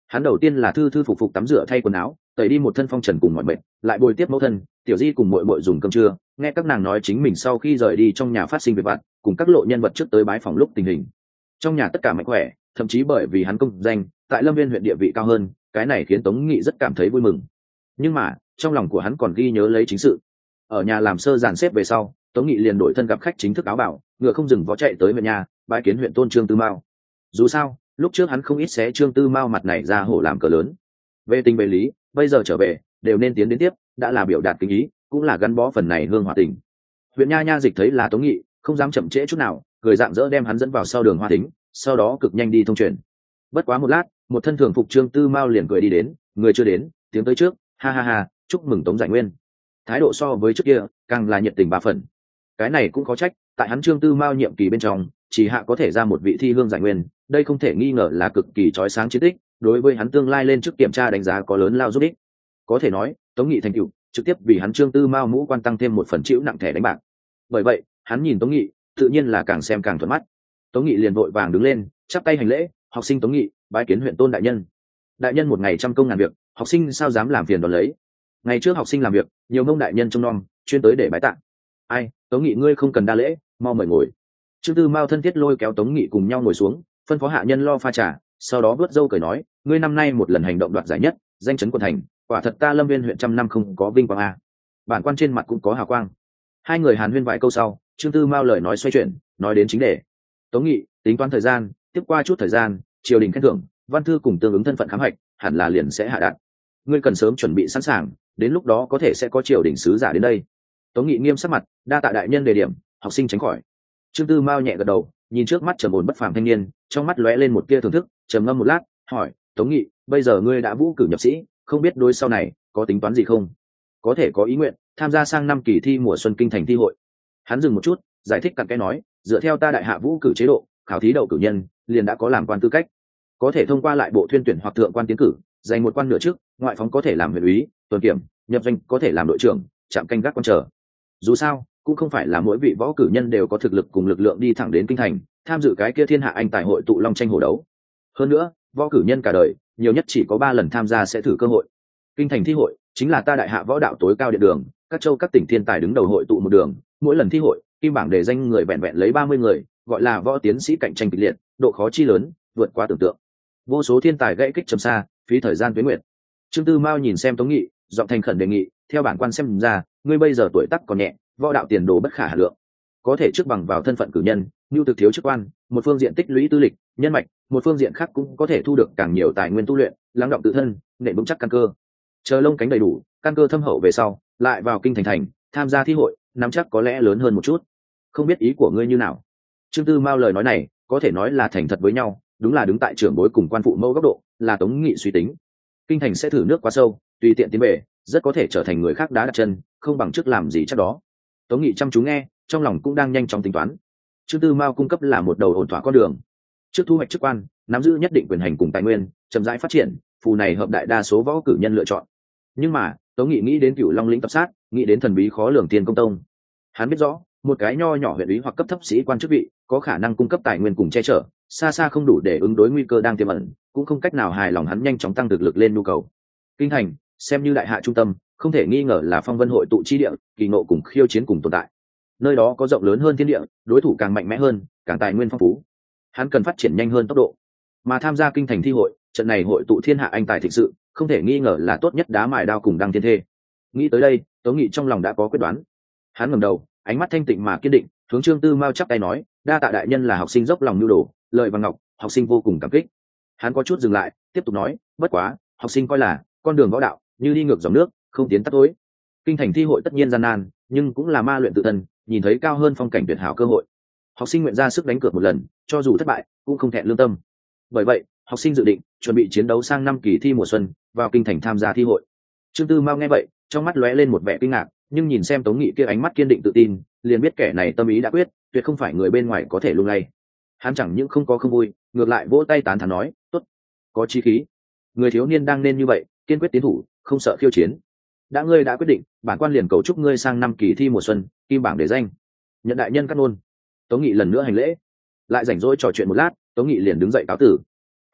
Hắn đầu tiên là thư thư phục phục tắm rửa thay quần áo, tẩy đi một thân phong trần cùng mọi mệt, lại bồi tiếp mẫu thân Tiểu Di cùng muội muội dùng cơm trưa, nghe các nàng nói chính mình sau khi rời đi trong nhà phát sinh việc vặt, cùng các lộ nhân vật trước tới bái phòng lúc tình hình. Trong nhà tất cả mạnh khỏe, thậm chí bởi vì hắn công danh tại Lâm Viên huyện địa vị cao hơn, cái này khiến Tống Nghị rất cảm thấy vui mừng. Nhưng mà trong lòng của hắn còn ghi nhớ lấy chính sự. Ở nhà làm sơ dàn xếp về sau, Tống Nghị liền đổi thân gặp khách chính thức áo bảo, ngựa không dừng vó chạy tới huyện nhà bái kiến huyện tôn Trương Tư Mao. Dù sao lúc trước hắn không ít xé Trương Tư Mao mặt này ra hổ làm cờ lớn, về tình về lý bây giờ trở về đều nên tiến đến tiếp, đã là biểu đạt tình ý, cũng là gắn bó phần này hương hòa tình. Huyện nha nha dịch thấy là Tống Nghị, không dám chậm trễ chút nào, cười dạng dỡ đem hắn dẫn vào sau đường hoa tính, sau đó cực nhanh đi thông truyền. Bất quá một lát, một thân thường phục Trương Tư Mao liền cười đi đến, người chưa đến tiếng tới trước, ha ha ha, chúc mừng Tống Giải Nguyên. Thái độ so với trước kia càng là nhiệt tình ba phần. Cái này cũng có trách, tại hắn Trương Tư Mao nhiệm kỳ bên trong chỉ hạ có thể ra một vị thi hương giải nguyên, đây không thể nghi ngờ là cực kỳ chói sáng chiến tích, đối với hắn tương lai lên trước kiểm tra đánh giá có lớn lao giúp ích. Có thể nói Tống Nghị thành tựu trực tiếp vì hắn Trương Tư Mao mũ quan tăng thêm một phần chịu nặng thẻ đánh bạc. Bởi vậy hắn nhìn Tống Nghị tự nhiên là càng xem càng thuận mắt. Tống Nghị liền vội vàng đứng lên chắp tay hành lễ, học sinh Tống Nghị bái kiến huyện tôn đại nhân. Đại nhân một ngày trăm công ngàn việc, học sinh sao dám làm phiền đón lấy. Ngày trước học sinh làm việc nhiều mông đại nhân trông nom, chuyên tới để bái tạ. Ai, Tống Nghị ngươi không cần đa lễ, mau mời ngồi. Trương Tư Mao thân thiết lôi kéo Tống Nghị cùng nhau ngồi xuống, phân phó hạ nhân lo pha trà, sau đó vớt râu cười nói, ngươi năm nay một lần hành động đoạt giải nhất, danh chấn quận thành, quả thật ta Lâm Viên huyện trăm năm không có vinh quang a. Bản quan trên mặt cũng có hào quang. Hai người hàn huyên vài câu sau, Trương Tư Mao lời nói xoay chuyển, nói đến chính đề. Tống Nghị tính toán thời gian, tiếp qua chút thời gian, triều đình khen thưởng, văn thư cùng tương ứng thân phận khám hạch, hẳn là liền sẽ hạ đạt. Ngươi cần sớm chuẩn bị sẵn sàng, đến lúc đó có thể sẽ có triều đình sứ giả đến đây. Tống Nghị nghiêm sắc mặt, đa tạ đại nhân đề điểm, học sinh tránh khỏi. Trương Tư Mao nhẹ gật đầu, nhìn trước mắt trầm ổn bất phàm thanh niên, trong mắt lóe lên một tia thưởng thức, trầm ngâm một lát, hỏi, Tống Nghị, bây giờ ngươi đã vũ cử nhập sĩ, không biết đối sau này có tính toán gì không? Có thể có ý nguyện tham gia sang năm kỳ thi mùa xuân kinh thành thi hội. Hắn dừng một chút, giải thích cặn kẽ nói, dựa theo ta đại hạ vũ cử chế độ, khảo thí đậu cử nhân liền đã có làm quan tư cách, có thể thông qua lại bộ thuyên tuyển hoặc thượng quan tiến cử, giành một quan nửa trước, ngoại phóng có thể làm huyện úy, tuần kiểm, nhập doanh có thể làm đội trưởng, trạm canh gác quan trở. Dù sao cũng không phải là mỗi vị võ cử nhân đều có thực lực cùng lực lượng đi thẳng đến kinh thành tham dự cái kia thiên hạ anh tài hội tụ long tranh hổ đấu. Hơn nữa võ cử nhân cả đời nhiều nhất chỉ có ba lần tham gia sẽ thử cơ hội. Kinh thành thi hội chính là ta đại hạ võ đạo tối cao điện đường, các châu các tỉnh thiên tài đứng đầu hội tụ một đường, mỗi lần thi hội kim bảng đề danh người vẹn vẹn lấy ba mươi người, gọi là võ tiến sĩ cạnh tranh kịch liệt, độ khó chi lớn vượt quá tưởng tượng, vô số thiên tài gãy kích trầm xa, phí thời gian tuyến nguyện. Trương Tư Mao nhìn xem Tống Nghị, giọng thành khẩn đề nghị, theo bản quan xem ra ngươi bây giờ tuổi tác còn nhẹ, võ đạo tiền đồ bất khả hà lượng, có thể trước bằng vào thân phận cử nhân, nhu thực thiếu chức quan, một phương diện tích lũy tư lịch nhân mạch, một phương diện khác cũng có thể thu được càng nhiều tài nguyên tu luyện, lắng động tự thân, nền vững chắc căn cơ. Chờ lông cánh đầy đủ, căn cơ thâm hậu về sau, lại vào kinh thành thành tham gia thi hội, nắm chắc có lẽ lớn hơn một chút. Không biết ý của ngươi như nào? Trương Tư Mao lời nói này có thể nói là thành thật với nhau, đúng là đứng tại trưởng bối cùng quan phụ mẫu góc độ, là Tống Nghị suy tính. Kinh thành sẽ thử nước quá sâu, tùy tiện tiến bể, rất có thể trở thành người khác đá đặt chân, không bằng trước làm gì chắc đó. Tống Nghị chăm chú nghe, trong lòng cũng đang nhanh chóng tính toán. Trương Tư Mao cung cấp là một đầu ổn thỏa con đường, trước thu hoạch chức quan, nắm giữ nhất định quyền hành cùng tài nguyên, chậm rãi phát triển, phù này hợp đại đa số võ cử nhân lựa chọn. Nhưng mà Tống Nghị nghĩ đến Cửu Long lĩnh tập sát, nghĩ đến thần bí khó lường Tiên Công Tông. Hắn biết rõ một cái nho nhỏ huyện úy hoặc cấp thấp sĩ quan chức vị có khả năng cung cấp tài nguyên cùng che chở, xa xa không đủ để ứng đối nguy cơ đang tiềm ẩn, cũng không cách nào hài lòng hắn nhanh chóng tăng thực lực lên nhu cầu. Kinh thành xem như đại hạ trung tâm, không thể nghi ngờ là phong vân hội tụ chi địa, kỳ ngộ cùng khiêu chiến cùng tồn tại. Nơi đó có rộng lớn hơn thiên địa, đối thủ càng mạnh mẽ hơn, càng tài nguyên phong phú. Hắn cần phát triển nhanh hơn tốc độ, mà tham gia kinh thành thi hội, trận này hội tụ thiên hạ anh tài thực sự, không thể nghi ngờ là tốt nhất đá mài đao cùng đăng thiên thê. Nghĩ tới đây, Tống Nghị trong lòng đã có quyết đoán. Hắn ngẩng đầu, ánh mắt thanh tịnh mà kiên định, hướng Trương Tư Mao chắp tay nói, đa tạ đại nhân là học sinh dốc lòng nhu đồ, lợi và ngọc, học sinh vô cùng cảm kích. Hắn có chút dừng lại, tiếp tục nói, bất quá, học sinh coi là con đường võ đạo như đi ngược dòng nước, không tiến tắt tối. Kinh thành thi hội tất nhiên gian nan, nhưng cũng là ma luyện tự thân, nhìn thấy cao hơn phong cảnh tuyệt hảo cơ hội. Học sinh nguyện ra sức đánh cược một lần, cho dù thất bại cũng không thẹn lương tâm. Bởi vậy học sinh dự định chuẩn bị chiến đấu sang năm kỳ thi mùa xuân, vào kinh thành tham gia thi hội. Trương Tư Mao nghe vậy, trong mắt lóe lên một vẻ kinh ngạc, nhưng nhìn xem Tống Nghị kia ánh mắt kiên định tự tin, liền biết kẻ này tâm ý đã quyết, tuyệt không phải người bên ngoài có thể lung lay. Hắn chẳng những không có không vui, ngược lại vỗ tay tán thán nói, tốt, có chí khí. Người thiếu niên đang nên như vậy, kiên quyết tiến thủ, không sợ khiêu chiến. Đã ngươi đã quyết định, bản quan liền cầu chúc ngươi sang năm kỳ thi mùa xuân, kim bảng để danh. Nhận đại nhân cắt ngôn. Tống Nghị lần nữa hành lễ, lại rảnh rỗi trò chuyện một lát, Tống Nghị liền đứng dậy cáo tử.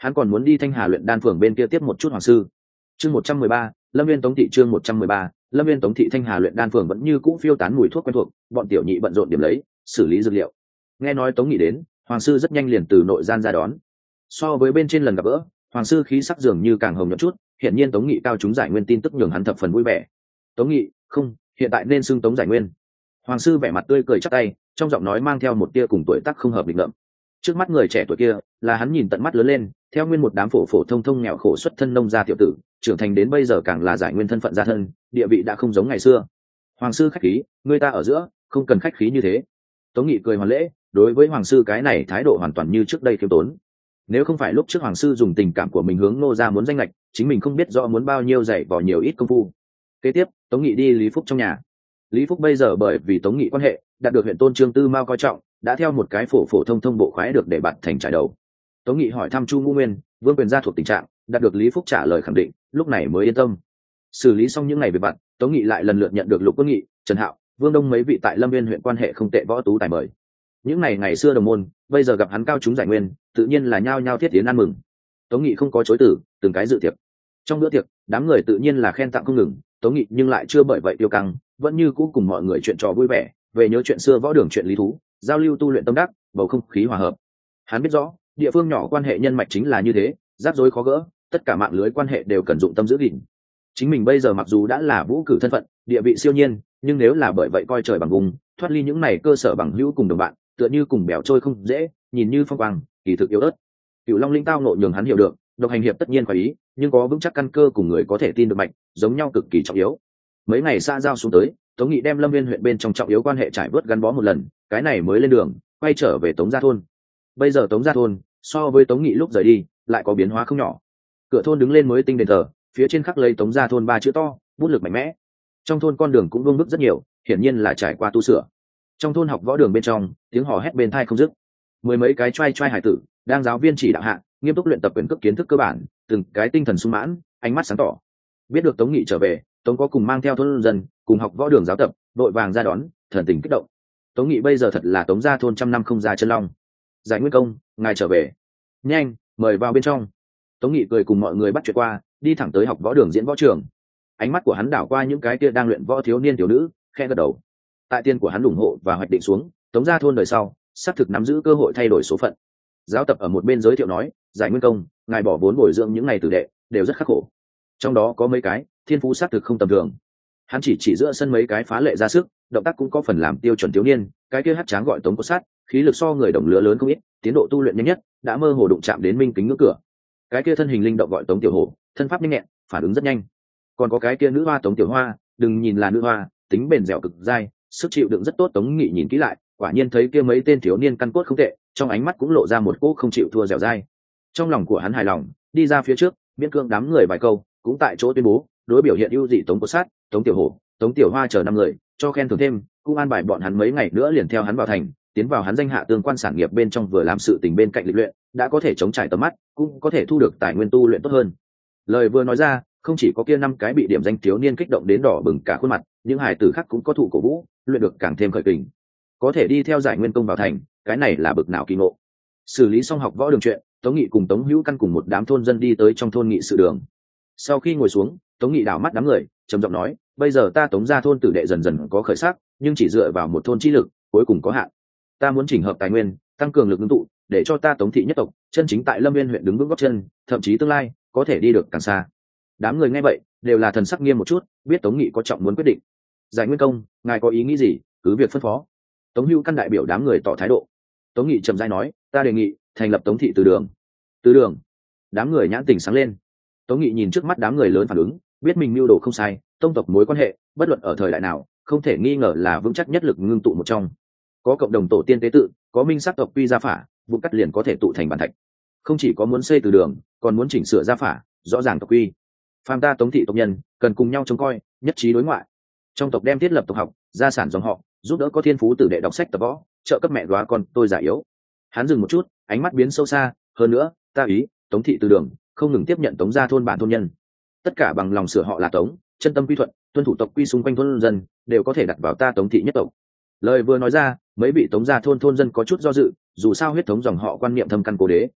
hắn còn muốn đi Thanh Hà luyện đan phường bên kia tiếp một chút hoàng sư. Chương một trăm mười ba, Lâm Viên Tống thị. Chương một trăm mười ba, Lâm Viên Tống thị. Thanh Hà luyện đan phường vẫn như cũ phiêu tán mùi thuốc quen thuộc, bọn tiểu nhị bận rộn điểm lấy, xử lý dược liệu. Nghe nói Tống Nghị đến, hoàng sư rất nhanh liền từ nội gian ra đón. So với bên trên lần gặp gỡ, hoàng sư khí sắc dường như càng hồng nhuận chút, hiện nhiên Tống Nghị cao chúng giải nguyên tin tức nhường hắn thập phần vui vẻ. Tống Nghị, không, hiện tại nên xưng Tống giải nguyên. Hoàng sư vẻ mặt tươi cười chắp tay, trong giọng nói mang theo một tia cùng tuổi tác không hợp định ngậm. Trước mắt người trẻ tuổi kia, là hắn nhìn tận mắt lớn lên, theo nguyên một đám phổ phổ thông thông nghèo khổ xuất thân nông gia tiểu tử, trưởng thành đến bây giờ càng là giải nguyên thân phận gia thân, địa vị đã không giống ngày xưa. Hoàng sư khách khí, người ta ở giữa, không cần khách khí như thế. Tống Nghị cười hoàn lễ, đối với hoàng sư cái này thái độ hoàn toàn như trước đây khiêm tốn. Nếu không phải lúc trước hoàng sư dùng tình cảm của mình hướng nô ra muốn danh lệch, chính mình không biết rõ muốn bao nhiêu dạy bỏ nhiều ít công phu. Kế tiếp, Tống Nghị đi Lý Phúc trong nhà. Lý Phúc bây giờ bởi vì Tống Nghị quan hệ, đạt được huyện tôn Trương Tư Mao coi trọng, đã theo một cái phổ phổ thông thông bộ khoái được để bạt thành trải đầu. Tống Nghị hỏi thăm Chu Ngũ Nguyên, Vương Quyền gia thuộc tình trạng, đạt được Lý Phúc trả lời khẳng định, lúc này mới yên tâm. Xử lý xong những ngày việc vặt, Tống Nghị lại lần lượt nhận được Lục Quân Nghị, Trần Hạo, Vương Đông mấy vị tại Lâm Viên huyện quan hệ không tệ võ tú tài mời. Những ngày ngày xưa đồng môn, bây giờ gặp hắn cao chúng giải nguyên, tự nhiên là nhao nhao thiết tiến ăn mừng. Tống Nghị không có chối từ, từng cái dự tiệc. Trong bữa tiệc, đám người tự nhiên là khen tặng không ngừng, Tống Nghị nhưng lại chưa bởi vậy tiêu căng, vẫn như cũ cùng mọi người chuyện trò vui vẻ, về nhớ chuyện xưa võ đường chuyện lý thú, giao lưu tu luyện tâm đắc, bầu không khí hòa hợp. Hắn biết rõ, địa phương nhỏ quan hệ nhân mạch chính là như thế, rắc rối khó gỡ, tất cả mạng lưới quan hệ đều cần dụng tâm giữ gìn. Chính mình bây giờ mặc dù đã là vũ cử thân phận, địa vị siêu nhiên, nhưng nếu là bởi vậy coi trời bằng vùng, thoát ly những này cơ sở bằng hữu cùng đồng bạn, tựa như cùng bèo trôi không dễ, nhìn như phong quang, kỳ thực yếu ớt. Cửu Long linh tao nộ nhường hắn hiểu được, độc hành hiệp tất nhiên phải ý, nhưng có vững chắc căn cơ cùng người có thể tin được mạnh, giống nhau cực kỳ trọng yếu. Mấy ngày xa giao xuống tới, Tống Nghị đem Lâm Viên huyện bên trong trọng yếu quan hệ trải vớt gắn bó một lần, cái này mới lên đường, quay trở về Tống Gia thôn. Bây giờ Tống Gia thôn, so với Tống Nghị lúc rời đi, lại có biến hóa không nhỏ. Cửa thôn đứng lên mới tinh đền thờ, phía trên khắc lấy Tống Gia thôn ba chữ to, bút lực mạnh mẽ. Trong thôn con đường cũng vương vức rất nhiều, hiển nhiên là trải qua tu sửa. Trong thôn học võ đường bên trong, tiếng hò hét bên tai không dứt. Mười mấy cái trai trai hải tử, đang giáo viên chỉ đạo hạ, nghiêm túc luyện tập quyền cước kiến thức cơ bản, từng cái tinh thần sung mãn, ánh mắt sáng tỏ. Biết được Tống Nghị trở về, Tống có cùng mang theo thôn dân, cùng học võ đường giáo tập, đội vàng ra đón, thần tình kích động. Tống Nghị bây giờ thật là Tống Gia thôn trăm năm không ra chân long. Giải Nguyên công, ngài trở về. Nhanh, mời vào bên trong. Tống Nghị cười cùng mọi người bắt chuyện qua, đi thẳng tới học võ đường diễn võ trường. Ánh mắt của hắn đảo qua những cái kia đang luyện võ thiếu niên thiếu nữ, khẽ gật đầu. Tại tiên của hắn ủng hộ và hoạch định xuống, Tống Gia thôn đời sau, xác thực nắm giữ cơ hội thay đổi số phận. Giáo tập ở một bên giới thiệu nói, Giải Nguyên công, ngài bỏ vốn bồi dưỡng những ngày tử đệ, đều rất khắc khổ. Trong đó có mấy cái thiên phú xác thực không tầm thường. Hắn chỉ chỉ giữa sân mấy cái phá lệ ra sức, động tác cũng có phần làm tiêu chuẩn thiếu niên, cái kia hất tráng gọi Tống Cốt Sát, khí lực so người đồng lứa lớn không ít, tiến độ tu luyện nhanh nhất, đã mơ hồ đụng chạm đến minh kính ngưỡng cửa. Cái kia thân hình linh động gọi Tống Tiểu Hổ, thân pháp nhanh nhẹn, phản ứng rất nhanh. Còn có cái kia nữ hoa Tống Tiểu Hoa, đừng nhìn là nữ hoa, tính bền dẻo cực dai, sức chịu đựng rất tốt. Tống Nghị nhìn kỹ lại, quả nhiên thấy kia mấy tên thiếu niên căn cốt không tệ, trong ánh mắt cũng lộ ra một cỗ không chịu thua dẻo dai. Trong lòng của hắn hài lòng, đi ra phía trước, miễn cưỡng đám người vài câu, cũng tại chỗ tuyên bố, đối biểu hiện ưu dị Tống Cốt Sát, Tống Tiểu Hổ, Tống Tiểu Hoa chờ năm người, cho khen thưởng thêm, cũng an bài bọn hắn mấy ngày nữa liền theo hắn vào thành, tiến vào hắn danh hạ tương quan sản nghiệp bên trong, vừa làm sự tình bên cạnh lịch luyện, đã có thể chống trải tầm mắt, cũng có thể thu được tài nguyên tu luyện tốt hơn. Lời vừa nói ra, không chỉ có kia năm cái bị điểm danh thiếu niên kích động đến đỏ bừng cả khuôn mặt, những hài tử khác cũng có thụ cổ vũ, luyện được càng thêm khởi kình. Có thể đi theo Giải Nguyên công vào thành, cái này là bực nào kỳ ngộ. Xử lý xong học võ đường chuyện, Tống Nghị cùng Tống Hữu Căn cùng một đám thôn dân đi tới trong thôn nghị sự đường. Sau khi ngồi xuống, Tống Nghị đảo mắt đám người, trầm giọng nói, bây giờ ta Tống Gia thôn tử đệ dần dần có khởi sắc, nhưng chỉ dựa vào một thôn chi lực, cuối cùng có hạn. Ta muốn chỉnh hợp tài nguyên, tăng cường lực ngưng tụ, để cho ta Tống thị nhất tộc chân chính tại Lâm Viên huyện đứng vững gót chân, thậm chí tương lai có thể đi được càng xa. Đám người nghe vậy đều là thần sắc nghiêm một chút, biết Tống Nghị có trọng muốn quyết định. Giải Nguyên công, ngài có ý nghĩ gì, cứ việc phân phó. Tống Hữu Căn đại biểu đám người tỏ thái độ. Tống Nghị trầm rãi nói, ta đề nghị thành lập Tống thị từ đường. Từ đường. Đám người nhãn tình sáng lên. Tống Nghị nhìn trước mắt đám người lớn phản ứng, biết mình mưu đồ không sai, tông tộc mối quan hệ, bất luận ở thời đại nào, không thể nghi ngờ là vững chắc nhất lực ngưng tụ một trong. Có cộng đồng tổ tiên tế tự, có minh sắc tộc quy gia phả, vụ cắt liền có thể tụ thành bản thạch. Không chỉ có muốn xây từ đường, còn muốn chỉnh sửa gia phả, rõ ràng tộc quy. Phàm ta Tống thị tộc nhân cần cùng nhau trông coi, nhất trí đối ngoại. Trong tộc đem thiết lập tộc học, gia sản dòng họ, giúp đỡ có thiên phú tử đệ đọc sách tập võ, trợ cấp mẹ góa con tôi già yếu. Hắn dừng một chút, ánh mắt biến sâu xa, hơn nữa, ta ý, Tống thị từ đường không ngừng tiếp nhận Tống Gia thôn bản thôn nhân, tất cả bằng lòng sửa họ là Tống, chân tâm quy thuận, tuân thủ tộc quy xung quanh thôn dân, đều có thể đặt vào ta Tống thị nhất tộc. Lời vừa nói ra, mấy vị Tống Gia thôn thôn dân có chút do dự, dù sao huyết thống dòng họ quan niệm thâm căn cố đế.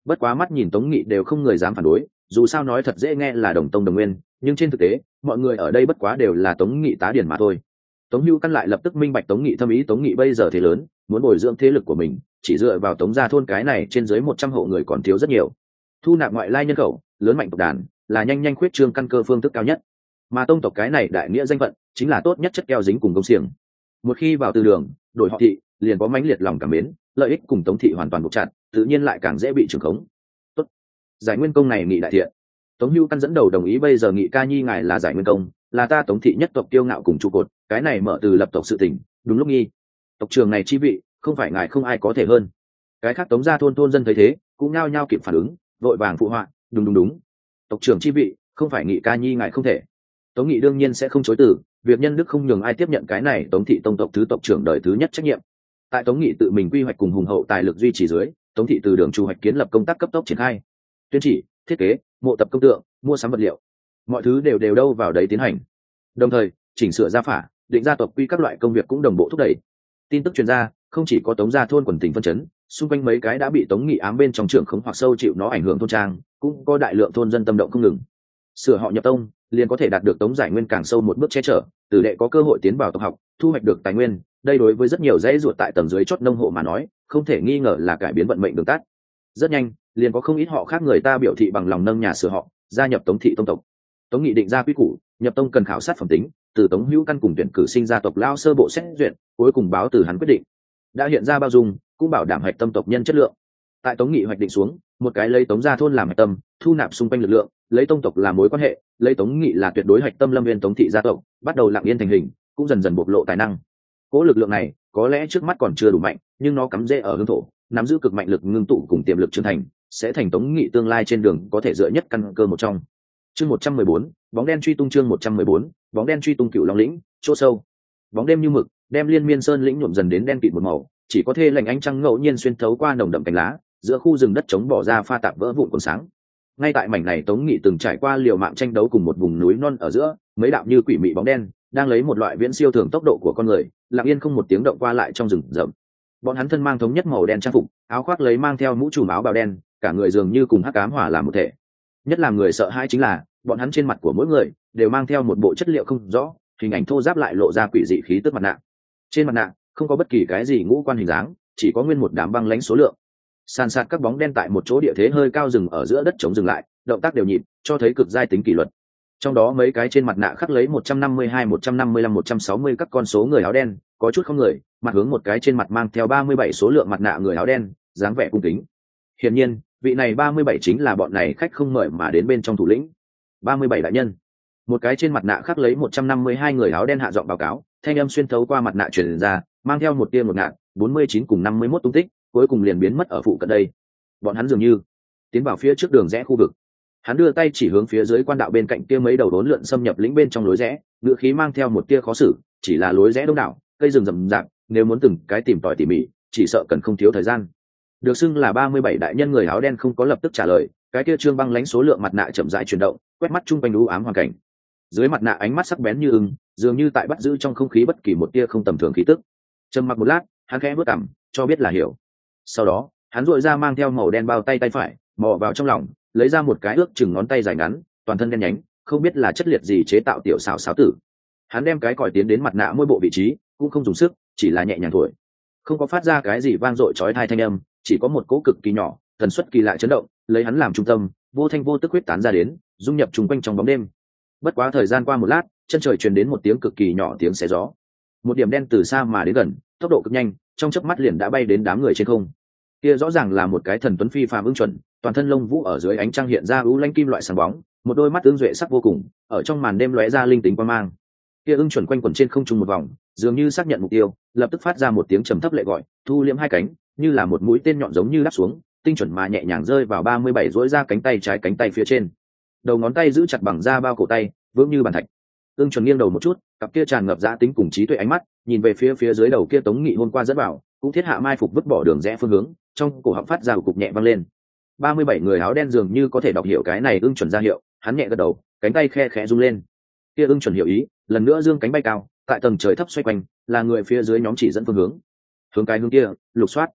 Bất quá mắt nhìn Tống Nghị đều không người dám phản đối, dù sao nói thật dễ nghe là đồng tông đồng nguyên, nhưng trên thực tế mọi người ở đây bất quá đều là Tống Nghị tá điển mà thôi. Tống Hưu Căn lại lập tức minh bạch Tống Nghị thâm ý. Tống Nghị bây giờ thế lớn, muốn bồi dưỡng thế lực của mình, chỉ dựa vào Tống gia thôn cái này trên dưới một trăm hộ người còn thiếu rất nhiều. Thu nạp ngoại lai nhân khẩu, lớn mạnh tộc đàn là nhanh nhanh khuyết trương căn cơ phương thức cao nhất, mà tông tộc cái này đại nghĩa danh phận chính là tốt nhất chất keo dính cùng công xiềng. Một khi vào từ đường, đổi họ thị, liền có mãnh liệt lòng cảm mến, lợi ích cùng Tống thị hoàn toàn buộc chặt, tự nhiên lại càng dễ bị trưởng khống. Tốt, giải nguyên công này Nghị đại thiện. Tống Hưu Căn dẫn đầu đồng ý. Bây giờ Nghị ca nhi ngài là giải nguyên công, là ta Tống thị nhất tộc kiêu ngạo cùng trụ cột, cái này mở từ lập tộc sự tình, đúng lúc nghi. Tộc trường này chi vị, không phải ngài không ai có thể hơn. Cái khác Tống gia thôn thôn dân thấy thế, cũng nhao nhao kịp phản ứng, vội vàng phụ họa, đúng đúng đúng. Tộc trưởng chi vị, không phải Nghị ca nhi ngài không thể. Tống Nghị đương nhiên sẽ không chối từ, việc nhân đức không nhường ai tiếp nhận cái này Tống thị tông tộc thứ tộc trưởng đời thứ nhất trách nhiệm. Tại Tống Nghị tự mình quy hoạch cùng hùng hậu tài lực duy trì dưới, Tống thị từ đường chu hoạch kiến lập công tác cấp tốc triển khai, tuyên chỉ, thiết kế, mộ tập công tượng, mua sắm vật liệu, mọi thứ đều đều đâu vào đấy tiến hành. Đồng thời chỉnh sửa gia phả, định gia tộc quy các loại công việc cũng đồng bộ thúc đẩy. Tin tức truyền ra, không chỉ có Tống gia thôn quần tình phân chấn, xung quanh mấy cái đã bị Tống Nghị ám bên trong trưởng khống hoặc sâu chịu nó ảnh hưởng thôn trang, cũng có đại lượng thôn dân tâm động không ngừng. Sửa họ nhập tông, liền có thể đạt được Tống giải nguyên càng sâu một bước che chở, tử đệ có cơ hội tiến vào tộc học, thu hoạch được tài nguyên. Đây đối với rất nhiều dãy ruột tại tầng dưới chót nông hộ mà nói, không thể nghi ngờ là cải biến vận mệnh đường tắt. Rất nhanh, liền có không ít họ khác người ta biểu thị bằng lòng nâng nhà sửa họ, gia nhập Tống thị tông tộc. Tống Nghị định ra quy củ, nhập tông cần khảo sát phẩm tính, từ Tống Hữu Căn cùng tuyển cử sinh gia tộc lao sơ bộ xét duyệt, cuối cùng báo từ hắn quyết định. Đã hiện ra bao dung, cũng bảo đảm hạch tâm tộc nhân chất lượng. Tại Tống Nghị hoạch định xuống, một cái lấy Tống gia thôn làm hạch tâm, thu nạp xung quanh lực lượng, lấy tông tộc làm mối quan hệ, lấy Tống Nghị là tuyệt đối hạch tâm lâm viên Tống thị gia tộc, bắt đầu lặng yên thành hình, cũng dần dần bộc lộ tài năng. Cố lực lượng này, có lẽ trước mắt còn chưa đủ mạnh, nhưng nó cắm rễ ở hương thổ, nắm giữ cực mạnh lực ngưng tụ cùng tiềm lực trưởng thành, sẽ thành Tống Nghị tương lai trên đường có thể dựa nhất căn cơ một trong. Chương một trăm mười bốn, bóng đen truy tung. Chương một trăm mười bốn, bóng đen truy tung. Cựu Long lĩnh, chỗ sâu, bóng đêm như mực, đem Liên Miên Sơn lĩnh nhuộm dần đến đen kịt một màu, chỉ có thê lạnh ánh trăng ngẫu nhiên xuyên thấu qua nồng đậm cánh lá, giữa khu rừng đất trống bỏ ra pha tạp vỡ vụn cuốn sáng. Ngay tại mảnh này Tống Nghị từng trải qua liều mạng tranh đấu cùng một vùng núi non ở giữa, mấy đạo như quỷ mị bóng đen đang lấy một loại viễn siêu thường tốc độ của con người, lặng yên không một tiếng động qua lại trong rừng rậm. Bọn hắn thân mang thống nhất màu đen trang phục, áo khoác lấy mang theo mũ trùm áo bào đen, cả người dường như cùng hắc ám hòa làm một thể. Nhất làm người sợ hãi chính là, bọn hắn trên mặt của mỗi người đều mang theo một bộ chất liệu không rõ, hình ảnh thô ráp lại lộ ra quỷ dị khí tức mặt nạ. Trên mặt nạ không có bất kỳ cái gì ngũ quan hình dáng, chỉ có nguyên một đám băng lãnh số lượng. San sát các bóng đen tại một chỗ địa thế hơi cao rừng ở giữa đất trống dừng lại, động tác đều nhịp, cho thấy cực giai tính kỷ luật. Trong đó mấy cái trên mặt nạ khắc lấy một trăm năm mươi hai, một trăm năm mươi lăm, một trăm sáu mươi các con số người áo đen, có chút không người, mặt hướng một cái trên mặt mang theo ba mươi bảy số lượng mặt nạ người áo đen, dáng vẻ cung kính. Hiển nhiên, vị này ba mươi bảy chính là bọn này khách không mời mà đến bên trong thủ lĩnh. ba mươi bảy đại nhân. Một cái trên mặt nạ khắc lấy một trăm năm mươi hai người áo đen hạ giọng báo cáo, thanh âm xuyên thấu qua mặt nạ truyền ra, mang theo một tia một ngạn, bốn mươi chín cùng năm mươi mốt tung tích, cuối cùng liền biến mất ở phụ cận đây. Bọn hắn dường như tiến vào phía trước đường rẽ khu vực. Hắn đưa tay chỉ hướng phía dưới quan đạo bên cạnh kia mấy đầu đốn lượn xâm nhập lĩnh bên trong lối rẽ, ngựa khí mang theo một tia khó xử, chỉ là lối rẽ đông đảo, cây rừng rậm rạp, nếu muốn từng cái tìm tòi tỉ mỉ, chỉ sợ cần không thiếu thời gian. Được xưng là ba mươi bảy đại nhân người áo đen không có lập tức trả lời, cái kia trương băng lãnh số lượng mặt nạ chậm rãi chuyển động, quét mắt chung quanh u ám hoàn cảnh. Dưới mặt nạ ánh mắt sắc bén như ưng, dường như tại bắt giữ trong không khí bất kỳ một tia không tầm thường khí tức. Trầm mặc một lát, hắn khẽ bước cằm, cho biết là hiểu. Sau đó, hắn duỗi ra mang theo màu đen bao tay tay phải, mò vào trong lòng, lấy ra một cái ước chừng ngón tay dài ngắn, toàn thân đen nhánh, không biết là chất liệt gì chế tạo tiểu xảo xáo tử. Hắn đem cái còi tiến đến mặt nạ môi bộ vị trí, cũng không dùng sức, chỉ là nhẹ nhàng thổi, không có phát ra cái gì vang dội chói tai thanh âm, chỉ có một cỗ cực kỳ nhỏ, tần suất kỳ lạ chấn động, lấy hắn làm trung tâm, vô thanh vô tức huyết tán ra đến, dung nhập trùng quanh trong bóng đêm. Bất quá thời gian qua một lát, chân trời truyền đến một tiếng cực kỳ nhỏ tiếng xé gió. Một điểm đen từ xa mà đến gần, tốc độ cực nhanh, trong chớp mắt liền đã bay đến đám người trên không. Kia rõ ràng là một cái thần tuấn phi phàm ưng chuẩn, toàn thân lông vũ ở dưới ánh trăng hiện ra u lanh kim loại sáng bóng, một đôi mắt ương duệ sắc vô cùng, ở trong màn đêm lóe ra linh tính quang mang. Kia ưng chuẩn quanh quẩn trên không trung một vòng, dường như xác nhận mục tiêu, lập tức phát ra một tiếng trầm thấp lệ gọi, thu liễm hai cánh, như là một mũi tên nhọn giống như đáp xuống, tinh chuẩn mà nhẹ nhàng rơi vào ba mươi bảy rỗi ra cánh tay trái cánh tay phía trên. Đầu ngón tay giữ chặt bằng da bao cổ tay, vững như bàn thạch. Ưng chuẩn nghiêng đầu một chút, cặp kia tràn ngập dã tính cùng trí tuệ ánh mắt, nhìn về phía phía dưới đầu kia Tống Nghị hôm qua dẫn vào, cũng thiết hạ mai phục vứt bỏ đường rẽ phương hướng, trong cổ họng phát ra một cục nhẹ vang lên. ba mươi bảy người áo đen dường như có thể đọc hiểu cái này ưng chuẩn ra hiệu, hắn nhẹ gật đầu, cánh tay khe khẽ rung lên. Kia ưng chuẩn hiểu ý, lần nữa dương cánh bay cao, tại tầng trời thấp xoay quanh, là người phía dưới nhóm chỉ dẫn phương hướng. Hướng cái hướng kia, lục soát.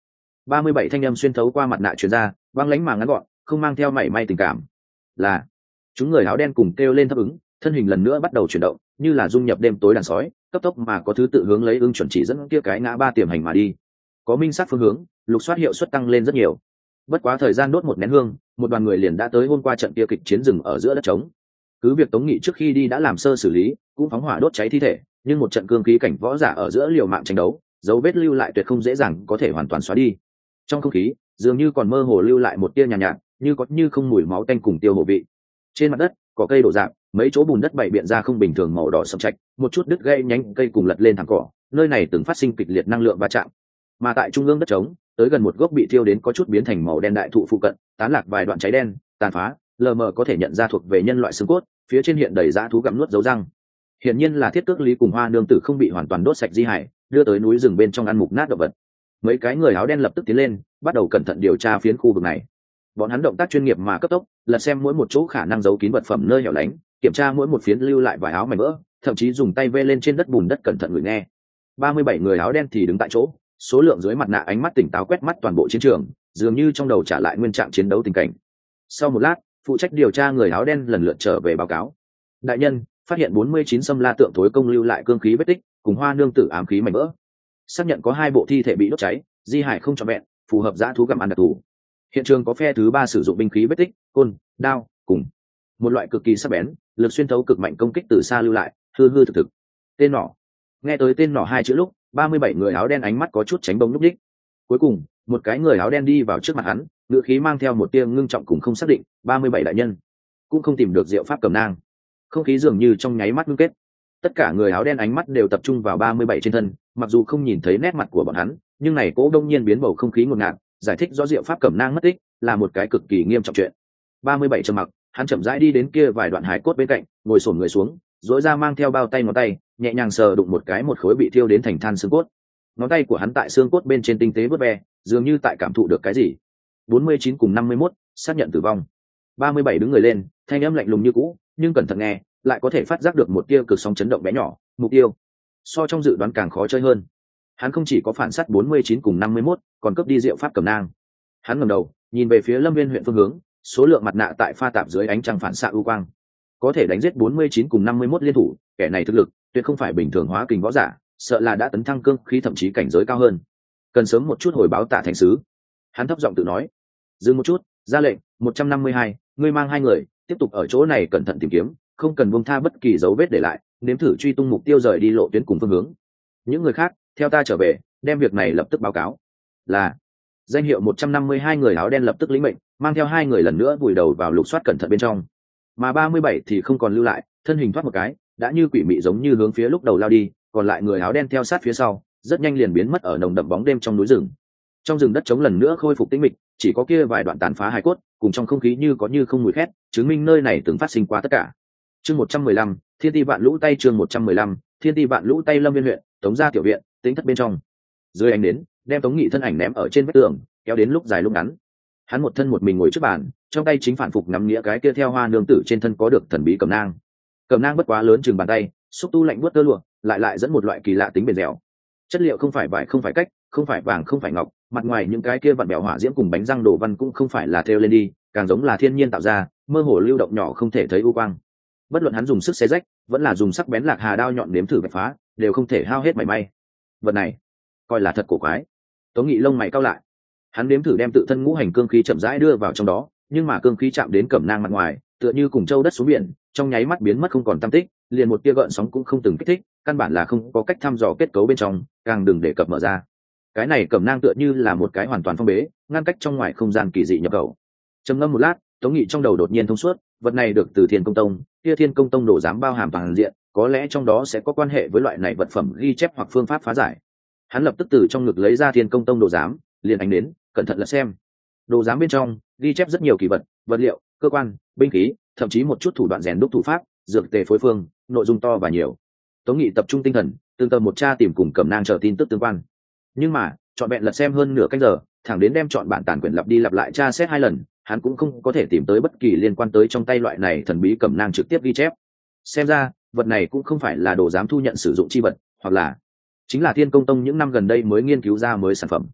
ba mươi bảy thanh âm xuyên thấu qua mặt nạ truyền ra, băng lãnh mà ngắn gọn, không mang theo mảy may tình cảm. Là chúng người áo đen cùng kêu lên thấp ứng, thân hình lần nữa bắt đầu chuyển động, như là dung nhập đêm tối đàn sói, cấp tốc mà có thứ tự hướng lấy ưng chuẩn chỉ dẫn kia cái ngã ba tiềm hành mà đi. Có minh sát phương hướng, lục soát hiệu suất tăng lên rất nhiều. Bất quá thời gian đốt một nén hương, một đoàn người liền đã tới hôm qua trận kia kịch chiến rừng ở giữa đất trống. Cứ việc Tống Nghị trước khi đi đã làm sơ xử lý, cũng phóng hỏa đốt cháy thi thể, nhưng một trận cương khí cảnh võ giả ở giữa liều mạng tranh đấu, dấu vết lưu lại tuyệt không dễ dàng có thể hoàn toàn xóa đi. Trong không khí, dường như còn mơ hồ lưu lại một tia nhàn nhạt, nhạt, như có như không mùi máu tanh cùng tiêu hổ vị. Trên mặt đất, cỏ cây đổ rạp, mấy chỗ bùn đất bày biện ra không bình thường màu đỏ sẫm trạch, một chút đứt gãy nhánh cây cùng lật lên thẳng cỏ, nơi này từng phát sinh kịch liệt năng lượng va chạm. Mà tại trung ương đất trống, tới gần một gốc bị thiêu đến có chút biến thành màu đen đại thụ phụ cận, tán lạc vài đoạn cháy đen, tàn phá, lờ mờ có thể nhận ra thuộc về nhân loại xương cốt, phía trên hiện đầy dã thú gặm nuốt dấu răng. Hiển nhiên là thiết cước lý cùng hoa nương tử không bị hoàn toàn đốt sạch di hải, đưa tới núi rừng bên trong ăn mục nát động vật. Mấy cái người áo đen lập tức tiến lên, bắt đầu cẩn thận điều tra phiến khu vực này. Bọn hắn động tác chuyên nghiệp mà cấp tốc, lật xem mỗi một chỗ khả năng giấu kín vật phẩm nơi hẻo lánh, kiểm tra mỗi một phiến lưu lại vài áo mảnh vỡ, thậm chí dùng tay vê lên trên đất bùn đất cẩn thận người nghe. ba mươi bảy người áo đen thì đứng tại chỗ, số lượng dưới mặt nạ ánh mắt tỉnh táo quét mắt toàn bộ chiến trường, dường như trong đầu trả lại nguyên trạng chiến đấu tình cảnh. Sau một lát, phụ trách điều tra người áo đen lần lượt trở về báo cáo. Đại nhân, phát hiện bốn mươi chín xâm la tượng thối công lưu lại cương khí vết tích, cùng hoa nương tử ám khí mảnh vỡ. Xác nhận có hai bộ thi thể bị đốt cháy, di hải không trọn vẹn, phù hợp dã thú gặm ăn đặc thù. Hiện trường có phe thứ ba sử dụng binh khí vết tích, côn, đao, cùng một loại cực kỳ sắc bén, lực xuyên thấu cực mạnh công kích từ xa lưu lại, hư hư thực thực. Tên nỏ. Nghe tới tên nỏ hai chữ lúc, ba mươi bảy người áo đen ánh mắt có chút tránh bông lúc đích. Cuối cùng, một cái người áo đen đi vào trước mặt hắn, ngữ khí mang theo một tia ngưng trọng cùng không xác định, ba mươi bảy đại nhân cũng không tìm được diệu pháp cầm nang. Không khí dường như trong nháy mắt ngưng kết. Tất cả người áo đen ánh mắt đều tập trung vào ba mươi bảy trên thân, mặc dù không nhìn thấy nét mặt của bọn hắn, nhưng này cố đông nhiên biến bầu không khí ngột ngạt, giải thích rõ diệu pháp cẩm nang mất tích là một cái cực kỳ nghiêm trọng chuyện. ba mươi bảy trầm mặc, hắn chậm rãi đi đến kia vài đoạn hải cốt bên cạnh, ngồi xổm người xuống, duỗi ra mang theo bao tay ngón tay, nhẹ nhàng sờ đụng một cái một khối bị thiêu đến thành than xương cốt. Ngón tay của hắn tại xương cốt bên trên tinh tế vớt ve, dường như tại cảm thụ được cái gì. bốn mươi chín cùng năm mươi mốt, xác nhận tử vong. ba mươi bảy đứng người lên, thanh âm lạnh lùng như cũ, nhưng cẩn thận nghe, lại có thể phát giác được một tia cực sóng chấn động bé nhỏ, mục tiêu so trong dự đoán càng khó chơi hơn. Hắn không chỉ có phản sát bốn mươi chín cùng năm mươi mốt, còn cướp đi diệu pháp cầm nang. Hắn ngẩng đầu, nhìn về phía Lâm Viên huyện phương hướng, số lượng mặt nạ tại pha tạp dưới ánh trăng phản xạ ưu quang. Có thể đánh giết bốn mươi chín cùng năm mươi mốt liên thủ, kẻ này thực lực tuyệt không phải bình thường hóa kình võ giả, sợ là đã tấn thăng cương khí thậm chí cảnh giới cao hơn. Cần sớm một chút hồi báo Tạ Thành sứ. Hắn thấp giọng tự nói. Dừng một chút, ra lệnh, một trăm năm mươi hai, ngươi mang hai người, tiếp tục ở chỗ này cẩn thận tìm kiếm, không cần buông tha bất kỳ dấu vết để lại, nếm thử truy tung mục tiêu rời đi lộ tuyến cùng phương hướng. Những người khác, theo ta trở về, đem việc này lập tức báo cáo. Là danh hiệu một trăm năm mươi hai người áo đen lập tức lĩnh mệnh, mang theo hai người lần nữa vùi đầu vào lục soát cẩn thận bên trong. Mà ba mươi bảy thì không còn lưu lại, thân hình thoát một cái, đã như quỷ mị giống như hướng phía lúc đầu lao đi, còn lại người áo đen theo sát phía sau, rất nhanh liền biến mất ở nồng đậm bóng đêm trong núi rừng. Trong rừng đất trống lần nữa khôi phục tĩnh mịch, chỉ có kia vài đoạn tàn phá hài cốt, cùng trong không khí như có như không mùi khét, chứng minh nơi này từng phát sinh qua tất cả. Chương một trăm mười lăm, Thiên Ti Vạn Lũ Tay chương một trăm mười lăm, Thiên Ti Vạn Lũ Tay Lâm Viên huyện, Tống gia tiểu viện, tính thất bên trong. Dưới ánh đến, đem Tống Nghị thân ảnh ném ở trên vách tường, kéo đến lúc dài lúc ngắn. Hắn một thân một mình ngồi trước bàn, trong tay chính phản phục nắm nghĩa cái kia theo hoa nương tử trên thân có được thần bí cầm nang. Cầm nang bất quá lớn chừng bàn tay, xúc tu lạnh buốt tơ lụa, lại lại dẫn một loại kỳ lạ tính bền dẻo. Chất liệu không phải vải không phải cách, không phải vàng không phải ngọc, mặt ngoài những cái kia vặn bẹo hỏa diễm cùng bánh răng đồ văn cũng không phải là thêu lên đi, càng giống là thiên nhiên tạo ra, mơ hồ lưu động nhỏ không thể thấy u quang. Bất luận hắn dùng sức xé rách, vẫn là dùng sắc bén lạc hà đao nhọn nếm thử vạch phá, đều không thể hao hết mảy may. Vật này, coi là thật cổ quái. Tống Nghị lông mày cau lại. Hắn nếm thử đem tự thân ngũ hành cương khí chậm rãi đưa vào trong đó, nhưng mà cương khí chạm đến cẩm nang mặt ngoài, tựa như cùng châu đất xuống biển, trong nháy mắt biến mất không còn tăm tích, liền một tia gợn sóng cũng không từng kích thích, căn bản là không có cách thăm dò kết cấu bên trong, càng đừng để cập mở ra. Cái này cẩm nang tựa như là một cái hoàn toàn phong bế, ngăn cách trong ngoài không gian kỳ dị nhập khẩu. Trầm ngâm một lát, Tống Nghị trong đầu đột nhiên thông suốt, vật này được từ Thiên Công Tông, kia Thiên Công Tông đồ giám bao hàm toàn diện, có lẽ trong đó sẽ có quan hệ với loại này vật phẩm ghi chép hoặc phương pháp phá giải. Hắn lập tức từ trong ngực lấy ra Thiên Công Tông đồ giám, liền ánh đến, cẩn thận lật xem. Đồ giám bên trong ghi chép rất nhiều kỳ vật, vật liệu, cơ quan, binh khí, thậm chí một chút thủ đoạn rèn đúc thủ pháp, dược tề phối phương, nội dung to và nhiều. Tống Nghị tập trung tinh thần, tương tầm một tra tìm cùng cẩm nang chờ tin tức tương quan. Nhưng mà, chọn vẹn lật xem hơn nửa canh giờ, thẳng đến đem chọn bản tản quyển lặp đi lặp lại tra xét hai lần, hắn cũng không có thể tìm tới bất kỳ liên quan tới trong tay loại này thần bí cẩm nang trực tiếp ghi chép. Xem ra, vật này cũng không phải là đồ giám thu nhận sử dụng chi vật, hoặc là chính là Thiên Công Tông những năm gần đây mới nghiên cứu ra mới sản phẩm.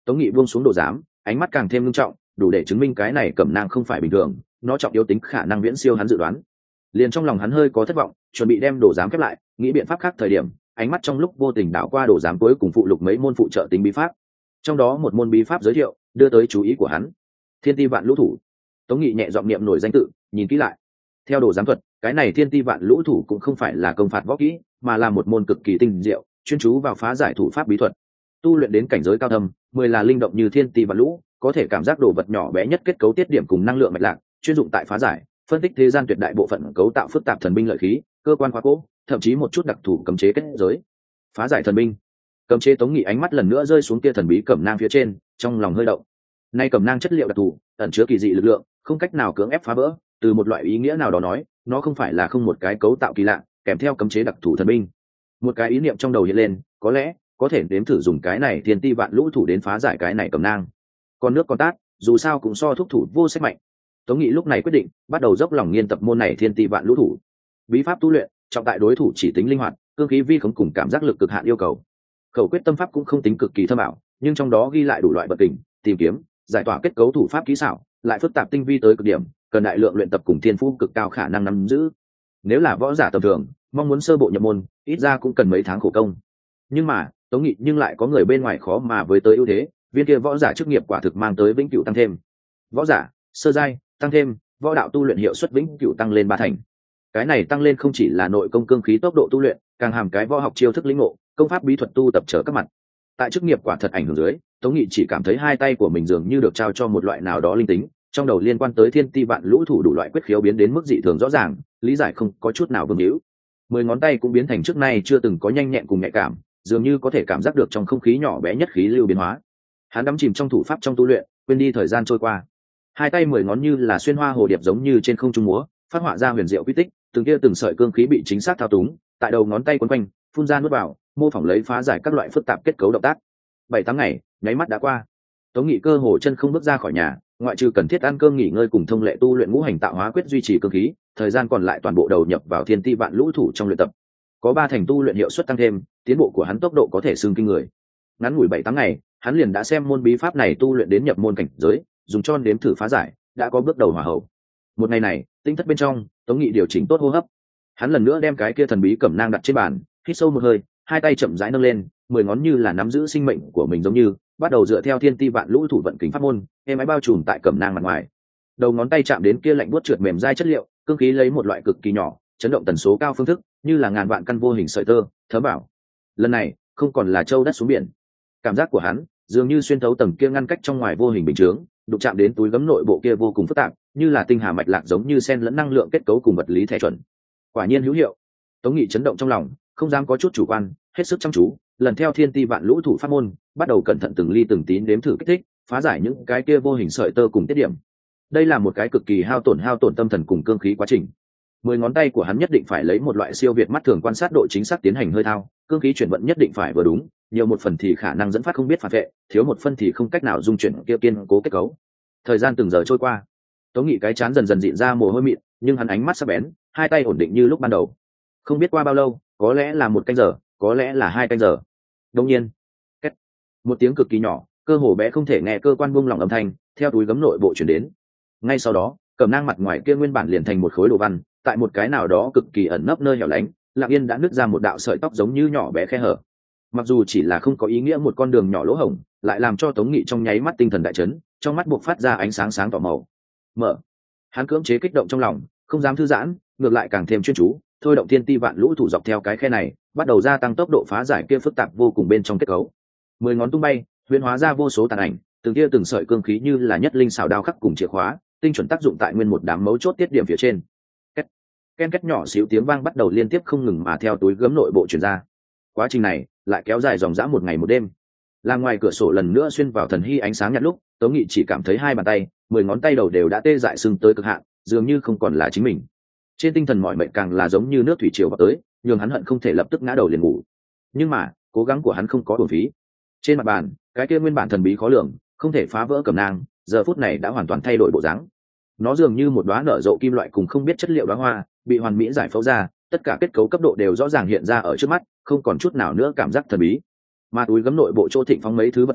Tống Nghị buông xuống đồ giám, ánh mắt càng thêm nghiêm trọng, đủ để chứng minh cái này cẩm nang không phải bình thường, nó trọng yếu tính khả năng viễn siêu hắn dự đoán. Liền trong lòng hắn hơi có thất vọng, chuẩn bị đem đồ giám khép lại, nghĩ biện pháp khác thời điểm, ánh mắt trong lúc vô tình đảo qua đồ giám cuối cùng phụ lục mấy môn phụ trợ tính bí pháp. Trong đó một môn bí pháp giới thiệu, đưa tới chú ý của hắn. Thiên ti vạn lũ thủ. Tống Nghị nhẹ giọng niệm nổi danh tự, nhìn kỹ lại. Theo đồ giám thuật, cái này thiên ti vạn lũ thủ cũng không phải là công phạt võ kỹ, mà là một môn cực kỳ tinh diệu, chuyên chú vào phá giải thủ pháp bí thuật. Tu luyện đến cảnh giới cao thâm, mười là linh động như thiên ti vạn lũ, có thể cảm giác đồ vật nhỏ bé nhất kết cấu tiết điểm cùng năng lượng mạch lạc, chuyên dụng tại phá giải, phân tích thế gian tuyệt đại bộ phận cấu tạo phức tạp thần binh lợi khí, cơ quan khóa cố, thậm chí một chút đặc thù cấm chế kết giới. Phá giải thần binh. Cấm chế. Tống Nghị ánh mắt lần nữa rơi xuống kia thần bí cẩm nang phía trên, trong lòng hơi động. Nay cẩm nang chất liệu đặc thù, ẩn chứa kỳ dị lực lượng, không cách nào cưỡng ép phá vỡ, từ một loại ý nghĩa nào đó nói, nó không phải là không một cái cấu tạo kỳ lạ, kèm theo cấm chế đặc thù thần binh. Một cái ý niệm trong đầu hiện lên, có lẽ có thể nếm thử dùng cái này thiên ti vạn lũ thủ đến phá giải cái này cẩm nang. Còn nước còn tát, dù sao cũng so thúc thủ vô sách mạnh. Tống Nghị lúc này quyết định bắt đầu dốc lòng nghiên tập môn này thiên ti vạn lũ thủ. Bí pháp tu luyện trọng tại đối thủ chỉ tính linh hoạt, cương khí vi khống cùng cảm giác lực cực hạn yêu cầu. Khẩu quyết tâm pháp cũng không tính cực kỳ thâm ảo, nhưng trong đó ghi lại đủ loại bật kình, tìm kiếm, giải tỏa kết cấu thủ pháp kỹ xảo, lại phức tạp tinh vi tới cực điểm, cần đại lượng luyện tập cùng thiên phú cực cao khả năng nắm giữ. Nếu là võ giả tầm thường, mong muốn sơ bộ nhập môn, ít ra cũng cần mấy tháng khổ công. Nhưng mà, Tống Nghị nhưng lại có người bên ngoài khó mà với tới ưu thế, viên kia võ giả chức nghiệp quả thực mang tới vĩnh cửu tăng thêm. Võ giả, sơ giai, tăng thêm, võ đạo tu luyện hiệu suất vĩnh cửu tăng lên ba thành. Cái này tăng lên không chỉ là nội công cương khí tốc độ tu luyện, càng hàm cái võ học chiêu thức lĩnh ngộ, công pháp bí thuật tu tập trở các mặt. Tại chức nghiệp quả thật ảnh hưởng dưới, Tống Nghị chỉ cảm thấy hai tay của mình dường như được trao cho một loại nào đó linh tính, trong đầu liên quan tới thiên ti vạn lũ thủ đủ loại quyết khiếu biến đến mức dị thường rõ ràng, lý giải không có chút nào vương hữu. Mười ngón tay cũng biến thành trước nay chưa từng có nhanh nhẹn cùng nhạy cảm, dường như có thể cảm giác được trong không khí nhỏ bé nhất khí lưu biến hóa. Hắn đắm chìm trong thủ pháp trong tu luyện, quên đi thời gian trôi qua. Hai tay mười ngón như là xuyên hoa hồ điệp giống như trên không trung múa, phát họa ra huyền diệu quy tích, từng kia từng sợi cương khí bị chính xác thao túng, tại đầu ngón tay quấn quanh, phun ra nuốt vào, mô phỏng lấy phá giải các loại phức tạp kết cấu động tác. Bảy tháng ngày, nháy mắt đã qua. Tống Nghị cơ hồ chân không bước ra khỏi nhà, ngoại trừ cần thiết ăn cơm nghỉ ngơi cùng thông lệ tu luyện ngũ hành tạo hóa quyết duy trì cương khí, thời gian còn lại toàn bộ đầu nhập vào thiên ti vạn lũ thủ trong luyện tập. Có ba thành tu luyện hiệu suất tăng thêm, tiến bộ của hắn tốc độ có thể xưng kinh người. Ngắn ngủi bảy tháng ngày, hắn liền đã xem môn bí pháp này tu luyện đến nhập môn cảnh giới, dùng cho nếm thử phá giải, đã có bước đầu hòa hậu. Một ngày này, tinh thất bên trong, Tống Nghị điều chỉnh tốt hô hấp. Hắn lần nữa đem cái kia thần bí cẩm nang đặt trên bàn, hít sâu một hơi, hai tay chậm rãi nâng lên, mười ngón như là nắm giữ sinh mệnh của mình giống như, bắt đầu dựa theo thiên ti vạn lũ thủ vận kính pháp môn, êm ái bao trùm tại cẩm nang mặt ngoài. Đầu ngón tay chạm đến kia lạnh buốt trượt mềm dai chất liệu, cương khí lấy một loại cực kỳ nhỏ, chấn động tần số cao phương thức, như là ngàn vạn căn vô hình sợi tơ, thấm vào. Lần này, không còn là châu đất xuống biển. Cảm giác của hắn, dường như xuyên thấu tầng kia ngăn cách trong ngoài vô hình bình chướng, đụng chạm đến túi gấm nội bộ kia vô cùng phức tạp, như là tinh hà mạch lạc giống như xen lẫn năng lượng kết cấu cùng vật lý thể chuẩn. Quả nhiên hữu hiệu. Tống Nghị chấn động trong lòng, không dám có chút chủ quan, hết sức chăm chú, lần theo thiên ti vạn lũ thủ pháp môn, bắt đầu cẩn thận từng ly từng tí đếm thử kích thích, phá giải những cái kia vô hình sợi tơ cùng tiết điểm. Đây là một cái cực kỳ hao tổn hao tổn tâm thần cùng cương khí quá trình. Mười ngón tay của hắn nhất định phải lấy một loại siêu việt mắt thường quan sát độ chính xác tiến hành hơi thao, cương khí chuyển vận nhất định phải vừa đúng, nhiều một phần thì khả năng dẫn phát không biết phản vệ, thiếu một phân thì không cách nào dung chuyển kia kiên cố kết cấu. Thời gian từng giờ trôi qua, Tống Nghị cái chán dần dần dịn ra mồ hôi mịn, nhưng hắn ánh mắt sắc bén, hai tay ổn định như lúc ban đầu. Không biết qua bao lâu, có lẽ là một canh giờ, có lẽ là hai canh giờ. Đột nhiên, két, một tiếng cực kỳ nhỏ, cơ hồ bé không thể nghe cơ quan buông lỏng âm thanh, theo túi gấm nội bộ truyền đến. Ngay sau đó, cẩm nang mặt ngoài kia nguyên bản liền thành một khối đồ văn, tại một cái nào đó cực kỳ ẩn nấp nơi hẻo lánh, lặng yên đã nứt ra một đạo sợi tóc giống như nhỏ bé khe hở. Mặc dù chỉ là không có ý nghĩa một con đường nhỏ lỗ hổng, lại làm cho Tống Nghị trong nháy mắt tinh thần đại chấn, trong mắt buộc phát ra ánh sáng sáng tỏ màu. Mở. Hắn cưỡng chế kích động trong lòng, không dám thư giãn, ngược lại càng thêm chuyên chú, thôi động thiên ti vạn lũ thủ dọc theo cái khe này, bắt đầu gia tăng tốc độ phá giải kia phức tạp vô cùng bên trong kết cấu. Mười ngón tung bay, huyễn hóa ra vô số tàn ảnh, từng kia từng sợi cương khí như là nhất linh xảo đao khắc cùng chìa khóa, tinh chuẩn tác dụng tại nguyên một đám mấu chốt tiết điểm phía trên. Két, ken két nhỏ xíu tiếng vang bắt đầu liên tiếp không ngừng mà theo túi gấm nội bộ truyền ra. Quá trình này lại kéo dài dòng dã một ngày một đêm. Là ngoài cửa sổ lần nữa xuyên vào thần hy ánh sáng nhạt lúc, Tống Nghị chỉ cảm thấy hai bàn tay, mười ngón tay đầu đều đã tê dại sưng tới cực hạn, dường như không còn là chính mình. Trên tinh thần mỏi mệt càng là giống như nước thủy triều vào tới, nhường hắn hận không thể lập tức ngã đầu liền ngủ. Nhưng mà, cố gắng của hắn không có uổng phí. Trên mặt bàn, cái kia nguyên bản thần bí khó lường, không thể phá vỡ cẩm nang, giờ phút này đã hoàn toàn thay đổi bộ dáng. Nó dường như một đóa nở rộ kim loại cùng không biết chất liệu đóa hoa, bị hoàn mỹ giải phẫu ra, tất cả kết cấu cấp độ đều rõ ràng hiện ra ở trước mắt, không còn chút nào nữa cảm giác thần bí. Mà túi gấm nội bộ chỗ thịnh phóng mấy thứ vật phẩm,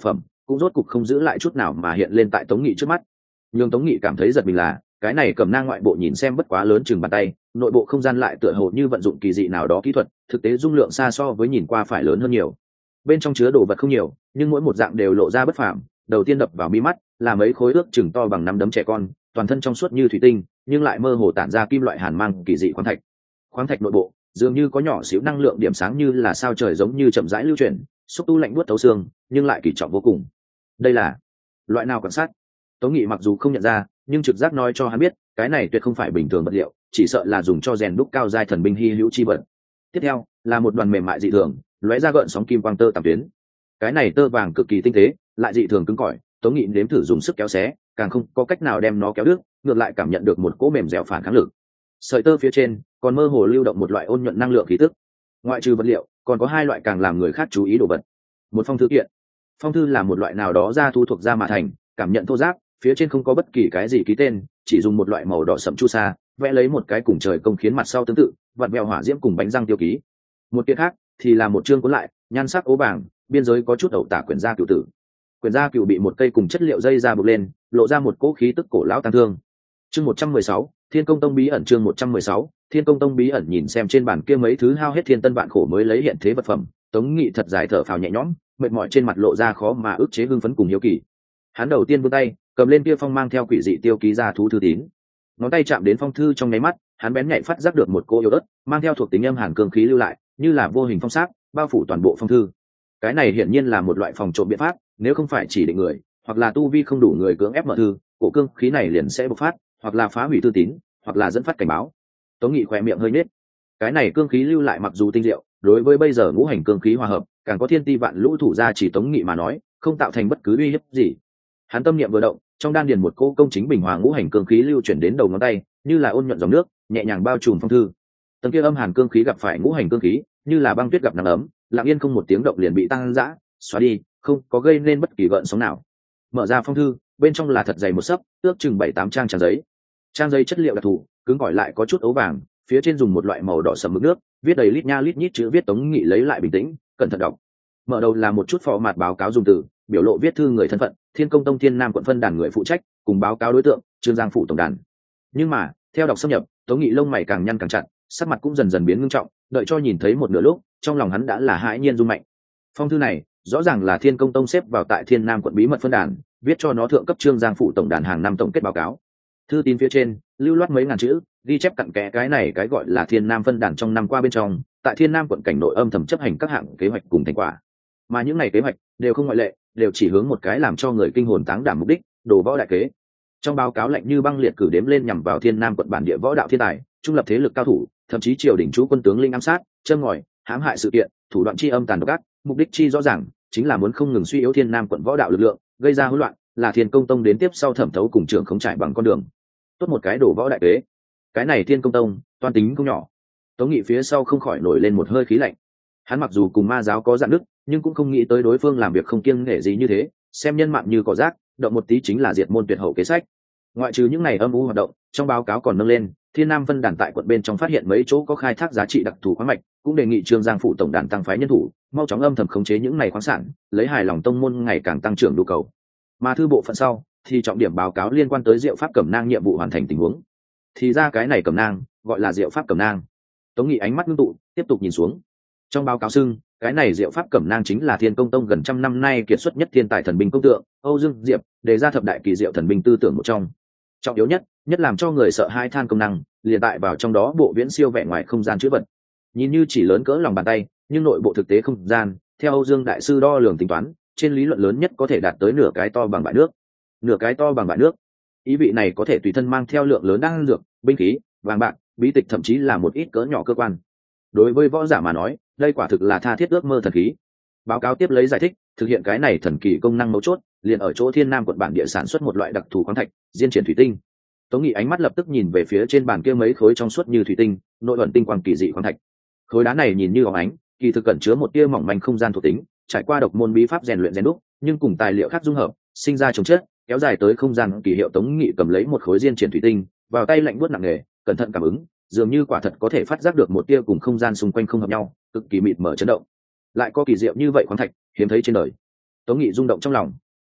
cũng rốt cục không giữ lại chút nào mà hiện lên tại Tống Nghị trước mắt. Nhưng Tống Nghị cảm thấy giật mình là cái này cẩm nang ngoại bộ nhìn xem bất quá lớn chừng bàn tay, nội bộ không gian lại tựa hồ như vận dụng kỳ dị nào đó kỹ thuật, thực tế dung lượng xa so với nhìn qua phải lớn hơn nhiều. Bên trong chứa đồ vật không nhiều, nhưng mỗi một dạng đều lộ ra bất phàm. Đầu tiên đập vào mi mắt là mấy khối ước chừng to bằng nắm đấm trẻ con, toàn thân trong suốt như thủy tinh, nhưng lại mơ hồ tản ra kim loại hàn mang kỳ dị khoáng thạch. Khoáng thạch nội bộ dường như có nhỏ xíu năng lượng điểm sáng như là sao trời giống như chậm rãi lưu chuyển, xúc tu lạnh buốt thấu xương, nhưng lại kỳ trọng vô cùng. Đây là loại nào quan sát? Tống Nghị mặc dù không nhận ra, nhưng trực giác nói cho hắn biết, cái này tuyệt không phải bình thường vật liệu, chỉ sợ là dùng cho rèn đúc cao giai thần binh hy hữu chi vật. Tiếp theo là một đoàn mềm mại dị thường, lóe ra gợn sóng kim quang tơ tằm tuyến. Cái này tơ vàng cực kỳ tinh tế, lại dị thường cứng cỏi. Tống Nghị nếm thử dùng sức kéo xé, càng không có cách nào đem nó kéo đứt, ngược lại cảm nhận được một cỗ mềm dẻo phản kháng lực. Sợi tơ phía trên còn mơ hồ lưu động một loại ôn nhuận năng lượng khí tức. Ngoại trừ vật liệu, còn có hai loại càng làm người khác chú ý đồ vật. Một phong thư kiện. Phong thư là một loại nào đó da thu thuộc da mà thành, cảm nhận thô ráp, phía trên không có bất kỳ cái gì ký tên, chỉ dùng một loại màu đỏ sẫm chu sa vẽ lấy một cái cùng trời công khiến mặt sau tương tự, vặn vẹo hỏa diễm cùng bánh răng tiêu ký. Một kiện khác thì là một chương cuốn lại, nhan sắc ố vàng, biên giới có chút ẩu tả quyển gia cựu tử. Quyển gia cựu bị một cây cùng chất liệu dây ra buộc lên, lộ ra một cỗ khí tức cổ lão tang thương. Chương một trăm mười sáu, Thiên Công Tông bí ẩn. Chương một trăm mười sáu, Thiên Công Tông bí ẩn. Nhìn xem trên bàn kia mấy thứ hao hết thiên tân vạn khổ mới lấy hiện thế vật phẩm, Tống Nghị thật dài thở phào nhẹ nhõm, mệt mỏi trên mặt lộ ra khó mà ức chế hưng phấn cùng hiếu kỳ. Hắn đầu tiên vươn tay, cầm lên kia phong mang theo quỷ dị tiêu ký ra thú thư tín. Ngón tay chạm đến phong thư trong nháy mắt, hắn bén nhạy phát giác được một cỗ yếu ớt, mang theo thuộc tính âm hàn cương khí lưu lại, như là vô hình phong sát, bao phủ toàn bộ phong thư. Cái này hiển nhiên là một loại phòng trộm biện pháp, nếu không phải chỉ định người, hoặc là tu vi không đủ người cưỡng ép mở thư, cổ cương khí này liền sẽ bộc phát, hoặc là phá hủy thư tín, hoặc là dẫn phát cảnh báo. Tống Nghị khỏe miệng hơi nhếch. Cái này cương khí lưu lại mặc dù tinh diệu, đối với bây giờ ngũ hành cương khí hòa hợp, càng có thiên ti vạn lũ thủ ra chỉ Tống Nghị mà nói, không tạo thành bất cứ uy hiếp gì. Hắn tâm niệm vừa động, trong đan điền một cô công chính bình hòa ngũ hành cương khí lưu chuyển đến đầu ngón tay, như là ôn nhuận dòng nước, nhẹ nhàng bao trùm phong thư. Tầng kia âm hàn cương khí gặp phải ngũ hành cương khí, như là băng tuyết gặp nắng ấm, lặng yên không một tiếng động liền bị tăng dã, xóa đi, không có gây nên bất kỳ gợn sóng nào. Mở ra phong thư, bên trong là thật dày một sấp, ước chừng bảy tám trang trang giấy. Trang giấy chất liệu đặc thù, cứng cỏi lại có chút ấu vàng, phía trên dùng một loại màu đỏ sẫm mực nước, viết đầy lít nha lít nhít chữ viết. Tống Nghị lấy lại bình tĩnh, cẩn thận đọc. Mở đầu là một chút phò mạt báo cáo dùng từ, biểu lộ viết thư người thân phận, Thiên Công Tông Thiên Nam quận phân đàn người phụ trách, cùng báo cáo đối tượng, Trương Giang phủ tổng đàn. Nhưng mà, theo đọc xâm nhập, Tống Nghị lông mày càng nhăn càng chặt, sắc mặt cũng dần dần biến ngưng trọng, đợi cho nhìn thấy một nửa lúc, trong lòng hắn đã là hãi nhiên rung mạnh. Phong thư này, rõ ràng là Thiên Công Tông xếp vào tại Thiên Nam quận bí mật phân đàn, viết cho nó thượng cấp Trương Giang phủ tổng đàn hàng năm tổng kết báo cáo. Thư tín phía trên lưu loát mấy ngàn chữ, ghi chép cặn kẽ cái này cái gọi là Thiên Nam phân đàn trong năm qua bên trong, tại Thiên Nam quận cảnh nội âm thầm chấp hành các hạng kế hoạch cùng thành quả. Mà những ngày kế hoạch đều không ngoại lệ, đều chỉ hướng một cái làm cho người kinh hồn táng đảm mục đích, đồ võ đại kế. Trong báo cáo lạnh như băng liệt cử đếm lên nhằm vào Thiên Nam quận bản địa võ đạo thiên tài, trung lập thế lực cao thủ, thậm chí triều đình chú quân tướng linh ám sát, châm ngòi, hãm hại sự kiện, thủ đoạn chi âm tàn độc ác, mục đích chi rõ ràng, chính là muốn không ngừng suy yếu Thiên Nam quận võ đạo lực lượng, gây ra hỗn loạn, là Thiên Công Tông đến tiếp sau thẩm thấu cùng trưởng không trải bằng con đường. Tốt một cái đồ võ đại kế. Cái này Thiên Công Tông, toan tính không nhỏ. Tống Nghị phía sau không khỏi nổi lên một hơi khí lạnh. Hắn mặc dù cùng ma giáo có dạn đức, nhưng cũng không nghĩ tới đối phương làm việc không kiêng nể gì như thế, xem nhân mạng như cỏ rác, động một tí chính là diệt môn tuyệt hậu kế sách. Ngoại trừ những ngày âm u hoạt động, trong báo cáo còn nâng lên, Thiên Nam phân đàn tại quận bên trong phát hiện mấy chỗ có khai thác giá trị đặc thù khoáng mạch, cũng đề nghị Trương Giang phủ tổng đàn tăng phái nhân thủ, mau chóng âm thầm khống chế những này khoáng sản, lấy hài lòng tông môn ngày càng tăng trưởng nhu cầu. Mà thư bộ phận sau, thì trọng điểm báo cáo liên quan tới Diệu Pháp Cẩm Nang nhiệm vụ hoàn thành tình huống. Thì ra cái này Cẩm Nang, gọi là Diệu Pháp Cẩm Nang. Tống Nghị ánh mắt ngưng tụ, tiếp tục nhìn xuống. Trong báo cáo xưng, cái này Diệu Pháp Cẩm Nang chính là Thiên Công Tông gần trăm năm nay kiệt xuất nhất thiên tài thần binh công tượng, Âu Dương Diệp, đề ra thập đại kỳ diệu thần binh tư tưởng một trong. Trọng yếu nhất, nhất làm cho người sợ hai than công năng, liền tại vào trong đó bộ viễn siêu vẻ ngoài không gian chữ vật. Nhìn như chỉ lớn cỡ lòng bàn tay, nhưng nội bộ thực tế không gian, theo Âu Dương đại sư đo lường tính toán, trên lý luận lớn nhất có thể đạt tới nửa cái to bằng bãi nước. Nửa cái to bằng bãi nước. Ý vị này có thể tùy thân mang theo lượng lớn đan dược, binh khí, vàng bạc, bí tịch, thậm chí là một ít cỡ nhỏ cơ quan. Đối với võ giả mà nói, đây quả thực là tha thiết ước mơ thần khí. Báo cáo tiếp lấy giải thích, thực hiện cái này thần kỳ công năng mấu chốt, liền ở chỗ Thiên Nam quận bản địa sản xuất một loại đặc thù khoáng thạch, diên triển thủy tinh. Tống Nghị ánh mắt lập tức nhìn về phía trên bàn kia mấy khối trong suốt như thủy tinh, nội ẩn tinh quang kỳ dị khoáng thạch. Khối đá này nhìn như óng ánh, kỳ thực cẩn chứa một tia mỏng manh không gian thuộc tính, trải qua độc môn bí pháp rèn luyện rèn đúc, nhưng cùng tài liệu khác dung hợp, sinh ra chống chất, kéo dài tới không gian kỳ hiệu. Tống Nghị cầm lấy một khối diên triển thủy tinh, vào tay lạnh buốt nặng nề, cẩn thận cảm ứng, dường như quả thật có thể phát giác được một tia cùng không gian xung quanh không hợp nhau, cực kỳ mịt mở chấn động. Lại có kỳ diệu như vậy khoáng thạch, hiếm thấy trên đời. Tống Nghị rung động trong lòng,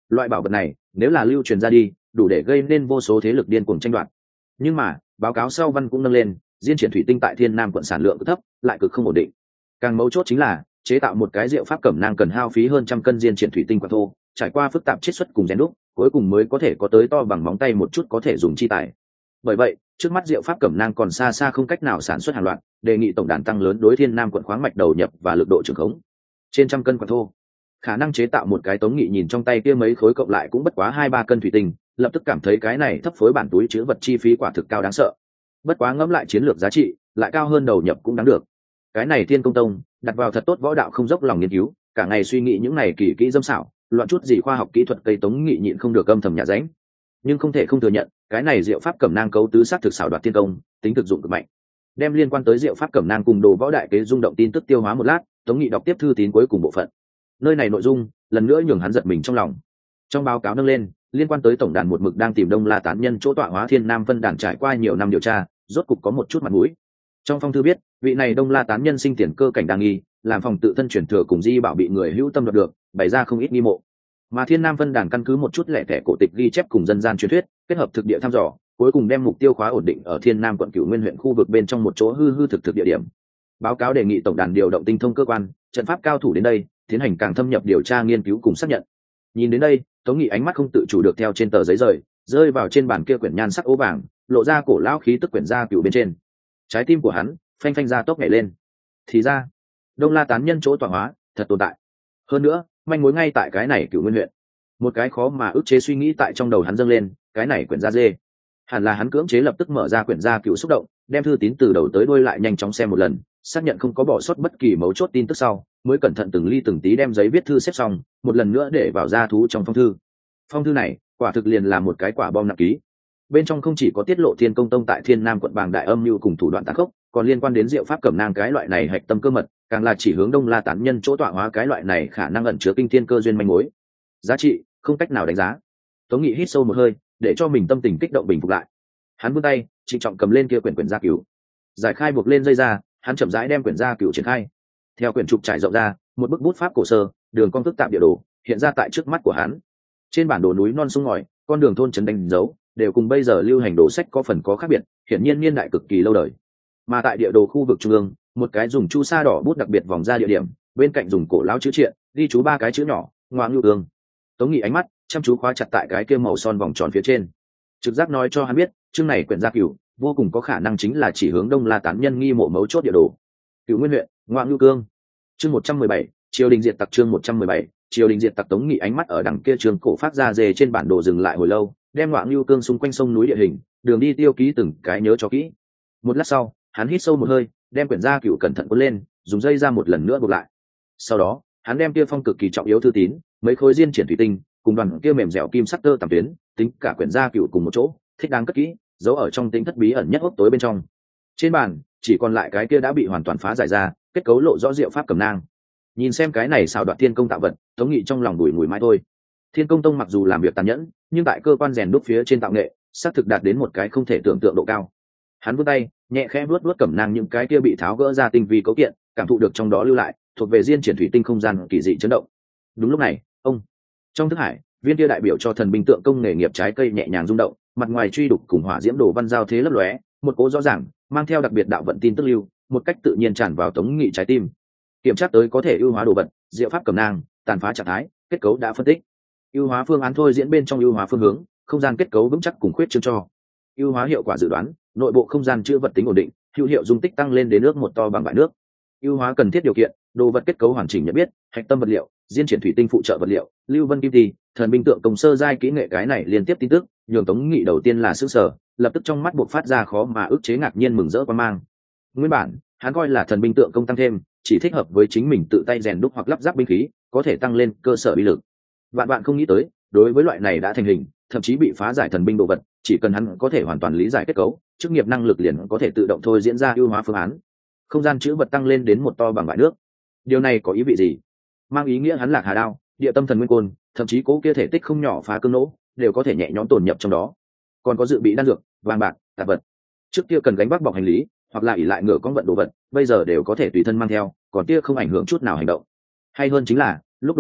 Loại bảo vật này nếu là lưu truyền ra đi, đủ để gây nên vô số thế lực điên cuồng tranh đoạt. Nhưng mà báo cáo sau văn cũng nâng lên, diên triển thủy tinh tại Thiên Nam quận sản lượng cực thấp, lại cực không ổn định. Càng mấu chốt chính là chế tạo một cái rượu pháp cẩm nang cần hao phí hơn trăm cân diên triển thủy tinh quả thô, trải qua phức tạp chiết xuất cùng rèn đúc, cuối cùng mới có thể có tới to bằng móng tay một chút có thể dùng chi tài. Bởi vậy trước mắt rượu pháp cẩm nang còn xa xa không cách nào sản xuất hàng loạt, đề nghị tổng đàn tăng lớn đối Thiên Nam quận khoáng mạch đầu nhập và lực độ trường khống. Trên trăm cân quả thô, khả năng chế tạo một cái Tống Nghị nhìn trong tay kia mấy khối cộng lại cũng bất quá hai ba cân thủy tinh, lập tức cảm thấy cái này thấp phối bản túi chứa vật chi phí quả thực cao đáng sợ. Bất quá ngẫm lại chiến lược giá trị lại cao hơn đầu nhập cũng đáng được. Cái này Thiên Công Tông đặt vào thật tốt võ đạo không dốc lòng nghiên cứu, cả ngày suy nghĩ những này kỳ kỹ dâm xảo, loạn chút gì khoa học kỹ thuật cây Tống Nghị nhịn không được âm thầm nhà ránh. Nhưng không thể không thừa nhận, cái này diệu pháp cẩm nang cấu tứ sát thực xảo đoạt thiên công, tính thực dụng cực mạnh. Đem liên quan tới diệu pháp cẩm nang cùng đồ võ đại kế rung động tin tức tiêu hóa một lát, Tống Nghị đọc tiếp thư tín cuối cùng bộ phận. Nơi này nội dung lần nữa nhường hắn giật mình trong lòng. Trong báo cáo nâng lên liên quan tới tổng đàn một mực đang tìm Đông La tán nhân chỗ tọa hóa Thiên Nam Vân đàn trải qua nhiều năm điều tra, rốt cục có một chút mặt mũi. Trong phong thư viết, vị này Đông La tán nhân sinh tiền cơ cảnh đang nghi, làm phòng tự thân chuyển thừa cùng di bảo bị người hữu tâm đoạt được, bày ra không ít nghi mộ. Mà Thiên Nam Vân đàn căn cứ một chút lẻ tẻ cổ tịch ghi chép cùng dân gian truyền thuyết, kết hợp thực địa thăm dò, cuối cùng đem mục tiêu khóa ổn định ở Thiên Nam quận Cửu Nguyên huyện khu vực bên trong một chỗ hư hư thực thực địa điểm. Báo cáo đề nghị tổng đàn điều động tinh thông cơ quan, trận pháp cao thủ đến đây, tiến hành càng thâm nhập điều tra nghiên cứu cùng xác nhận. Nhìn đến đây, Tống Nghị ánh mắt không tự chủ được theo trên tờ giấy rời, rơi vào trên bàn kia quyển nhan sắc ố vàng, lộ ra cổ lão khí tức quyển gia cửu bên trên. Trái tim của hắn phanh phanh ra tốc nhảy lên. Thì ra, Đông La tán nhân chỗ tọa hóa thật tồn tại. Hơn nữa, manh mối ngay tại cái này Cửu Nguyên huyện. Một cái khó mà ức chế suy nghĩ tại trong đầu hắn dâng lên, cái này quyển gia dê. Hẳn là hắn cưỡng chế lập tức mở ra quyển gia cửu xúc động, đem thư tín từ đầu tới đuôi lại nhanh chóng xem một lần, xác nhận không có bỏ sót bất kỳ mấu chốt tin tức sau, mới cẩn thận từng ly từng tí đem giấy viết thư xếp xong, một lần nữa để vào gia thú trong phong thư. Phong thư này quả thực liền là một cái quả bom nặng ký. Bên trong không chỉ có tiết lộ Thiên Công Tông tại Thiên Nam quận bàng đại âm mưu cùng thủ đoạn tàn khốc, còn liên quan đến diệu pháp cẩm nang cái loại này hạch tâm cơ mật, càng là chỉ hướng Đông La tán nhân chỗ tọa hóa cái loại này khả năng ẩn chứa kinh thiên cơ duyên manh mối. Giá trị không cách nào đánh giá. Tống Nghị hít sâu một hơi, để cho mình tâm tình kích động bình phục lại. Hắn vươn tay trịnh trọng cầm lên kia quyển quyển gia cửu, giải khai buộc lên dây ra, hắn chậm rãi đem quyển gia cửu triển khai. Theo quyển trục trải rộng ra, một bức bút pháp cổ sơ, đường cong phức tạp địa đồ hiện ra tại trước mắt của hắn. Trên bản đồ núi non sông ngòi, con đường thôn trấn đánh dấu, đều cùng bây giờ lưu hành đồ sách có phần có khác biệt, hiển nhiên niên đại cực kỳ lâu đời. Mà tại địa đồ khu vực trung ương, một cái dùng chu sa đỏ bút đặc biệt vòng ra địa điểm, bên cạnh dùng cổ lão chữ triện, ghi chú ba cái chữ nhỏ, Ngoại Ngưu Ương. Tống Nghị ánh mắt chăm chú khóa chặt tại cái kia màu son vòng tròn phía trên. Trực giác nói cho hắn biết, chương này quyển gia cửu vô cùng có khả năng chính là chỉ hướng Đông La tán nhân nghi mộ mấu chốt địa đồ. Cửu Nguyên huyện, Ngoại Ngưu Cương. Chương một trăm mười bảy, triều đình diệt tặc. Chương một trăm mười bảy, triều đình diệt tặc. Tống Nghị ánh mắt ở đằng kia trường cổ phát ra dề trên bản đồ dừng lại hồi lâu, đem Ngoại Ngưu Cương xung quanh sông núi địa hình, đường đi tiêu ký từng cái nhớ cho kỹ. Một lát sau, hắn hít sâu một hơi, đem quyển gia cửu cẩn thận cuốn lên, dùng dây ra một lần nữa buộc lại. Sau đó, hắn đem kia phong cực kỳ trọng yếu thư tín, mấy khối diên triển thủy tinh, cùng đoàn kia mềm dẻo kim sắc tơ tằm tuyến, tính cả quyển gia cửu cùng một chỗ, thích đáng cất kỹ, giấu ở trong tính thất bí ẩn nhất hốc tối bên trong. Trên bàn chỉ còn lại cái kia đã bị hoàn toàn phá giải ra, kết cấu lộ rõ diệu pháp cẩm nang. Nhìn xem cái này xảo đoạt thiên công tạo vật, Tống Nghị trong lòng đùi ngùi mãi thôi. Thiên Công Tông mặc dù làm việc tàn nhẫn, nhưng tại cơ quan rèn đúc phía trên tạo nghệ, xác thực đạt đến một cái không thể tưởng tượng độ cao. Hắn vươn tay nhẹ khẽ vuốt vuốt cẩm nang những cái kia bị tháo gỡ ra tinh vi cấu kiện, cảm thụ được trong đó lưu lại thuộc về diên triển thủy tinh không gian kỳ dị chấn động. Đúng lúc này, ông trong thức hải, viên kia đại biểu cho thần binh tượng công nghề nghiệp trái cây nhẹ nhàng rung động, mặt ngoài truy đục cùng hỏa diễm đồ văn giao thế lấp lóe, một cố rõ ràng mang theo đặc biệt đạo vận tin tức lưu, một cách tự nhiên tràn vào Tống Nghị trái tim. Kiểm tra tới có thể ưu hóa đồ vật, diệu pháp cẩm nang, tàn phá trạng thái, kết cấu đã phân tích. Ưu hóa phương án thôi diễn bên trong ưu hóa phương hướng, không gian kết cấu vững chắc cùng khuyết chương cho. Ưu hóa hiệu quả dự đoán, nội bộ không gian chứa vật tính ổn định, hữu hiệu dung tích tăng lên đến nước một to bằng bãi nước. Ưu hóa cần thiết điều kiện, đồ vật kết cấu hoàn chỉnh nhận biết, hạch tâm vật liệu, diên triển thủy tinh phụ trợ vật liệu, lưu vân kim ti, thần binh tượng công sơ giai kỹ nghệ. Cái này liên tiếp tin tức, nhường Tống Nghị đầu tiên là sửng sở, lập tức trong mắt buộc phát ra khó mà ức chế ngạc nhiên mừng rỡ quan mang. Nguyên bản, hắn coi là thần binh tượng công tăng thêm, chỉ thích hợp với chính mình tự tay rèn đúc hoặc lắp ráp binh khí, có thể tăng lên cơ sở uy lực. Vạn bạn không nghĩ tới, đối với loại này đã thành hình, thậm chí bị phá giải thần binh đồ vật, chỉ cần hắn có thể hoàn toàn lý giải kết cấu, chức nghiệp năng lực liền có thể tự động thôi diễn ra ưu hóa phương án. Không gian chữ vật tăng lên đến một to bằng bãi nước. Điều này có ý vị gì? Mang ý nghĩa hắn Lạc Hà đao, địa tâm thần nguyên côn, thậm chí cố kia thể tích không nhỏ phá cương nỗ, đều có thể nhẹ nhõm tồn nhập trong đó. Còn có dự bị đan dược, vàng bạc, tạp vật. Trước kia cần gánh vác bọc hành lý, hoặc là ỷ lại ngựa con vận đồ vật, bây giờ đều có thể tùy thân mang theo, còn kia không ảnh hưởng chút nào hành động. Hay hơn chính là, lúc đối địch,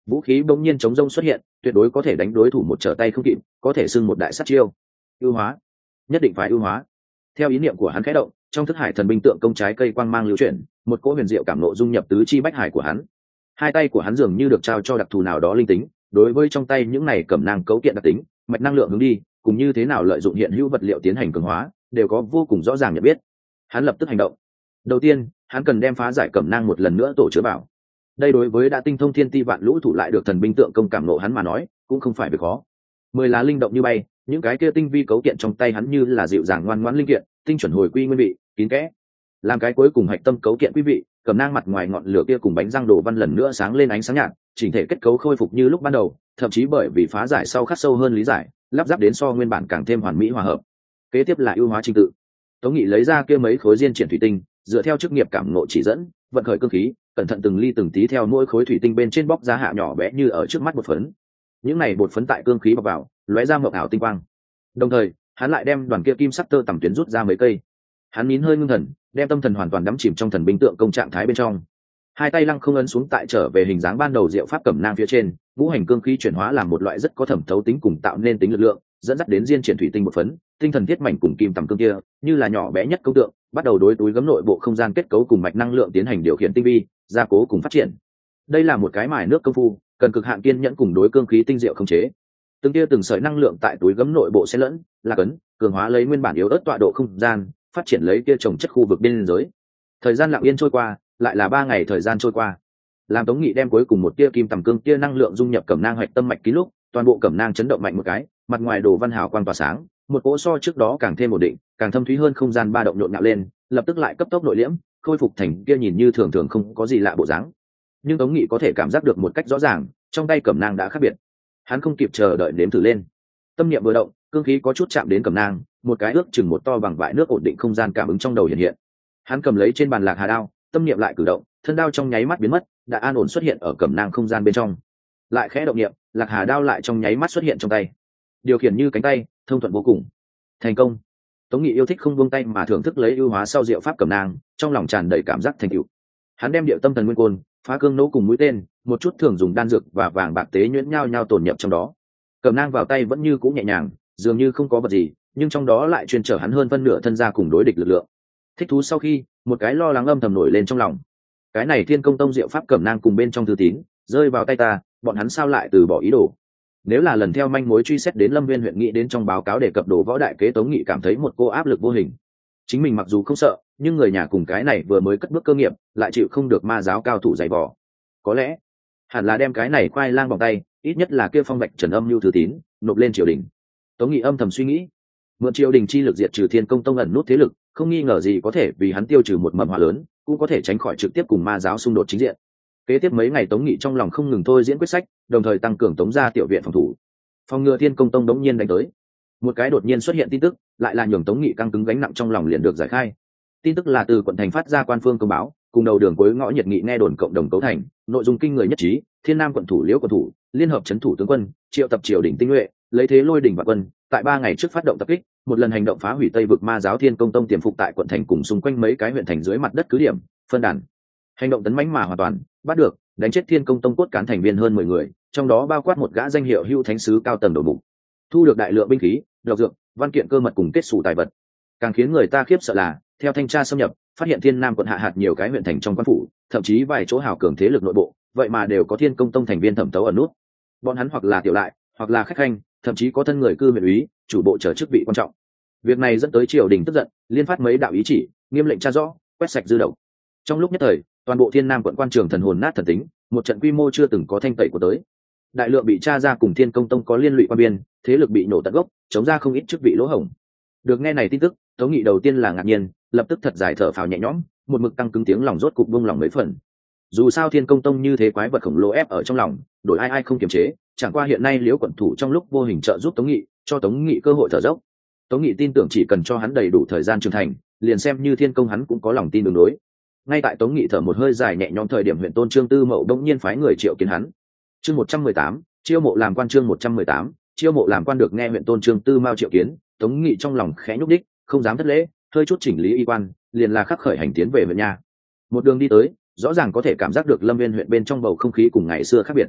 vũ khí bỗng nhiên chống rông xuất hiện, tuyệt đối có thể đánh đối thủ một trở tay không kịp, có thể xưng một đại sát chiêu. Ưu hóa, nhất định phải ưu hóa. Theo ý niệm của hắn khẽ động, trong thức hải thần binh tượng công trái cây quang mang lưu chuyển, một cỗ huyền diệu cảm nộ dung nhập tứ chi bách hải của hắn. Hai tay của hắn dường như được trao cho đặc thù nào đó linh tính, đối với trong tay những này cẩm nang cấu kiện đặc tính, mạch năng lượng hướng đi, cùng như thế nào lợi dụng hiện hữu vật liệu tiến hành cường hóa, đều có vô cùng rõ ràng nhận biết. Hắn lập tức hành động. Đầu tiên, hắn cần đem phá giải cẩm nang một lần nữa tổ chứa vào. Đây đối với đã tinh thông thiên ti vạn lũ thủ lại được thần binh tượng công cảm nộ hắn mà nói, cũng không phải việc khó. Mười lá linh động như bay, những cái kia tinh vi cấu kiện trong tay hắn như là dịu dàng ngoan ngoãn linh kiện, tinh chuẩn hồi quy nguyên vị, kín kẽ. Làm cái cuối cùng hạch tâm cấu kiện quý vị, cẩm nang mặt ngoài ngọn lửa kia cùng bánh răng đồ văn lần nữa sáng lên ánh sáng nhạt, chỉnh thể kết cấu khôi phục như lúc ban đầu, thậm chí bởi vì phá giải sau khắc sâu hơn lý giải, lắp ráp đến so nguyên bản càng thêm hoàn mỹ hòa hợp. Kế tiếp là ưu hóa trình tự. Tống Nghị lấy ra kia mấy khối diên triển thủy tinh, dựa theo chức nghiệp cảm ngộ chỉ dẫn, vận khởi cương khí, cẩn thận từng ly từng tí theo mỗi khối thủy tinh bên trên bóc ra hạ nhỏ bé như ở trước mắt bột phấn. Những này bột phấn tại cương khí bọc vào, lóe ra mộng ảo tinh quang. Đồng thời, hắn lại đem đoàn kia kim sắc tơ tằm tuyến rút ra mấy cây. Hắn nín hơi ngưng thần, đem tâm thần hoàn toàn đắm chìm trong thần binh tượng công trạng thái bên trong. Hai tay lăng không ấn xuống tại trở về hình dáng ban đầu diệu pháp cẩm nang phía trên, ngũ hành cương khí chuyển hóa làm một loại rất có thẩm thấu tính cùng tạo nên tính lực lượng, dẫn dắt đến diên triển thủy tinh một phấn, tinh thần thiết mảnh cùng kim tầm cương kia, như là nhỏ bé nhất công tượng, bắt đầu đối túi gấm nội bộ không gian kết cấu cùng mạch năng lượng tiến hành điều khiển tinh vi, gia cố cùng phát triển. Đây là một cái mài nước công phu, cần cực hạn kiên nhẫn cùng đối cương khí tinh diệu khống chế. Từng tia từng sợi năng lượng tại túi gấm nội bộ sẽ lẫn, là cấn, cường hóa lấy nguyên bản yếu ớt tọa độ không gian, phát triển lấy kia trồng chất khu vực biên giới. Thời gian lặng yên trôi qua, lại là ba ngày thời gian trôi qua. Làm Tống Nghị đem cuối cùng một tia kim tầm cương tia năng lượng dung nhập cẩm nang hoạch tâm mạch ký lúc, toàn bộ cẩm nang chấn động mạnh một cái, mặt ngoài đồ văn hào quang tỏa sáng, một cỗ so trước đó càng thêm ổn định, càng thâm thúy hơn không gian ba động nhộn nhạo lên, lập tức lại cấp tốc nội liễm, khôi phục thành kia nhìn như thường thường không có gì lạ bộ dáng. Nhưng Tống Nghị có thể cảm giác được một cách rõ ràng, trong tay cẩm nang đã khác biệt. Hắn không kịp chờ đợi nếm thử lên. Tâm niệm vừa động, cương khí có chút chạm đến cẩm nang, một cái ước chừng một to bằng vại nước ổn định không gian cảm ứng trong đầu hiện hiện. Hắn cầm lấy trên bàn lạc hà đao, tâm niệm lại cử động, thân đao trong nháy mắt biến mất, đã an ổn xuất hiện ở cẩm nang không gian bên trong. Lại khẽ động niệm, lạc hà đao lại trong nháy mắt xuất hiện trong tay. Điều khiển như cánh tay, thông thuận vô cùng. Thành công. Tống Nghị yêu thích không buông tay mà thưởng thức lấy ưu hóa sau diệu pháp cẩm nang, trong lòng tràn đầy cảm giác thành tựu. Hắn đem điệu tâm thần nguyên côn, phá cương nỗ cùng mũi tên, một chút thường dùng đan dược và vàng bạc tế nhuyễn nhau nhau tổn nhập trong đó. Cẩm nang vào tay vẫn như cũ nhẹ nhàng, dường như không có vật gì, nhưng trong đó lại chuyên trở hắn hơn phân nửa thân gia cùng đối địch lực lượng. Thích thú sau khi, một cái lo lắng âm thầm nổi lên trong lòng. Cái này Thiên Công Tông diệu pháp cẩm nang cùng bên trong thư tín, rơi vào tay ta, bọn hắn sao lại từ bỏ ý đồ? Nếu là lần theo manh mối truy xét đến Lâm Viên huyện nghị đến trong báo cáo đề cập đồ võ đại kế, Tống Nghị cảm thấy một cô áp lực vô hình. Chính mình mặc dù không sợ, nhưng người nhà cùng cái này vừa mới cất bước cơ nghiệp, lại chịu không được ma giáo cao thủ dày vò. Có lẽ, hẳn là đem cái này khoai lang vòng tay, ít nhất là kia phong bạch trần âm lưu thư tín, nộp lên triều đình. Tống Nghị âm thầm suy nghĩ, mượn triều đình chi lực diệt trừ Thiên Công Tông ẩn nút thế lực, không nghi ngờ gì có thể vì hắn tiêu trừ một mầm họa lớn, cũng có thể tránh khỏi trực tiếp cùng ma giáo xung đột chính diện. Kế tiếp mấy ngày Tống Nghị trong lòng không ngừng thôi diễn quyết sách, đồng thời tăng cường Tống gia tiểu viện phòng thủ. Phòng ngừa Thiên Công Tông đống nhiên đánh tới. Một cái đột nhiên xuất hiện tin tức, lại là nhường Tống Nghị căng cứng gánh nặng trong lòng liền được giải khai. Tin tức là từ quận thành phát ra quan phương công báo, cùng đầu đường cuối ngõ nhiệt nghị nghe đồn cộng đồng cấu thành, nội dung kinh người nhất trí, Thiên Nam quận thủ Liễu quận thủ, liên hợp trấn thủ tướng quân, triệu tập triều đình tinh nhuệ, lấy thế lôi đỉnh và quân, tại ba ngày trước phát động tập kích, một lần hành động phá hủy Tây vực ma giáo Thiên Công Tông tiềm phục tại quận thành cùng xung quanh mấy cái huyện thành dưới mặt đất cứ điểm, phân đàn. Hành động tấn mãnh mà hoàn toàn, bắt được, đánh chết Thiên Công Tông cốt cán thành viên hơn mười người, trong đó bao quát một gã danh hiệu hữu thánh sứ cao tầng đầu mục. Thu được đại lượng binh khí, độc dược, văn kiện cơ mật cùng kết sủ tài vật. Càng khiến người ta khiếp sợ là, theo thanh tra xâm nhập, phát hiện Thiên Nam quận hạ hạt nhiều cái huyện thành trong quan phủ, thậm chí vài chỗ hào cường thế lực nội bộ, vậy mà đều có Thiên Công Tông thành viên thẩm tấu ở nút. Bọn hắn hoặc là tiểu lại, hoặc là khách khanh, thậm chí có thân người cư huyện úy, chủ bộ trở chức vị quan trọng. Việc này dẫn tới triều đình tức giận, liên phát mấy đạo ý chỉ, nghiêm lệnh tra rõ, quét sạch dư độc. Trong lúc nhất thời, toàn bộ Thiên Nam quận quan trường thần hồn nát thần tính, một trận quy mô chưa từng có thanh tẩy của tới. Đại lượng bị tra ra cùng Thiên Công Tông có liên lụy quan biên, thế lực bị nổ tận gốc, chống ra không ít chức vị lỗ hổng. Được nghe này tin tức, Tống Nghị đầu tiên là ngạc nhiên, lập tức thật dài thở phào nhẹ nhõm, một mực tăng cứng tiếng lòng rốt cục buông lòng mấy phần. Dù sao Thiên Công Tông như thế quái vật khổng lồ ép ở trong lòng, đổi ai ai không kiềm chế, chẳng qua hiện nay Liễu quận thủ trong lúc vô hình trợ giúp Tống Nghị, cho Tống Nghị cơ hội thở dốc. Tống Nghị tin tưởng chỉ cần cho hắn đầy đủ thời gian trưởng thành, liền xem như Thiên Công hắn cũng có lòng tin đường đối. Ngay tại Tống Nghị thở một hơi dài nhẹ nhõm thời điểm, huyện Tôn Trương Tư Mậu đột nhiên phái người triệu kiến hắn. Chương một trăm mười tám, chiêu mộ làm quan. Chương một trăm mười tám, chiêu mộ làm quan. Được nghe huyện Tôn Trương Tư Mao triệu kiến, Tống Nghị trong lòng khẽ nhúc đích, không dám thất lễ, hơi chút chỉnh lý y quan, liền là khắc khởi hành tiến về huyện nhà. Một đường đi tới, rõ ràng có thể cảm giác được Lâm Viên huyện bên trong bầu không khí cùng ngày xưa khác biệt.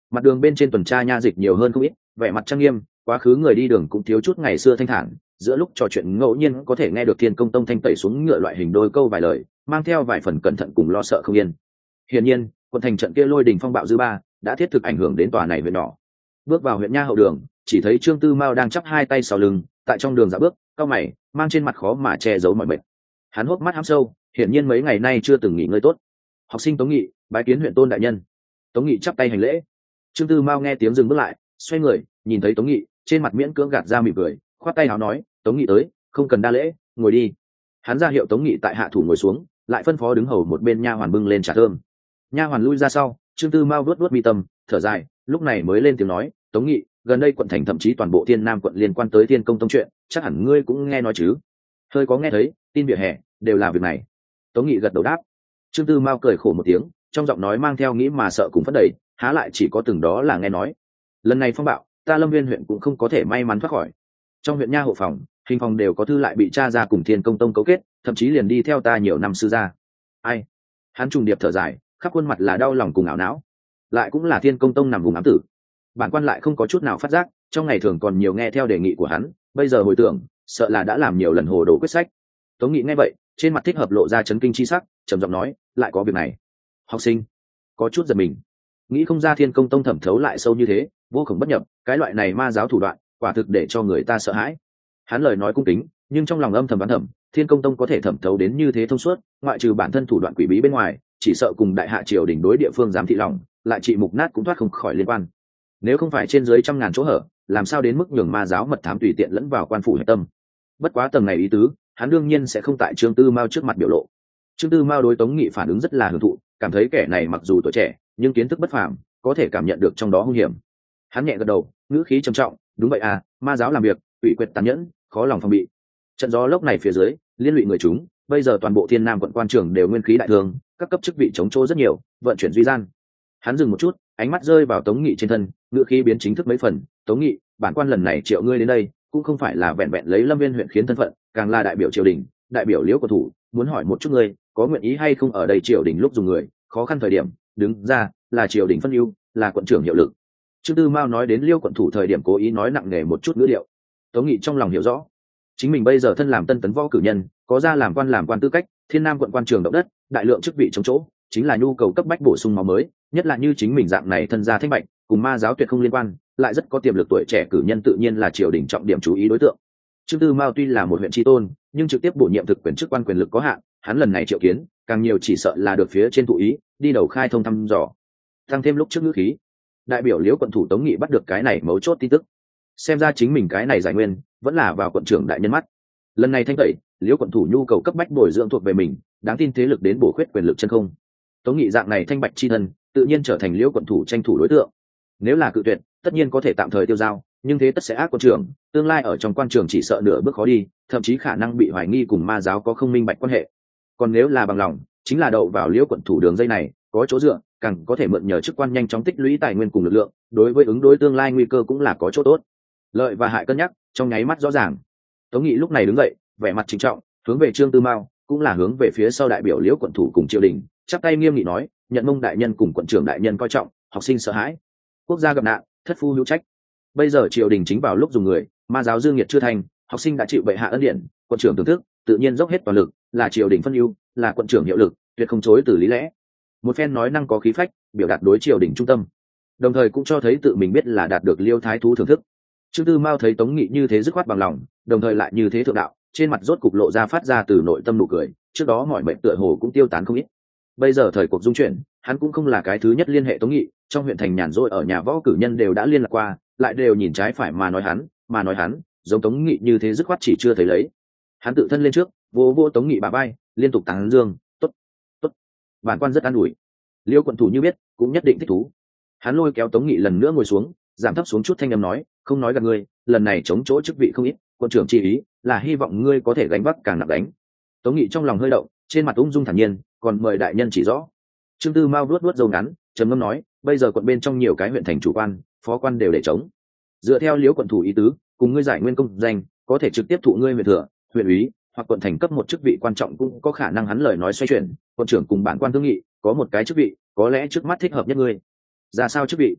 Mặt đường bên trên tuần tra nha dịch nhiều hơn không ít, vẻ mặt trang nghiêm, quá khứ người đi đường cũng thiếu chút ngày xưa thanh thản. Giữa lúc trò chuyện ngẫu nhiên có thể nghe được Thiên Công Tông thanh tẩy xuống ngựa loại hình đôi câu vài lời, mang theo vài phần cẩn thận cùng lo sợ không yên. Hiển nhiên, quận thành trận kia lôi đình phong bạo dư ba đã thiết thực ảnh hưởng đến tòa này huyện nhỏ. Bước vào huyện nha hậu đường, chỉ thấy Trương Tư Mao đang chắp hai tay sau lưng, tại trong đường dạo bước, cau mày, mang trên mặt khó mà che giấu mọi mệt. Hắn hốc mắt hăm sâu, hiển nhiên mấy ngày nay chưa từng nghỉ ngơi tốt. Học sinh Tống Nghị, bái kiến huyện tôn đại nhân. Tống Nghị chắp tay hành lễ. Trương Tư Mao nghe tiếng dừng bước lại, xoay người, nhìn thấy Tống Nghị, trên mặt miễn cưỡng gạt ra mỉm cười, khoát tay áo nói, Tống Nghị tới, không cần đa lễ, ngồi đi. Hắn ra hiệu Tống Nghị tại hạ thủ ngồi xuống, lại phân phó đứng hầu một bên nha hoàn bưng lên trà thơm. Nha hoàn lui ra sau, Trương Tư Mao vuốt vuốt mi tâm, thở dài, lúc này mới lên tiếng nói, Tống Nghị, gần đây quận thành thậm chí toàn bộ Thiên Nam quận liên quan tới Thiên Công Tông chuyện, chắc hẳn ngươi cũng nghe nói chứ? Hơi có nghe thấy, tin vỉa hè đều là việc này. Tống Nghị gật đầu đáp. Trương Tư Mao cười khổ một tiếng, trong giọng nói mang theo nghĩ mà sợ cùng phấn đầy, há lại chỉ có từng đó là nghe nói. Lần này phong bạo, ta Lâm Viên huyện cũng không có thể may mắn thoát khỏi. Trong huyện nha hộ phòng, hình phòng đều có thư lại bị tra ra cùng Thiên Công Tông cấu kết, thậm chí liền đi theo ta nhiều năm sư gia. Ai? Hắn trùng điệp thở dài, khắp khuôn mặt là đau lòng cùng ảo não. Lại cũng là Thiên Công Tông nằm vùng ám tử. Bản quan lại không có chút nào phát giác, trong ngày thường còn nhiều nghe theo đề nghị của hắn, bây giờ hồi tưởng, sợ là đã làm nhiều lần hồ đồ quyết sách. Tống Nghị nghe vậy, trên mặt thích hợp lộ ra chấn kinh chi sắc, trầm giọng nói, lại có việc này. Học sinh có chút giật mình, nghĩ không ra Thiên Công Tông thẩm thấu lại sâu như thế, vô cùng bất nhập, cái loại này ma giáo thủ đoạn, quả thực để cho người ta sợ hãi. Hắn lời nói cung kính, nhưng trong lòng âm thầm đoán thầm, Thiên Công Tông có thể thẩm thấu đến như thế thông suốt, ngoại trừ bản thân thủ đoạn quỷ bí bên ngoài, chỉ sợ cùng đại hạ triều đình đối địa phương giám thị lòng, lại trị mục nát cũng thoát không khỏi liên quan. Nếu không phải trên dưới trăm ngàn chỗ hở, làm sao đến mức nhường ma giáo mật thám tùy tiện lẫn vào quan phủ hệ tâm. Bất quá tầng này ý tứ, hắn đương nhiên sẽ không tại Trương Tư Mao trước mặt biểu lộ. Trương Tư Mao đối Tống Nghị phản ứng rất là hưởng thụ, cảm thấy kẻ này mặc dù tuổi trẻ, nhưng kiến thức bất phàm, có thể cảm nhận được trong đó hung hiểm. Hắn nhẹ gật đầu, ngữ khí trầm trọng, đúng vậy à, ma giáo làm việc, ủy quyệt tàn nhẫn, khó lòng phòng bị. Trận gió lốc này phía dưới, liên lụy người chúng, bây giờ toàn bộ Thiên Nam quận quan trường đều nguyên khí đại thương, các cấp chức vị chống chỗ rất nhiều, vận chuyển duy gian. Hắn dừng một chút, ánh mắt rơi vào Tống Nghị trên thân, ngữ khí biến chính thức mấy phần, Tống Nghị, bản quan lần này triệu ngươi đến đây, cũng không phải là vẹn vẹn lấy Lâm Viên huyện khiến thân phận, càng là đại biểu triều đình, đại biểu Liễu Quận thủ, muốn hỏi một chút ngươi, có nguyện ý hay không ở đây triều đình lúc dùng người, khó khăn thời điểm, đứng ra, là triều đình phân ưu, là quận trưởng hiệu lực. Trương Tư Mao nói đến Liêu quận thủ thời điểm cố ý nói nặng nề một chút ngữ điệu. Tống Nghị trong lòng hiểu rõ, chính mình bây giờ thân làm tân tấn võ cử nhân, có ra làm quan làm quan tư cách, Thiên Nam quận quan trường động đất, đại lượng chức vị chống chỗ, chính là nhu cầu cấp bách bổ sung máu mới, nhất là như chính mình dạng này thân gia thanh bạch, cùng ma giáo tuyệt không liên quan, lại rất có tiềm lực tuổi trẻ cử nhân tự nhiên là triều đình trọng điểm chú ý đối tượng. Trương Tư Mao tuy là một huyện tri tôn, nhưng trực tiếp bổ nhiệm thực quyền chức quan quyền lực có hạn, hắn lần này triệu kiến, càng nhiều chỉ sợ là được phía trên thụ ý, đi đầu khai thông thăm dò. Tăng thêm lúc trước ngữ khí, đại biểu Liễu quận thủ Tống Nghị bắt được cái này mấu chốt tin tức. Xem ra chính mình cái này giải nguyên, vẫn là vào quận trưởng đại nhân mắt. Lần này thanh tẩy, Liễu quận thủ nhu cầu cấp bách bồi dưỡng thuộc về mình, đáng tin thế lực đến bổ khuyết quyền lực chân không. Tống Nghị dạng này thanh bạch chi thân, tự nhiên trở thành Liễu quận thủ tranh thủ đối tượng. Nếu là cự tuyệt, tất nhiên có thể tạm thời tiêu dao, nhưng thế tất sẽ ác quân trưởng, tương lai ở trong quan trường chỉ sợ nửa bước khó đi, thậm chí khả năng bị hoài nghi cùng ma giáo có không minh bạch quan hệ. Còn nếu là bằng lòng, chính là đậu vào Liễu quận thủ đường dây này, có chỗ dựa, càng có thể mượn nhờ chức quan nhanh chóng tích lũy tài nguyên cùng lực lượng, đối với ứng đối tương lai nguy cơ cũng là có chỗ tốt. Lợi và hại cân nhắc, trong nháy mắt rõ ràng. Tống Nghị lúc này đứng dậy, vẻ mặt trịnh trọng, hướng về Trương Tư Mao, cũng là hướng về phía sau đại biểu Liễu quận thủ cùng triều đình, chắp tay nghiêm nghị nói, nhận mông đại nhân cùng quận trưởng đại nhân coi trọng, học sinh sợ hãi. Quốc gia gặp nạn, thất phu hữu trách. Bây giờ triều đình chính vào lúc dùng người, ma giáo dương nhiệt chưa thành, học sinh đã chịu bệ hạ ân điển, quận trưởng thưởng thức, tự nhiên dốc hết toàn lực, là triều đình phân ưu, là quận trưởng hiệu lực, tuyệt không chối từ lý lẽ. Một phen nói năng có khí phách, biểu đạt đối triều đình trung tâm, đồng thời cũng cho thấy tự mình biết là đạt được Liêu thái thú thưởng thức. Trương Tư Mao thấy Tống Nghị như thế dứt khoát bằng lòng, đồng thời lại như thế thượng đạo, trên mặt rốt cục lộ ra phát ra từ nội tâm nụ cười, trước đó mọi mệnh tựa hồ cũng tiêu tán không ít. Bây giờ thời cuộc dung chuyển, hắn cũng không là cái thứ nhất liên hệ Tống Nghị, trong huyện thành nhàn rỗi ở nhà võ cử nhân đều đã liên lạc qua, lại đều nhìn trái phải mà nói hắn, mà nói hắn, giống Tống Nghị như thế dứt khoát chỉ chưa thấy lấy. Hắn tự thân lên trước, vô vô Tống Nghị bả vai, liên tục tán dương, tốt, tốt, bản quan rất an ủi. Liêu quận thủ như biết, cũng nhất định thích thú. Hắn lôi kéo Tống Nghị lần nữa ngồi xuống, giảm thấp xuống chút thanh âm nói, không nói gạt ngươi, lần này chống chỗ chức vị không ít, quận trưởng chi ý là hy vọng ngươi có thể gánh vác càng nặng đánh. Tống Nghị trong lòng hơi động, trên mặt ung dung thản nhiên, còn mời đại nhân chỉ rõ. Trương Tư Mao vuốt vuốt râu ngắn, trầm ngâm nói, bây giờ quận bên trong nhiều cái huyện thành chủ quan, phó quan đều để chống. Dựa theo Liễu quận thủ ý tứ, cùng ngươi giải nguyên công danh, có thể trực tiếp thụ ngươi huyện thừa, huyện úy, hoặc quận thành cấp một chức vị quan trọng cũng có khả năng. Hắn lời nói xoay chuyển, quận trưởng cùng bản quan thương nghị, có một cái chức vị, có lẽ trước mắt thích hợp nhất ngươi. Ra sao chức vị?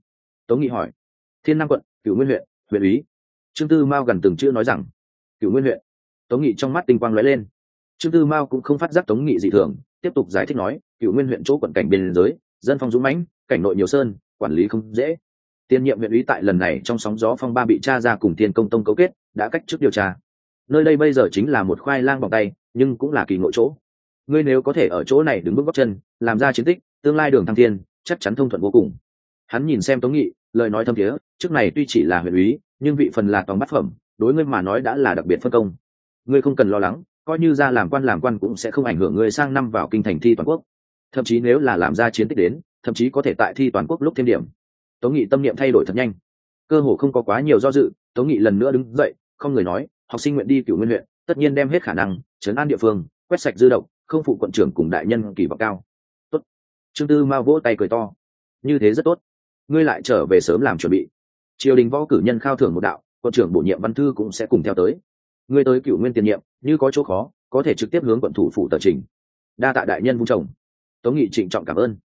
Tống Nghị hỏi. Thiên Nam quận, Cửu Nguyên huyện, huyện úy. Trương Tư Mao gần từng chữ nói rằng. Cửu Nguyên huyện. Tống Nghị trong mắt tinh quang lóe lên. Trương Tư Mao cũng không phát giác Tống Nghị dị thường, tiếp tục giải thích nói, Cửu Nguyên huyện chỗ quận cảnh biên giới, dân phong dũng mãnh, cảnh nội nhiều sơn, quản lý không dễ. Tiên nhiệm huyện úy tại lần này trong sóng gió phong ba bị tra ra cùng Thiên Công Tông cấu kết, đã cách chức điều tra. Nơi đây bây giờ chính là một khoai lang bằng tay, nhưng cũng là kỳ ngộ chỗ. Ngươi nếu có thể ở chỗ này đứng bước gót chân, làm ra chiến tích, tương lai đường thăng thiên chắc chắn thông thuận vô cùng. Hắn nhìn xem Tống Nghị, lời nói thâm thiế, trước này tuy chỉ là huyện úy, nhưng vị phần là toàn bát phẩm, đối ngươi mà nói đã là đặc biệt phân công. Ngươi không cần lo lắng, coi như ra làm quan làm quan cũng sẽ không ảnh hưởng ngươi sang năm vào kinh thành thi toàn quốc. Thậm chí nếu là làm ra chiến tích đến, thậm chí có thể tại thi toàn quốc lúc thêm điểm. Tống Nghị tâm niệm thay đổi thật nhanh, cơ hồ không có quá nhiều do dự. Tống Nghị lần nữa đứng dậy, không người nói, học sinh nguyện đi Cửu Nguyên huyện, tất nhiên đem hết khả năng trấn an địa phương, quét sạch dư độc, không phụ quận trưởng cùng đại nhân kỳ vọng cao. Tốt. Trương Tư Mao vỗ tay cười to, như thế rất tốt, ngươi lại trở về sớm làm chuẩn bị. Triều đình võ cử nhân khao thưởng một đạo, quận trưởng bổ nhiệm văn thư cũng sẽ cùng theo tới. Ngươi tới Cửu Nguyên tiền nhiệm, như có chỗ khó, có thể trực tiếp hướng quận thủ phủ tờ trình. Đa tạ đại nhân vung trồng. Tống Nghị trịnh trọng cảm ơn.